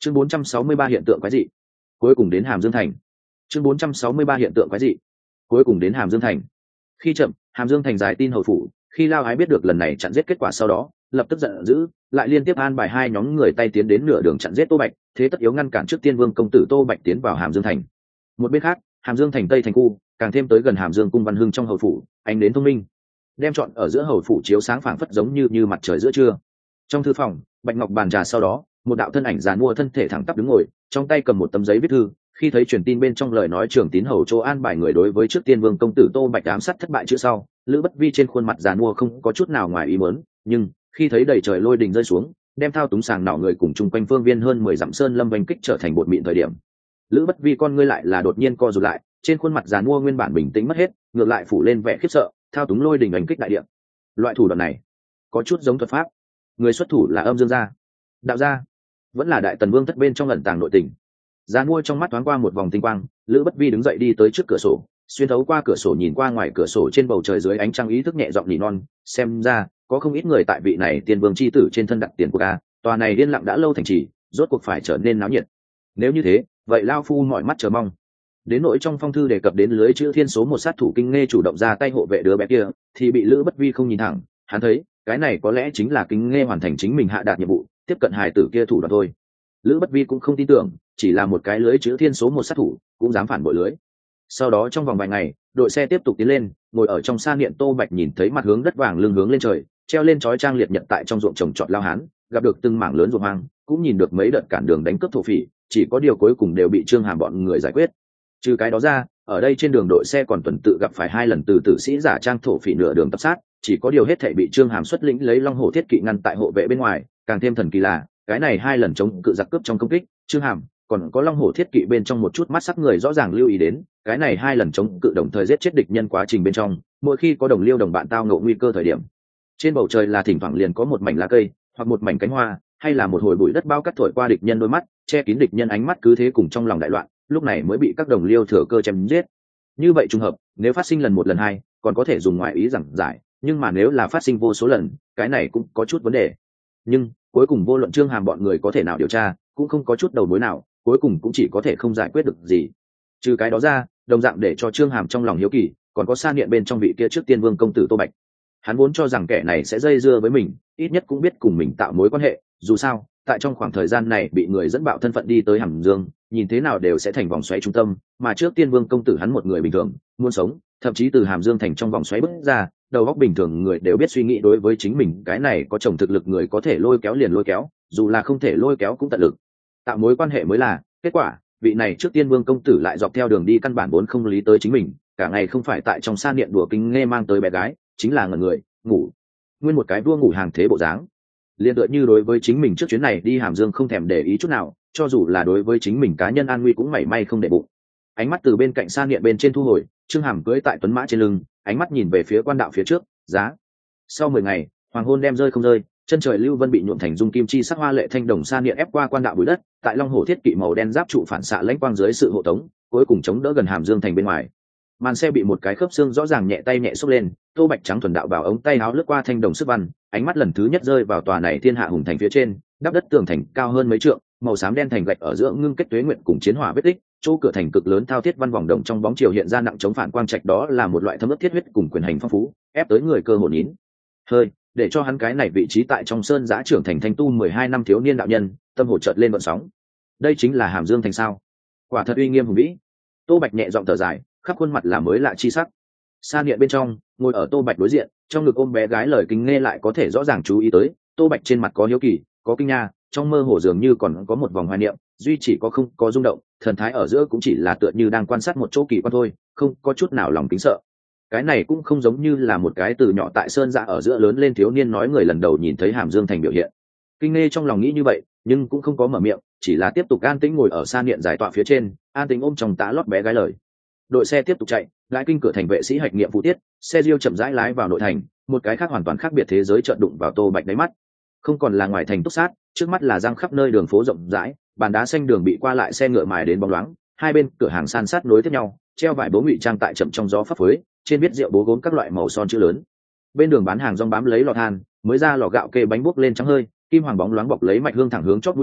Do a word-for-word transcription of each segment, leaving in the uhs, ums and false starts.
chương bốn trăm sáu mươi ba hiện tượng quái dị, cuối cùng đến Hàm Dương thành. chương bốn trăm sáu mươi ba hiện tượng quái dị, cuối cùng đến Hàm Dương thành. Khi chậm, Hàm Dương thành giải tin hầu phủ, khi Lao Ái biết được lần này chặn giết kết quả sau đó, lập tức giận dữ, lại liên tiếp an bài hai nhóm người tay tiến đến nửa đường chặn giết Tô Bạch, thế tất yếu ngăn cản trước Tiên Vương công tử Tô Bạch tiến vào Hàm Dương thành. Một bên khác, Hàm Dương thành tây thành khu, càng thêm tới gần Hàm Dương cung Văn Hưng trong hầu phủ, ánh đến thông minh, đem chọn ở giữa hầu phủ chiếu sáng phảng phất giống như như mặt trời giữa trưa. Trong thư phòng, Bạch Ngọc bàn trà sau đó, một đạo thân ảnh giàn mua thân thể thẳng tắp đứng ngồi, trong tay cầm một tấm giấy viết thư. Khi thấy truyền tin bên trong lời nói trưởng tín hầu Châu an bài người đối với trước Tiên Vương công tử Tô Bạch ám sát thất bại chữ sau, Lữ Bất Vi trên khuôn mặt giàn mua không có chút nào ngoài ý muốn, nhưng khi thấy đầy trời lôi đình rơi xuống, đem thao túng sàng nỏ người cùng chung quanh phương viên hơn mười dặm sơn lâm oanh kích trở thành bột mịn thời điểm, Lữ Bất Vi con ngươi lại là đột nhiên co rụt lại, trên khuôn mặt giàn mua nguyên bản bình tĩnh mất hết, ngược lại phủ lên vẻ khiếp sợ, thao túng lôi đình oanh kích đại địa. Loại thủ đoạn này có chút giống thuật pháp, người xuất thủ là Âm Dương gia, đạo gia, vẫn là Đại Tần Vương thất bên trong ẩn tàng nội tình. Giàn mua trong mắt thoáng qua một vòng tinh quang, Lữ Bất Vi đứng dậy đi tới trước cửa sổ, xuyên thấu qua cửa sổ nhìn qua ngoài cửa sổ trên bầu trời dưới ánh trăng ý thức nhẹ giọng nỉ non, xem ra có không ít người tại vị này Tiên Vương chi tử trên thân đặt tiền của ca, tòa này điên lặng đã lâu thành trì, rốt cuộc phải trở nên náo nhiệt. Nếu như thế, vậy lao phu mọi mắt chờ mong. Đến nỗi trong phong thư đề cập đến lưới chữ thiên số một sát thủ Kinh Nghe chủ động ra tay hộ vệ đứa bé kia, thì bị Lữ Bất Vi không nhìn thẳng, hắn thấy cái này có lẽ chính là Kinh Nghe hoàn thành chính mình hạ đạt nhiệm vụ, tiếp cận hài tử kia thủ đoạn thôi. Lữ Bất Vi cũng không tin tưởng, chỉ là một cái lưới chữ thiên số một sát thủ cũng dám phản bội lưới. Sau đó trong vòng vài ngày, đội xe tiếp tục tiến lên, ngồi ở trong xa nghiện Tô Bạch nhìn thấy mặt hướng đất vàng lưng hướng lên trời, treo lên chói trang liệt nhật tại trong ruộng trồng trọt lao hán, gặp được từng mảng lớn ruộng hoang, cũng nhìn được mấy đợt cản đường đánh cướp thổ phỉ, chỉ có điều cuối cùng đều bị Trương Hàm bọn người giải quyết. Trừ cái đó ra, ở đây trên đường đội xe còn tuần tự gặp phải hai lần từ tử sĩ giả trang thổ phỉ nửa đường tập sát, chỉ có điều hết thảy bị Trương Hàm xuất lĩnh lấy Long Hổ Thiết Kỵ ngăn tại hộ vệ bên ngoài. Càng thêm thần kỳ là, cái này hai lần chống cự giặc cướp trong công kích, Trương Hàm còn có Long Hổ Thiết Kỵ bên trong một chút mắt sắc người rõ ràng lưu ý đến, cái này hai lần chống cự đồng thời giết chết địch nhân quá trình bên trong, mỗi khi có đồng liêu đồng bạn tao ngộ nguy cơ thời điểm, trên bầu trời là thỉnh thoảng liền có một mảnh lá cây hoặc một mảnh cánh hoa, hay là một hồi bụi đất bao cắt thổi qua địch nhân đôi mắt, che kín địch nhân ánh mắt, cứ thế cùng trong lòng đại loạn, lúc này mới bị các đồng liêu thừa cơ chém giết. Như vậy trùng hợp, nếu phát sinh lần một lần hai, còn có thể dùng ngoại ý giảng giải, nhưng mà nếu là phát sinh vô số lần, cái này cũng có chút vấn đề. Nhưng cuối cùng vô luận Trương Hàm bọn người có thể nào điều tra, cũng không có chút đầu mối nào, cuối cùng cũng chỉ có thể không giải quyết được gì. Trừ cái đó ra, đồng dạng để cho Trương Hàm trong lòng hiếu kỳ, còn có sa niệm bên trong vị kia trước Tiên Vương công tử Tô Bạch. Hắn vốn cho rằng kẻ này sẽ dây dưa với mình, ít nhất cũng biết cùng mình tạo mối quan hệ, dù sao tại trong khoảng thời gian này bị người dẫn bạo thân phận đi tới Hàm Dương, nhìn thế nào đều sẽ thành vòng xoáy trung tâm, mà trước Tiên Vương công tử hắn một người bình thường muốn sống, thậm chí từ Hàm Dương thành trong vòng xoáy bước ra, đầu óc bình thường người đều biết suy nghĩ đối với chính mình cái này có chồng thực lực người có thể lôi kéo liền lôi kéo, dù là không thể lôi kéo cũng tận lực tạo mối quan hệ mới là kết quả. Vị này trước Tiên Vương công tử lại dọc theo đường đi căn bản vốn không lý tới chính mình, cả ngày không phải tại trong sa niệm đùa Kinh Nghe mang tới bé gái, chính là ngẩn người ngủ nguyên một cái vua ngủ hàng thế bộ dáng, liên tựa như đối với chính mình trước chuyến này đi Hàm Dương không thèm để ý chút nào, cho dù là đối với chính mình cá nhân an nguy cũng mảy may không để bụng. Ánh mắt từ bên cạnh sa niệm bên trên thu hồi, Trương Hàm cưỡi tại tuấn mã trên lưng, ánh mắt nhìn về phía quan đạo phía trước. Giá sau mười ngày, hoàng hôn đem rơi không rơi, chân trời lưu vân bị nhuộm thành dung kim chi sắc hoa lệ thanh đồng sa niệm ép qua quan đạo bụi đất, tại Long Hổ Thiết Kỵ màu đen giáp trụ phản xạ lãnh quang dưới sự hộ tống, cuối cùng chống đỡ gần Hàm Dương thành bên ngoài. Màn xe bị một cái khớp xương rõ ràng nhẹ tay nhẹ xốc lên, Tô Bạch trắng thuần đạo bảo ống tay áo lướt qua thanh đồng sức văn, ánh mắt lần thứ nhất rơi vào tòa này thiên hạ hùng thành phía trên, đắp đất tường thành cao hơn mấy trượng, màu xám đen thành gạch ở giữa ngưng kết tuế nguyện cùng chiến hỏa vết tích, chỗ cửa thành cực lớn thao thiết văn vòng đồng trong bóng chiều hiện ra nặng chống phản quang trạch, đó là một loại thâm ướt thiết huyết cùng quyền hành phong phú, ép tới người cơ hồn nín hơi, để cho hắn cái này vị trí tại trong sơn giã trưởng thành thanh tu mười hai năm thiếu niên đạo nhân, tâm hồ chợt lên vận sóng. Đây chính là Hàm Dương thành sao? Quả thật uy nghiêm hùng vĩ. Tô Bạch nhẹ giọng thở dài, khắp khuôn mặt là mới lạ chi sắc. Sa niệm bên trong, ngồi ở Tô Bạch đối diện, trong ngực ôm bé gái lời Kinh Nghe lại có thể rõ ràng chú ý tới. Tô Bạch trên mặt có hiếu kỳ, có kinh nha, trong mơ hồ dường như còn có một vòng hoài niệm, duy chỉ có không có rung động, thần thái ở giữa cũng chỉ là tựa như đang quan sát một chỗ kỳ quan thôi, không có chút nào lòng kính sợ. Cái này cũng không giống như là một cái từ nhỏ tại sơn dạ ở giữa lớn lên thiếu niên nói người lần đầu nhìn thấy Hàm Dương thành biểu hiện. Kinh Nghe trong lòng nghĩ như vậy, nhưng cũng không có mở miệng, chỉ là tiếp tục an tĩnh ngồi ở sa niệm giải tọa phía trên, an tĩnh ôm trong tã lót bé gái lời. Đội xe tiếp tục chạy, lái kinh cửa thành vệ sĩ hạch nghiệm phụ tiết, xe riêu chậm rãi lái vào nội thành, một cái khác hoàn toàn khác biệt thế giới chợt đụng vào Tô Bạch đáy mắt. Không còn là ngoài thành túc sát, trước mắt là giang khắp nơi đường phố rộng rãi, bàn đá xanh đường bị qua lại xe ngựa mài đến bóng loáng, hai bên cửa hàng san sát nối tiếp nhau, treo vải bố ngụy trang tại chậm trong gió phấp phới, trên biết rượu bố gốm các loại màu son chữ lớn. Bên đường bán hàng rong bám lấy lò than, mới ra lò gạo kê bánh buốc lên trắng hơi, kim hoàng bóng loáng bọc lấy mạch hương thẳng hướng chót mũi chui,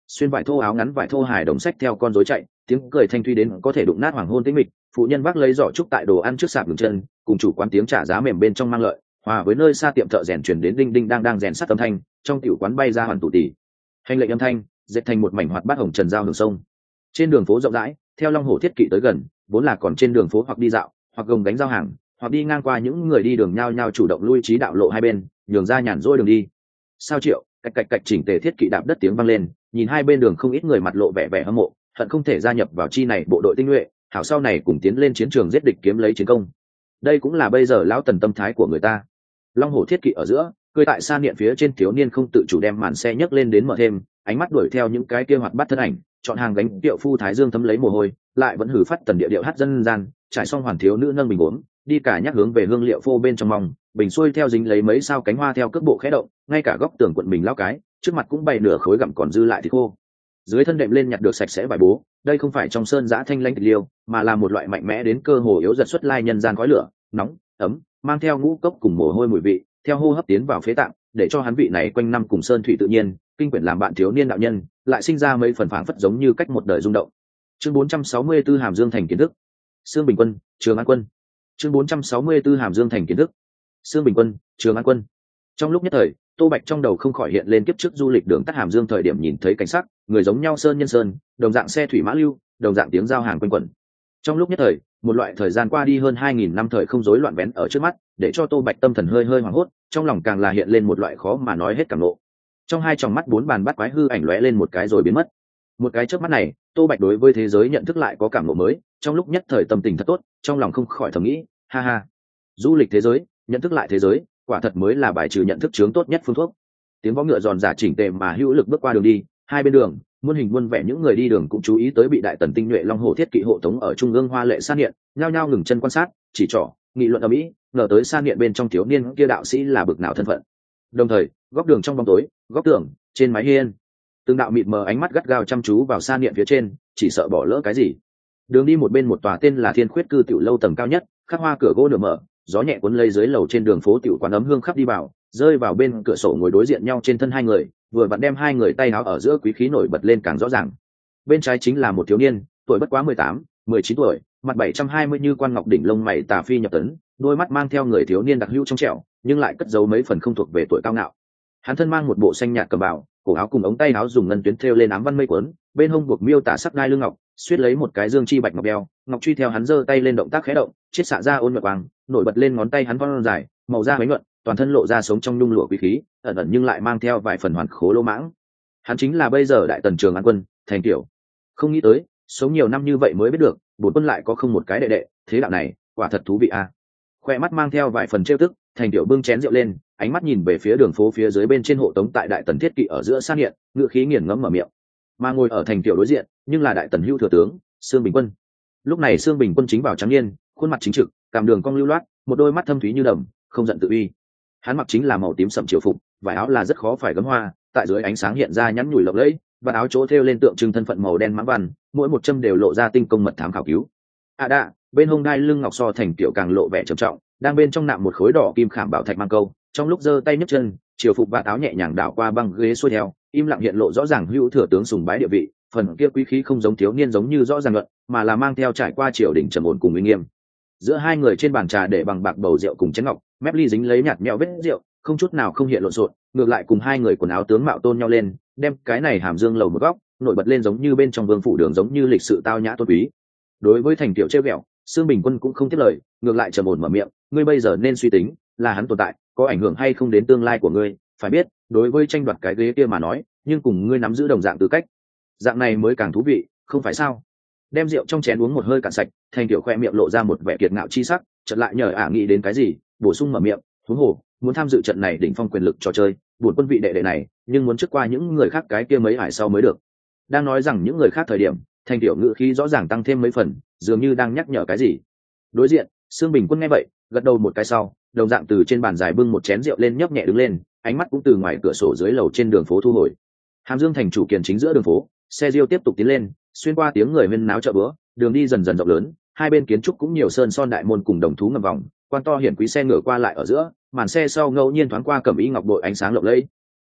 xuyên vải thô áo ngắn vải thô hài đồng sách theo con rối chạy, tiếng cười thanh thuy đến có thể đụng nát hoàng hôn tĩnh mịch. Phụ nhân vác lấy giỏ trúc tại đồ ăn trước sạp ngừng chân, cùng chủ quán tiếng trả giá mềm bên trong mang lợi, hòa với nơi xa tiệm thợ rèn chuyển đến đinh đinh đang đang rèn sắt âm thanh, trong tiểu quán bay ra hoàn tủ tỷ hành lệnh âm thanh dệt thành một mảnh hoạt bát hồng trần giao hưởng sông. Trên đường phố rộng rãi, theo long hổ thiết kỵ tới gần, vốn là còn trên đường phố hoặc đi dạo hoặc gồng gánh giao hàng hoặc đi ngang qua những người đi đường nhao nhao chủ động lui trí đạo lộ hai bên, nhường ra nhàn rỗi đường đi. Sao Triệu, cạch cạch cạch chỉnh tề thiết kỵ đạp đất tiếng vang lên, nhìn hai bên đường không ít người mặt lộ vẻ vẻ hâm mộ, hận không thể gia nhập vào chi này bộ đội tinh nhuệ, hảo sau này cùng tiến lên chiến trường giết địch kiếm lấy chiến công. Đây cũng là bây giờ lão tần tâm thái của người ta. Long hổ thiết kỵ ở giữa, cười tại xa niệm phía trên thiếu niên không tự chủ đem màn xe nhấc lên đến mở thêm, ánh mắt đuổi theo những cái kia hoạt bát thân ảnh, chọn hàng gánh tiệu phu thái dương thấm lấy mồ hôi, lại vẫn hử phát tần địa điệu hát dân gian, trải xong hoàn thiếu nữ nâng bình uống, đi cả nhắc hướng về hương liệu phô bên trong mong, bình xuôi theo dính lấy mấy sao cánh hoa theo cước bộ khẽ động, ngay cả góc tường quận mình lao cái, trước mặt cũng bày nửa khối gặm còn dư lại thì khô. Dưới thân đệm lên nhặt được sạch sẽ vải bố, đây không phải trong sơn giã thanh lanh tịch liêu, mà là một loại mạnh mẽ đến cơ hồ yếu giật xuất lai nhân gian khói lửa, nóng, ấm, mang theo ngũ cốc cùng mồ hôi mùi vị, theo hô hấp tiến vào phế tạng, để cho hắn vị này quanh năm cùng sơn thủy tự nhiên, kinh quyển làm bạn thiếu niên đạo nhân, lại sinh ra mấy phần phảng phất giống như cách một đời rung động. Chương bốn trăm sáu mươi 44 Hàm Dương thành kiến thức. Sương Bình Quân, Trường An Quân. Chương bốn trăm sáu mươi 44 Hàm Dương thành kiến thức. Sương Bình Quân, Trường An Quân. Trong lúc nhất thời, Tô Bạch trong đầu không khỏi hiện lên kiếp trước du lịch đường tắt Hàm Dương thời điểm nhìn thấy cảnh sắc, người giống nhau sơn nhân sơn, đồng dạng xe thủy mã lưu, đồng dạng tiếng giao hàng quanh quẩn. Trong lúc nhất thời, một loại thời gian qua đi hơn hai nghìn năm thời không rối loạn vén ở trước mắt, để cho Tô Bạch tâm thần hơi hơi hoảng hốt, trong lòng càng là hiện lên một loại khó mà nói hết cảm nộ. Trong hai tròng mắt bốn bàn bắt quái hư ảnh lóe lên một cái rồi biến mất. Một cái chớp mắt này, Tô Bạch đối với thế giới nhận thức lại có cảm ngộ mới, trong lúc nhất thời tâm tình thật tốt, trong lòng không khỏi thầm nghĩ, ha ha, du lịch thế giới, nhận thức lại thế giới, quả thật mới là bài trừ nhận thức chướng tốt nhất phương thuốc. Tiếng vó ngựa giòn giả chỉnh tề mà hữu lực bước qua đường đi, hai bên đường, muôn hình muôn vẻ những người đi đường cũng chú ý tới bị đại tần tinh nhuệ long hổ thiết kỵ hộ tống ở trung ương hoa lệ san điện, nhao nhao ngừng chân quan sát, chỉ trỏ, nghị luận ở mỹ, ngờ tới san điện bên trong thiếu niên kia đạo sĩ là bực nào thân phận. Đồng thời, góc đường trong bóng tối, góc tường, trên mái hiên, từng đạo mịt mờ ánh mắt gắt gao chăm chú vào san điện phía trên, chỉ sợ bỏ lỡ cái gì. Đường đi một bên một tòa tên là Thiên Khuyết cư tiểu lâu tầng cao nhất, khắc hoa cửa gỗ nửa mở, gió nhẹ cuốn lấy dưới lầu trên đường phố tiểu quán ấm hương khắp đi vào, rơi vào bên cửa sổ ngồi đối diện nhau trên thân hai người, vừa vặn đem hai người tay áo ở giữa quý khí nổi bật lên càng rõ ràng. Bên trái chính là một thiếu niên, tuổi bất quá mười tám, mười chín tuổi, mặt bảy trăm hai mươi như quan ngọc đỉnh lông mày tà phi nhập tấn, đôi mắt mang theo người thiếu niên đặc hữu trong trẻo, nhưng lại cất giấu mấy phần không thuộc về tuổi cao ngạo. Hắn thân mang một bộ xanh nhạt cầm bào, cổ áo cùng ống tay áo dùng ngân tuyến thêu lên ám văn mây quấn, bên hông buộc miêu tả sắc đai lưng ngọc, suýt lấy một cái dương chi bạch ngọc đeo, ngọc truy theo hắn giơ tay lên động tác khẽ động, chiết xạ ra ôn nhuận quang, nổi bật lên ngón tay hắn vân dài, màu da bánh nhuận, toàn thân lộ ra sống trong nhung lụa quý khí, ẩn ẩn nhưng lại mang theo vài phần hoàn khố lỗ mãng. Hắn chính là bây giờ đại tần Trường An Quân, Thành Tiểu. Không nghĩ tới, sống nhiều năm như vậy mới biết được, bổn quân lại có không một cái đệ đệ, thế đạo này, quả thật thú vị a. À. Khoe mắt mang theo vài phần trêu tức, Thành Tiểu bưng chén rượu lên, ánh mắt nhìn về phía đường phố phía dưới bên trên hộ tống tại đại tần thiết kỵ ở giữa san hiện, ngựa khí nghiền ngẫm mở miệng. Mà ngồi ở Thành Tiểu đối diện, nhưng là đại tần hữu thừa tướng, Sương Bình Quân. Lúc này Sương Bình Quân chính vào trắng niên, khuôn mặt chính trực, cằm đường cong lưu loát, một đôi mắt thâm thúy như đầm, không giận tự uy. Hắn mặc chính là màu tím sậm triều phục, vải áo là rất khó phải gấm hoa, tại dưới ánh sáng hiện ra nhắn nhủi lộng lẫy, và áo chỗ thêu lên tượng trưng thân phận màu đen mãng văn, mỗi một châm đều lộ ra tinh công mật thám khảo cứu. À đạ, bên hông đai lưng ngọc so Thành Tiểu càng lộ vẻ trầm trọng, đang bên trong nạm một khối đỏ kim khảm bảo thạch mang câu, trong lúc giơ tay nhấc chân, triều phục và áo nhẹ nhàng đảo qua băng ghế xuôi theo, im lặng hiện lộ rõ ràng hữu thừa tướng sùng bái địa vị, phần kia quý khí không giống thiếu niên giống như rõ ràng luận, mà là mang theo trải qua triều đình trầm ổn cùng uy nghiêm. Giữa hai người trên bàn trà để bằng bạc bầu rượu cùng chén ngọc, mép ly dính lấy nhạt nhẽo vết rượu, không chút nào không hiện lộn xộn, ngược lại cùng hai người quần áo tướng mạo tôn nhau lên, đem cái này Hàm Dương lầu một góc, nổi bật lên giống như bên trong vương phủ đường giống như lịch sự tao nhã tôn quý. Đối với Thành Tiểu trêu ghẹo, Sương Bình Quân cũng không tiếp lời, ngược lại trầm ổn mở miệng, ngươi bây giờ nên suy tính, là hắn tồn tại, có ảnh hưởng hay không đến tương lai của ngươi, phải biết, đối với tranh đoạt cái ghế kia mà nói, nhưng cùng ngươi nắm giữ đồng dạng tư cách, dạng này mới càng thú vị, không phải sao? Đem rượu trong chén uống một hơi cạn sạch, Thành Tiểu khoe miệng lộ ra một vẻ kiệt ngạo chi sắc, chợt lại nhờ ả nghĩ đến cái gì, bổ sung mở miệng, huống hồ, muốn tham dự trận này đỉnh phong quyền lực trò chơi, buồn quân vị đệ đệ này, nhưng muốn trước qua những người khác cái kia mấy hải sau mới được. Đang nói rằng những người khác thời điểm, Thành Tiểu ngữ khí rõ ràng tăng thêm mấy phần, dường như đang nhắc nhở cái gì. Đối diện, Sương Bình Quân nghe vậy, gật đầu một cái sau, đồng dạng từ trên bàn dài bưng một chén rượu lên nhấp nhẹ đứng lên, ánh mắt cũng từ ngoài cửa sổ dưới lầu trên đường phố thu hồi. Hàm Dương thành chủ kiền chính giữa đường phố, xe riêu tiếp tục tiến lên, xuyên qua tiếng người huyên náo chợ bữa, đường đi dần dần rộng lớn, hai bên kiến trúc cũng nhiều sơn son đại môn cùng đồng thú ngầm vòng, quan to hiển quý xe ngựa qua lại ở giữa, màn xe sau ngẫu nhiên thoáng qua cẩm y ngọc bội ánh sáng lộng lẫy.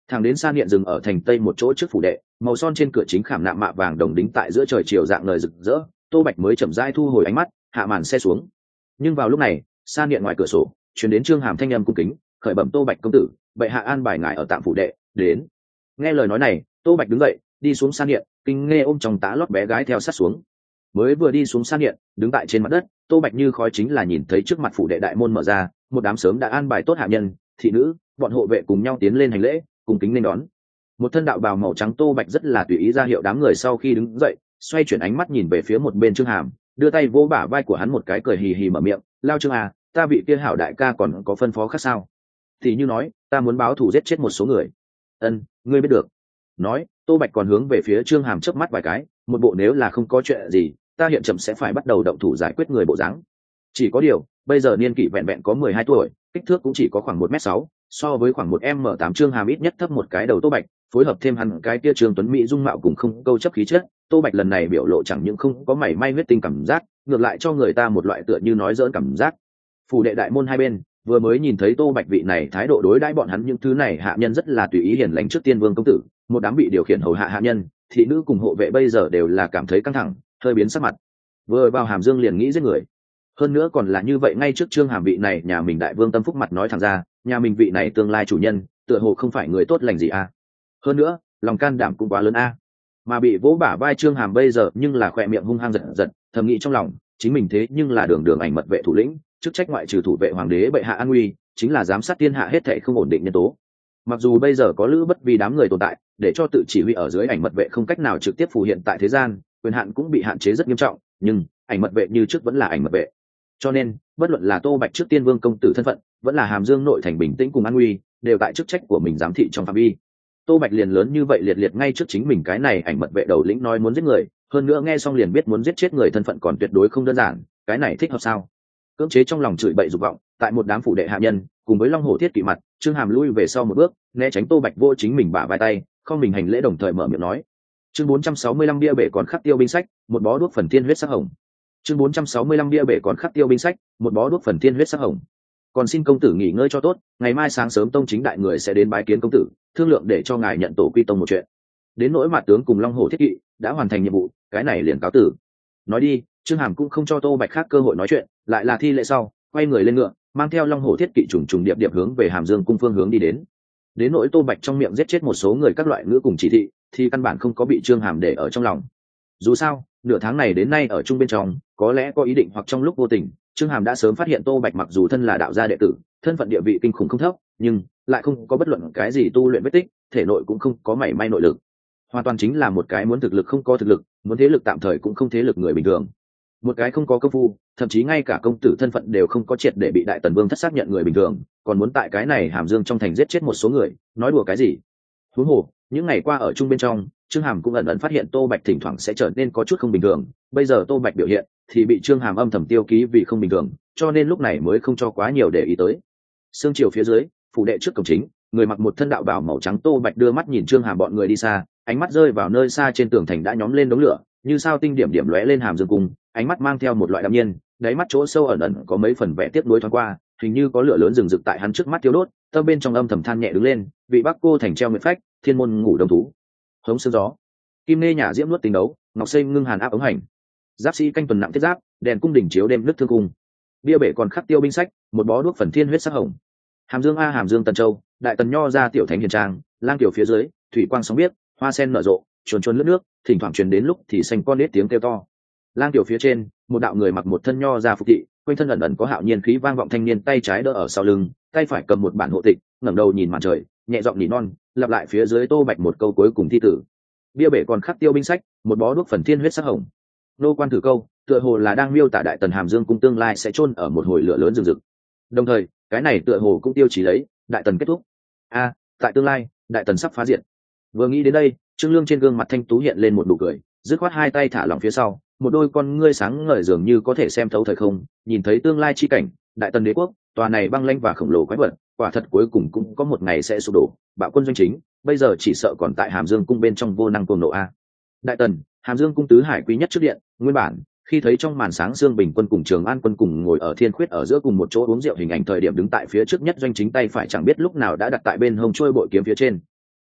Thẳng đến Sa Niệm dừng ở thành tây một chỗ trước phủ đệ, màu son trên cửa chính khảm nạm mạ vàng đồng đính tại giữa trời chiều dạng ngời rực rỡ, Tô Bạch mới chậm rãi thu hồi ánh mắt, hạ màn xe xuống. Nhưng vào lúc này, Sa Niệm ngoài cửa sổ truyền đến Trương Hàm thanh âm cung kính, khởi bẩm Tô Bạch công tử, bệ hạ an bài ngài ở tạm phủ đệ, đến. Nghe lời nói này, Tô Bạch đứng dậy, đi xuống Sa Niệm, kinh nghe ôm trong tá lót bé gái theo sát xuống. Mới vừa đi xuống Sa Niệm, đứng tại trên mặt đất, Tô Bạch như khói chính là nhìn thấy trước mặt phủ đệ đại môn mở ra, một đám sớm đã an bài tốt hạ nhân, thị nữ, bọn hộ vệ cùng nhau tiến lên hành lễ, cùng kính nên đón. Một thân đạo bào màu trắng Tô Bạch rất là tùy ý ra hiệu đám người sau khi đứng dậy, xoay chuyển ánh mắt nhìn về phía một bên Trương Hàm, đưa tay vỗ bả vai của hắn một cái, cười hì hì mở miệng, lao Trương à, ta vị kia hảo đại ca còn có phân phó khác sao? Thì như nói, ta muốn báo thù giết chết một số người. Ân, ngươi biết được. Nói, Tô Bạch còn hướng về phía Trương Hàm chớp mắt vài cái, một bộ nếu là không có chuyện gì, ta hiện chậm sẽ phải bắt đầu động thủ giải quyết người bộ dáng. Chỉ có điều, bây giờ niên kỷ vẹn vẹn có mười hai tuổi, kích thước cũng chỉ có khoảng một mét sáu, so với khoảng một m tám Trương Hàm ít nhất thấp một cái đầu Tô Bạch, phối hợp thêm hẳn cái kia Trương Tuấn Mỹ dung mạo cùng không câu chấp khí chất, Tô Bạch lần này biểu lộ chẳng những không có mảy may huyết tinh cảm giác, ngược lại cho người ta một loại tựa như nói giỡn cảm giác. Phủ đệ đại môn hai bên, vừa mới nhìn thấy Tô Bạch vị này thái độ đối đãi bọn hắn những thứ này hạ nhân rất là tùy ý hiền lành trước Tiên Vương công tử, một đám bị điều khiển hầu hạ hạ nhân, thị nữ cùng hộ vệ bây giờ đều là cảm thấy căng thẳng, hơi biến sắc mặt. Vừa vào Hàm Dương liền nghĩ giết người. Hơn nữa còn là như vậy ngay trước Trương Hàm vị này nhà mình đại vương tâm phúc mặt nói thẳng ra, nhà mình vị này tương lai chủ nhân, tựa hồ không phải người tốt lành gì à. Hơn nữa, lòng can đảm cũng quá lớn a. À. Mà bị vỗ bả vai Trương Hàm bây giờ nhưng là khỏe miệng hung hăng giật giật, thầm nghĩ trong lòng, chính mình thế nhưng là đường đường ảnh mật vệ thủ lĩnh, chức trách ngoại trừ thủ vệ hoàng đế bệ hạ an nguy, chính là giám sát thiên hạ hết thảy không ổn định nhân tố. Mặc dù bây giờ có Lữ Bất Vi đám người tồn tại, để cho tự chỉ huy ở dưới ảnh mật vệ không cách nào trực tiếp phù hiện tại thế gian, quyền hạn cũng bị hạn chế rất nghiêm trọng, nhưng ảnh mật vệ như trước vẫn là ảnh mật vệ. Cho nên, bất luận là Tô Bạch trước Tiên Vương công tử thân phận, vẫn là Hàm Dương nội thành bình tĩnh cùng an nguy, đều tại chức trách của mình giám thị trong phạm vi. Tô Bạch liền lớn như vậy liệt liệt ngay trước chính mình cái này ảnh mật vệ đầu lĩnh nói muốn giết người, hơn nữa nghe xong liền biết muốn giết chết người thân phận còn tuyệt đối không đơn giản, cái này thích hợp sao? Cưỡng chế trong lòng chửi bậy dục vọng, tại một đám phủ đệ hạ nhân, cùng với Long Hổ Thiết Kỵ mặt, Trương Hàm lui về sau một bước, né tránh Tô Bạch vô chính mình bả vai tay, không mình hành lễ đồng thời mở miệng nói. Chương bốn trăm sáu mươi lăm bia bể còn khắc tiêu binh sách, một bó đuốc phần thiên huyết sắc hồng. Chương bốn trăm sáu mươi lăm bia bể còn khắc tiêu binh sách, một bó đuốc phần thiên huyết sắc hồng. Còn xin công tử nghỉ ngơi cho tốt, ngày mai sáng sớm tông chính đại người sẽ đến bái kiến công tử, thương lượng để cho ngài nhận tổ quy tông một chuyện. Đến nỗi mặt tướng cùng Long Hổ Thiết Kỵ đã hoàn thành nhiệm vụ, cái này liền cáo tử. Nói đi, Trương Hàm cũng không cho Tô Bạch khác cơ hội nói chuyện, lại là thi lễ sau, quay người lên ngựa, mang theo Long Hổ Thiết Kỵ trùng trùng điệp điệp hướng về Hàm Dương cung phương hướng đi đến. Đến nỗi Tô Bạch trong miệng giết chết một số người các loại ngữ cùng chỉ thị, thì căn bản không có bị Trương Hàm để ở trong lòng. Dù sao, nửa tháng này đến nay ở chung bên trong, có lẽ có ý định hoặc trong lúc vô tình, Trương Hàm đã sớm phát hiện Tô Bạch mặc dù thân là đạo gia đệ tử, thân phận địa vị kinh khủng không thấp, nhưng lại không có bất luận cái gì tu luyện vết tích, thể nội cũng không có mảy may nội lực, hoàn toàn chính là một cái muốn thực lực không có thực lực, muốn thế lực tạm thời cũng không thế lực người bình thường, một cái không có công phu, thậm chí ngay cả công tử thân phận đều không có triệt để bị Đại Tần Vương thất xác nhận người bình thường, còn muốn tại cái này Hàm Dương trong thành giết chết một số người, nói đùa cái gì? Huống hồ, những ngày qua ở chung bên trong, Trương Hàm cũng ẩn ẩn phát hiện Tô Bạch thỉnh thoảng sẽ trở nên có chút không bình thường, bây giờ Tô Bạch biểu hiện thì bị Trương Hàm âm thầm tiêu ký vì không bình thường, cho nên lúc này mới không cho quá nhiều để ý tới. Sương chiều phía dưới, phủ đệ trước cổng chính, người mặc một thân đạo bào màu trắng Tô Bạch đưa mắt nhìn Trương Hàm bọn người đi xa, ánh mắt rơi vào nơi xa trên tường thành đã nhóm lên đống lửa, như sao tinh điểm điểm lóe lên Hàm Dương cung, ánh mắt mang theo một loại đạm nhiên, đáy mắt chỗ sâu ẩn ẩn có mấy phần vẻ tiếc nuối thoáng qua, hình như có lửa lớn rừng rực tại hắn trước mắt thiêu đốt, tâm bên trong âm thầm than nhẹ đứng lên, vị Bắc cô thành treo nguyệt phách, thiên môn ngủ đông thú. Hống sương gió, kim nê nhà diễm nuốt tình đấu, ngọc xây ngưng hàn áp ống hành. Giáp sĩ canh tuần nặng thiết giáp, đèn cung đỉnh chiếu đêm nứt thương cung. Bia bể còn khắc tiêu binh sách, một bó đuốc phần thiên huyết sắc hồng. Hàm Dương a Hàm Dương Tần Châu, đại tần nho ra tiểu thánh hiền trang, lang tiểu phía dưới, thủy quang sóng biết, hoa sen nở rộ, chuồn chuồn lướt nước, thỉnh thoảng truyền đến lúc thì xanh con nết tiếng kêu to. Lang tiểu phía trên, một đạo người mặc một thân nho ra phục thị, quanh thân ẩn ẩn có hạo nhiên khí vang vọng, thanh niên tay trái đỡ ở sau lưng, tay phải cầm một bản hộ tịch, ngẩng đầu nhìn màn trời, nhẹ giọng nỉ non, lặp lại phía dưới Tô Bạch một câu cuối cùng thi tử. Bia bể còn khắc tiêu binh sách, một bó đuốc phần thiên huyết sắc hồng. Nô quan thử câu, tựa hồ là đang miêu tả đại tần Hàm Dương cung tương lai sẽ chôn ở một hồi lửa lớn rừng rực. Đồng thời, cái này tựa hồ cũng tiêu chí lấy đại tần kết thúc. A, tại tương lai, đại tần sắp phá diệt. Vừa nghĩ đến đây, Trương Lương trên gương mặt thanh tú hiện lên một nụ cười, dứt khoát hai tay thả lỏng phía sau, một đôi con ngươi sáng ngời dường như có thể xem thấu thời không, nhìn thấy tương lai chi cảnh, đại tần đế quốc, tòa này băng lãnh và khổng lồ quái vật, quả thật cuối cùng cũng có một ngày sẽ sụp đổ, bạo quân doanh chính, bây giờ chỉ sợ còn tại Hàm Dương cung bên trong vô năng cuồng nộ a. Đại tần, Hàm Dương cung tứ hải quý nhất trước điện, nguyên bản, khi thấy trong màn sáng Dương Bình quân cùng Trường An quân cùng ngồi ở thiên khuyết ở giữa cùng một chỗ uống rượu hình ảnh thời điểm đứng tại phía trước nhất doanh chính tay phải chẳng biết lúc nào đã đặt tại bên hông trôi bội kiếm phía trên.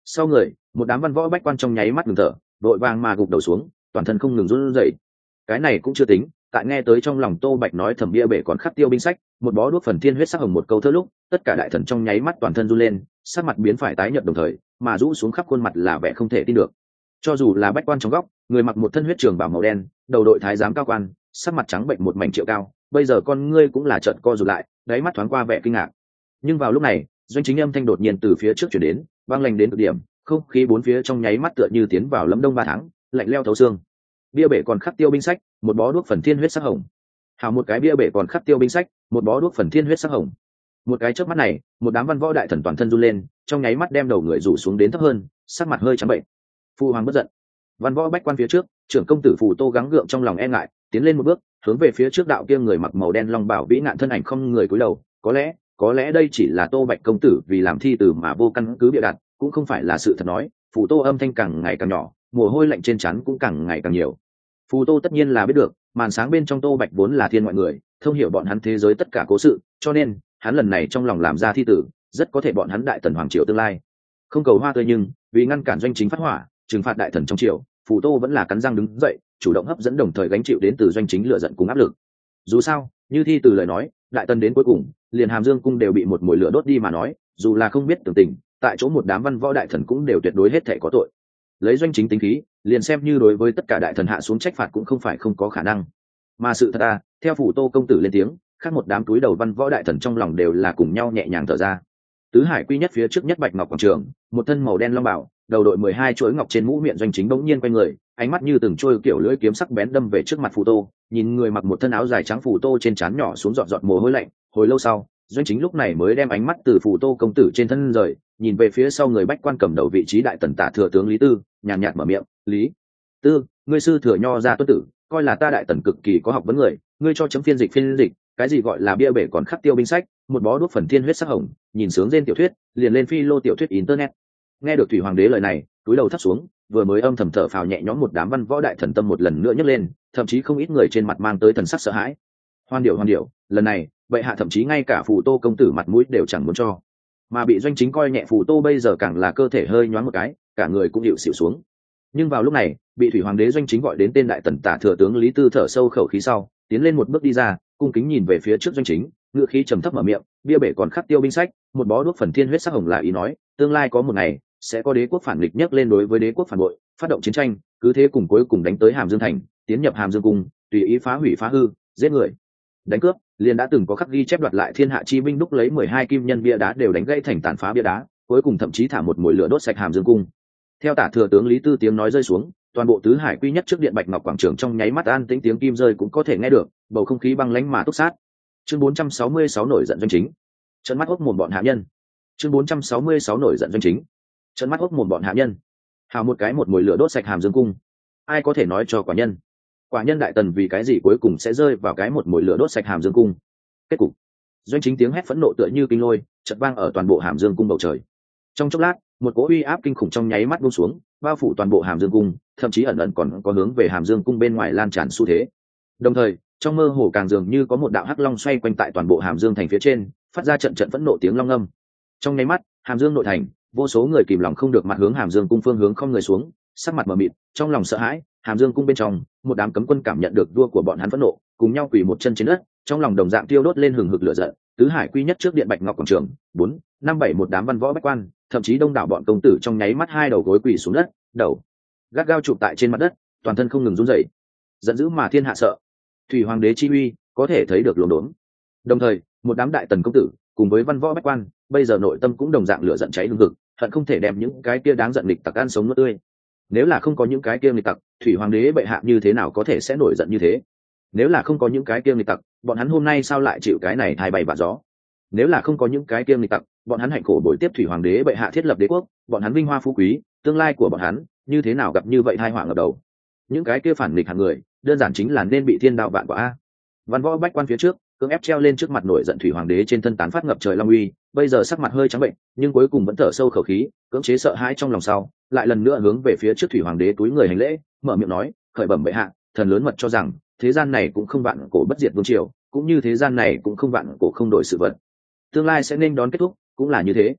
Sau người một đám văn võ bách quan trong nháy mắt ngừng thở, đội vàng mà gục đầu xuống, toàn thân không ngừng run rẩy. Cái này cũng chưa tính, tại nghe tới trong lòng Tô Bạch nói thẩm bia bể còn khắc tiêu binh sách, một bó đuốc phần thiên huyết sắc hồng một câu thơ lúc, tất cả đại thần trong nháy mắt toàn thân run lên, sắc mặt biến phải tái nhợt đồng thời, mà rũ xuống khắp khuôn mặt là vẻ không thể tin được. Cho dù là bách quan trong góc, người mặc một thân huyết trường bào màu đen, đầu đội thái giám cao quan, sắc mặt trắng bệnh một mảnh triệu cao, bây giờ con ngươi cũng là trợn co rụt lại, đáy mắt thoáng qua vẻ kinh ngạc. Nhưng vào lúc này, doanh chính âm thanh đột nhiên từ phía trước chuyển đến, vang lành đến cực điểm, không khí bốn phía trong nháy mắt tựa như tiến vào lâm đông ba tháng, lạnh leo thấu xương. Bia bể còn khắc tiêu binh sách, một bó đuốc phần thiên huyết sắc hồng. Hào một cái bia bể còn khắc tiêu binh sách, một bó đuốc phần thiên huyết sắc hồng. Một cái chớp mắt này, một đám văn võ đại thần toàn thân run lên, trong nháy mắt đem đầu người rủ xuống đến thấp hơn, sắc mặt hơi trắng bệnh. Phu hoàng bất giận. Văn võ bách quan phía trước, trưởng công tử Phù Tô gắng gượng trong lòng e ngại, tiến lên một bước, hướng về phía trước đạo kia người mặc màu đen long bảo vĩ ngạn thân ảnh không người cúi đầu. Có lẽ, có lẽ đây chỉ là Tô Bạch công tử vì làm thi từ mà vô căn cứ bịa đặt, cũng không phải là sự thật nói. Phù Tô âm thanh càng ngày càng nhỏ, mồ hôi lạnh trên trán cũng càng ngày càng nhiều. Phù Tô tất nhiên là biết được, màn sáng bên trong Tô Bạch vốn là thiên ngoại người, thông hiểu bọn hắn thế giới tất cả cố sự, cho nên hắn lần này trong lòng làm ra thi tử, rất có thể bọn hắn đại tần hoàng triều tương lai. Không cầu hoa tươi nhưng vì ngăn cản doanh chính phát hỏa, trừng phạt đại thần trong triều, Phù Tô vẫn là cắn răng đứng dậy, chủ động hấp dẫn đồng thời gánh chịu đến từ doanh chính lửa giận cùng áp lực. Dù sao, như thi từ lời nói, đại tần đến cuối cùng, liền Hàm Dương cung đều bị một mùi lửa đốt đi mà nói, dù là không biết tường tình, tại chỗ một đám văn võ đại thần cũng đều tuyệt đối hết thể có tội. Lấy doanh chính tính khí, liền xem như đối với tất cả đại thần hạ xuống trách phạt cũng không phải không có khả năng. Mà sự thật à, theo Phù Tô công tử lên tiếng, khác một đám túi đầu văn võ đại thần trong lòng đều là cùng nhau nhẹ nhàng thở ra. Tứ hải quy nhất phía trước nhất bạch ngọc quảng trường, một thân màu đen long bảo, đầu đội mười hai chuỗi ngọc trên mũ miệng doanh chính bỗng nhiên quay người, ánh mắt như từng trôi kiểu lưỡi kiếm sắc bén đâm về trước mặt Phù Tô, nhìn người mặc một thân áo dài trắng Phù Tô trên trán nhỏ xuống giọt giọt mồ hôi lạnh, hồi lâu sau, doanh chính lúc này mới đem ánh mắt từ Phù Tô công tử trên thân rời, nhìn về phía sau người bách quan cầm đầu vị trí đại tần tả thừa tướng Lý Tư, nhàn nhạt mở miệng, "Lý Tư, ngươi sư thừa nho ra tuân tử, coi là ta đại tần cực kỳ có học vấn người, ngươi cho chấm phiên dịch phiên dịch, cái gì gọi là bia bể còn khắc tiêu binh sách, một bó đuốc phần thiên huyết sắc hồng, nhìn sướng trên tiểu thuyết, liền lên phi lô tiểu thuyết internet." Nghe được thủy hoàng đế lời này, túi đầu thấp xuống, vừa mới âm thầm thở phào nhẹ nhõm một đám văn võ đại thần tâm một lần nữa nhấc lên, thậm chí không ít người trên mặt mang tới thần sắc sợ hãi. Hoan điệu hoan điệu, lần này, vậy hạ thậm chí ngay cả Phù Tô công tử mặt mũi đều chẳng muốn cho, mà bị doanh chính coi nhẹ Phù Tô bây giờ càng là cơ thể hơi nhoáng một cái, cả người cũng hiệu xịu xuống. Nhưng vào lúc này, bị thủy hoàng đế doanh chính gọi đến tên đại tần tả thừa tướng Lý Tư thở sâu khẩu khí sau, tiến lên một bước đi ra, cung kính nhìn về phía trước doanh chính, ngựa khí trầm thấp mở miệng, "Bia bể còn khắc tiêu binh sách, một bó đuốc phần thiên huyết sắc hồng là ý nói, tương lai có một ngày sẽ có đế quốc phản nghịch nhấc lên đối với đế quốc phản bội, phát động chiến tranh, cứ thế cùng cuối cùng đánh tới Hàm Dương thành, tiến nhập Hàm Dương cung, tùy ý phá hủy phá hư, giết người, đánh cướp, liền đã từng có khắc ghi chép đoạt lại thiên hạ chi binh đúc lấy mười hai kim nhân bia đá đều đánh gãy thành tàn phá bia đá, cuối cùng thậm chí thả một mồi lửa đốt sạch Hàm Dương cung." Theo tả thừa tướng Lý Tư tiếng nói rơi xuống, toàn bộ tứ hải quy nhất trước điện bạch ngọc quảng trường trong nháy mắt an tĩnh, tiếng kim rơi cũng có thể nghe được, bầu không khí băng lãnh mà túc sát. Chương bốn trăm sáu mươi sáu nổi giận doanh chính. Trợn mắt hốc mồm bọn hạ nhân. Chương bốn trăm sáu mươi sáu nổi giận doanh chính. Trợn mắt hốc mồm bọn hạ nhân. Hào một cái một mồi lửa đốt sạch Hàm Dương cung. Ai có thể nói cho quả nhân? Quả nhân đại tần vì cái gì cuối cùng sẽ rơi vào cái một mồi lửa đốt sạch Hàm Dương cung? Kết cục. Doanh chính tiếng hét phẫn nộ tựa như kinh lôi, chợt vang ở toàn bộ Hàm Dương cung bầu trời. Trong chốc lát, một cỗ uy áp kinh khủng trong nháy mắt buông xuống, bao phủ toàn bộ Hàm Dương cung, thậm chí ẩn ẩn còn có hướng về Hàm Dương cung bên ngoài lan tràn xu thế. Đồng thời, trong mơ hồ càng dường như có một đạo hắc long xoay quanh tại toàn bộ Hàm Dương thành phía trên, phát ra trận trận phẫn nộ tiếng long ngâm. Trong nháy mắt, Hàm Dương nội thành, vô số người kìm lòng không được mặt hướng Hàm Dương cung phương hướng không người xuống, sắc mặt mờ mịt, trong lòng sợ hãi. Hàm Dương cung bên trong, một đám cấm quân cảm nhận được vua của bọn hắn phẫn nộ, cùng nhau quỳ một chân trên đất, trong lòng đồng dạng tiêu đốt lên hừng hực lửa giận. Tứ hải quy nhất trước điện bạch ngọc quảng trường, bốn năm bảy một đám văn võ bách quan, thậm chí đông đảo bọn công tử trong nháy mắt hai đầu gối quỳ xuống đất, đầu gắt gao chụp tại trên mặt đất, toàn thân không ngừng run rẩy. Giận dữ mà thiên hạ sợ, thủy hoàng đế chi uy có thể thấy được luồng đốn. Đồng thời, một đám đại tần công tử cùng với văn võ bách quan, bây giờ nội tâm cũng đồng dạng lửa giận cháy hừng hực, hận không thể đem những cái kia đáng giận nghịch tặc ăn sống nuốt tươi. Nếu là không có những cái kia nghịch tặc, thủy hoàng đế bệ hạ như thế nào có thể sẽ nổi giận như thế? Nếu là không có những cái kia nghịch tặc, bọn hắn hôm nay sao lại chịu cái này thay bay vạ gió? Nếu là không có những cái kia nghịch tặc, bọn hắn hạnh khổ bồi tiếp thủy hoàng đế bệ hạ thiết lập đế quốc, bọn hắn vinh hoa phú quý, tương lai của bọn hắn như thế nào gặp như vậy tai họa ngập đầu? Những cái kia phản nghịch hạng người, đơn giản chính là nên bị thiên đạo vạn quả a. Văn võ bách quan phía trước, cưỡng ép treo lên trước mặt nổi giận thủy hoàng đế trên thân tán phát ngập trời long uy, bây giờ sắc mặt hơi trắng bệnh, nhưng cuối cùng vẫn thở sâu khẩu khí, cưỡng chế sợ hãi trong lòng sau, lại lần nữa hướng về phía trước thủy hoàng đế túi người hành lễ, mở miệng nói, khởi bẩm bệ hạ, thần lớn mật cho rằng thế gian này cũng không vạn cổ bất diệt vương triều, cũng như thế gian này cũng không vạn cổ không đổi sự vật, tương lai sẽ nên đón kết thúc, cũng là như thế.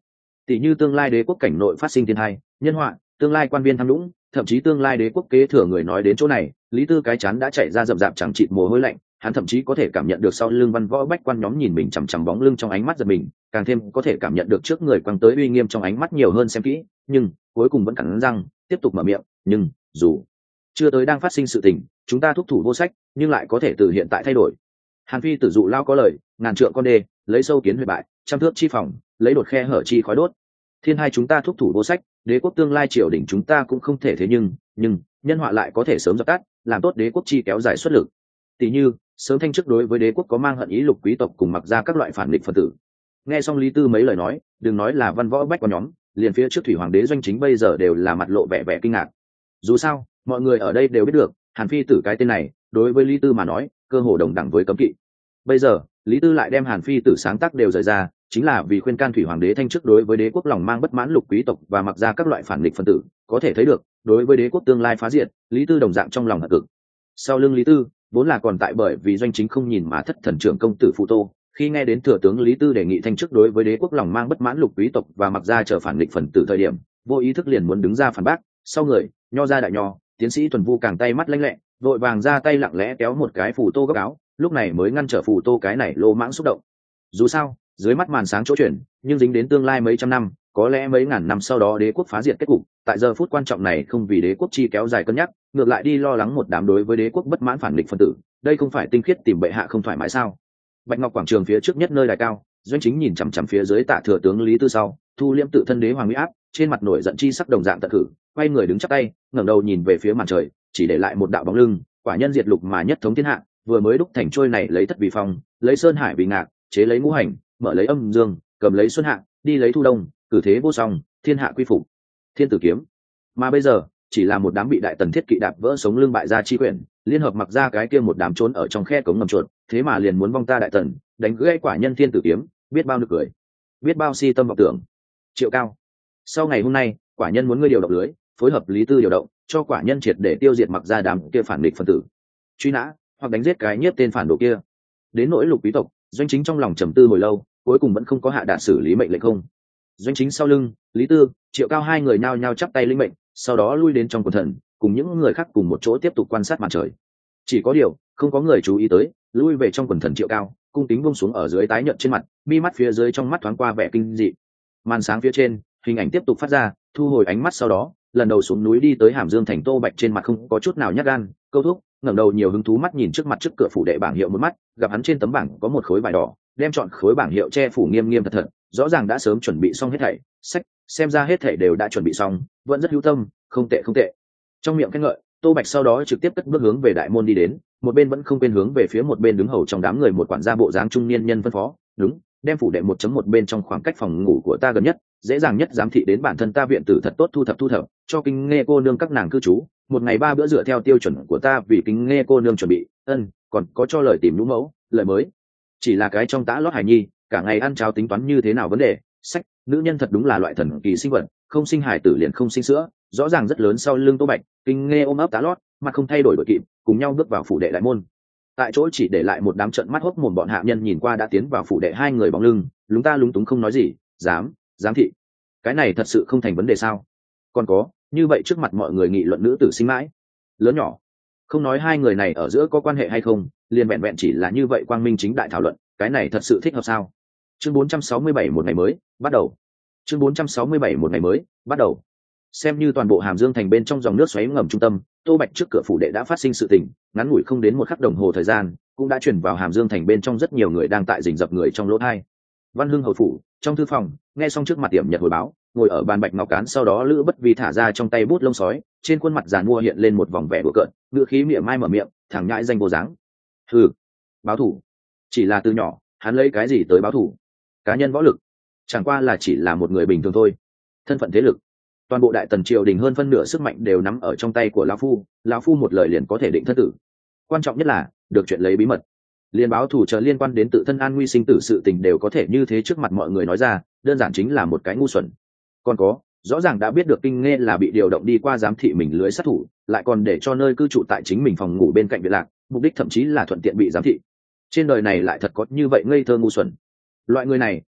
tỷ như tương lai đế quốc cảnh nội phát sinh thiên hai nhân họa, tương lai quan viên tham nhũng, thậm chí tương lai đế quốc kế thừa người. Nói đến chỗ này, Lý Tư cái chán đã chạy ra rậm rạp chẳng chịt mồ hôi lạnh, hắn thậm chí có thể cảm nhận được sau lưng văn võ bách quan nhóm nhìn mình chằm chằm bóng lưng trong ánh mắt giật mình, càng thêm có thể cảm nhận được trước người quăng tới uy nghiêm trong ánh mắt nhiều hơn xem kỹ, nhưng cuối cùng vẫn cắn răng tiếp tục mở miệng. Nhưng dù chưa tới đang phát sinh sự tình, chúng ta thúc thủ vô sách, nhưng lại có thể từ hiện tại thay đổi. Hàn Phi tử dụ lao có lời, ngàn trượng con đê lấy sâu kiến huyệt bại, trăm thước chi phòng lấy đột khe hở chi khói đốt. Thiên hai chúng ta thúc thủ vô sách, đế quốc tương lai triều đình chúng ta cũng không thể thế, nhưng nhưng nhân họa lại có thể sớm dập tắt, làm tốt đế quốc chi kéo dài xuất lực. Tỷ như sớm thanh chức đối với đế quốc có mang hận ý lục quý tộc cùng mặc ra các loại phản địch phân tử. Nghe xong Lý Tư mấy lời nói, đừng nói là văn võ bách quan nhóm, liền phía trước thủy hoàng đế doanh chính bây giờ đều là mặt lộ vẻ vẻ kinh ngạc. Dù sao mọi người ở đây đều biết được, Hàn Phi tử cái tên này đối với Lý Tư mà nói cơ hồ đồng đẳng với cấm kỵ. Bây giờ Lý Tư lại đem Hàn Phi tử sáng tác đều rời ra, chính là vì khuyên can thủy hoàng đế thanh chức đối với đế quốc lòng mang bất mãn lục quý tộc và mặc ra các loại phản địch phân tử. Có thể thấy được, đối với đế quốc tương lai phá diệt, Lý Tư đồng dạng trong lòng hận cực. Sau lưng Lý Tư vốn là còn tại bởi vì doanh chính không nhìn mà thất thần trưởng công tử Phụ Tô, khi nghe đến thừa tướng Lý Tư đề nghị thanh chức đối với đế quốc lòng mang bất mãn lục quý tộc và mặc ra trở phản địch phần tử thời điểm, vô ý thức liền muốn đứng ra phản bác. Sau người nho ra đại nho tiến sĩ Tuần Vu càng tay mắt lanh lẹ, vội vàng ra tay lặng lẽ kéo một cái Phụ Tô góc áo, lúc này mới ngăn trở Phụ Tô cái này lô mãng xúc động. Dù sao dưới mắt màn sáng chỗ chuyển, nhưng dính đến tương lai mấy trăm năm, có lẽ mấy ngàn năm sau đó đế quốc phá diệt kết cục. Tại giờ phút quan trọng này không vì đế quốc chi kéo dài cân nhắc, ngược lại đi lo lắng một đám đối với đế quốc bất mãn phản địch phân tử, đây không phải tinh khiết tìm bệ hạ không thoải mái sao? Bạch Ngọc quảng trường phía trước nhất nơi đài cao, doanh chính nhìn chằm chằm phía dưới tạ thừa tướng Lý Tư sau, thu liễm tự thân đế hoàng uy áp, trên mặt nổi giận chi sắc đồng dạng tận cử, quay người đứng chắp tay, ngẩng đầu nhìn về phía màn trời, chỉ để lại một đạo bóng lưng. Quả nhân diệt lục mà nhất thống thiên hạ, vừa mới đúc thành trôi này lấy thất vì phong, lấy sơn hải vì ngạc, chế lấy ngũ hành, mở lấy âm dương, cầm lấy xuân hạ, đi lấy thu đông, cử thế vô song, thiên hạ quy phục. Thiên tử kiếm. Mà bây giờ chỉ là một đám bị đại tần thiết kỵ đạp vỡ sống lưng bại gia chi quyển, liên hợp mặc ra cái kia một đám trốn ở trong khe cống ngầm chuột, thế mà liền muốn vong ta đại tần, đánh gãy quả nhân thiên tử kiếm, biết bao nực cười, biết bao si tâm vọng tưởng. Triệu Cao, sau ngày hôm nay quả nhân muốn ngươi điều động lưới, phối hợp Lý Tư điều động, cho quả nhân triệt để tiêu diệt mặc ra đám kia phản địch phân tử, truy nã hoặc đánh giết cái nhất tên phản đồ kia. Đến nỗi lục quý tộc, doanh chính trong lòng trầm tư hồi lâu, cuối cùng vẫn không có hạ đạt xử lý mệnh lệnh không. Doanh chính sau lưng Lý Tư, Triệu Cao hai người nhao nhao chắp tay linh mệnh, sau đó lui đến trong quần thần, cùng những người khác cùng một chỗ tiếp tục quan sát màn trời. Chỉ có điều không có người chú ý tới, lui về trong quần thần Triệu Cao cung kính buông xuống ở dưới tái nhợt trên mặt, mi mắt phía dưới trong mắt thoáng qua vẻ kinh dị. Màn sáng phía trên hình ảnh tiếp tục phát ra, thu hồi ánh mắt sau đó lần đầu xuống núi đi tới Hàm Dương thành Tô Bạch trên mặt không có chút nào nhát gan, câu thúc ngẩng đầu nhiều hứng thú mắt nhìn trước mặt trước cửa phủ đệ bảng hiệu một mắt, gặp hắn trên tấm bảng có một khối vải đỏ, đem chọn khối bảng hiệu che phủ nghiêm nghiêm thật thật, rõ ràng đã sớm chuẩn bị xong hết thảy, sách xem ra hết thảy đều đã chuẩn bị xong, vẫn rất hữu tâm, không tệ không tệ. Trong miệng khen ngợi, Tô Bạch sau đó trực tiếp cất bước hướng về đại môn đi đến, một bên vẫn không quên hướng về phía một bên đứng hầu trong đám người một quản gia bộ dáng trung niên nhân phân phó, đúng, đem phủ đệ một chấm một bên trong khoảng cách phòng ngủ của ta gần nhất, dễ dàng nhất giám thị đến bản thân ta viện tử thật tốt thu thập thu thập, cho Kinh Nghe cô nương các nàng cư trú, một ngày ba bữa dựa theo tiêu chuẩn của ta vì Kinh Nghe cô nương chuẩn bị, ân, còn có cho lời tìm nhũ mẫu, lời mới. Chỉ là cái trong tã lót hài nhi, cả ngày ăn cháo tính toán như thế nào vấn đề, sách, nữ nhân thật đúng là loại thần kỳ sinh vật, không sinh hài tử liền không sinh sữa, rõ ràng rất lớn sau lưng Tô Bạch, Kinh Nghe ôm ấp tá lót, mặt không thay đổi đội kịp, cùng nhau bước vào phủ đệ đại môn. Tại chỗ chỉ để lại một đám trợn mắt hốc mồm bọn hạ nhân nhìn qua đã tiến vào phủ đệ hai người bóng lưng, lúng ta lúng túng không nói gì, dám, dám thị. Cái này thật sự không thành vấn đề sao? Còn có, như vậy trước mặt mọi người nghị luận nữ tử sinh mãi, lớn nhỏ, không nói hai người này ở giữa có quan hệ hay không, liền vẹn vẹn chỉ là như vậy quang minh chính đại thảo luận, cái này thật sự thích hợp sao? Chương bốn trăm sáu mươi bảy một ngày mới, bắt đầu. Chương bốn trăm sáu mươi bảy một ngày mới, bắt đầu. Xem như toàn bộ Hàm Dương thành bên trong dòng nước xoáy ngầm trung tâm, Tô Bạch trước cửa phủ đệ đã phát sinh sự tình, ngắn ngủi không đến một khắc đồng hồ thời gian, cũng đã truyền vào Hàm Dương thành bên trong rất nhiều người đang tại rình rập người trong lỗ hai. Văn Hưng hầu phủ, trong thư phòng, nghe xong trước mặt tiệm nhật hồi báo, ngồi ở bàn bạch ngọc cán, sau đó Lữ Bất Vi thả ra trong tay bút lông sói, trên khuôn mặt giàn mua hiện lên một vòng vẻ đùa cợt, ngữ khí mỉa mai mở miệng, thẳng nhãi danh vô dáng. Hừ, báo thủ? Chỉ là từ nhỏ, hắn lấy cái gì tới báo thủ? Cá nhân võ lực, chẳng qua là chỉ là một người bình thường thôi. Thân phận thế lực, toàn bộ đại tần triều đình hơn phân nửa sức mạnh đều nắm ở trong tay của lão phu, lão phu một lời liền có thể định thân tử. Quan trọng nhất là được chuyện lấy bí mật, liên báo thủ chờ liên quan đến tự thân an nguy sinh tử sự tình đều có thể như thế trước mặt mọi người nói ra, đơn giản chính là một cái ngu xuẩn. Còn có, rõ ràng đã biết được Kinh Nghe là bị điều động đi qua giám thị mình lưới sát thủ, lại còn để cho nơi cư trụ tại chính mình phòng ngủ bên cạnh biệt lạc, mục đích thậm chí là thuận tiện bị giám thị. Trên đời này lại thật có như vậy ngây thơ ngu xuẩn. Loại người này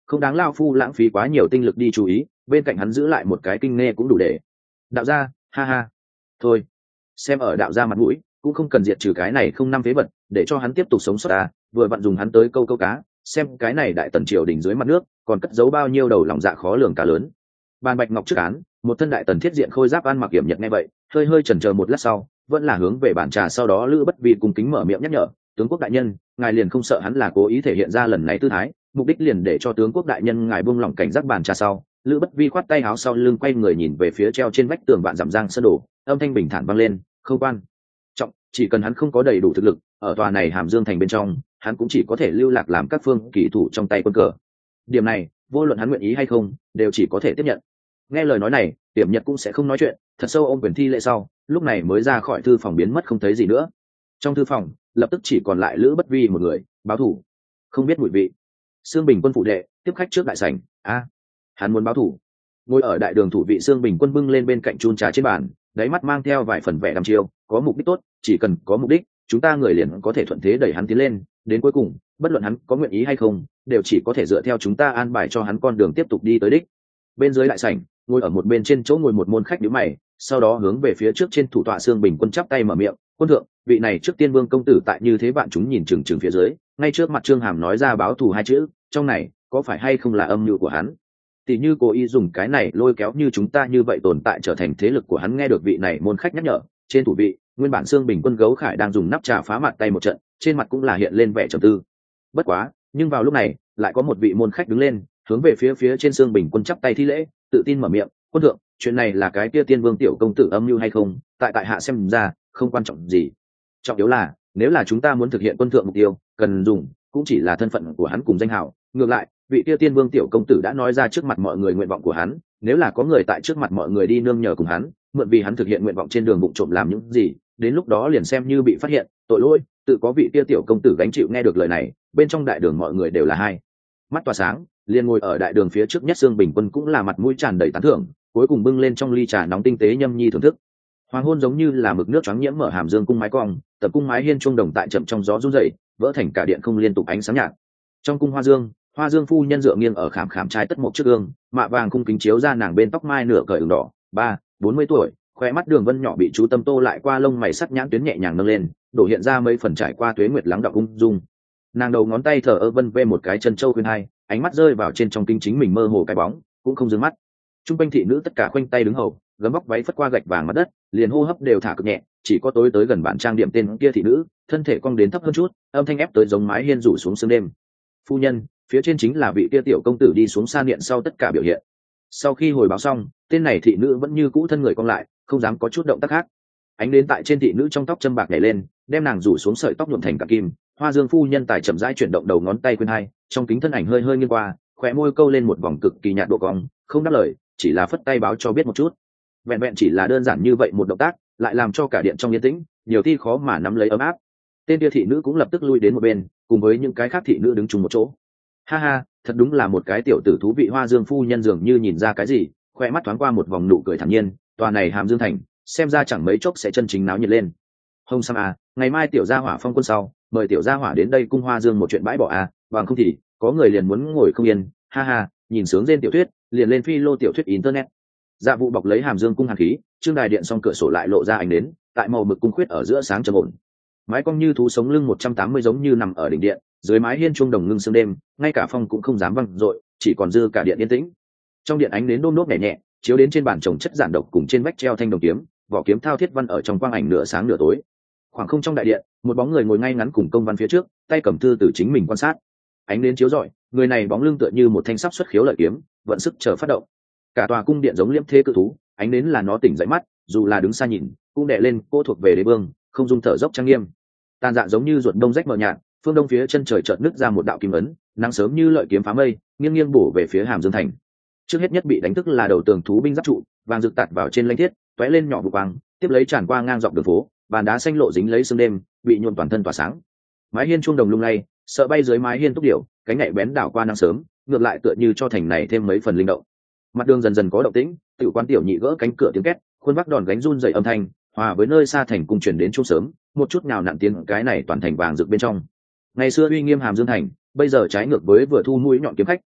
không đáng lao phu lãng phí quá nhiều tinh lực đi chú ý, bên cạnh hắn giữ lại một cái kinh nghe cũng đủ để. Đạo gia, ha ha. Thôi, xem ở đạo gia mặt mũi, cũng không cần diệt trừ cái này không năm phế vật, để cho hắn tiếp tục sống sót ta, vừa vặn dùng hắn tới câu câu cá, xem cái này đại tần triều đỉnh dưới mặt nước, còn cất giấu bao nhiêu đầu lòng dạ khó lường cá lớn. Bàn bạch ngọc trước án, một thân đại tần thiết diện khôi giáp ăn mặc kiểm nhật nghe vậy, hơi hơi chần chờ một lát sau, vẫn là hướng về bàn trà, sau đó Lữ Bất Vi cùng kính mở miệng nhắc nhở, tướng quốc đại nhân, ngài liền không sợ hắn là cố ý thể hiện ra lần này tư thái, mục đích liền để cho tướng quốc đại nhân ngài buông lỏng cảnh giác bàn trà sau. Lữ Bất Vi khoát tay áo sau lưng quay người nhìn về phía treo trên vách tường vạn dặm giang sơn đồ, âm thanh bình thản vang lên, không quan trọng, chỉ cần hắn không có đầy đủ thực lực, ở tòa này Hàm Dương thành bên trong, hắn cũng chỉ có thể lưu lạc làm các phương kỳ thủ trong tay quân cờ. Điểm này, vô luận hắn nguyện ý hay không, đều chỉ có thể tiếp nhận. Nghe lời nói này, Tiểm Nhật cũng sẽ không nói chuyện, thật sâu ôm quyền thi lễ sau, lúc này mới ra khỏi thư phòng biến mất không thấy gì nữa. Trong thư phòng, lập tức chỉ còn lại Lữ Bất Vi một người, báo thủ. Không biết mùi vị. Sương Bình Quân phụ đệ, tiếp khách trước đại sảnh. A, hắn muốn báo thủ. Ngồi ở đại đường thủ vị Sương Bình Quân bưng lên bên cạnh chun trà trên bàn, đáy mắt mang theo vài phần vẻ đăm chiêu, có mục đích tốt, chỉ cần có mục đích, chúng ta người liền có thể thuận thế đẩy hắn tiến lên, đến cuối cùng, bất luận hắn có nguyện ý hay không, đều chỉ có thể dựa theo chúng ta an bài cho hắn con đường tiếp tục đi tới đích. Bên dưới đại sảnh, ngồi ở một bên trên chỗ ngồi một môn khách nhíu mày, sau đó hướng về phía trước trên thủ tọa Sương Bình Quân chắp tay mở miệng, quân thượng, vị này trước tiên vương công tử tại như thế vạn chúng nhìn chừng chừng phía dưới, ngay trước mặt Trương Hàm nói ra báo thù hai chữ, trong này có phải hay không là âm mưu của hắn? Tỷ như cố ý dùng cái này lôi kéo như chúng ta như vậy tồn tại trở thành thế lực của hắn. Nghe được vị này môn khách nhắc nhở, trên thủ vị nguyên bản Sương Bình Quân Gấu Khải đang dùng nắp trà phá mặt tay một trận, trên mặt cũng là hiện lên vẻ trầm tư. Bất quá, nhưng vào lúc này, lại có một vị môn khách đứng lên, hướng về phía phía trên Sương Bình Quân chắp tay thi lễ, tự tin mở miệng, quân thượng, chuyện này là cái kia tiên vương tiểu công tử âm mưu hay không, tại tại hạ xem ra không quan trọng gì, trọng yếu là nếu là chúng ta muốn thực hiện quân thượng mục tiêu, cần dùng cũng chỉ là thân phận của hắn cùng danh hào. Ngược lại, vị kia tiên vương tiểu công tử đã nói ra trước mặt mọi người nguyện vọng của hắn, nếu là có người tại trước mặt mọi người đi nương nhờ cùng hắn, mượn vì hắn thực hiện nguyện vọng trên đường bụng trộm làm những gì, đến lúc đó liền xem như bị phát hiện, tội lỗi tự có vị kia tiểu công tử gánh chịu. Nghe được lời này, bên trong đại đường mọi người đều là hai mắt tỏa sáng, liền ngồi ở đại đường phía trước nhất Sương Bình Quân cũng là mặt mũi tràn đầy tán thưởng, cuối cùng bưng lên trong ly trà nóng tinh tế nhâm nhi thưởng thức. Hoàng hôn giống như là mực nước choáng nhiễm mở Hàm Dương cung mái cong, tập cung mái hiên chuông đồng tại chậm trong gió rung rẩy, vỡ thành cả điện không liên tục ánh sáng nhạt. Trong cung Hoa Dương, Hoa Dương phu nhân dựa nghiêng ở khảm khảm trai tất mộc trước gương, mạ vàng cung kính chiếu ra nàng bên tóc mai nửa cởi ửng đỏ, ba bốn mươi tuổi, khóe mắt đường vân nhỏ bị chú tâm tô lại qua lông mày sắt nhãn tuyến nhẹ nhàng nâng lên, đổ hiện ra mấy phần trải qua tuế nguyệt lắng đọng ung dung. Nàng đầu ngón tay thở ơ vân ve một cái chân châu khuyên hai, ánh mắt rơi vào trên trong kinh chính mình mơ hồ cái bóng, cũng không dừng mắt. Trung quanh thị nữ tất cả khoanh tay đứng hầu, gấm vóc váy phất qua gạch vàng mặt đất, liền hô hấp đều thả cực nhẹ, chỉ có tối tới gần bản trang điểm tên kia thị nữ, thân thể cong đến thấp hơn chút, âm thanh ép tới giống mái hiên rủ xuống sương đêm. Phu nhân, phía trên chính là vị kia tiểu công tử đi xuống xa niệm sau tất cả biểu hiện. Sau khi hồi báo xong, tên này thị nữ vẫn như cũ thân người cong lại, không dám có chút động tác khác. Ánh đến tại trên thị nữ trong tóc châm bạc nhảy lên, đem nàng rủ xuống sợi tóc nhuộm thành cả kim. Hoa Dương phu nhân tài chậm rãi chuyển động đầu ngón tay khuyên hai, trong kính thân ảnh hơi hơi nghiêng qua, khóe môi câu lên một vòng cực kỳ nhạt độ cong, không đáp lời, chỉ là phất tay báo cho biết một chút. Vẹn vẹn chỉ là đơn giản như vậy một động tác, lại làm cho cả điện trong yên tĩnh, nhiều thi khó mà nắm lấy ấm áp. Tên kia thị nữ cũng lập tức lui đến một bên, cùng với những cái khác thị nữ đứng chung một chỗ. Ha ha, thật đúng là một cái tiểu tử thú vị. Hoa Dương phu nhân dường như nhìn ra cái gì, khoe mắt thoáng qua một vòng nụ cười thản nhiên. Tòa này Hàm Dương thành, xem ra chẳng mấy chốc sẽ chân chính náo nhiệt lên. Hồng Sam à, ngày mai tiểu gia hỏa phong quân sau, mời tiểu gia hỏa đến đây cung Hoa Dương một chuyện bãi bỏ à, bằng không thì có người liền muốn ngồi không yên. Ha ha, nhìn sướng trên tiểu thuyết, liền lên phi lô tiểu thuyết internet. Dạ vụ bọc lấy Hàm Dương cung hàn khí, trương đài điện song cửa sổ lại lộ ra ánh đến, tại màu mực cung khuyết ở giữa sáng trầm ổn. Mái cong như thú sống lưng một trăm tám mươi giống như nằm ở đỉnh điện, dưới mái hiên chuông đồng ngưng sương đêm, ngay cả phong cũng không dám văng dội, chỉ còn dư cả điện yên tĩnh. Trong điện ánh đến đôm đốt nhẹ nhẹ, chiếu đến trên bàn trồng chất giản độc cùng trên vách treo thanh đồng kiếm, vỏ kiếm thao thiết văn ở trong quang ảnh nửa sáng nửa tối. Khoảng không trong đại điện, một bóng người ngồi ngay ngắn cùng công văn phía trước, tay cầm thư từ chính mình quan sát. Ánh đến chiếu rọi, người này bóng lưng tựa như một thanh sắp xuất khiếu lợi kiếm, vận sức chờ phát động. Cả tòa cung điện giống liễm thế cự thú, ánh đến là nó tỉnh dậy mắt, dù là đứng xa nhìn, cũng đè lên cô thuộc về đế vương, không dung thở dốc trang nghiêm. Tàn dạ giống như ruột đông rách mờ nhạt, phương đông phía chân trời chợt nứt ra một đạo kim ấn, nắng sớm như lợi kiếm phá mây, nghiêng nghiêng bổ về phía Hàm Dương thành. Trước hết nhất bị đánh thức là đầu tường thú binh giáp trụ, vàng rực tạt vào trên lãnh thiết, tóe lên nhỏ vụ vàng, tiếp lấy tràn qua ngang dọc đường phố, bàn đá xanh lộ dính lấy sương đêm, bị nhuộm toàn thân tỏa sáng. Mái hiên chuông đồng lung lay, sợ bay dưới mái hiên túc điểu, cánh nhạy bén đảo qua nắng sớm, ngược lại tựa như cho thành này thêm mấy phần linh động. Mặt đường dần dần có động tĩnh, tiểu quán tiểu nhị gỡ cánh cửa tiếng két, khuôn vác đòn gánh run dậy âm thanh, hòa với nơi xa thành cung truyền đến chuông sớm, một chút nào nặn tiếng cái này toàn thành vàng rực bên trong. Ngày xưa uy nghiêm Hàm Dương thành, bây giờ trái ngược với vừa thu mũi nhọn kiếm khách,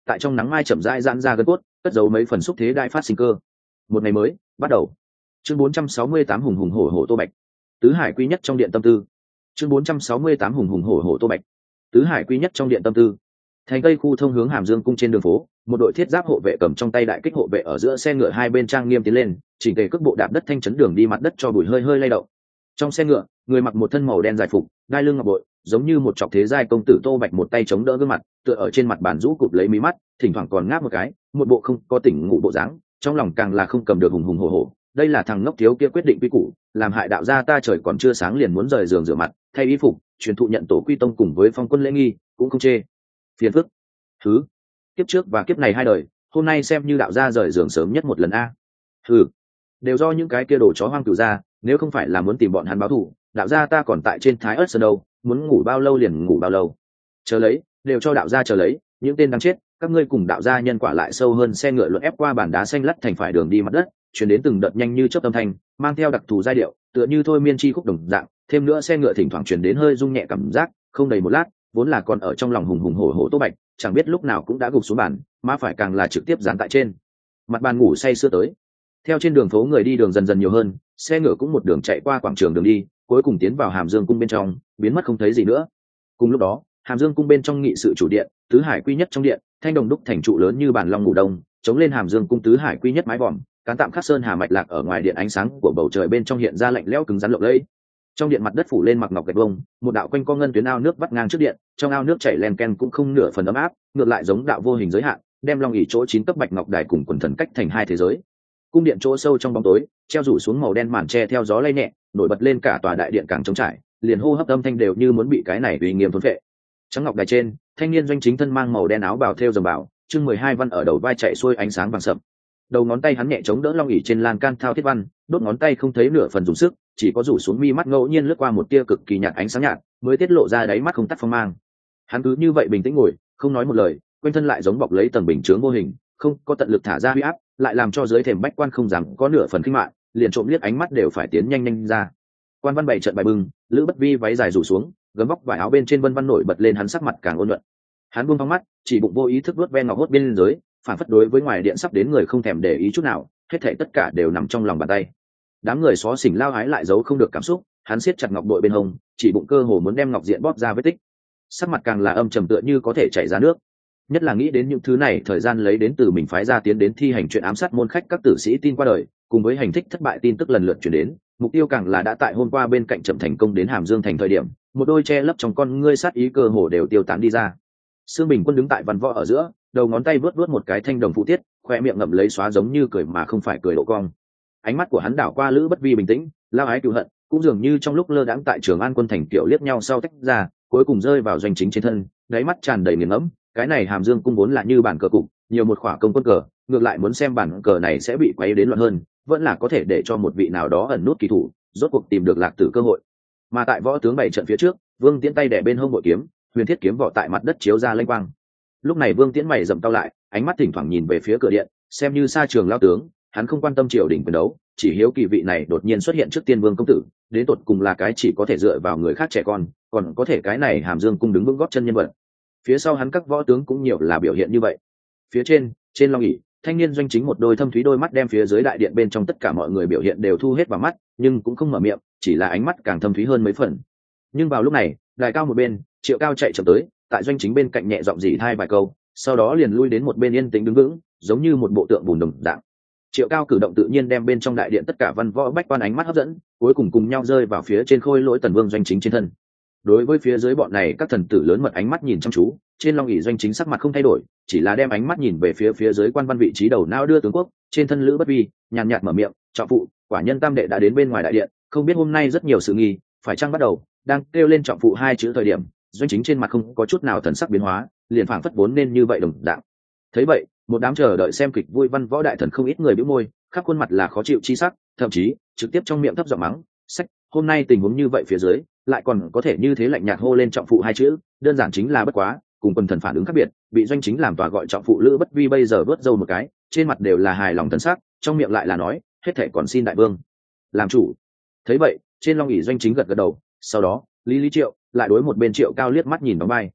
tại trong nắng mai chậm rãi giãn ra gân cốt, cất giấu mấy phần xúc thế đại phát sinh cơ. Một ngày mới bắt đầu. Chương bốn trăm sáu mươi tám hùng hùng hổ hổ Tô Bạch. Tứ hải quy nhất trong điện tâm tư. Chương bốn trăm sáu mươi tám hùng hùng hổ hổ Tô Bạch. Tứ hải quy nhất trong điện tâm tư. Thành Tây khu thông hướng Hàm Dương cung trên đường phố, một đội thiết giáp hộ vệ cầm trong tay đại kích hộ vệ ở giữa xe ngựa hai bên trang nghiêm tiến lên, chỉnh tề cước bộ đạp đất thanh chấn đường đi, mặt đất cho bụi hơi hơi lay động. Trong xe ngựa, người mặc một thân màu đen dài phục, đai lưng ngọc bội, giống như một trọc thế giai công tử Tô Bạch một tay chống đỡ gương mặt, tựa ở trên mặt bàn rũ cụp lấy mí mắt, thỉnh thoảng còn ngáp một cái, một bộ không có tỉnh ngủ bộ dáng, trong lòng càng là không cầm được hùng hùng hổ hổ. Đây là thằng ngốc thiếu kia quyết định quy củ, làm hại đạo gia ta trời còn chưa sáng liền muốn rời giường rửa mặt, thay y phục, truyền thụ nhận tổ quy tông cùng với phong quân lễ nghi, cũng không chê. Phiền phức. Thứ. Kiếp trước và kiếp này hai đời, hôm nay xem như đạo gia rời giường sớm nhất một lần a. Hừ. Đều do những cái kia đồ chó hoang cửu gia, nếu không phải là muốn tìm bọn hắn báo thù, đạo gia ta còn tại trên Thái Ức Sơn đâu, muốn ngủ bao lâu liền ngủ bao lâu. Chờ lấy, đều cho đạo gia chờ lấy, những tên đáng chết, các ngươi cùng đạo gia nhân quả lại sâu hơn. Xe ngựa luận ép qua bàn đá xanh lắt thành phải đường đi mặt đất, chuyển đến từng đợt nhanh như chớp âm thanh, mang theo đặc thù giai điệu, tựa như thôi miên chi khúc đồng dạng. Thêm nữa xe ngựa thỉnh thoảng chuyển đến hơi rung nhẹ cảm giác, không đầy một lát, vốn là còn ở trong lòng hùng hùng hổ hổ Tô Bạch, chẳng biết lúc nào cũng đã gục xuống bàn, má phải càng là trực tiếp dán tại trên mặt bàn ngủ say sưa tới. Theo trên đường phố người đi đường dần dần nhiều hơn, xe ngựa cũng một đường chạy qua quảng trường đường đi, cuối cùng tiến vào Hàm Dương cung bên trong, biến mất không thấy gì nữa. Cùng lúc đó, Hàm Dương cung bên trong nghị sự chủ điện, tứ hải quy nhất trong điện, thanh đồng đúc thành trụ lớn như bàn long ngủ đông, chống lên Hàm Dương cung tứ hải quy nhất mái vòm, cán tạm khắc sơn hà mạch lạc ở ngoài điện, ánh sáng của bầu trời bên trong hiện ra lạnh lẽo cứng rắn lộng lẫy. Trong điện mặt đất phủ lên mặc ngọc gạch bông, một đạo quanh co ngân tuyến ao nước vắt ngang trước điện, trong ao nước chảy len ken cũng không nửa phần ấm áp, ngược lại giống đạo vô hình giới hạn, đem long ỷ chỗ chín cấp bạch ngọc đài cùng quần thần cách thành hai thế giới. Cung điện chỗ sâu trong bóng tối, treo rủ xuống màu đen màn tre theo gió lay nhẹ, nổi bật lên cả tòa đại điện càng trống trải, liền hô hấp âm thanh đều như muốn bị cái này uy nghiêm thôn phệ. Trắng ngọc đài trên, thanh niên doanh chính thân mang màu đen áo bào thêu rồng bảo, chương mười hai văn ở đầu vai chạy xuôi ánh sáng vàng sậm. Đầu ngón tay hắn nhẹ chống đỡ long ỷ trên lan can thao thiết văn, đốt ngón tay không thấy nửa phần dùng sức, chỉ có rủ xuống mi mắt ngẫu nhiên lướt qua một tia cực kỳ nhạt ánh sáng nhạt, mới tiết lộ ra đáy mắt không tắt phong mang. Hắn cứ như vậy bình tĩnh ngồi, không nói một lời, quanh thân lại giống bọc lấy tầng bình chướng vô hình, không có tận lực thả ra huy áp, lại làm cho dưới thềm bách quan không dám có nửa phần kinh mạng, liền trộm liếc ánh mắt đều phải tiến nhanh nhanh ra. Quan văn bảy trận bài bưng, lữ bất vi váy dài rủ xuống, gấm vóc vải áo bên trên vân văn nổi bật lên, hắn sắc mặt càng ôn nhuận. Hắn buông phóng mắt, chỉ bụng vô ý thức vuốt ven ngọc hốt bên dưới, phản phất đối với ngoài điện sắp đến người không thèm để ý chút nào, hết thảy tất cả đều nằm trong lòng bàn tay. Đám người xó xỉnh lao hái lại giấu không được cảm xúc, hắn siết chặt ngọc bội bên hông, chỉ bụng cơ hồ muốn đem ngọc diện bóp ra vết tích. Sắc mặt càng là âm trầm tựa như có thể chảy ra nước. Nhất là nghĩ đến những thứ này thời gian lấy đến từ mình phái ra tiến đến thi hành chuyện ám sát môn khách các tử sĩ tin qua đời, cùng với hành thích thất bại tin tức lần lượt chuyển đến, mục tiêu càng là đã tại hôm qua bên cạnh chậm thành công đến Hàm Dương thành thời điểm, một đôi che lấp trong con ngươi sát ý cơ hồ đều tiêu tán đi ra. Sương Bình Quân đứng tại văn võ ở giữa, đầu ngón tay vớt vớt một cái thanh đồng phụ tiết, khoe miệng ngậm lấy xóa giống như cười mà không phải cười độ cong. Ánh mắt của hắn đảo qua Lữ Bất Vi bình tĩnh, lao ái cựu hận, cũng dường như trong lúc lơ đãng tại Trường An quân thành kiểu liếc nhau sau tách ra, cuối cùng rơi vào doanh chính trên thân, đáy mắt tràn đầy nghiền ngẫm. Cái này Hàm Dương cung vốn là như bản cờ cục, nhiều một khỏa công quân cờ, ngược lại muốn xem bản cờ này sẽ bị quấy đến loạn hơn, vẫn là có thể để cho một vị nào đó ẩn nút kỳ thủ, rốt cuộc tìm được lạc tử cơ hội. Mà tại võ tướng bảy trận phía trước, Vương Tiễn tay đè bên hông bội kiếm, huyền thiết kiếm vỏ tại mặt đất chiếu ra lênh quang. Lúc này Vương Tiễn mày rậm cau lại, ánh mắt thỉnh thoảng nhìn về phía cửa điện, xem như xa trường lao tướng, hắn không quan tâm triều đình quyền đấu, chỉ hiếu kỳ vị này đột nhiên xuất hiện trước Tiên Vương công tử, đến tột cùng là cái chỉ có thể dựa vào người khác trẻ con, còn có thể cái này Hàm Dương cung đứng vững gót chân nhân vật. Phía sau hắn các võ tướng cũng nhiều là biểu hiện như vậy. Phía trên, trên long ỷ, thanh niên doanh chính một đôi thâm thúy đôi mắt đem phía dưới đại điện bên trong tất cả mọi người biểu hiện đều thu hết vào mắt, nhưng cũng không mở miệng, chỉ là ánh mắt càng thâm thúy hơn mấy phần. Nhưng vào lúc này, đài cao một bên, Triệu Cao chạy chậm tới, tại doanh chính bên cạnh nhẹ giọng rỉ thai vài câu, sau đó liền lui đến một bên yên tĩnh đứng vững, giống như một bộ tượng bùn đồng dạng. Triệu Cao cử động tự nhiên đem bên trong đại điện tất cả văn võ bách quan ánh mắt hấp dẫn, cuối cùng cùng nhau rơi vào phía trên khôi lỗi Tần Vương doanh chính trên thân. Đối với phía dưới bọn này các thần tử lớn mật ánh mắt nhìn chăm chú, trên long ỷ doanh chính sắc mặt không thay đổi, chỉ là đem ánh mắt nhìn về phía phía dưới quan văn vị trí đầu não đưa tướng quốc, trên thân Lữ Bất Vi, nhàn nhạt mở miệng, "Trọng phụ, quả nhân tam đệ đã đến bên ngoài đại điện, không biết hôm nay rất nhiều sự nghi, phải chăng bắt đầu?" Đang kêu lên trọng phụ hai chữ thời điểm, doanh chính trên mặt không có chút nào thần sắc biến hóa, liền phảng phất vốn nên như vậy đồng dạng. Thấy vậy, một đám chờ đợi xem kịch vui văn võ đại thần không ít người bĩu môi, khắp khuôn mặt là khó chịu chi sắc, thậm chí trực tiếp trong miệng thấp giọng mắng, "Sách, hôm nay tình huống như vậy phía dưới, lại còn có thể như thế lạnh nhạt hô lên trọng phụ hai chữ, đơn giản chính là bất quá." Cùng quần thần phản ứng khác biệt, bị doanh chính làm tòa gọi trọng phụ Lữ Bất Vi bây giờ vớt râu một cái, trên mặt đều là hài lòng thần sắc, trong miệng lại là nói, "Hết thảy còn xin đại vương làm chủ." Thấy vậy, trên long ỷ doanh chính gật gật đầu, sau đó, Lý Lý Triệu lại đối một bên Triệu Cao liếc mắt nhìn đóng vai.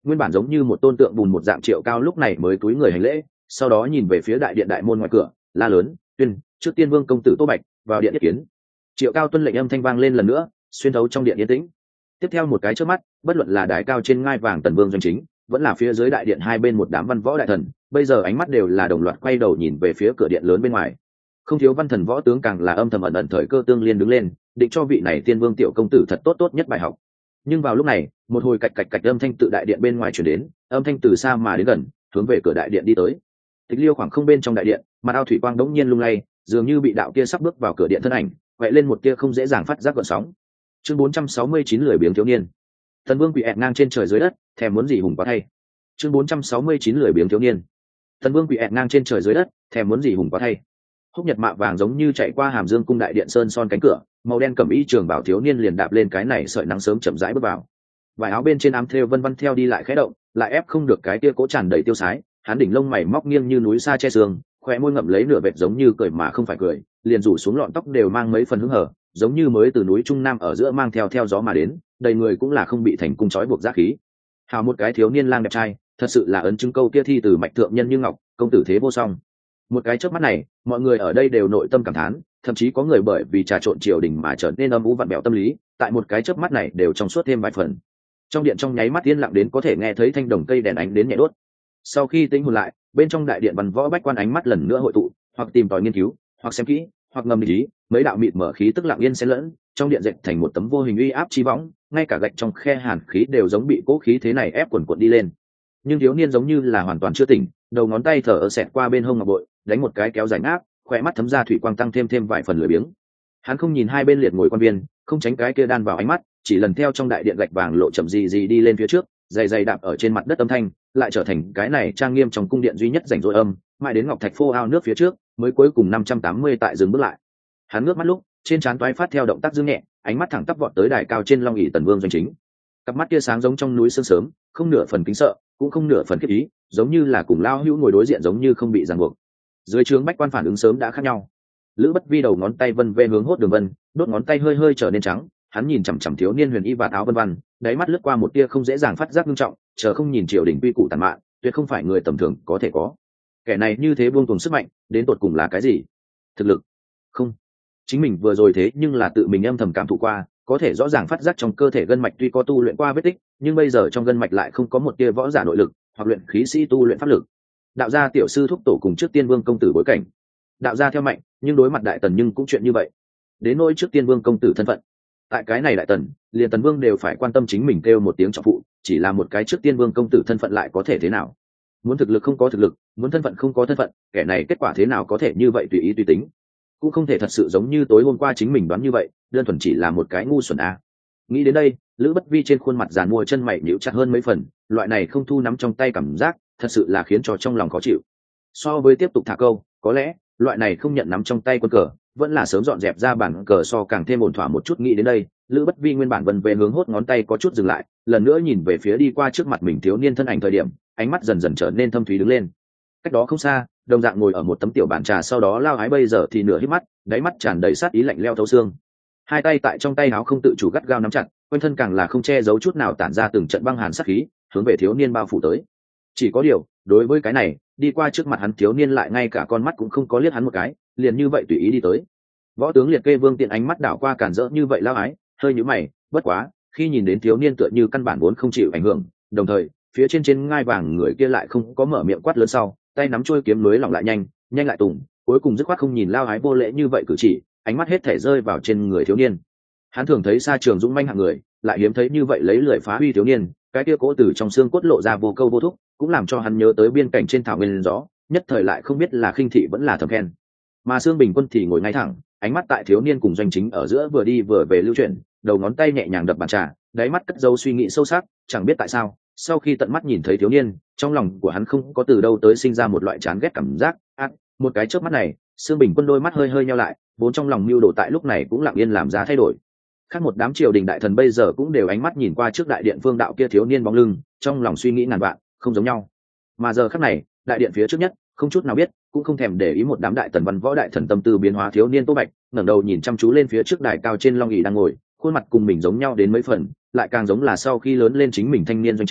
nguyên bản giống như một tôn tượng bùn một dạng Triệu Cao lúc này mới cúi người hành lễ, sau đó nhìn về phía đại điện đại môn ngoài cửa, la lớn: "Tuyên, trước Tiên Vương công tử Tô Bạch, vào điện yết kiến." Triệu Cao tuân lệnh âm thanh vang lên lần nữa, xuyên thấu trong điện yên tĩnh. Tiếp theo một cái chớp mắt, bất luận là đài cao trên ngai vàng Tần Vương doanh chính, vẫn là phía dưới đại điện hai bên một đám văn võ đại thần, bây giờ ánh mắt đều là đồng loạt quay đầu nhìn về phía cửa điện lớn bên ngoài. Không thiếu văn thần võ tướng càng là âm thầm ẩn ẩn thời cơ tương liên đứng lên, định cho vị này Tiên Vương tiểu công tử thật tốt tốt nhất bài học. Nhưng vào lúc này, một hồi cạch cạch cạch âm thanh tự đại điện bên ngoài truyền đến, âm thanh từ xa mà đến gần, hướng về cửa đại điện đi tới. Tịch Liêu khoảng không bên trong đại điện, mà ao thủy quang đống nhiên lung lay, dường như bị đạo kia sắp bước vào cửa điện thân ảnh, quậy lên một tia không dễ dàng phát giác gợn sóng. Chương bốn trăm sáu mươi chín lười biếng thiếu niên. Thần Vương quỳ ẹt ngang trên trời dưới đất, thèm muốn gì hùng quá thay. Chương bốn trăm sáu mươi chín lười biếng thiếu niên. Thần Vương quỳ ẹt ngang trên trời dưới đất, thèm muốn gì hùng quá thay. Húc nhật mạ vàng giống như chạy qua Hàm Dương cung đại điện sơn son cánh cửa, màu đen cẩm y trường bảo thiếu niên liền đạp lên cái này sợi nắng sớm chậm rãi bước vào. Vải áo bên trên ám thêu vân vân theo đi lại khẽ động, lại ép không được cái tia cố tràn đầy tiêu sái, hắn đỉnh lông mày móc nghiêng như núi xa che sương, khóe môi ngậm lấy nửa vệt giống như cười mà không phải cười, liền rủ xuống lọn tóc đều mang mấy phần hứng hở, giống như mới từ núi trung nam ở giữa mang theo theo gió mà đến, đầy người cũng là không bị thành cung trói buộc giá khí. Hào một cái thiếu niên lang đẹp trai, thật sự là ấn chứng câu kia thi từ mạch thượng nhân như ngọc, công tử thế vô song. Một cái chớp mắt này, mọi người ở đây đều nội tâm cảm thán, thậm chí có người bởi vì trà trộn triều đình mà trở nên âm u vặn bẹo tâm lý, tại một cái chớp mắt này đều trong suốt thêm vài phần. Trong điện trong nháy mắt yên lặng đến có thể nghe thấy thanh đồng cây đèn ánh đến nhẹ đốt. Sau khi tĩnh hồn lại, bên trong đại điện văn võ bách quan ánh mắt lần nữa hội tụ, hoặc tìm tòi nghiên cứu, hoặc xem kỹ, hoặc ngầm ý, mấy đạo mịt mở khí tức lặng yên xen lẫn, trong điện dệt thành một tấm vô hình uy áp chi võng, ngay cả gạch trong khe hàn khí đều giống bị cố khí thế này ép quần quần đi lên. Nhưng thiếu niên giống như là hoàn toàn chưa tỉnh, đầu ngón tay thở ở xẹt qua bên hông ngọc bội, đánh một cái kéo dài áp, khỏe mắt thấm ra thủy quang tăng thêm thêm vài phần lười biếng. Hắn không nhìn hai bên liệt ngồi quan viên, không tránh cái kia đan vào ánh mắt, chỉ lần theo trong đại điện gạch vàng lộ chậm gì gì đi lên phía trước, dày dày đạp ở trên mặt đất âm thanh, lại trở thành cái này trang nghiêm trong cung điện duy nhất rảnh rỗi âm, mãi đến ngọc thạch phô ao nước phía trước, mới cuối cùng năm trăm tám mươi tại dừng bước lại. Hắn ngước mắt lúc, trên trán toái phát theo động tác dương nhẹ, ánh mắt thẳng tắp vọt tới đài cao trên long ỷ Tần Vương doanh chính. Cặp mắt tia sáng giống trong núi sương sớm, không nửa phần kính sợ, cũng không nửa phần khiếp ý, giống như là cùng lao hữu ngồi đối diện giống như không bị ràng buộc. Dưới trướng bách quan phản ứng sớm đã khác nhau. Lữ Bất Vi đầu ngón tay vân về hướng hốt đường vân, đốt ngón tay hơi hơi trở nên trắng, hắn nhìn chằm chằm thiếu niên huyền y và áo vân vân, đáy mắt lướt qua một tia không dễ dàng phát giác nghiêm trọng, chờ không nhìn triều đình quy củ tàn mạn, tuyệt không phải người tầm thường có thể có. Kẻ này như thế buông tuồng sức mạnh, đến tột cùng là cái gì? Thực lực? Không. Chính mình vừa rồi thế nhưng là tự mình âm thầm cảm thụ qua, có thể rõ ràng phát giác trong cơ thể gân mạch tuy có tu luyện qua vết tích, nhưng bây giờ trong gân mạch lại không có một tia võ giả nội lực, hoặc luyện khí sĩ tu luyện pháp lực. Đạo gia tiểu sư thúc tổ cùng trước Tiên Vương công tử bối cảnh. Đạo gia theo mạnh, nhưng đối mặt đại tần nhưng cũng chuyện như vậy. Đến nỗi trước Tiên Vương công tử thân phận, tại cái này đại tần, liền Tần Vương đều phải quan tâm chính mình kêu một tiếng trọng phụ, chỉ là một cái trước Tiên Vương công tử thân phận lại có thể thế nào? Muốn thực lực không có thực lực, muốn thân phận không có thân phận, kẻ này kết quả thế nào có thể như vậy tùy ý tùy tính? Cũng không thể thật sự giống như tối hôm qua chính mình đoán như vậy, đơn thuần chỉ là một cái ngu xuẩn a. Nghĩ đến đây, Lữ Bất Vi trên khuôn mặt giàn mua chân mày nhíu chặt hơn mấy phần, loại này không thu nắm trong tay cảm giác, thật sự là khiến cho trong lòng khó chịu. So với tiếp tục thả câu, có lẽ loại này không nhận nắm trong tay quân cờ, vẫn là sớm dọn dẹp ra bản cờ so càng thêm ổn thỏa một chút. Nghĩ đến đây, Lữ Bất Vi nguyên bản vần về hướng hốt ngón tay có chút dừng lại, lần nữa nhìn về phía đi qua trước mặt mình thiếu niên thân ảnh thời điểm, ánh mắt dần dần trở nên thâm thúy đứng lên. Cách đó không xa, đồng dạng ngồi ở một tấm tiểu bàn trà, sau đó lao ái bây giờ thì nửa hít mắt, đáy mắt tràn đầy sát ý lạnh lẽo thấu xương. Hai tay tại trong tay áo không tự chủ gắt gao nắm chặt, quanh thân càng là không che giấu chút nào tản ra từng trận băng hàn sát khí, hướng về thiếu niên bao phủ tới. Chỉ có điều, đối với cái này, đi qua trước mặt hắn thiếu niên lại ngay cả con mắt cũng không có liếc hắn một cái, liền như vậy tùy ý đi tới. Võ tướng liệt kê Vương Tiện ánh mắt đảo qua cản rỡ như vậy lao ái, hơi nhíu mày, bất quá, khi nhìn đến thiếu niên tựa như căn bản vốn không chịu ảnh hưởng, đồng thời, phía trên trên ngai vàng người kia lại không có mở miệng quát lớn sau, tay nắm chuôi kiếm lưới lỏng lại nhanh, nhanh lại tùng, cuối cùng dứt khoát không nhìn lao ái vô lễ như vậy cử chỉ, ánh mắt hết thể rơi vào trên người thiếu niên. Hắn thường thấy xa trường dũng manh hạng người, lại hiếm thấy như vậy lấy lưỡi phá huy thiếu niên, cái kia cố từ trong xương cốt lộ ra vô câu vô thúc, cũng làm cho hắn nhớ tới biên cảnh trên thảo nguyên gió, nhất thời lại không biết là khinh thị vẫn là thầm khen. Mà Sương Bình Quân thì ngồi ngay thẳng, ánh mắt tại thiếu niên cùng doanh chính ở giữa vừa đi vừa về lưu chuyển, đầu ngón tay nhẹ nhàng đập bàn trà, đáy mắt cất dấu suy nghĩ sâu sắc, chẳng biết tại sao, sau khi tận mắt nhìn thấy thiếu niên, trong lòng của hắn không có từ đâu tới sinh ra một loại chán ghét cảm giác. À, một cái chớp mắt này, Sương Bình Quân đôi mắt hơi hơi nheo lại, vốn trong lòng mưu đồ tại lúc này cũng lặng yên làm ra thay đổi. Khác một đám triều đình đại thần bây giờ cũng đều ánh mắt nhìn qua trước đại điện phương đạo kia thiếu niên bóng lưng, trong lòng suy nghĩ ngàn vạn, không giống nhau. Mà giờ khắc này, đại điện phía trước nhất, không chút nào biết, cũng không thèm để ý một đám đại tần văn võ đại thần tâm tư biến hóa thiếu niên Tô Bạch, ngẩng đầu nhìn chăm chú lên phía trước đài cao trên long ỷ đang ngồi, khuôn mặt cùng mình giống nhau đến mấy phần, lại càng giống là sau khi lớn lên chính mình thanh niên doanh chính,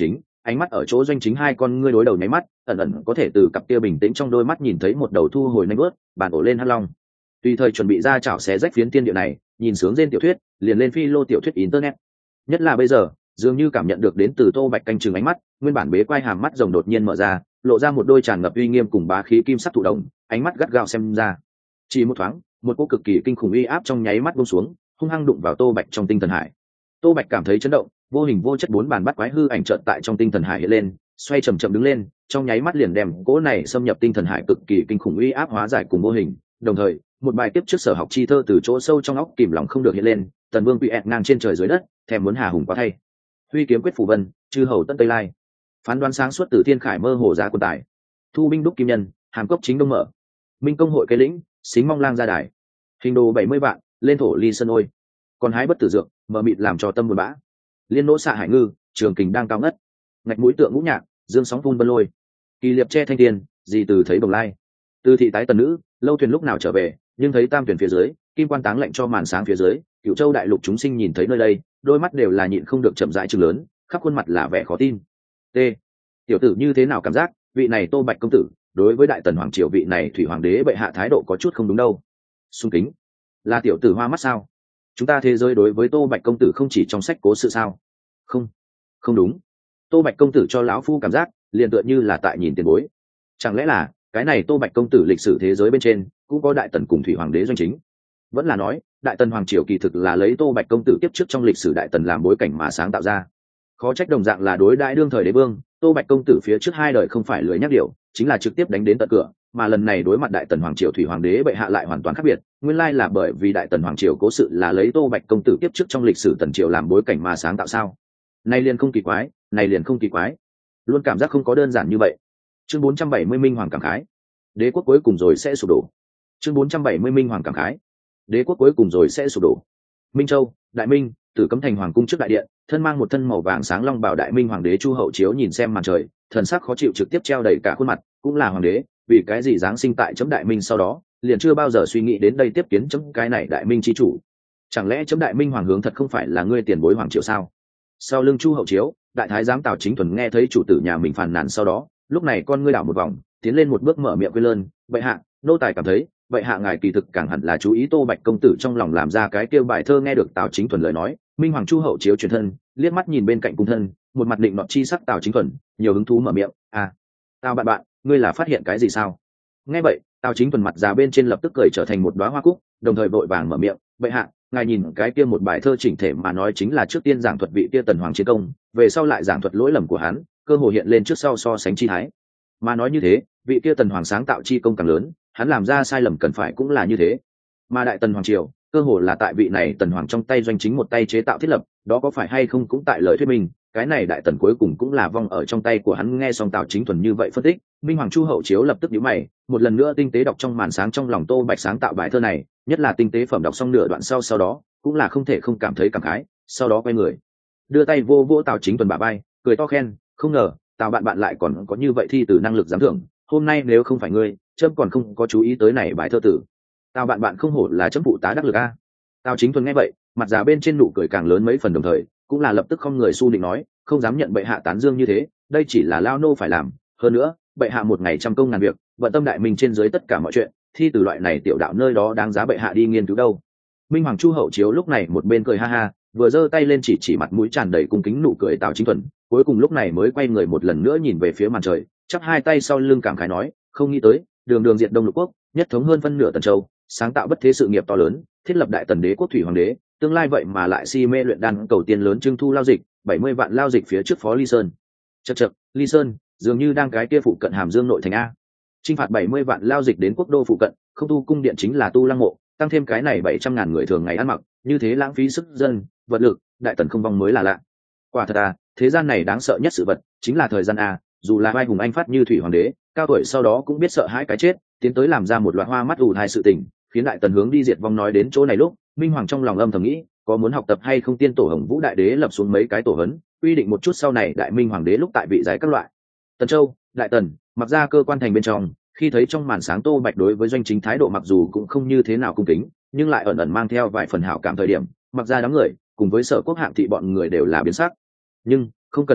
ánh mắt ở chỗ doanh chính hai con ngươi đối đầu nháy mắt, ẩn ẩn có thể từ cặp kia bình tĩnh trong đôi mắt nhìn thấy một đầu thu hồi nanh bớt bàn ổ lên hắc long. Tùy thời chuẩn bị ra chảo xé rách phiến tiên địa này, nhìn sướng trên tiểu thuyết liền lên phi lô tiểu thuyết internet. Nhất là bây giờ dường như cảm nhận được đến từ Tô Bạch canh chừng ánh mắt, nguyên bản bế quai hàm mắt rồng đột nhiên mở ra, lộ ra một đôi tràn ngập uy nghiêm cùng bá khí kim sắc thụ động, ánh mắt gắt gao xem ra. Chỉ một thoáng, một cỗ cực kỳ kinh khủng uy áp trong nháy mắt buông xuống, hung hăng đụng vào Tô Bạch trong tinh thần hải. Tô Bạch cảm thấy chấn động, vô hình vô chất bốn bàn bắt quái hư ảnh chợt tại trong tinh thần hải hiện lên, xoay chậm chậm đứng lên, trong nháy mắt liền đem cỗ này xâm nhập tinh thần hải cực kỳ kinh khủng uy áp hóa giải cùng vô hình, đồng thời, một bài tiếp trước sở học chi thơ từ chỗ sâu trong óc kìm lòng không được hiện lên, Tần Vương quỷ ẹt ngang trên trời dưới đất, thèm muốn hà hùng quá thay. Huy kiếm quyết phù vân, chư hầu tân tây lai. Phán đoán sáng suốt từ thiên khải mơ hồ giá quân tài. Thu binh đúc kim nhân, hàm cốc chính đông mở. Minh công hội cây lĩnh, xính mong lang ra đài. Hình đồ bảy mươi vạn, lên thổ ly sân ôi. Còn hái bất tử dược, mờ mịt làm cho tâm buồn bã. Liên nỗ xạ hải ngư, trường kình đang cao ngất. Ngạch mũi tượng ngũ nhạc, dương sóng phun vân lôi. Kỳ liệp che thanh tiền, gì từ thấy bồng lai. Từ thị tái tần nữ, lâu thuyền lúc nào trở về, nhưng thấy tam thuyền phía dưới, kim quan táng lệnh cho màn sáng phía dưới, cựu châu đại lục chúng sinh nhìn thấy nơi đây, đôi mắt đều là nhịn không được chậm rãi chừng lớn, khắp khuôn mặt là vẻ khó tin. T. Tiểu tử như thế nào cảm giác, vị này Tô Bạch công tử, đối với đại tần hoàng triều vị này thủy hoàng đế bệ hạ thái độ có chút không đúng đâu. Xung kính, là tiểu tử hoa mắt sao? Chúng ta thế giới đối với Tô Bạch công tử không chỉ trong sách cố sự sao? Không, không đúng. Tô Bạch công tử cho lão phu cảm giác, liền tựa như là tại nhìn tiền bối. Chẳng lẽ là cái này Tô Bạch công tử lịch sử thế giới bên trên cũng có đại tần cùng thủy hoàng đế doanh chính? Vẫn là nói đại tần hoàng triều kỳ thực là lấy Tô Bạch công tử kiếp trước trong lịch sử đại tần làm bối cảnh mà sáng tạo ra. Khó trách đồng dạng là đối đại đương thời đế vương, Tô Bạch công tử phía trước hai đời không phải lười nhắc điều, chính là trực tiếp đánh đến tận cửa, mà lần này đối mặt đại tần hoàng triều thủy hoàng đế bệ hạ lại hoàn toàn khác biệt. Nguyên lai là bởi vì đại tần hoàng triều cố sự là lấy Tô Bạch công tử kiếp trước trong lịch sử tần triều làm bối cảnh mà sáng tạo sao? Này liền không kỳ quái, này liền không kỳ quái. Luôn cảm giác không có đơn giản như vậy. Chương bốn trăm bảy mươi Minh Hoàng cảm khái. Đế quốc cuối cùng rồi sẽ sụp đổ. Chương bốn trăm bảy mươi Minh Hoàng cảm khái. Đế quốc cuối cùng rồi sẽ sụp đổ. Minh Châu, Đại Minh, Tử Cấm Thành hoàng cung trước đại điện, thân mang một thân màu vàng sáng long bào Đại Minh hoàng đế Chu Hậu Chiếu nhìn xem màn trời, thần sắc khó chịu trực tiếp treo đầy cả khuôn mặt, cũng là hoàng đế, vì cái gì giáng sinh tại chấm Đại Minh sau đó, liền chưa bao giờ suy nghĩ đến đây tiếp kiến chấm cái này Đại Minh chi chủ. Chẳng lẽ chấm Đại Minh hoàng hướng thật không phải là ngươi tiền bối hoàng triều sao? Sau lưng Chu Hậu Chiếu, đại thái giám Tào Chính Thuần nghe thấy chủ tử nhà mình phàn nàn sau đó, lúc này con ngươi đảo một vòng, tiến lên một bước mở miệng quên lơn, "Bệ hạ, nô tài cảm thấy, vậy hạ ngài kỳ thực càng hẳn là chú ý Tô Bạch công tử trong lòng làm ra cái kêu bài thơ." Nghe được Tào Chính Thuần lời nói, Minh Hoàng Chu Hậu Chiếu truyền thân, liếc mắt nhìn bên cạnh cung thân, một mặt định nọt chi sắc Tào Chính Thuần, nhiều hứng thú mở miệng, "À, Tào bạn bạn, ngươi là phát hiện cái gì sao?" Nghe vậy, Tào Chính Thuần mặt già bên trên lập tức cười trở thành một đóa hoa cúc, đồng thời vội vàng mở miệng, "Bệ hạ, ngài nhìn cái kia một bài thơ chỉnh thể mà nói chính là trước tiên giảng thuật vị kia tần hoàng chiến công, về sau lại giảng thuật lỗi lầm của hắn, cơ hồ hiện lên trước sau so sánh chi thái. Mà nói như thế, vị kia tần hoàng sáng tạo chi công càng lớn, hắn làm ra sai lầm cần phải cũng là như thế. Mà đại tần hoàng triều, cơ hồ là tại vị này tần hoàng trong tay doanh chính một tay chế tạo thiết lập, đó có phải hay không cũng tại lời thuyết minh, cái này đại tần cuối cùng cũng là vong ở trong tay của hắn." Nghe xong Tào Chính Thuần như vậy phân tích, Minh Hoàng Chu Hậu Chiếu lập tức nhíu mày, một lần nữa tinh tế đọc trong màn sáng trong lòng Tô Bạch sáng tạo bài thơ này, nhất là tinh tế phẩm đọc xong nửa đoạn sau sau đó, cũng là không thể không cảm thấy cảm khái, sau đó quay người, đưa tay vô vô Tào Chính Thuần bả vai, cười to khen, "Không ngờ, Tào bạn bạn lại còn có như vậy thi từ năng lực giám thưởng, hôm nay nếu không phải ngươi, chấm còn không có chú ý tới này bài thơ tử. Tào bạn bạn không hổ là chấm phụ tá đắc lực a." Tào Chính Thuần nghe vậy, mặt già bên trên nụ cười càng lớn mấy phần, đồng thời cũng là lập tức không người su định nói, "Không dám nhận bệ hạ tán dương như thế, đây chỉ là lao nô phải làm, hơn nữa, bệ hạ một ngày trăm công ngàn việc, vận tâm đại minh trên dưới tất cả mọi chuyện, thi từ loại này tiểu đạo nơi đó đáng giá bệ hạ đi nghiên cứu đâu." Minh Hoàng Chu Hậu Chiếu lúc này một bên cười ha ha, vừa giơ tay lên chỉ chỉ mặt mũi tràn đầy cung kính nụ cười Tào Chính Thuần, cuối cùng lúc này mới quay người một lần nữa nhìn về phía màn trời, chắp hai tay sau lưng cảm khái nói, "Không nghĩ tới, đường đường diệt Đông Lục Quốc, nhất thống hơn phân nửa Tần Châu, sáng tạo bất thế sự nghiệp to lớn, thiết lập đại tần đế quốc thủy hoàng đế, tương lai vậy mà lại si mê luyện đan cầu tiền lớn trưng thu lao dịch, bảy mươi vạn lao dịch phía trước phó Ly Sơn." Chậc chậc, Ly Sơn, dường như đang cái kia phụ cận Hàm Dương nội thành a. Chinh phạt bảy mươi vạn lao dịch đến quốc đô phụ cận, không tu cung điện chính là tu lăng mộ, tăng thêm cái này bảy trăm ngàn người thường ngày ăn mặc, như thế lãng phí sức dân, vật lực, đại tần không vong mới là lạ. Quả thật à, thế gian này đáng sợ nhất sự vật chính là thời gian a, dù là vai hùng anh phát như thủy hoàng đế, cao tuổi sau đó cũng biết sợ hãi cái chết, tiến tới làm ra một loạt hoa mắt ù thai sự tình, khiến đại tần hướng đi diệt vong. Nói đến chỗ này lúc, Minh Hoàng trong lòng âm thầm nghĩ, có muốn học tập hay không tiên tổ Hồng Vũ đại đế lập xuống mấy cái tổ hấn, quy định một chút sau này đại minh hoàng đế lúc tại vị giải các loại. Tần Châu, đại tần, mặc ra cơ quan thành bên trong, khi thấy trong màn sáng Tô Bạch đối với doanh chính thái độ mặc dù cũng không như thế nào cung kính, nhưng lại ẩn ẩn mang theo vài phần hảo cảm thời điểm, mặc ra đám người cùng với Sở Quốc hạng thị bọn người đều là biến sắc. Nhưng không cần nổi giận,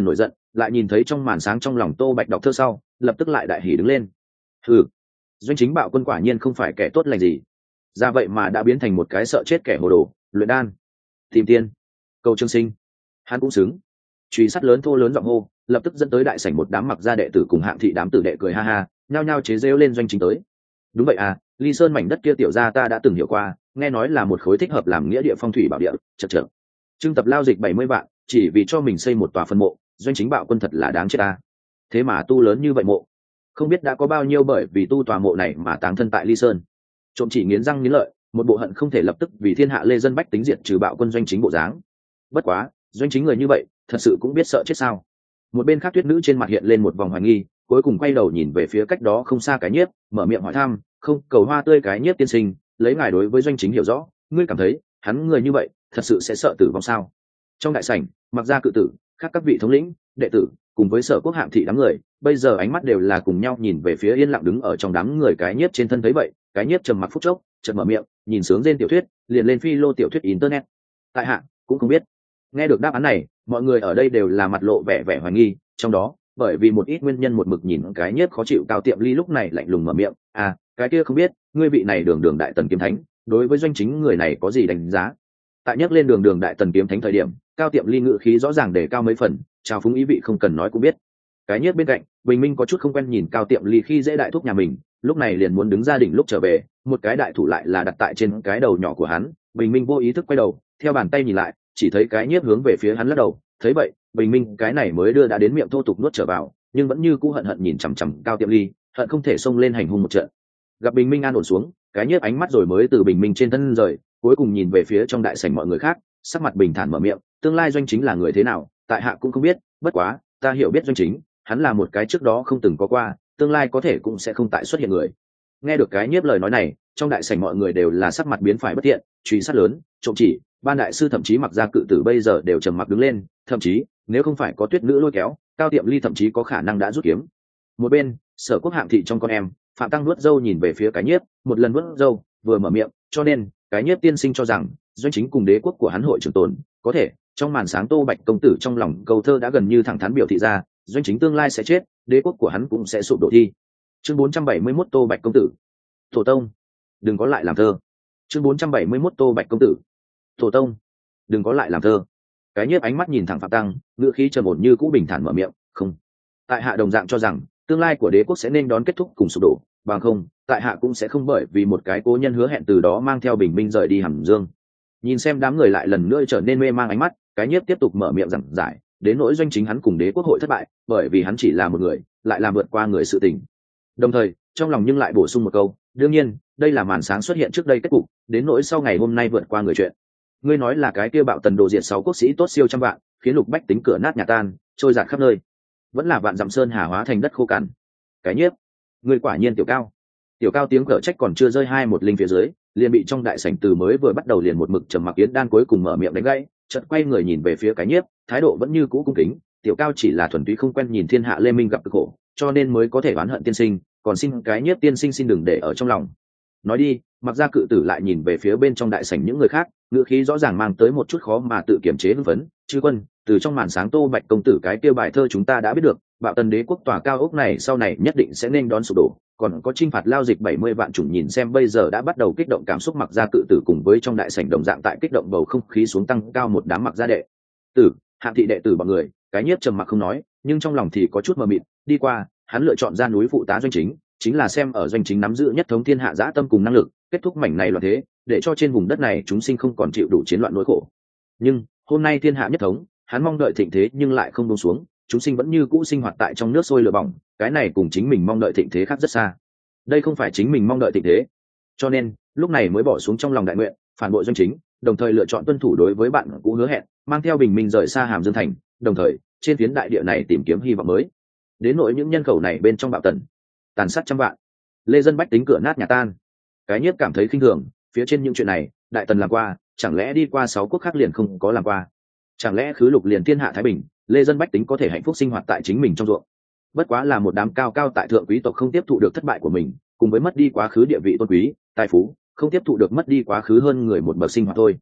lại nhìn thấy trong màn sáng trong lòng Tô Bạch đọc thơ sau, lập tức lại đại hỉ đứng lên. Ừ, Doanh Chính Bạo Quân quả nhiên không phải kẻ tốt lành gì, ra vậy mà đã biến thành một cái sợ chết kẻ hồ đồ, luyện đan, tìm tiên, cầu trương sinh, hắn cũng xứng. Truy sắt lớn thô lớn giọng hô, lập tức dẫn tới đại sảnh một đám mặc gia đệ tử cùng hạng thị đám tử đệ cười ha ha, nhao nhao chế rêu lên Doanh Chính tới. Đúng vậy à, Ly Sơn mảnh đất kia tiểu gia ta đã từng hiểu qua, nghe nói là một khối thích hợp làm nghĩa địa phong thủy bảo địa, chật chật. Trưng tập lao dịch bảy mươi vạn, chỉ vì cho mình xây một tòa phân mộ, Doanh Chính Bạo Quân thật là đáng chết ta. Thế mà tu lớn như vậy mộ, không biết đã có bao nhiêu bởi vì tu tòa mộ này mà táng thân tại Ly Sơn. Trộm chỉ nghiến răng nghiến lợi, một bộ hận không thể lập tức vì thiên hạ lê dân bách tính diệt trừ Bạo Quân Doanh Chính bộ dáng. Bất quá, Doanh Chính người như vậy, thật sự cũng biết sợ chết sao? Một bên khác Tuyết Nữ trên mặt hiện lên một vòng hoài nghi, cuối cùng quay đầu nhìn về phía cách đó không xa Cái Nhiếp, mở miệng hỏi thăm, không, cầu hoa tươi Cái Nhiếp tiên sinh, lấy ngài đối với Doanh Chính hiểu rõ, ngươi cảm thấy hắn người như vậy thật sự sẽ sợ tử vong sao? Trong đại sảnh, Mặc gia cự tử, khác các vị thống lĩnh, đệ tử cùng với Sở Quốc hạng thị đám người, bây giờ ánh mắt đều là cùng nhau nhìn về phía yên lặng đứng ở trong đám người Cái Nhiếp trên thân. Thấy vậy, Cái Nhiếp trầm mặc phút chốc, chợt mở miệng, nhìn sướng trên tiểu thuyết, liền lên phi lô tiểu thuyết internet. Tại hạ cũng không biết. Nghe được đáp án này, mọi người ở đây đều là mặt lộ vẻ vẻ hoài nghi, trong đó bởi vì một ít nguyên nhân một mực nhìn Cái Nhiếp khó chịu Cao Tiệm Ly lúc này lạnh lùng mở miệng, à, cái kia không biết, ngươi vị này đường đường đại tần kiếm thánh, đối với Doanh Chính người này có gì đánh giá? Tại nhắc lên đường đường đại tần kiếm thánh thời điểm, Cao Tiệm Ly ngự khí rõ ràng để cao mấy phần, trao phúng ý vị không cần nói cũng biết. Cái Nhiếp bên cạnh, Bình Minh có chút không quen nhìn Cao Tiệm Ly khi dễ đại thúc nhà mình, lúc này liền muốn đứng ra đỉnh lúc trở về, một cái đại thủ lại là đặt tại trên cái đầu nhỏ của hắn. Bình Minh vô ý thức quay đầu, theo bàn tay nhìn lại, chỉ thấy Cái Nhiếp hướng về phía hắn lắc đầu. Thấy vậy, Bình Minh cái này mới đưa đã đến miệng thô tục nuốt trở vào, nhưng vẫn như cũ hận hận nhìn chằm chằm Cao Tiệm Ly, hận không thể xông lên hành hung một trận. Gặp Bình Minh an ổn xuống, Cái Nhiếp ánh mắt rồi mới từ Bình Minh trên thân rời, cuối cùng nhìn về phía trong đại sảnh mọi người khác, sắc mặt bình thản mở miệng, tương lai Doanh Chính là người thế nào, tại hạ cũng không biết, bất quá ta hiểu biết Doanh Chính, hắn là một cái trước đó không từng có qua, tương lai có thể cũng sẽ không tại xuất hiện người. Nghe được Cái Nhiếp lời nói này, trong đại sảnh mọi người đều là sắc mặt biến phải bất thiện, truy sát lớn, trộm chỉ, ban đại sư thậm chí Mặc gia cự tử bây giờ đều trầm mặc đứng lên, thậm chí nếu không phải có Tuyết Nữ lôi kéo, Cao Tiệm Ly thậm chí có khả năng đã rút kiếm. Một bên, Sở Quốc hạng thị trong con em, Phạm Tăng nuốt dâu nhìn về phía Cái Nhiếp, một lần nuốt dâu, vừa mở miệng, cho nên Cái Nhiếp tiên sinh cho rằng Doanh Chính cùng đế quốc của hắn hội trường tồn, có thể trong màn sáng Tô Bạch công tử trong lòng câu thơ đã gần như thẳng thắn biểu thị ra, Doanh Chính tương lai sẽ chết, đế quốc của hắn cũng sẽ sụp đổ thi. Chương bốn trăm bảy mươi mốt Tô Bạch công tử. Tổ tông, đừng có lại làm thơ. Chương bốn trăm bảy mươi mốt Tô Bạch công tử. Tổ tông, đừng có lại làm thơ. Cái Nhiếp ánh mắt nhìn thẳng Phạm Tăng, ngữ khí trầm ổn như cũ bình thản mở miệng, không, tại hạ đồng dạng cho rằng tương lai của đế quốc sẽ nên đón kết thúc cùng sụp đổ, bằng không tại hạ cũng sẽ không bởi vì một cái cố nhân hứa hẹn từ đó mang theo bình minh rời đi Hàm Dương. Nhìn xem đám người lại lần nữa trở nên mê mang ánh mắt, Cái Nhiếp tiếp tục mở miệng giảng giải, đến nỗi Doanh Chính hắn cùng đế quốc hội thất bại, bởi vì hắn chỉ là một người, lại làm vượt qua người sự tình. Đồng thời, trong lòng nhưng lại bổ sung một câu, đương nhiên, đây là màn sáng xuất hiện trước đây kết cục, đến nỗi sau ngày hôm nay vượt qua người chuyện. Ngươi nói là cái kia Bạo Tần đồ diệt sáu quốc sĩ tốt siêu trăm vạn, khiến lục bách tính cửa nát nhà tan, trôi dạt khắp nơi, vẫn là vạn dặm sơn hà hóa thành đất khô cằn. Cái Nhiếp, ngươi quả nhiên tiểu cao. Tiểu cao tiếng cở trách còn chưa rơi hai một linh phía dưới, liền bị trong đại sảnh từ mới vừa bắt đầu liền một mực trầm mặc Yến Đan cuối cùng mở miệng đánh gãy, chợt quay người nhìn về phía Cái Nhiếp, thái độ vẫn như cũ cung kính. Tiểu cao chỉ là thuần túy không quen nhìn thiên hạ lê minh gặp cực khổ, cho nên mới có thể oán hận tiên sinh, còn xin Cái Nhiếp tiên sinh xin đừng để ở trong lòng. Nói đi, Mặc gia cự tử lại nhìn về phía bên trong đại sảnh những người khác, ngữ khí rõ ràng mang tới một chút khó mà tự kiềm chế hưng phấn. Chư quân, từ trong màn sáng Tô Bạch công tử cái kia bài thơ chúng ta đã biết được, Bạo Tần đế quốc tòa cao ốc này sau này nhất định sẽ nên đón sụp đổ, còn có chinh phạt lao dịch bảy mươi vạn chủng. Nhìn xem bây giờ đã bắt đầu kích động cảm xúc Mặc gia cự tử cùng với trong đại sảnh đồng dạng tại kích động bầu không khí xuống tăng cao một đám Mặc gia đệ tử, hạng thị đệ tử bọn người. Cái Nhiếp trầm mặc không nói, nhưng trong lòng thì có chút mờ mịt. Đi qua, hắn lựa chọn ra núi phụ tá Doanh Chính, chính là xem ở Doanh Chính nắm giữ nhất thống thiên hạ dã tâm cùng năng lực, kết thúc mảnh này loạn thế, để cho trên vùng đất này chúng sinh không còn chịu đủ chiến loạn nỗi khổ. Nhưng hôm nay thiên hạ nhất thống, hắn mong đợi thịnh thế nhưng lại không buông xuống, chúng sinh vẫn như cũ sinh hoạt tại trong nước sôi lửa bỏng, cái này cùng chính mình mong đợi thịnh thế khác rất xa. Đây không phải chính mình mong đợi thịnh thế, cho nên lúc này mới bỏ xuống trong lòng đại nguyện, phản bội Doanh Chính, đồng thời lựa chọn tuân thủ đối với bạn cũ hứa hẹn, mang theo bình minh rời xa Hàm Dương thành, đồng thời trên phiến đại địa này tìm kiếm hy vọng mới. Đến nỗi những nhân khẩu này bên trong Bạo Tần, tàn sát trăm vạn, lê dân bách tính cửa nát nhà tan. Cái Nhiếp cảm thấy khinh thường, phía trên những chuyện này, đại tần làm qua, chẳng lẽ đi qua sáu quốc khác liền không có làm qua? Chẳng lẽ khứ lục liền thiên hạ thái bình, lê dân bách tính có thể hạnh phúc sinh hoạt tại chính mình trong ruộng? Bất quá là một đám cao cao tại thượng quý tộc không tiếp thụ được thất bại của mình, cùng với mất đi quá khứ địa vị tôn quý, tài phú, không tiếp thụ được mất đi quá khứ hơn người một bậc sinh hoạt thôi.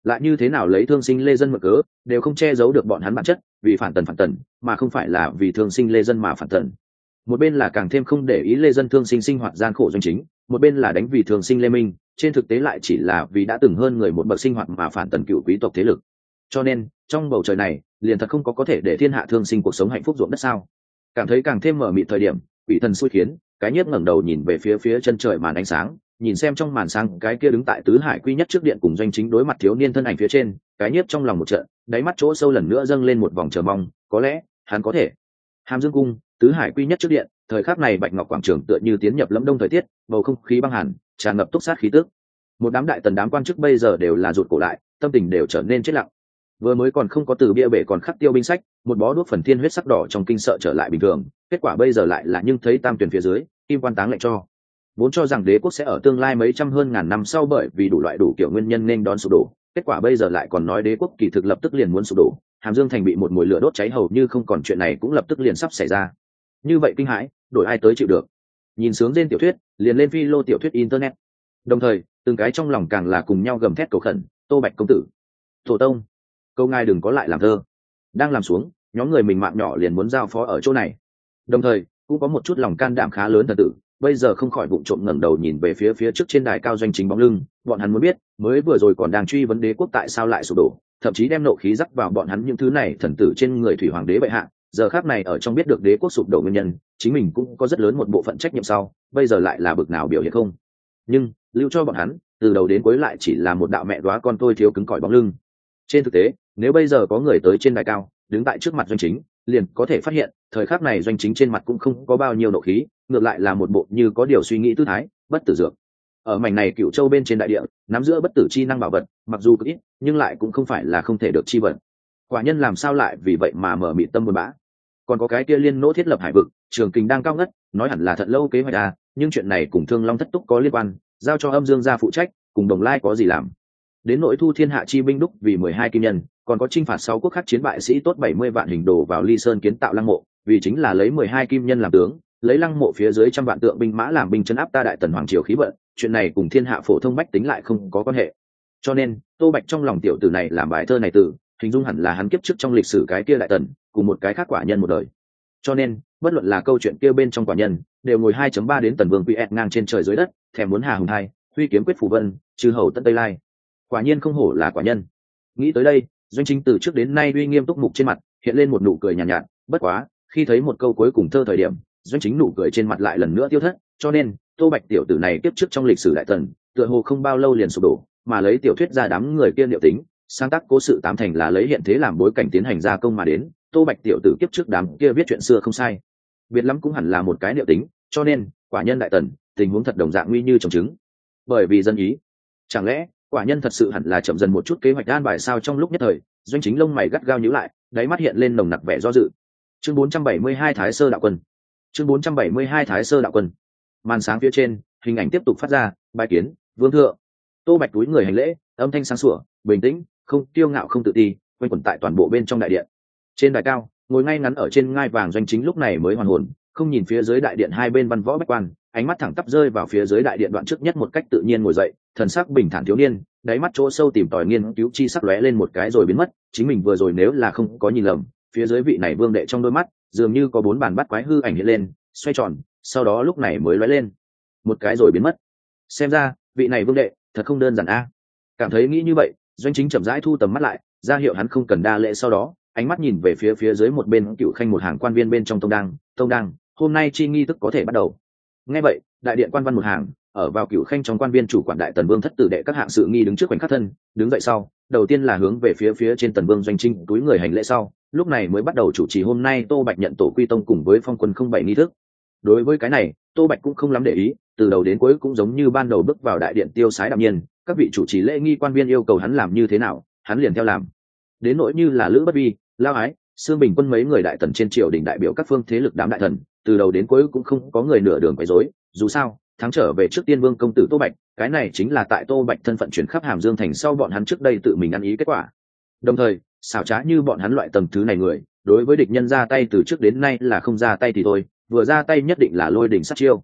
lại như thế nào lấy thương sinh lê dân mở cớ đều không che giấu được bọn hắn bản chất, vì phản tần phản tần mà không phải là vì thương sinh lê dân mà phản tần. Một bên là càng thêm không để ý lê dân thương sinh sinh hoạt gian khổ doanh chính, một bên là đánh vì thương sinh lê minh, trên thực tế lại chỉ là vì đã từng hơn người một bậc sinh hoạt mà phản tần cựu quý tộc thế lực. Cho nên trong bầu trời này liền thật không có có thể để thiên hạ thương sinh cuộc sống hạnh phúc ruộng đất sao? Cảm thấy càng thêm mở mịt thời điểm, quỷ thần xui khiến, cái nhiếp ngẩng đầu nhìn về phía phía chân trời màn ánh sáng, nhìn xem trong màn sáng cái kia đứng tại tứ hải quy nhất trước điện cùng doanh chính đối mặt thiếu niên thân ảnh phía trên, cái nhiếp trong lòng một trận, đáy mắt chỗ sâu lần nữa dâng lên một vòng chờ mong, có lẽ hắn có thể. Hàm Dương cung, tứ hải quy nhất trước điện, thời khắc này bạch ngọc quảng trường tựa như tiến nhập lâm đông thời tiết, bầu không khí băng hàn, tràn ngập túc sát khí tức. Một đám đại tần đám quan chức bây giờ đều là rụt cổ lại, tâm tình đều trở nên chết lặng. Vừa mới còn không có từ bia bể còn khắc tiêu binh sách, một bó đuốc phần thiên huyết sắc đỏ trong kinh sợ trở lại bình thường, kết quả bây giờ lại là nhưng thấy tam tuyển phía dưới, kim quan táng lệnh cho. Vốn cho rằng đế quốc sẽ ở tương lai mấy trăm hơn ngàn năm sau bởi vì đủ loại đủ kiểu nguyên nhân nên đón sụp đổ, kết quả bây giờ lại còn nói đế quốc kỳ thực lập tức liền muốn sụp đổ, Hàm Dương thành bị một mùi lửa đốt cháy hầu như không còn, chuyện này cũng lập tức liền sắp xảy ra. Như vậy kinh hãi, đổi ai tới chịu được? Nhìn sướng trên tiểu thuyết, liền lên phi lô tiểu thuyết internet. Đồng thời, từng cái trong lòng càng là cùng nhau gầm thét cầu khẩn, Tô Bạch công tử, Tổ tông, câu ngài đừng có lại làm thơ. Đang làm xuống, nhóm người mình mạng nhỏ liền muốn giao phó ở chỗ này. Đồng thời, cũng có một chút lòng can đảm khá lớn thần tử, bây giờ không khỏi vụng trộm ngẩng đầu nhìn về phía phía trước trên đài cao doanh chính bóng lưng, bọn hắn muốn biết, mới vừa rồi còn đang truy vấn đế quốc tại sao lại sụp đổ, thậm chí đem nộ khí rắc vào bọn hắn những thứ này thần tử trên người thủy hoàng đế bệ hạ, giờ khác này ở trong biết được đế quốc sụp đổ nguyên nhân, chính mình cũng có rất lớn một bộ phận trách nhiệm sau, bây giờ lại là bực nào biểu hiện không. Nhưng lưu cho bọn hắn, từ đầu đến cuối lại chỉ là một đạo mẹ đóa con tôi thiếu cứng cỏi bóng lưng. Trên thực tế, nếu bây giờ có người tới trên đài cao, đứng tại trước mặt doanh chính, liền có thể phát hiện, thời khắc này doanh chính trên mặt cũng không có bao nhiêu nộ khí, ngược lại là một bộ như có điều suy nghĩ tư thái, bất tử dược. Ở mảnh này Cửu Châu bên trên đại địa, nắm giữ bất tử chi năng bảo vật, mặc dù cực ít, nhưng lại cũng không phải là không thể được chi vật. Quả nhân làm sao lại vì vậy mà mở mịt tâm buồn bã. Còn có cái kia liên nỗ thiết lập hải vực, trường kình đang cao ngất, nói hẳn là thật lâu kế hoạch à, nhưng chuyện này cùng Thương Long thất túc có liên quan, giao cho Âm Dương gia phụ trách, cùng Đồng Lai có gì làm. Đến nội thu thiên hạ chi binh đúc vì mười hai kim nhân, còn có chinh phạt sáu quốc khắc chiến bại sĩ tốt bảy mươi vạn hình đồ vào Ly Sơn kiến tạo lăng mộ, vì chính là lấy mười hai kim nhân làm tướng, lấy lăng mộ phía dưới trăm vạn tượng binh mã làm binh trấn áp ta đại tần hoàng triều khí vận, chuyện này cùng thiên hạ phổ thông bách tính lại không có quan hệ. Cho nên, Tô Bạch trong lòng tiểu tử này làm bài thơ này từ, hình dung hẳn là hắn kiếp trước trong lịch sử cái kia đại tần, cùng một cái khác quả nhân một đời. Cho nên, bất luận là câu chuyện kia bên trong quả nhân, đều ngồi hai chấm ba đến tần vương quy ẹt ngang trên trời dưới đất, thèm muốn hà hùng hai, huy kiếm quyết phù vân, trừ hầu tận tây lai. Quả nhiên không hổ là quả nhân. Nghĩ tới đây, doanh chính từ trước đến nay uy nghiêm túc mục trên mặt hiện lên một nụ cười nhàn nhạt, nhạt, bất quá, khi thấy một câu cuối cùng thơ thời điểm, doanh chính nụ cười trên mặt lại lần nữa tiêu thất, cho nên, Tô Bạch tiểu tử này kiếp trước trong lịch sử đại tần, tựa hồ không bao lâu liền sụp đổ, mà lấy tiểu thuyết ra đám người kia liệu tính, sáng tác cố sự tám thành là lấy hiện thế làm bối cảnh tiến hành gia công mà đến, Tô Bạch tiểu tử kiếp trước đám kia viết chuyện xưa không sai, biệt lắm cũng hẳn là một cái liệu tính, cho nên, quả nhân đại tần, tình huống thật đồng dạng nguy như trồng trứng. Bởi vì dân ý, chẳng lẽ quả nhân thật sự hẳn là chậm dần một chút kế hoạch an bài sao? Trong lúc nhất thời, doanh chính lông mày gắt gao nhíu lại, đáy mắt hiện lên nồng nặc vẻ do dự. Chương bốn trăm bảy mươi hai Thái Sơ đạo quân. Chương bốn trăm bảy mươi hai Thái Sơ đạo quân. Màn sáng phía trên, hình ảnh tiếp tục phát ra, bài kiến, vương thượng. Tô Bạch túi người hành lễ, âm thanh sáng sủa, bình tĩnh, không kiêu ngạo không tự ti, quanh quẩn tại toàn bộ bên trong đại điện. Trên đài cao, ngồi ngay ngắn ở trên ngai vàng doanh chính lúc này mới hoàn hồn, không nhìn phía dưới đại điện hai bên văn võ bách quan, ánh mắt thẳng tắp rơi vào phía dưới đại điện đoạn trước nhất một cách tự nhiên ngồi dậy, thần sắc bình thản thiếu niên, đáy mắt chỗ sâu tìm tòi nghiên cứu chi sắc lóe lên một cái rồi biến mất, chính mình vừa rồi nếu là không có nhìn lầm, phía dưới vị này vương đệ trong đôi mắt, dường như có bốn bàn bắt quái hư ảnh hiện lên, xoay tròn, sau đó lúc này mới lóe lên, một cái rồi biến mất. Xem ra, vị này vương đệ, thật không đơn giản a. Cảm thấy nghĩ như vậy, doanh chính chậm rãi thu tầm mắt lại, ra hiệu hắn không cần đa lễ, sau đó, ánh mắt nhìn về phía phía dưới một bên cựu khanh một hàng quan viên bên trong tông đang, tông đang, hôm nay chi nghi thức có thể bắt đầu. Nghe vậy, đại điện quan văn một hàng, ở vào cựu khanh trong quan viên chủ quản đại tần vương thất tử đệ các hạng sự nghi đứng trước khoảnh khắc thân, đứng dậy sau, đầu tiên là hướng về phía phía trên tần vương doanh trinh túi người hành lễ sau, lúc này mới bắt đầu chủ trì hôm nay Tô Bạch nhận tổ quy tông cùng với phong quân không bảy nghi thức. Đối với cái này, Tô Bạch cũng không lắm để ý, từ đầu đến cuối cũng giống như ban đầu bước vào đại điện tiêu sái đạm nhiên, các vị chủ trì lễ nghi quan viên yêu cầu hắn làm như thế nào, hắn liền theo làm. Đến nỗi như là Lữ Bất Vi, Lao Ái, Sương Bình Quân mấy người đại tần trên triều đình đại biểu các phương thế lực đám đại thần, từ đầu đến cuối cũng không có người nửa đường quấy rối, dù sao, thắng trở về trước tiên vương công tử Tô Bạch, cái này chính là tại Tô Bạch thân phận chuyển khắp Hàm Dương thành sau bọn hắn trước đây tự mình ăn ý kết quả. Đồng thời, xảo trá như bọn hắn loại tầng thứ này người, đối với địch nhân ra tay từ trước đến nay là không ra tay thì thôi, vừa ra tay nhất định là lôi đỉnh sát chiêu.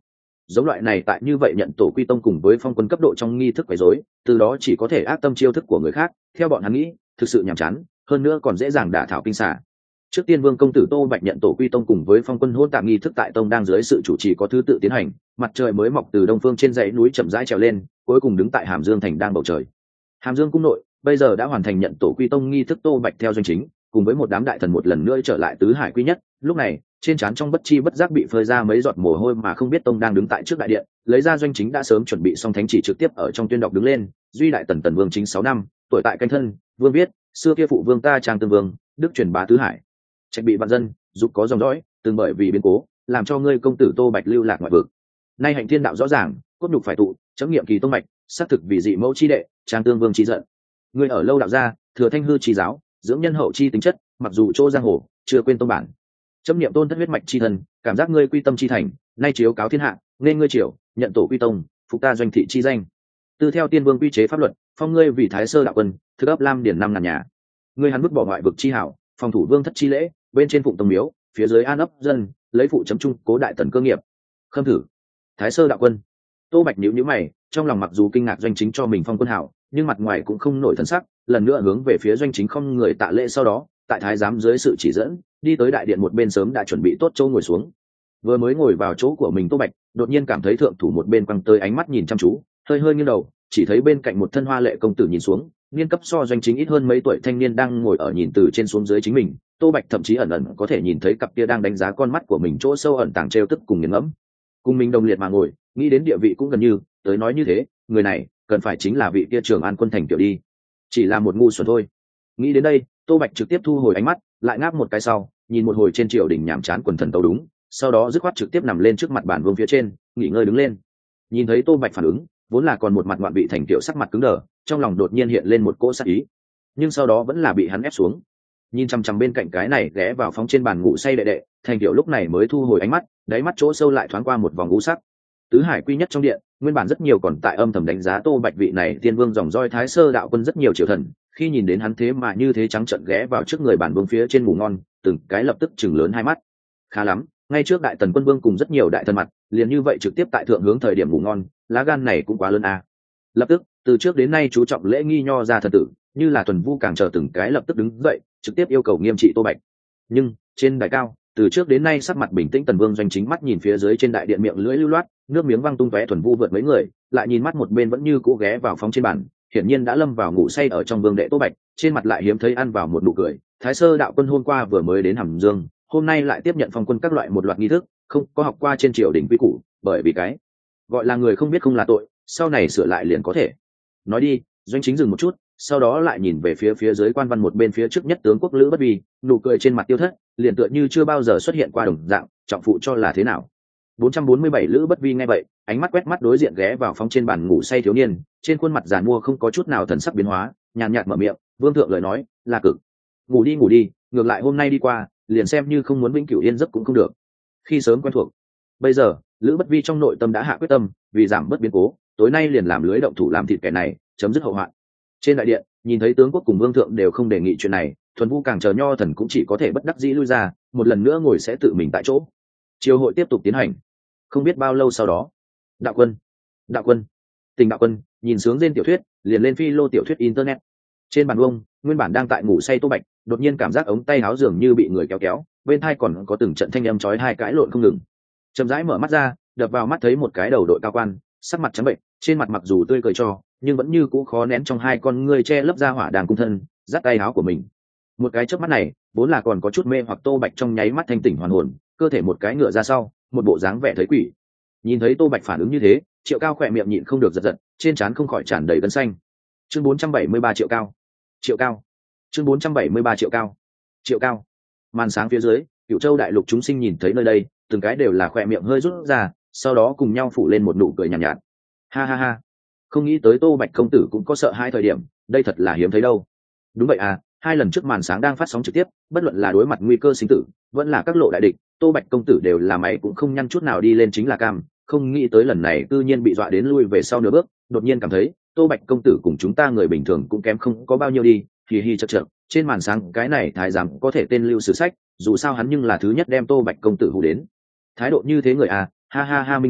giống loại này tại như vậy nhận tổ quy tông cùng với phong quân cấp độ trong nghi thức quấy rối, từ đó chỉ có thể ác tâm chiêu thức của người khác, theo bọn hắn nghĩ thực sự nhàm chán, hơn nữa còn dễ dàng đả thảo kinh xả. Trước tiên vương công tử Tô Bạch nhận tổ quy tông cùng với phong quân hôn tạm nghi thức tại tông đang dưới sự chủ trì có thứ tự tiến hành, mặt trời mới mọc từ đông phương trên dãy núi chậm rãi trèo lên, cuối cùng đứng tại Hàm Dương thành đang bầu trời. Hàm Dương cung nội bây giờ đã hoàn thành nhận tổ quy tông nghi thức, Tô Bạch theo doanh chính cùng với một đám đại thần một lần nữa trở lại tứ hải quy nhất. Lúc này trên trán trong bất chi bất giác bị phơi ra mấy giọt mồ hôi, mà không biết tông đang đứng tại trước đại điện, lấy ra doanh chính đã sớm chuẩn bị xong thánh chỉ, trực tiếp ở trong tuyên đọc đứng lên. Duy đại tần tần vương chính sáu năm, tuổi tại canh thân, vương viết xưa kia phụ vương ta trang tương vương, đức truyền bá tứ hải, trạch bị vạn dân, dục có dòng dõi, từng bởi vì biến cố làm cho ngươi công tử Tô Bạch lưu lạc ngoại vực. Nay hạnh thiên đạo rõ ràng, cốt nhục phải tụ, chấm nghiệm kỳ tông mạch, xác thực vì dị mẫu chi đệ, trang tương vương chi giận. Ngươi ở lâu đạo gia, thừa thanh hư chi giáo, dưỡng nhân hậu chi tính chất, mặc dù chỗ giang hồ chưa quên tông bản. Chấm niệm tôn thất huyết mạch chi thân, cảm giác ngươi quy tâm chi thành, nay chiếu cáo thiên hạ, nên ngươi triều nhận tổ quy tông, phục ta doanh thị chi danh. Tư theo tiên vương quy chế pháp luật, phong ngươi vì thái sơ đạo quân, thức ấp lam điển năm ngàn nhà. Ngươi hắn bức bỏ ngoại vực chi hảo, phòng thủ vương thất chi lễ, bên trên phụng tông miếu, phía dưới an ấp dân, lấy phụ chấm trung cố đại tần cơ nghiệp. Khâm thử thái sơ đạo quân. Tô Bạch nhíu nhíu mày, trong lòng mặc dù kinh ngạc doanh chính cho mình phong quân hảo, nhưng mặt ngoài cũng không nổi thần sắc, lần nữa hướng về phía doanh chính không người tạ lễ, sau đó tại thái giám dưới sự chỉ dẫn đi tới đại điện một bên sớm đã chuẩn bị tốt chỗ ngồi xuống. Vừa mới ngồi vào chỗ của mình, Tô Bạch đột nhiên cảm thấy thượng thủ một bên quăng tới ánh mắt nhìn chăm chú, hơi hơi nghiêng đầu, chỉ thấy bên cạnh một thân hoa lệ công tử nhìn xuống, niên cấp so doanh chính ít hơn mấy tuổi thanh niên đang ngồi ở nhìn từ trên xuống dưới chính mình. Tô Bạch thậm chí ẩn ẩn có thể nhìn thấy cặp kia đang đánh giá con mắt của mình chỗ sâu ẩn tàng trêu tức cùng nghiền ngẫm. Cùng mình đồng liệt mà ngồi, nghĩ đến địa vị cũng gần như tới nói như thế, người này cần phải chính là vị kia Trường An quân thành tiểu đi, chỉ là một ngu xuẩn thôi. Nghĩ đến đây, Tô Bạch trực tiếp thu hồi ánh mắt, lại ngáp một cái sau, nhìn một hồi trên triều đình nhàm chán quần thần tấu đúng, sau đó dứt khoát trực tiếp nằm lên trước mặt bản vương phía trên, nghỉ ngơi đứng lên. Nhìn thấy Tô Bạch phản ứng, vốn là còn một mặt ngoạn vị thành tiểu sắc mặt cứng đờ, trong lòng đột nhiên hiện lên một cỗ sát ý, nhưng sau đó vẫn là bị hắn ép xuống. Nhìn chằm chằm bên cạnh cái này ghé vào phóng trên bàn ngủ say đệ đệ, thành tiểu lúc này mới thu hồi ánh mắt, đáy mắt chỗ sâu lại thoáng qua một vòng u sắc. Tứ hải quy nhất trong điện, nguyên bản rất nhiều còn tại âm thầm đánh giá Tô Bạch vị này tiên vương dòng roi thái sơ đạo quân rất nhiều triều thần, khi nhìn đến hắn thế mà như thế trắng trợn ghé vào trước người bản vương phía trên ngủ ngon, từng cái lập tức chừng lớn hai mắt. Khá lắm, ngay trước đại tần quân vương cùng rất nhiều đại thần mặt, liền như vậy trực tiếp tại thượng hướng thời điểm ngủ ngon, lá gan này cũng quá lớn à. Lập tức, từ trước đến nay chú trọng lễ nghi nho ra thần tử, như là Tuần Vu càng chờ từng cái lập tức đứng dậy, trực tiếp yêu cầu nghiêm trị Tô Bạch. Nhưng trên đài cao, từ trước đến nay sắc mặt bình tĩnh Tần Vương doanh chính mắt nhìn phía dưới trên đại điện miệng lưỡi lưu loát, nước miếng văng tung tóe Tuần Vu vượt mấy người, lại nhìn mắt một bên vẫn như cũ ghé vào phóng trên bàn, hiển nhiên đã lâm vào ngủ say ở trong vương đệ Tô Bạch, trên mặt lại hiếm thấy ăn vào một nụ cười. Thái sơ đạo quân hôm qua vừa mới đến Hàm Dương, hôm nay lại tiếp nhận phong quân các loại một loạt nghi thức, không có học qua trên triều đình quy củ, bởi vì cái gọi là người không biết không là tội, sau này sửa lại liền có thể. Nói đi, doanh chính dừng một chút, sau đó lại nhìn về phía phía dưới quan văn một bên phía trước nhất tướng quốc Lữ Bất Vi, nụ cười trên mặt tiêu thất, liền tựa như chưa bao giờ xuất hiện qua đồng dạng, trọng phụ cho là thế nào. bốn trăm bốn mươi bảy Lữ Bất Vi nghe vậy, ánh mắt quét mắt đối diện ghé vào phóng trên bàn ngủ say thiếu niên, trên khuôn mặt giàn mua không có chút nào thần sắc biến hóa, nhàn nhạt mở miệng, vương thượng lời nói là cực. Ngủ đi ngủ đi, ngược lại hôm nay đi qua, liền xem như không muốn vĩnh cửu yên giấc cũng không được. Khi sớm quen thuộc, bây giờ Lữ Bất Vi trong nội tâm đã hạ quyết tâm, vì giảm bớt biến cố, tối nay liền làm lưới động thủ làm thịt kẻ này, chấm dứt hậu hoạn. Trên đại điện, nhìn thấy tướng quốc cùng vương thượng đều không đề nghị chuyện này, Thuần Vu càng chờ nho thần cũng chỉ có thể bất đắc dĩ lui ra, một lần nữa ngồi sẽ tự mình tại chỗ. Triều hội tiếp tục tiến hành. Không biết bao lâu sau đó, đạo quân, đạo quân, tình đạo quân, nhìn sướng trên tiểu thuyết, liền lên phi lô tiểu thuyết internet. Trên bàn vuông, nguyên bản đang tại ngủ say Tô Bạch, đột nhiên cảm giác ống tay áo dường như bị người kéo kéo, bên tai còn có từng trận thanh âm chói tai cãi lộn không ngừng. Chậm rãi mở mắt ra, đập vào mắt thấy một cái đầu đội cao quan, sắc mặt trắng bệnh, trên mặt mặc dù tươi cười cho, nhưng vẫn như cũ khó nén trong hai con ngươi che lấp ra hỏa đàng cung thân, dắt tay áo của mình. Một cái chớp mắt này, vốn là còn có chút mê hoặc Tô Bạch trong nháy mắt thanh tỉnh hoàn hồn, cơ thể một cái ngựa ra sau, một bộ dáng vẻ thấy quỷ. Nhìn thấy Tô Bạch phản ứng như thế, Triệu Cao khỏe miệng nhịn không được giật giật, trên trán không khỏi tràn đầy gân xanh. Chương bốn trăm bảy mươi ba Triệu Cao. Triệu Cao. Chương bốn trăm bảy mươi ba Triệu Cao. Triệu Cao. Màn sáng phía dưới, Cửu Châu đại lục chúng sinh nhìn thấy nơi đây, từng cái đều là khỏe miệng hơi rút ra, sau đó cùng nhau phủ lên một nụ cười nhàn nhạt, nhạt. Ha ha ha. Không nghĩ tới Tô Bạch công tử cũng có sợ hai thời điểm, đây thật là hiếm thấy đâu. Đúng vậy à, hai lần trước màn sáng đang phát sóng trực tiếp, bất luận là đối mặt nguy cơ sinh tử, vẫn là các lộ đại địch, Tô Bạch công tử đều là mày cũng không nhăn chút nào đi lên chính là cam, không nghĩ tới lần này tự nhiên bị dọa đến lui về sau nửa bước, đột nhiên cảm thấy Tô Bạch công tử cùng chúng ta người bình thường cũng kém không có bao nhiêu đi, hì hì chậc chậc, trên màn sáng cái này thái giám có thể tên lưu sử sách, dù sao hắn nhưng là thứ nhất đem Tô Bạch công tử hù đến. Thái độ như thế người à, ha ha ha Minh Châu,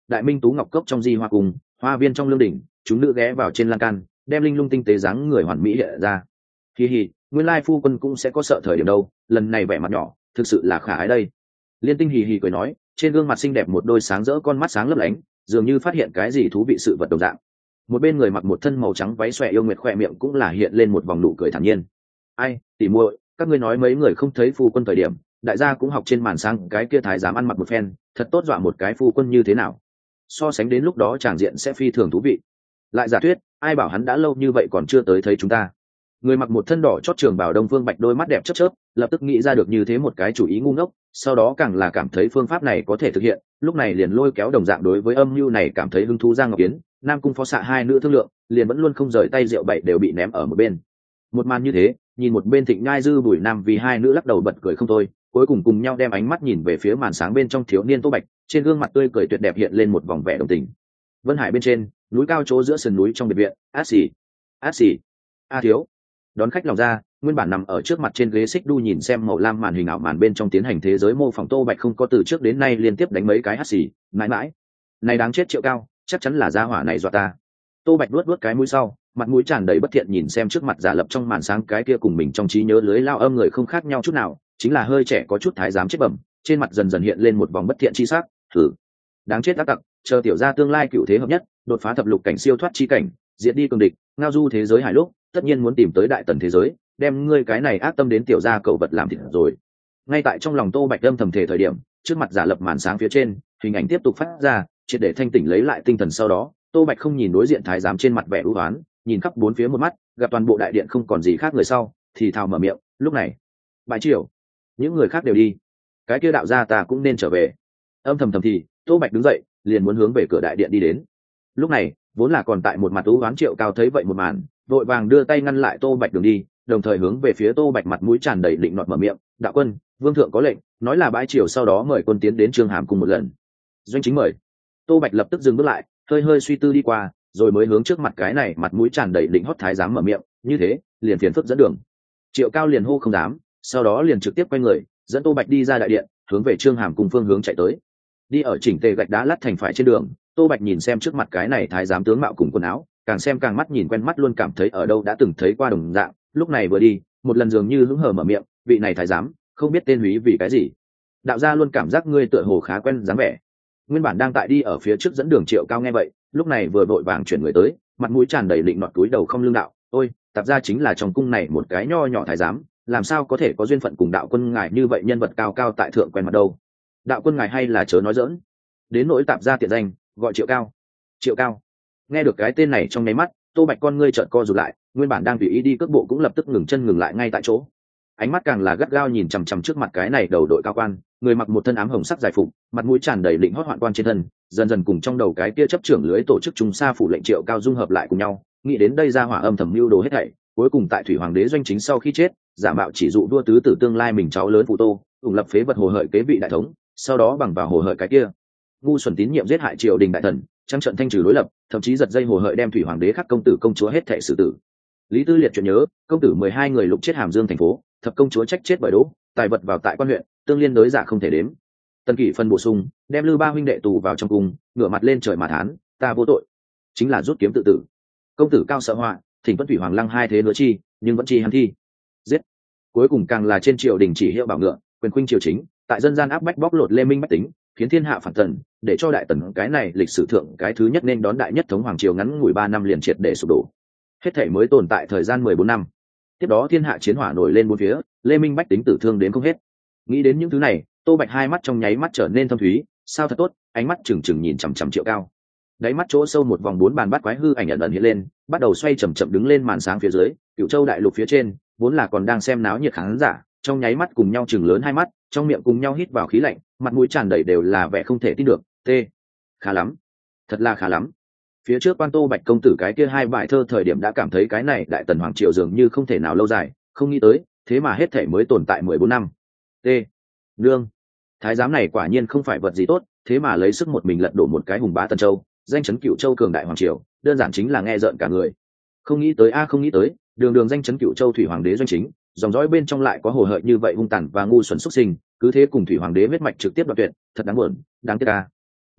đại minh tú ngọc cốc trong di hoa cùng hoa viên trong lương đỉnh, chúng nữ ghé vào trên lan can, đem linh lung tinh tế dáng người hoàn mỹ hiện ra. Hi hi, nguyên lai phu quân cũng sẽ có sợ thời điểm đâu, lần này vẻ mặt nhỏ thực sự là khả ái đây. Liên Tinh hì hì cười nói, trên gương mặt xinh đẹp một đôi sáng rỡ con mắt sáng lấp lánh, dường như phát hiện cái gì thú vị sự vật đồng dạng. Một bên người mặc một thân màu trắng váy xòe yêu nguyệt khỏe miệng cũng là hiện lên một vòng nụ cười thản nhiên. Ai, tỉ muội, các ngươi nói mấy người không thấy phu quân thời điểm, đại gia cũng học trên màn sáng cái kia thái giám ăn mặc một phen, thật tốt dọa một cái phu quân như thế nào. So sánh đến lúc đó tràng diện sẽ phi thường thú vị. Lại giả thuyết, ai bảo hắn đã lâu như vậy còn chưa tới thấy chúng ta. Người mặc một thân đỏ chót trường bào Đông Phương Bạch đôi mắt đẹp chớp chớp, lập tức nghĩ ra được như thế một cái chủ ý ngu ngốc, sau đó càng là cảm thấy phương pháp này có thể thực hiện, lúc này liền lôi kéo đồng dạng đối với âm mưu này cảm thấy hứng thú Giang Ngọc Yến, Nam Cung Phó xạ hai nữ thương lượng, liền vẫn luôn không rời tay rượu bảy đều bị ném ở một bên. Một màn như thế, nhìn một bên Thịnh Nhai Dư Bùi Nam vì hai nữ lắc đầu bật cười không thôi, cuối cùng cùng nhau đem ánh mắt nhìn về phía màn sáng bên trong thiếu niên Tô Bạch, trên gương mặt tươi cười tuyệt đẹp hiện lên một vòng vẻ đồng tình. Vân Hải bên trên, núi cao chỗ giữa sườn núi trong biệt viện, át xì, át xì, a thiếu đón khách lòng ra, nguyên bản nằm ở trước mặt trên ghế xích đu nhìn xem màu lam màn hình ảo màn bên trong tiến hành thế giới mô phỏng Tô Bạch không có từ trước đến nay liên tiếp đánh mấy cái hắt xì, mãi mãi này đáng chết Triệu Cao, chắc chắn là gia hỏa này dọa ta. Tô Bạch luốt luốt cái mũi sau, mặt mũi tràn đầy bất thiện nhìn xem trước mặt giả lập trong màn sáng cái kia cùng mình trong trí nhớ lưới lao âm người không khác nhau chút nào, chính là hơi trẻ có chút thái giám chết bẩm, trên mặt dần dần hiện lên một vòng bất thiện chi sắc. Thử đáng chết ác tặc, chờ tiểu gia tương lai cựu thế hợp nhất, đột phá thập lục cảnh siêu thoát chi cảnh, diệt đi cường địch, ngao du thế giới hải lúc, tất nhiên muốn tìm tới đại tần thế giới, đem ngươi cái này ác tâm đến tiểu gia cậu vật làm thịt rồi. Ngay tại trong lòng Tô Bạch âm thầm thể thời điểm, trước mặt giả lập màn sáng phía trên, hình ảnh tiếp tục phát ra, triệt để thanh tỉnh lấy lại tinh thần sau đó, Tô Bạch không nhìn đối diện thái giám trên mặt vẻ u uất, nhìn khắp bốn phía một mắt, gặp toàn bộ đại điện không còn gì khác người sau, thì thào mở miệng, lúc này, bãi triều, những người khác đều đi, cái kia đạo gia ta cũng nên trở về. Âm thầm thầm thì, Tô Bạch đứng dậy, liền muốn hướng về cửa đại điện đi đến. Lúc này, vốn là còn tại một mặt u uất Triệu Cao thấy vậy một màn, vội vàng đưa tay ngăn lại Tô Bạch đường đi, đồng thời hướng về phía Tô Bạch mặt mũi tràn đầy định nọt mở miệng, đạo quân, vương thượng có lệnh, nói là bãi triều sau đó mời quân tiến đến Trương Hàm cùng một lần. Doanh chính mời. Tô Bạch lập tức dừng bước lại, hơi hơi suy tư đi qua, rồi mới hướng trước mặt cái này mặt mũi tràn đầy định hót thái giám mở miệng, như thế, liền phiền phức dẫn đường. Triệu Cao liền hô không dám, sau đó liền trực tiếp quay người, dẫn Tô Bạch đi ra đại điện, hướng về Trương Hàm cùng phương hướng chạy tới. Đi ở chỉnh tề gạch đá lát thành phải trên đường, Tô Bạch nhìn xem trước mặt cái này thái giám tướng mạo cùng quần áo, càng xem càng mắt nhìn quen mắt luôn cảm thấy ở đâu đã từng thấy qua đồng dạng, lúc này vừa đi, một lần dường như hứng hờ mở miệng, vị này thái giám, không biết tên húy vì cái gì. Đạo gia luôn cảm giác ngươi tựa hồ khá quen dáng vẻ. Nguyên bản đang tại đi ở phía trước dẫn đường Triệu Cao nghe vậy, lúc này vừa vội vàng chuyển người tới, mặt mũi tràn đầy định nọt túi đầu không lưng đạo, ôi, tạp gia chính là trong cung này một cái nho nhỏ thái giám, làm sao có thể có duyên phận cùng đạo quân ngài như vậy nhân vật cao cao tại thượng quen mặt đâu. Đạo quân ngài hay là chớ nói dỡn. Đến nỗi tạp gia tiện danh, gọi Triệu Cao. Triệu Cao. Nghe được cái tên này trong nháy mắt, Tô Bạch con ngươi trợn co rụt lại, nguyên bản đang tùy ý đi cước bộ cũng lập tức ngừng chân ngừng lại ngay tại chỗ. Ánh mắt càng là gắt gao nhìn chằm chằm trước mặt cái này đầu đội cao quan, người mặc một thân ám hồng sắc dài phục, mặt mũi tràn đầy lĩnh hót hoạn quan trên thân, dần dần cùng trong đầu cái kia chấp trưởng lưới tổ chức trung sa phủ lệnh Triệu Cao dung hợp lại cùng nhau, nghĩ đến đây ra hỏa âm thầm mưu đồ hết thảy, cuối cùng tại thủy hoàng đế doanh chính sau khi chết, giả mạo chỉ dụ vua tứ tử tương lai mình cháu lớn phụ tô, ủng lập phế vật hồ hợi kế vị đại thống, sau đó bằng vào hồ hợi cái kia ngu xuẩn tín nhiệm giết hại triều đình đại thần, trắng trận thanh trừ đối lập, thậm chí giật dây hồ hợi đem thủy hoàng đế khắc công tử công chúa hết thảy xử tử. Lý Tư Liệt chuyện nhớ, công tử mười hai người lục chết Hàm Dương thành phố, thập công chúa trách chết bởi đỗ, tài vật vào tại quan huyện, tương liên đối giả không thể đếm. Tần Kỷ phân bổ sung, đem Lư Ba huynh đệ tù vào trong cung, ngửa mặt lên trời mà thán, ta vô tội, chính là rút kiếm tự tử. Công tử cao sợ họa, thỉnh tuân thủy hoàng lăng hai thế nữa chi, nhưng vẫn chi hắn thi. Giết. Cuối cùng càng là trên triều đình chỉ hiệu bảo ngựa, quyền khuynh triều chính, tại dân gian áp bách bóc lột Lê Minh bách tính, khiến thiên hạ phản tần, để cho đại tần cái này lịch sử thượng cái thứ nhất nên đón đại nhất thống hoàng triều ngắn ngủi ba năm liền triệt để sụp đổ. Hết thể mới tồn tại thời gian mười bốn năm. Tiếp đó thiên hạ chiến hỏa nổi lên bốn phía, Lê Minh bách tính tử thương đến không hết. Nghĩ đến những thứ này, Tô Bạch hai mắt trong nháy mắt trở nên thâm thúy, sao thật tốt, ánh mắt trừng trừng nhìn chằm chằm Triệu Cao. Đáy mắt chỗ sâu một vòng bốn bàn bát quái hư ảnh ẩn ẩn hiện lên, bắt đầu xoay chậm chậm đứng lên màn sáng phía dưới, Cửu Châu đại lục phía trên, vốn là còn đang xem náo nhiệt khán giả, trong nháy mắt cùng nhau chừng lớn hai mắt, trong miệng cùng nhau hít vào khí lạnh, mặt mũi tràn đầy đều là vẻ không thể tin được. T, khá lắm, thật là khá lắm. Phía trước quan Tô Bạch công tử cái kia hai bài thơ thời điểm đã cảm thấy cái này đại tần hoàng triều dường như không thể nào lâu dài, không nghĩ tới, thế mà hết thể mới tồn tại mười bốn năm. T, nương, thái giám này quả nhiên không phải vật gì tốt, thế mà lấy sức một mình lật đổ một cái hùng bá Tần Châu, danh chấn Cửu Châu cường đại hoàng triều, đơn giản chính là nghe rợn cả người. Không nghĩ tới a không nghĩ tới, đường đường danh chấn Cửu Châu thủy hoàng đế doanh chính, dòng dõi bên trong lại có hồ hợi như vậy hung tàn và ngu xuẩn xuất sinh, cứ thế cùng thủy hoàng đế huyết mạch trực tiếp đoạt tuyệt, thật đáng buồn, đáng tiếc a.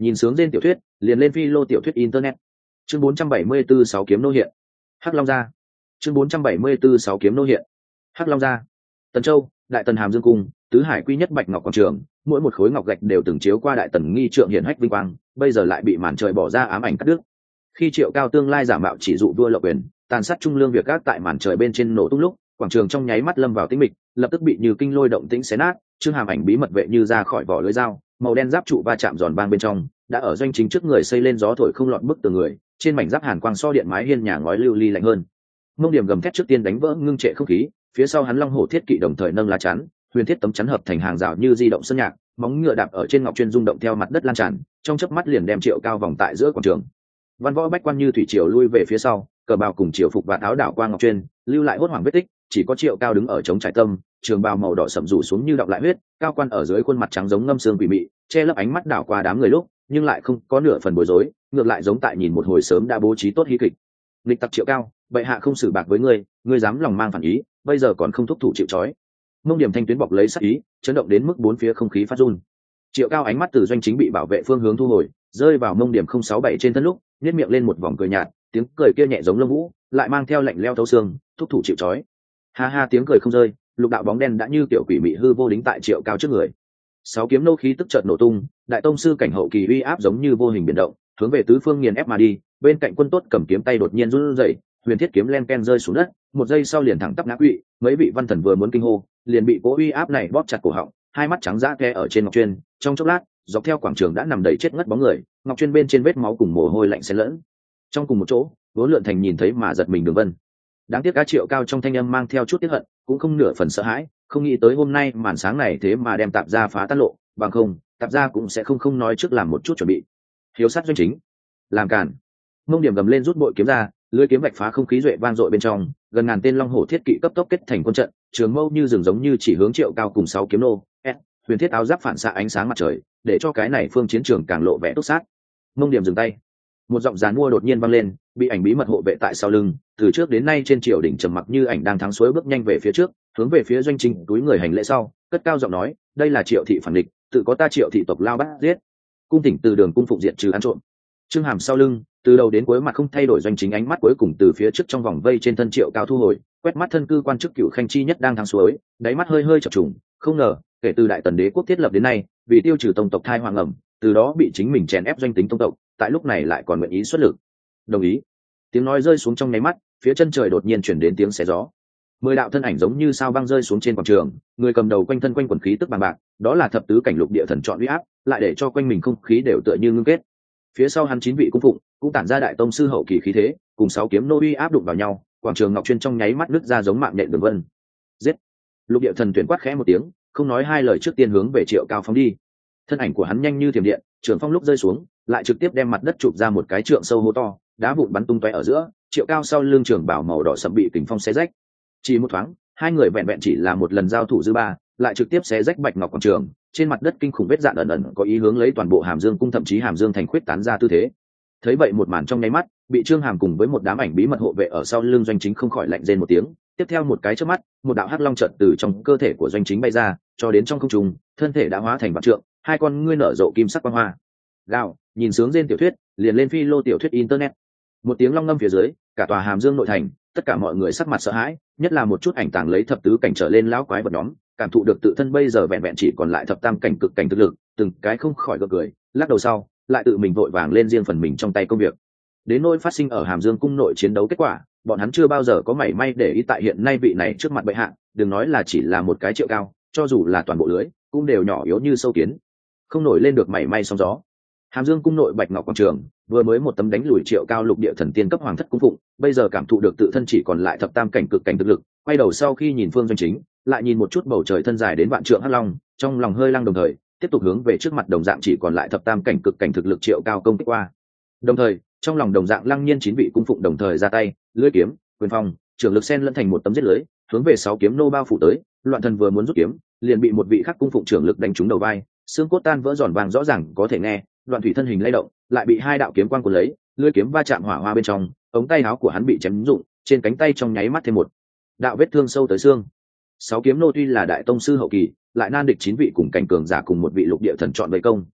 Nhìn sướng trên tiểu thuyết, liền lên phi lô tiểu thuyết internet. Chương bốn trăm bảy mươi tư sáu kiếm nô hiện. Hắc Long gia. Chương bốn trăm bảy mươi tư sáu kiếm nô hiện. Hắc Long gia. Tần Châu, Đại Tần Hàm Dương cung, tứ hải quy nhất bạch ngọc quảng trường, mỗi một khối ngọc gạch đều từng chiếu qua Đại Tần nghi trượng hiển hách vinh quang, bây giờ lại bị màn trời bỏ ra ám ảnh cắt đứt. Khi Triệu Cao tương lai giả mạo chỉ dụ vua Lộc Quyền, tàn sát trung lương việc gác tại màn trời bên trên nổ tung lúc, quảng trường trong nháy mắt lâm vào tĩnh mịch, lập tức bị như kinh lôi động tĩnh xé nát, Trương Hàm ảnh bí mật vệ như ra khỏi vỏ lưỡi dao, màu đen giáp trụ va chạm giòn vang bên trong, đã ở doanh chính trước người xây lên gió thổi không lọt bức tường người, trên mảnh giáp hàn quang so điện mái hiên nhà ngói lưu ly lạnh hơn. Mông Điểm gầm thét trước tiên đánh vỡ ngưng trệ không khí, phía sau hắn long hổ thiết kỵ đồng thời nâng lá chắn, huyền thiết tấm chắn hợp thành hàng rào như di động sơn nhạc, móng ngựa đạp ở trên ngọc chuyên rung động theo mặt đất lan tràn, trong chớp mắt liền đem Triệu Cao vòng tại giữa quảng trường. Văn võ bách quan như thủy triều lui về phía sau, cờ bào cùng triều phục và áo đảo qua ngọc chuyên, lưu lại hốt hoảng vết tích, chỉ có Triệu Cao đứng ở chống trải tâm, trường bào màu đỏ sậm rủ xuống như đọng lại huyết, cao quan ở dưới khuôn mặt trắng giống ngâm xương quỷ mị, che lấp ánh mắt đảo qua đám người lúc, nhưng lại không có nửa phần bối rối, ngược lại giống tại nhìn một hồi sớm đã bố trí tốt hí kịch. Lịch tặc Triệu Cao, bệ hạ không xử bạc với ngươi, ngươi dám lòng mang phản ý, bây giờ còn không thúc thủ chịu trói. Mông Điểm thanh tuyến bọc lấy sát ý, chấn động đến mức bốn phía không khí phát run. Triệu Cao ánh mắt từ doanh chính bị bảo vệ phương hướng thu hồi, rơi vào Mông Điểm không sáu bảy trên thân lúc, nhếch miệng lên một vòng cười nhạt, tiếng cười kia nhẹ giống lông vũ, lại mang theo lạnh leo thấu xương, thúc thủ chịu trói. Ha ha, tiếng cười không rơi, lục đạo bóng đen đã như tiểu quỷ mị hư vô đính tại Triệu Cao trước người. Sáu kiếm nô khí tức chợt nổ tung, đại tông sư cảnh hậu kỳ uy áp giống như vô hình biến động, hướng về tứ phương nghiền ép mà đi. Bên cạnh quân tốt cầm kiếm tay đột nhiên run rẩy, huyền thiết kiếm len ken rơi xuống đất, một giây sau liền thẳng tắp ngã quỵ. Mấy vị văn thần vừa muốn kinh hô, liền bị cố uy áp này bóp chặt cổ họng, hai mắt trắng dã khe ở trên ngọc chuyên. Trong chốc lát, dọc theo quảng trường đã nằm đầy chết ngất bóng người, ngọc chuyên bên trên vết máu cùng mồ hôi lạnh xen lẫn. Trong cùng một chỗ, Vốn Lượn Thành nhìn thấy mà giật mình Đường Vân. Đáng tiếc cá Triệu Cao trong thanh âm mang theo chút tiếc hận, cũng không nửa phần sợ hãi, không nghĩ tới hôm nay màn sáng này thế mà đem tạp gia phá tan lộ, bằng không, tạp gia cũng sẽ không không nói trước làm một chút chuẩn bị. Hiếu sát doanh chính, làm cản. Mông Điểm gầm lên rút bội kiếm ra, lưỡi kiếm vạch phá không khí duệ vang dội bên trong, gần ngàn tên long hổ thiết kỵ cấp tốc kết thành quân trận, trường mâu như rừng giống như chỉ hướng Triệu Cao cùng sáu kiếm nô, huyền thiết áo giáp phản xạ ánh sáng mặt trời, để cho cái này phương chiến trường càng lộ vẻ túc sát. Mông Điểm dừng tay, một giọng giàn mua đột nhiên vang lên, bị ảnh bí mật hộ vệ tại sau lưng, từ trước đến nay trên triều đỉnh trầm mặc như ảnh đang thắng suối bước nhanh về phía trước, hướng về phía doanh chính túi người hành lễ sau, cất cao giọng nói, đây là Triệu thị phản địch, tự có ta Triệu thị tộc lao bắt giết. Cung thỉnh từ đường cung phụng diện trừ ăn trộm. Trương Hàm sau lưng, từ đầu đến cuối mặt không thay đổi doanh chính ánh mắt cuối cùng từ phía trước trong vòng vây trên thân Triệu Cao thu hồi, quét mắt thân cư quan chức cựu khanh chi nhất đang thắng suối, đáy mắt hơi hơi chập trùng, không ngờ, kể từ đại tần đế quốc thiết lập đến nay, vì tiêu trừ tông tộc thai hoàng ẩm, từ đó bị chính mình chèn ép doanh tính tông tộc, tại lúc này lại còn nguyện ý xuất lực. Đồng ý. Tiếng nói rơi xuống trong nháy mắt, phía chân trời đột nhiên chuyển đến tiếng xé gió. Mười đạo thân ảnh giống như sao băng rơi xuống trên quảng trường, người cầm đầu quanh thân quanh quần khí tức bằng bạc, đó là thập tứ cảnh lục địa thần chọn uy áp, lại để cho quanh mình không khí đều tựa như ngưng kết. Phía sau hắn chín vị cung phụng cũng tản ra đại tông sư hậu kỳ khí thế, cùng sáu kiếm nô uy áp đụng vào nhau, quảng trường ngọc chuyên trong nháy mắt nứt ra giống mạng nhện đường vân. Giết! Lục địa thần tuyển quát khẽ một tiếng, không nói hai lời trước tiên hướng về Triệu Cao phóng đi. Thân ảnh của hắn nhanh như thiểm điện, trường phong lúc rơi xuống, lại trực tiếp đem mặt đất chụp ra một cái trượng sâu hố to, đá vụn bắn tung tóe ở giữa. Triệu Cao sau lưng trường bảo màu đỏ sậm bị kình phong xé rách. Chỉ một thoáng, hai người vẹn vẹn chỉ là một lần giao thủ dư ba, lại trực tiếp xé rách bạch ngọc quảng trường, trên mặt đất kinh khủng vết dạn ẩn ẩn có ý hướng lấy toàn bộ Hàm Dương cung thậm chí Hàm Dương thành khuyết tán ra tư thế. Thấy vậy một màn trong nháy mắt, bị Trương Hàm cùng với một đám ảnh bí mật hộ vệ ở sau lưng doanh chính không khỏi lạnh rên một tiếng. Tiếp theo một cái chớp mắt, một đạo hắc long chợt từ trong cơ thể của doanh chính bay ra, cho đến trong không trung, thân thể đã hóa thành vạn trượng, hai con ngươi nở rộ kim sắc quang hoa. Gào, nhìn sướng trên tiểu thuyết, liền lên phi lô tiểu thuyết internet. Một tiếng long ngâm phía dưới, cả tòa Hàm Dương nội thành, tất cả mọi người sắc mặt sợ hãi, nhất là một chút ảnh tàng lấy thập tứ cảnh trở lên lão quái vật nhóm, cảm thụ được tự thân bây giờ vẹn vẹn chỉ còn lại thập tam cảnh cực cảnh thực lực, từng cái không khỏi gượng cười, lắc đầu sau, lại tự mình vội vàng lên riêng phần mình trong tay công việc. Đến nỗi phát sinh ở Hàm Dương cung nội chiến đấu kết quả, bọn hắn chưa bao giờ có mảy may để ý tại hiện nay vị này trước mặt bệ hạ, đừng nói là chỉ là một cái Triệu Cao, cho dù là toàn bộ lưới, cũng đều nhỏ yếu như sâu kiến, không nổi lên được mảy may sóng gió. Hàm Dương cung nội bạch ngọc quảng trường, vừa mới một tấm đánh lùi Triệu Cao lục địa thần tiên cấp hoàng thất cung phụng, bây giờ cảm thụ được tự thân chỉ còn lại thập tam cảnh cực cảnh thực lực, quay đầu sau khi nhìn phương doanh chính, lại nhìn một chút bầu trời thân dài đến vạn trượng hắc long, trong lòng hơi lăng đồng thời, tiếp tục hướng về trước mặt đồng dạng chỉ còn lại thập tam cảnh cực cảnh thực lực Triệu Cao công kích qua. Đồng thời, trong lòng đồng dạng lăng nhiên chín vị cung phụng đồng thời ra tay, lưỡi kiếm, quyền phong, trường lực sen lẫn thành một tấm giết lưới, hướng về sáu kiếm nô bao phủ tới. Loạn thần vừa muốn rút kiếm, liền bị một vị khác cung phụng trưởng lực đánh trúng đầu vai, xương cốt tan vỡ giòn vàng rõ ràng có thể nghe. Đoạn thủy thân hình lay động, lại bị hai đạo kiếm quang cuốn lấy, lưỡi kiếm va chạm hỏa hoa bên trong, ống tay áo của hắn bị chém rụng, trên cánh tay trong nháy mắt thêm một đạo vết thương sâu tới xương. Sáu kiếm nô tuy là đại tông sư hậu kỳ, lại nan địch chín vị cùng cảnh cường giả cùng một vị lục địa thần chọn vây công.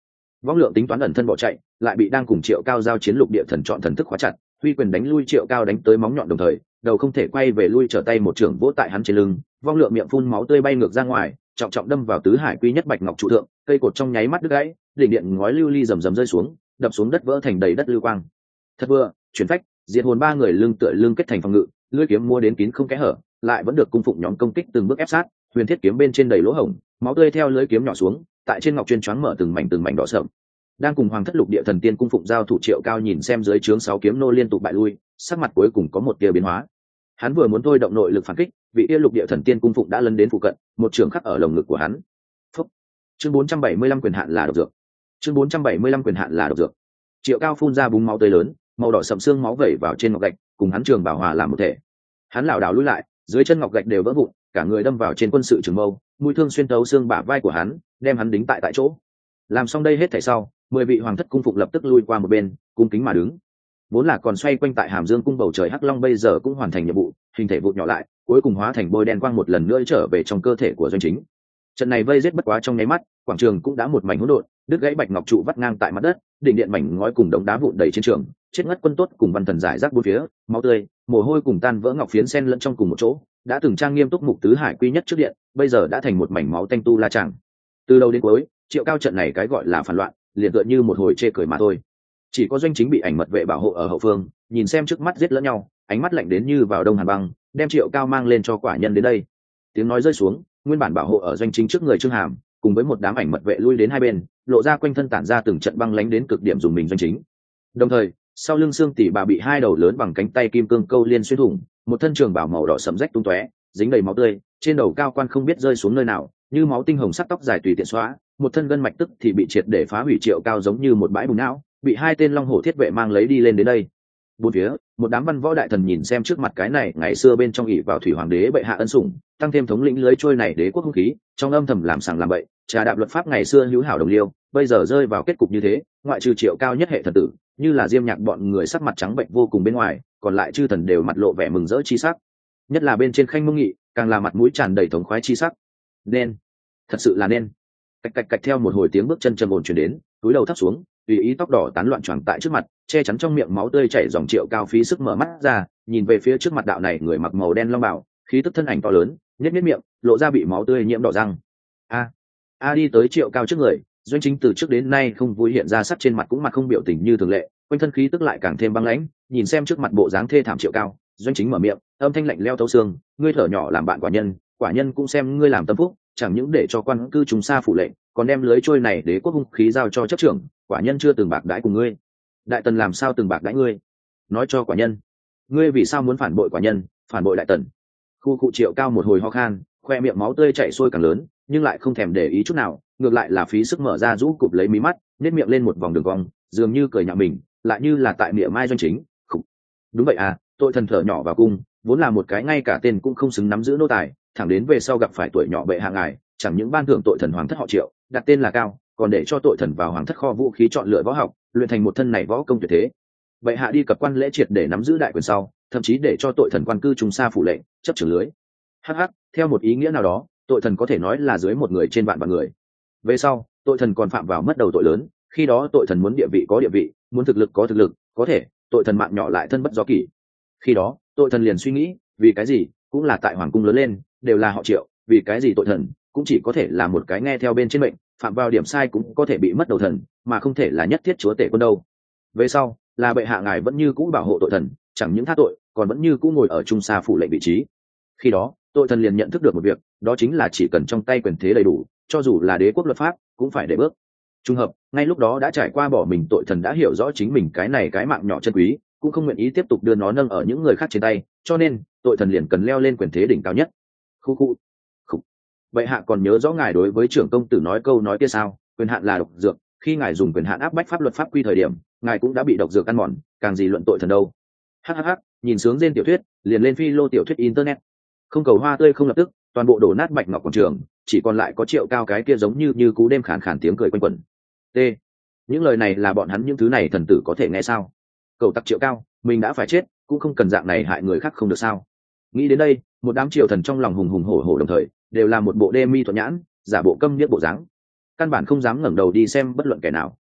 Vong Lượng tính toán ẩn thân bỏ chạy, lại bị đang cùng Triệu Cao giao chiến Lục Địa Thần chọn thần thức khóa chặt, huy quyền đánh lui Triệu Cao đánh tới móng nhọn đồng thời, đầu không thể quay về lui trở tay một trưởng vỗ tại hắn trên lưng, Vong Lượng miệng phun máu tươi bay ngược ra ngoài, trọng trọng đâm vào tứ hải quy nhất bạch ngọc trụ thượng, cây cột trong nháy mắt đứt gãy, đỉnh điện ngói lưu ly rầm rầm rơi xuống, đập xuống đất vỡ thành đầy đất lưu quang. Thật vừa, chuyển phách, diệt hồn ba người lưng tựa lưng kết thành phòng ngự, lưỡi kiếm mua đến kín không kẽ hở, lại vẫn được cung phụng nhóm công kích từng bước ép sát, huyền thiết kiếm bên trên đầy lỗ hổng, máu tươi theo lưỡi kiếm nhỏ xuống, tại trên ngọc chuyên choáng mở từng mảnh từng mảnh đỏ sậm. Đang cùng Hoàng Thất Lục Địa Thần Tiên cung phụng giao thủ Triệu Cao nhìn xem dưới trướng sáu kiếm nô liên tục bại lui, sắc mặt cuối cùng có một tia biến hóa. Hắn vừa muốn thôi động nội lực phản kích, vị kia Lục Địa Thần Tiên cung phụng đã lấn đến phụ cận, một trường khắc ở lồng ngực của hắn. Phúc. Chương bốn trăm bảy mươi lăm quyền hạn là độc dược. Chương bốn trăm bảy mươi lăm quyền hạn là độc dược. Triệu Cao phun ra búng máu tươi lớn, màu đỏ sậm xương máu vẩy vào trên ngọc gạch, cùng hắn trường bảo hòa làm một thể. Hắn lảo đảo lùi lại, dưới chân ngọc gạch đều vỡ vụn, cả người đâm vào trên quân sự trường mâu, mũi thương xuyên tấu xương bả vai của hắn, đem hắn đính tại tại chỗ. Làm xong đây hết thảy sau, mười vị hoàng thất cung phục lập tức lui qua một bên, cung kính mà đứng. Vốn là còn xoay quanh tại Hàm Dương cung bầu trời hắc long bây giờ cũng hoàn thành nhiệm vụ, hình thể vụt nhỏ lại, cuối cùng hóa thành bôi đen quang một lần nữa trở về trong cơ thể của doanh chính. Trận này vây giết bất quá trong nháy mắt, quảng trường cũng đã một mảnh hỗn độn, đứt gãy bạch ngọc trụ vắt ngang tại mặt đất, đỉnh điện mảnh ngói cùng đống đá vụn đầy chiến trường, chết ngất quân tốt cùng văn thần giải rác bốn phía, máu tươi, mồ hôi cùng tan vỡ ngọc phiến xen lẫn trong cùng một chỗ, đã từng trang nghiêm túc mục tứ hải quy nhất trước điện, bây giờ đã thành một mảnh máu tanh tu la tràng. Từ đầu đến cuối, Triệu Cao trận này cái gọi là phản loạn, liền tựa như một hồi chê cười mà thôi. Chỉ có doanh chính bị ảnh mật vệ bảo hộ ở hậu phương, nhìn xem trước mắt giết lẫn nhau, ánh mắt lạnh đến như vào đông hàn băng, đem Triệu Cao mang lên cho quả nhân đến đây. Tiếng nói rơi xuống, nguyên bản bảo hộ ở doanh chính trước người Trương Hàm, cùng với một đám ảnh mật vệ lui đến hai bên, lộ ra quanh thân tản ra từng trận băng lánh đến cực điểm dùng mình doanh chính. Đồng thời, sau lưng xương tỷ bà bị hai đầu lớn bằng cánh tay kim cương câu liên xuyên thủng, một thân trường bảo màu đỏ sẫm rách tung tóe, dính đầy máu tươi, trên đầu cao quan không biết rơi xuống nơi nào, như máu tinh hồng sắc tóc dài tùy tiện xóa, một thân gân mạch tức thì bị triệt để phá hủy. Triệu Cao giống như một bãi bùn não, bị hai tên long hổ thiết vệ mang lấy đi lên đến đây. Bốn phía, một đám văn võ đại thần nhìn xem trước mặt cái này ngày xưa bên trong ỷ vào thủy hoàng đế bệ hạ ân sủng, tăng thêm thống lĩnh lưới trôi này đế quốc hung khí, trong âm thầm làm sàng làm bậy, trà đạp luật pháp ngày xưa hữu hảo đồng liêu, bây giờ rơi vào kết cục như thế, ngoại trừ Triệu Cao nhất hệ thần tử, như là Diêm Nhạc bọn người sắc mặt trắng bệnh vô cùng bên ngoài, còn lại chư thần đều mặt lộ vẻ mừng rỡ chi sắc. Nhất là bên trên Khanh Mông Nghị, càng là mặt mũi tràn đầy thống khoái chi sắc. Nên, thật sự là nên. Cạch cạch cạch theo một hồi tiếng bước chân trầm ổn truyền đến, túi đầu thấp xuống, tùy ý tóc đỏ tán loạn choàng tại trước mặt, che chắn trong miệng máu tươi chảy dòng. Triệu Cao phí sức mở mắt ra, nhìn về phía trước mặt đạo này người mặc màu đen long bào, khí tức thân ảnh to lớn, nhếch nhếch miệng, lộ ra bị máu tươi nhiễm đỏ răng. A, a đi tới Triệu Cao trước người, doanh chính từ trước đến nay không vui hiện ra sắc trên mặt cũng mặt không biểu tình như thường lệ, quanh thân khí tức lại càng thêm băng lãnh, nhìn xem trước mặt bộ dáng thê thảm Triệu Cao, doanh chính mở miệng, âm thanh lạnh lẽo thấu xương, ngươi thở nhỏ làm bạn quả nhân, quả nhân cũng xem ngươi làm tâm phúc, chẳng những để cho quan cư chúng xa phủ lệnh, còn đem lưới trôi này đế quốc hung khí giao cho chấp trưởng, quả nhân chưa từng bạc đãi cùng ngươi. Đại tần làm sao từng bạc đãi ngươi? Nói cho quả nhân, ngươi vì sao muốn phản bội quả nhân, phản bội đại tần? Khu cụ Triệu Cao một hồi ho khan, khoe miệng máu tươi chảy xuôi càng lớn, nhưng lại không thèm để ý chút nào, ngược lại là phí sức mở ra rũ cụp lấy mí mắt, nét miệng lên một vòng đường cong, dường như cười nhạo mình, lại như là tại miệng mai doanh chính. Khủ. Đúng vậy à, tội thần thở nhỏ vào cung, vốn là một cái ngay cả tên cũng không xứng nắm giữ nô tài, thẳng đến về sau gặp phải tuổi nhỏ bệ hạ ngài, chẳng những ban thưởng tội thần hoàng thất họ Triệu, đặt tên là Cao, còn để cho tội thần vào hoàng thất kho vũ khí chọn lựa võ học, luyện thành một thân này võ công tuyệt thế. Bệ hạ đi cập quan lễ triệt để nắm giữ đại quyền sau, thậm chí để cho tội thần quan cư trùng xa phủ lệnh, chấp trưởng lưới. Hắc hắc, theo một ý nghĩa nào đó, tội thần có thể nói là dưới một người trên vạn vạn người. Về sau, tội thần còn phạm vào mất đầu tội lớn, khi đó tội thần muốn địa vị có địa vị, muốn thực lực có thực lực, có thể, tội thần mạng nhỏ lại thân bất do kỷ. Khi đó, tội thần liền suy nghĩ, vì cái gì, cũng là tại hoàng cung lớn lên, đều là họ Triệu, vì cái gì tội thần cũng chỉ có thể là một cái nghe theo bên trên mệnh, phạm vào điểm sai cũng có thể bị mất đầu thần, mà không thể là nhất thiết chúa tể quân đâu. Về sau, là bệ hạ ngài vẫn như cũ bảo hộ tội thần, chẳng những tha tội, còn vẫn như cũ ngồi ở trung xa phủ lệnh vị trí. Khi đó, tội thần liền nhận thức được một việc, đó chính là chỉ cần trong tay quyền thế đầy đủ, cho dù là đế quốc luật pháp cũng phải để bước. Trùng hợp, ngay lúc đó đã trải qua bỏ mình tội thần đã hiểu rõ chính mình cái này cái mạng nhỏ chân quý, cũng không nguyện ý tiếp tục đưa nó nâng ở những người khác trên tay, cho nên tội thần liền cần leo lên quyền thế đỉnh cao nhất. Khu khu. Khủ. Bệ hạ còn nhớ rõ ngài đối với trưởng công tử nói câu nói kia sao? Quyền hạn là độc dược, khi ngài dùng quyền hạn áp bách pháp luật pháp quy thời điểm, ngài cũng đã bị độc dược ăn mòn, càng gì luận tội thần đâu. Hhh, nhìn sướng trên tiểu thuyết, liền lên phi lô tiểu thuyết internet. Không cầu hoa tươi không lập tức, toàn bộ đổ nát bạch ngọc quảng trường, chỉ còn lại có Triệu Cao cái kia giống như như cú đêm khàn khàn tiếng cười quanh quẩn. T. Những lời này là bọn hắn những thứ này thần tử có thể nghe sao? Cầu tặc Triệu Cao, mình đã phải chết, cũng không cần dạng này hại người khác không được sao? Nghĩ đến đây, một đám triều thần trong lòng hùng hùng hổ hổ đồng thời, đều là một bộ đê mi thuận nhãn, giả bộ câm điếc bộ dáng, căn bản không dám ngẩng đầu đi xem bất luận kẻ nào.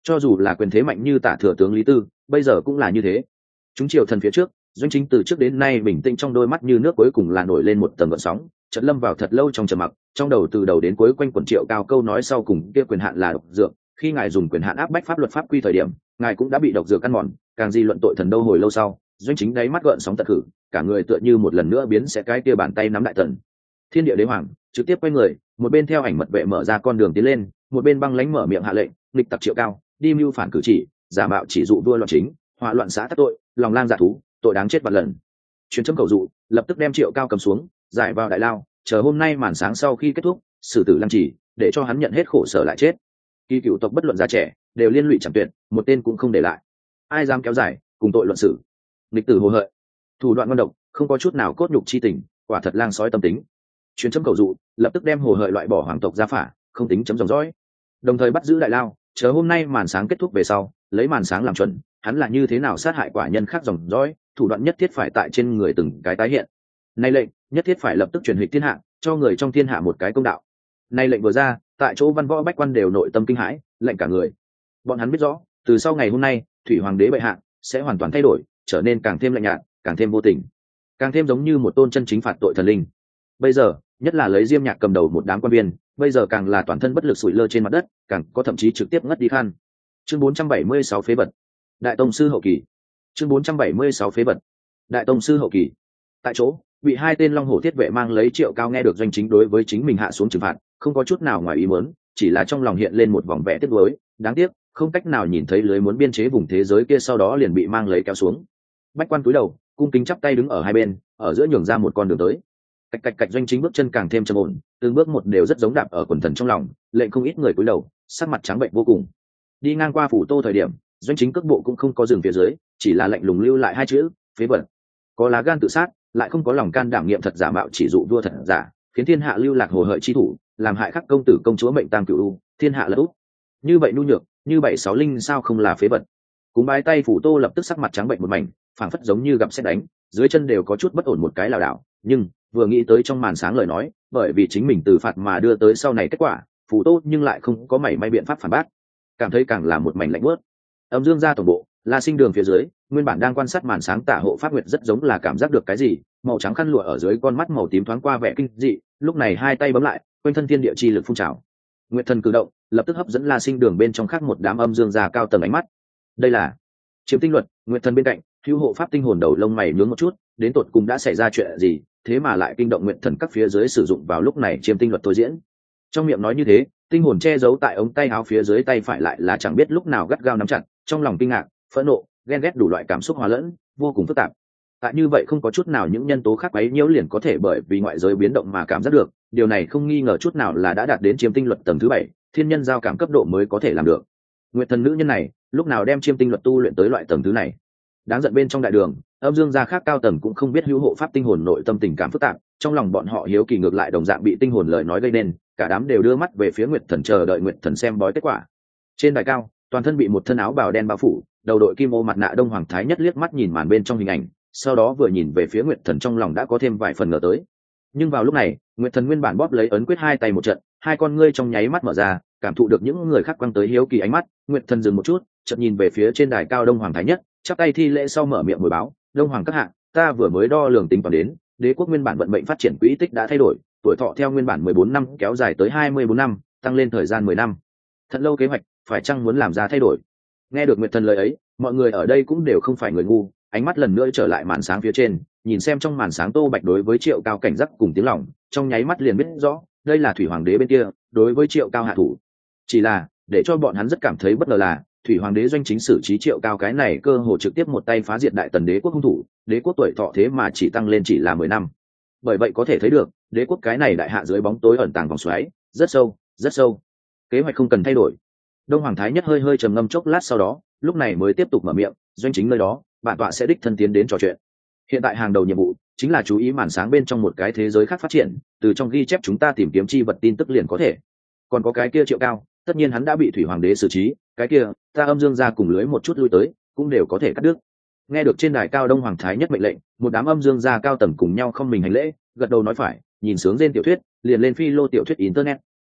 cho dù là quyền thế mạnh như tả thừa tướng Lý Tư bây giờ cũng là như thế. Chúng triều thần phía trước, Doanh Chính từ trước đến nay bình tĩnh, trong đôi mắt như nước cuối cùng là nổi lên một tầng gợn sóng, chợt lâm vào thật lâu trong trầm mặc, trong đầu từ đầu đến cuối quanh quẩn Triệu Cao câu nói sau cùng kia quyền hạn là độc dược, khi ngài dùng quyền hạn áp bách pháp luật pháp quy thời điểm, ngài cũng đã bị độc dược ăn mòn, càng gì luận tội thần đâu. Hồi lâu sau, Doanh Chính đáy mắt gợn sóng tận khử, cả người tựa như một lần nữa biến sẽ cái kia bàn tay nắm đại tần. Thiên địa đế hoàng trực tiếp quay người, một bên theo ảnh mật vệ mở ra con đường tiến lên, một bên băng lãnh mở miệng hạ lệnh, nghịch tặc Triệu Cao, đi mưu phản cử chỉ, giả mạo chỉ dụ vua loạn chính, họa loạn xã tắc tội, lòng lang dạ thú, tội đáng chết vạn lần. Truyền chấm cầu dụ, lập tức đem Triệu Cao cầm xuống, giải vào đại lao, chờ hôm nay màn sáng sau khi kết thúc, xử tử lăng trì, để cho hắn nhận hết khổ sở lại chết. Kỳ cựu tộc bất luận già trẻ, đều liên lụy chẳng tuyệt, một tên cũng không để lại. Ai dám kéo dài, cùng tội luận xử. Lịch tử hồ hợi, thủ đoạn ngon độc, không có chút nào cốt nhục chi tình, quả thật lang sói tâm tính. Truyền chấm cầu dụ, lập tức đem hồ hợi loại bỏ hoàng tộc gia phả, không tính chấm dòng dõi. Đồng thời bắt giữ đại lao, chờ hôm nay màn sáng kết thúc về sau, lấy màn sáng làm chuẩn, hắn là như thế nào sát hại quả nhân khác dòng dõi, thủ đoạn nhất thiết phải tại trên người từng cái tái hiện. Nay lệnh nhất thiết phải lập tức truyền hịch thiên hạ, cho người trong thiên hạ một cái công đạo. Nay lệnh vừa ra, tại chỗ văn võ bách quan đều nội tâm kinh hãi, lệnh cả người. Bọn hắn biết rõ, từ sau ngày hôm nay, thủy hoàng đế bệ hạ sẽ hoàn toàn thay đổi, trở nên càng thêm lạnh nhạt, càng thêm vô tình, càng thêm giống như một tôn chân chính phạt tội thần linh. Bây giờ, nhất là lấy Diêm Nhạc cầm đầu một đám quan viên, bây giờ càng là toàn thân bất lực sủi lơ trên mặt đất, càng có thậm chí trực tiếp ngất đi khan. Chương bốn trăm bảy mươi sáu phế vật. Đại tông sư hậu kỳ. Chương bốn trăm bảy mươi sáu phế vật. Đại tông sư hậu kỳ. Tại chỗ, bị hai tên Long Hổ thiết vệ mang lấy Triệu Cao nghe được Doanh Chính đối với chính mình hạ xuống trừng phạt, không có chút nào ngoài ý muốn, chỉ là trong lòng hiện lên một vòng vẻ tiếc nuối, đáng tiếc, không cách nào nhìn thấy lưới muốn biên chế vùng thế giới kia sau đó liền bị mang lấy kéo xuống. Bách quan cúi đầu, cung kính chắp tay đứng ở hai bên, ở giữa nhường ra một con đường tới. Cạch cạch cạch, Doanh Chính bước chân càng thêm trầm ổn, từng bước một đều rất giống đạp ở quần thần trong lòng, lệnh không ít người cúi đầu, sắc mặt trắng bệnh vô cùng. Đi ngang qua phủ Tô thời điểm, Doanh Chính cước bộ cũng không có dừng phía dưới, chỉ là lạnh lùng lưu lại hai chữ phế vật. Có lá gan tự sát, lại không có lòng can đảm nghiệm thật giả mạo chỉ dụ vua thật giả, khiến thiên hạ lưu lạc hồ hợi chi thủ, làm hại khắc công tử công chúa mệnh tam cửu u, thiên hạ lật úp. Như vậy nhu nhược, như bảy sáu linh sao không là phế vật. Cúng bái tay phủ Tô lập tức sắc mặt trắng bệnh một mảnh, phảng phất giống như gặp sét đánh, dưới chân đều có chút bất ổn một cái lảo đảo, nhưng vừa nghĩ tới trong màn sáng lời nói, bởi vì chính mình từ phạt mà đưa tới sau này kết quả, phủ Tô nhưng lại không có mảy may biện pháp phản bác, cảm thấy càng là một mảnh lạnh bớt. Âm Dương gia tổng bộ, La Sinh đường phía dưới, nguyên bản đang quan sát màn sáng Tả Hộ Pháp Nguyệt rất giống là cảm giác được cái gì, màu trắng khăn lụa ở dưới con mắt màu tím thoáng qua vẻ kinh dị, lúc này hai tay bấm lại, quanh thân thiên địa chi lực phun trào. Nguyệt thần cử động, lập tức hấp dẫn La Sinh đường bên trong khác một đám Âm Dương gia cao tầng ánh mắt. Đây là Chiếm Tinh Luật. Nguyệt thần bên cạnh, Hữu Hộ Pháp tinh hồn đầu lông mày nhướng một chút, đến tột cùng đã xảy ra chuyện gì, thế mà lại kinh động Nguyệt thần các phía dưới sử dụng vào lúc này Chiếm Tinh Luật tôi diễn. Trong miệng nói như thế, tinh hồn che giấu tại ống tay áo phía dưới tay phải lại là chẳng biết lúc nào gắt gao nắm chặt, trong lòng kinh ngạc, phẫn nộ, ghen ghét đủ loại cảm xúc hòa lẫn, vô cùng phức tạp. Tại như vậy không có chút nào những nhân tố khác ấy nhiễu liền có thể bởi vì ngoại giới biến động mà cảm giác được, điều này không nghi ngờ chút nào là đã đạt đến Chiêm Tinh Luật tầng thứ bảy, thiên nhân giao cảm cấp độ mới có thể làm được. Nguyệt thần nữ nhân này, lúc nào đem Chiêm Tinh Luật tu luyện tới loại tầng thứ này? Đáng giận bên trong đại đường, Âm Dương gia khác cao tầng cũng không biết Hữu Hộ Pháp tinh hồn nội tâm tình cảm phức tạp, trong lòng bọn họ hiếu kỳ ngược lại đồng dạng bị tinh hồn lời nói gây nên, cả đám đều đưa mắt về phía Nguyệt thần chờ đợi Nguyệt thần xem bói kết quả. Trên đài cao, toàn thân bị một thân áo bào đen bao phủ, đầu đội kim ô mặt nạ Đông Hoàng Thái Nhất liếc mắt nhìn màn bên trong hình ảnh, sau đó vừa nhìn về phía Nguyệt thần trong lòng đã có thêm vài phần ngờ tới. Nhưng vào lúc này, Nguyệt thần nguyên bản bóp lấy ấn quyết hai tay một trận, hai con ngươi trong nháy mắt mở ra, cảm thụ được những người khác quăng tới hiếu kỳ ánh mắt, Nguyệt thần dừng một chút, chợt nhìn về phía trên đài cao Đông Hoàng Thái Nhất, chắp tay thi lễ sau mở miệng hồi báo, Đông Hoàng các hạ, ta vừa mới đo lường tính toán đến, đế quốc nguyên bản vận mệnh phát triển quỹ tích đã thay đổi, tuổi thọ theo nguyên bản mười bốn năm kéo dài tới hai mươi bốn năm, tăng lên thời gian mười năm. Thật lâu kế hoạch, phải chăng muốn làm ra thay đổi? Nghe được Nguyệt thần lời ấy, mọi người ở đây cũng đều không phải người ngu, ánh mắt lần nữa trở lại màn sáng phía trên, nhìn xem trong màn sáng Tô Bạch đối với Triệu Cao cảnh giác cùng tiếng lòng, trong nháy mắt liền biết rõ, đây là Thủy Hoàng đế bên kia đối với Triệu Cao hạ thủ. Chỉ là, để cho bọn hắn rất cảm thấy bất ngờ là, Thủy Hoàng đế Doanh Chính xử trí Triệu Cao cái này cơ hồ trực tiếp một tay phá diệt Đại Tần đế quốc hung thủ, đế quốc tuổi thọ thế mà chỉ tăng lên chỉ là mười năm. Bởi vậy có thể thấy được, đế quốc cái này đại hạ dưới bóng tối ẩn tàng vòng xoáy, rất sâu, rất sâu. Kế hoạch không cần thay đổi. Đông Hoàng Thái Nhất hơi hơi trầm ngâm chốc lát sau đó, lúc này mới tiếp tục mở miệng, Doanh Chính nơi đó, bản tọa sẽ đích thân tiến đến trò chuyện. Hiện tại hàng đầu nhiệm vụ chính là chú ý màn sáng bên trong một cái thế giới khác phát triển, từ trong ghi chép chúng ta tìm kiếm chi vật tin tức liền có thể. Còn có cái kia Triệu Cao, tất nhiên hắn đã bị Thủy Hoàng đế xử trí, cái kia, ta Âm Dương gia cùng lưới một chút lui tới, cũng đều có thể cắt đứt. Nghe được trên đài cao Đông Hoàng Thái Nhất mệnh lệnh, một đám Âm Dương gia cao tầng cùng nhau không mình hành lễ, gật đầu nói phải, nhìn sướng trên tiểu thuyết, liền lên phi lô tiểu thuyết internet.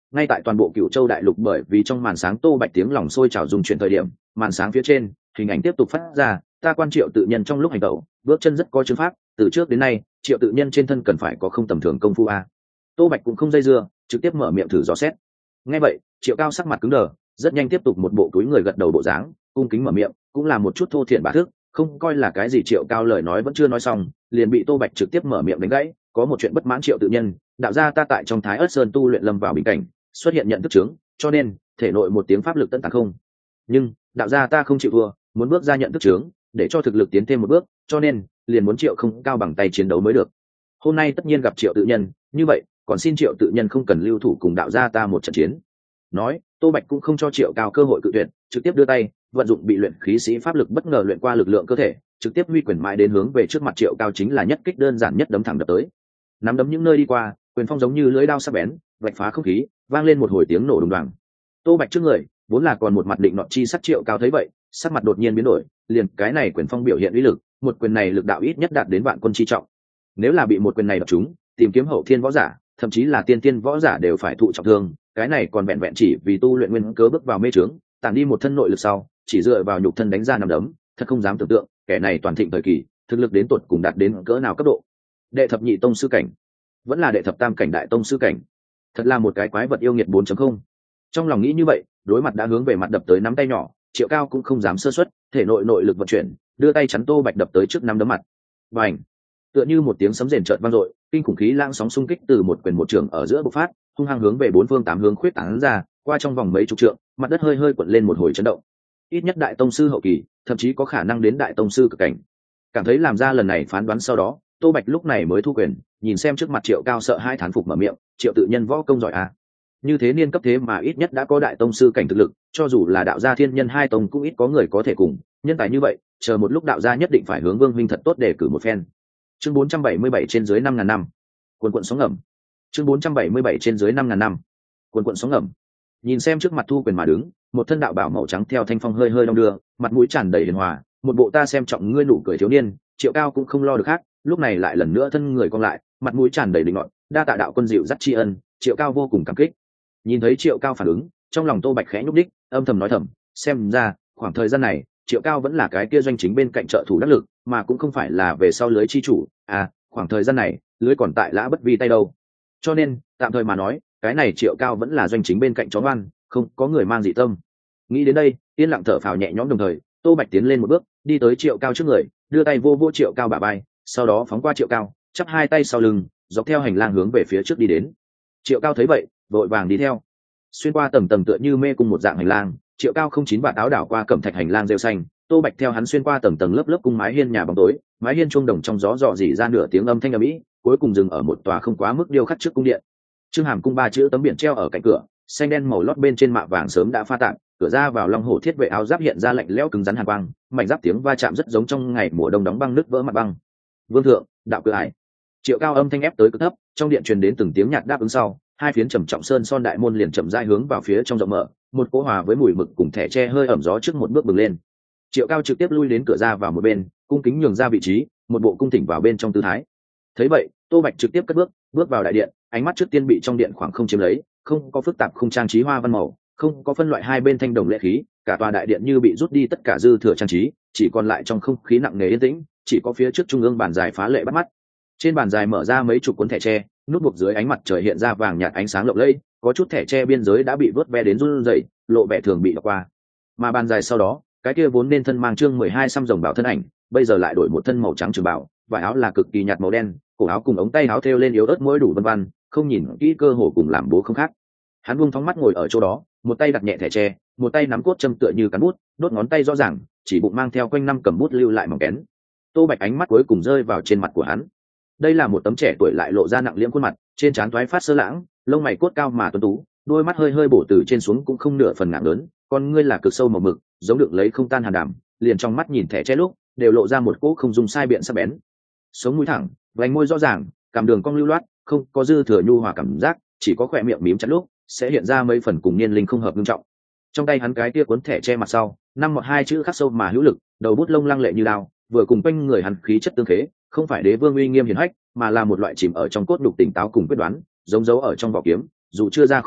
Ngay tại toàn bộ Cửu Châu đại lục bởi vì trong màn sáng Tô Bạch tiếng lòng sôi trào dùng chuyển thời điểm, màn sáng phía trên, hình ảnh tiếp tục phát ra, ta quan Triệu tự nhân trong lúc hành động, bước chân rất có chứng pháp, từ trước đến nay, Triệu tự nhân trên thân cần phải có không tầm thường công phu a. Tô Bạch cũng không dây dưa, trực tiếp mở miệng thử dò xét. Nghe vậy, Triệu Cao sắc mặt cứng đờ, rất nhanh tiếp tục một bộ túi người gật đầu bộ dáng, cung kính mở miệng, cũng là một chút thô thiển bá thức, không coi là cái gì. Triệu Cao lời nói vẫn chưa nói xong, liền bị Tô Bạch trực tiếp mở miệng đánh gãy, có một chuyện bất mãn Triệu tự nhân, đạo gia ta tại trong Thái Ức Sơn tu luyện lâm vào bình cảnh, xuất hiện nhận thức chứng, cho nên thể nội một tiếng pháp lực tận tàng không. Nhưng đạo gia ta không chịu thua, muốn bước ra nhận thức chứng, để cho thực lực tiến thêm một bước, cho nên liền muốn Triệu không cao bằng tay chiến đấu mới được. Hôm nay tất nhiên gặp Triệu tự nhân, như vậy còn xin Triệu tự nhân không cần lưu thủ cùng đạo gia ta một trận chiến. Nói, Tô Bạch cũng không cho Triệu Cao cơ hội cự tuyệt, trực tiếp đưa tay vận dụng bị luyện khí sĩ pháp lực bất ngờ luyện qua lực lượng cơ thể, trực tiếp huy quyền mãi đến hướng về trước mặt Triệu Cao, chính là nhất kích đơn giản nhất đấm thẳng đập tới. Nắm đấm những nơi đi qua, quyền phong giống như lưỡi dao sắc bén, vạch phá không khí, vang lên một hồi tiếng nổ đùng đoàng. Tô Bạch trước người vốn là còn một mặt định nọ chi sắc Triệu Cao thấy vậy, sắc mặt đột nhiên biến đổi, liền cái này quyền phong biểu hiện uy lực, một quyền này lực đạo ít nhất đạt đến vạn quân chi trọng. Nếu là bị một quyền này đập trúng, tìm kiếm hậu thiên võ giả, thậm chí là tiên tiên võ giả đều phải thụ trọng thương, cái này còn vẹn vẹn chỉ vì tu luyện nguyên cớ bước vào mê trướng, tản đi một thân nội lực sau, chỉ dựa vào nhục thân đánh ra nằm đấm, thật không dám tưởng tượng, kẻ này toàn thịnh thời kỳ, thực lực đến tột cùng đạt đến cỡ nào cấp độ. Đệ thập nhị tông sư cảnh, vẫn là đệ thập tam cảnh đại tông sư cảnh, thật là một cái quái vật yêu nghiệt bốn chấm không. Trong lòng nghĩ như vậy, đối mặt đã hướng về mặt đập tới nắm tay nhỏ, Triệu Cao cũng không dám sơ suất, thể nội nội lực vận chuyển, đưa tay chắn Tô Bạch đập tới trước nắm đấm mặt. Bành! Tựa như một tiếng sấm rền chợt vang dội, kinh khủng khí lãng sóng xung kích từ một quyền một trường ở giữa bộc phát, hung hăng hướng về bốn phương tám hướng khuyết tán ra, qua trong vòng mấy chục trượng, mặt đất hơi hơi cuộn lên một hồi chấn động. Ít nhất đại tông sư hậu kỳ, thậm chí có khả năng đến đại tông sư cực cảnh. Cảm thấy làm ra lần này phán đoán sau đó, Tô Bạch lúc này mới thu quyền, nhìn xem trước mặt Triệu Cao sợ hai thán phục mở miệng, Triệu tự nhân võ công giỏi à? Như thế niên cấp thế mà ít nhất đã có đại tông sư cảnh thực lực, cho dù là đạo gia thiên nhân hai tông cũng ít có người có thể cùng, nhân tài như vậy, chờ một lúc đạo gia nhất định phải hướng Vương huynh thật tốt để cử một phen. Chương bốn trăm bảy mươi bảy trên dưới năm ngàn năm. Cuồn cuộn sóng ngầm. Chương bốn trăm bảy mươi bảy trên dưới năm ngàn năm. Cuồn cuộn sóng ngầm. Nhìn xem trước mặt thu quyền mà đứng, một thân đạo bảo màu trắng theo thanh phong hơi hơi đong đưa, mặt mũi tràn đầy hiền hòa, một bộ ta xem trọng ngươi nụ cười thiếu niên, Triệu Cao cũng không lo được khác, lúc này lại lần nữa thân người cong lại, mặt mũi tràn đầy định nọt, đa tạ đạo quân dịu dắt tri ân, Triệu Cao vô cùng cảm kích. Nhìn thấy Triệu Cao phản ứng, trong lòng Tô Bạch khẽ nhúc đích, âm thầm nói thầm, xem ra khoảng thời gian này Triệu Cao vẫn là cái kia doanh chính bên cạnh trợ thủ đắc lực, mà cũng không phải là về sau lưới chi chủ. À, khoảng thời gian này lưới còn tại Lã Bất Vi tay đâu, cho nên tạm thời mà nói, cái này Triệu Cao vẫn là doanh chính bên cạnh chó ngoan, không có người mang dị tâm. Nghĩ đến đây, yên lặng thở phào nhẹ nhõm, đồng thời Tô Bạch tiến lên một bước, đi tới Triệu Cao trước người, đưa tay vô vô Triệu Cao bả vai, sau đó phóng qua Triệu Cao, chắp hai tay sau lưng, dọc theo hành lang hướng về phía trước đi đến. Triệu Cao thấy vậy, vội vàng đi theo. Xuyên qua tầng tầng tựa như mê cung một dạng hành lang, Triệu Cao không chín bạt áo đảo qua cẩm thạch hành lang rêu xanh, Tô Bạch theo hắn xuyên qua tầng tầng lớp lớp cung mái hiên nhà bóng tối, mái hiên chuông đồng trong gió dò dỉ ra nửa tiếng âm thanh ầm ĩ, cuối cùng dừng ở một tòa không quá mức điêu khắc trước cung điện. Trương Hàm cung ba chữ tấm biển treo ở cạnh cửa, xanh đen màu lót bên trên mạ vàng sớm đã pha tạm, cửa ra vào long hổ thiết vệ áo giáp hiện ra lạnh lẽo cứng rắn hàn quang, mảnh giáp tiếng va chạm rất giống trong ngày mùa đông đóng băng nứt vỡ mặt băng. Vương thượng, đạo cửa ải. Triệu Cao âm thanh ép tới cực thấp, trong điện truyền đến từng tiếng nhạc đáp ứng sau, hai phiến trầm trọng sơn son đại môn liền chậm rãi hướng vào phía trong rộng mở, một cỗ hòa với mùi mực cùng thẻ tre hơi ẩm gió trước một bước bừng lên. Triệu Cao trực tiếp lui đến cửa ra vào một bên, cung kính nhường ra vị trí, một bộ cung thỉnh vào bên trong tư thái. Thấy vậy, Tô Bạch trực tiếp cất bước, bước vào đại điện, ánh mắt trước tiên bị trong điện khoảng không chiếm lấy, không có phức tạp không trang trí hoa văn màu, không có phân loại hai bên thanh đồng lệ khí, cả tòa đại điện như bị rút đi tất cả dư thừa trang trí, chỉ còn lại trong không khí nặng nề yên tĩnh, chỉ có phía trước trung ương bàn dài phá lệ bắt mắt. Trên bàn dài mở ra mấy chục cuốn thẻ tre, nút buộc dưới ánh mặt trời hiện ra vàng nhạt ánh sáng lộng lẫy, có chút thẻ tre biên giới đã bị vớt ve đến run rẩy, lộ vẻ thường bị đọc qua. Mà bàn dài sau đó, cái kia vốn nên thân mang chương mười hai xăm rồng bảo thân ảnh, bây giờ lại đổi một thân màu trắng trường bảo, vải áo là cực kỳ nhạt màu đen, cổ áo cùng ống tay áo thêu lên yếu ớt mỗi đủ vân vân, không nhìn kỹ cơ hồ cùng làm bố không khác. Hắn buông thóng mắt ngồi ở chỗ đó, một tay đặt nhẹ thẻ tre, một tay nắm cốt châm tựa như cán bút, đốt ngón tay rõ ràng, chỉ bụng mang theo quanh năm cầm bút lưu lại mỏng kén. Tô Bạch ánh mắt cuối cùng rơi vào trên mặt của hắn. Đây là một tấm trẻ tuổi lại lộ ra nặng liễm khuôn mặt, trên trán toái phát sơ lãng, lông mày cốt cao mà tuấn tú, đôi mắt hơi hơi bổ từ trên xuống cũng không nửa phần nặng lớn, con ngươi là cực sâu màu mực, giống được lấy không tan hàn đảm, liền trong mắt nhìn thẻ tre lúc đều lộ ra một cỗ không dùng sai biện sắc bén. Sống mũi thẳng, vành môi rõ ràng, cằm đường cong lưu loát, không có dư thừa nhu hòa cảm giác, chỉ có khỏe miệng mím chặt lúc sẽ hiện ra mấy phần cùng niên linh không hợp nghiêm trọng. Trong tay hắn cái kia cuốn thẻ che mặt sau, năm một hai chữ khắc sâu mà hữu lực, đầu bút lông lăng lệ như đao, vừa cùng quanh người hắn khí chất tương khế, không phải đế vương uy nghiêm hiển hách, mà là một loại chìm ở trong cốt nhục tỉnh táo cùng quyết đoán, giống dấu ở trong vỏ kiếm, dù chưa ra khỏi vỏ,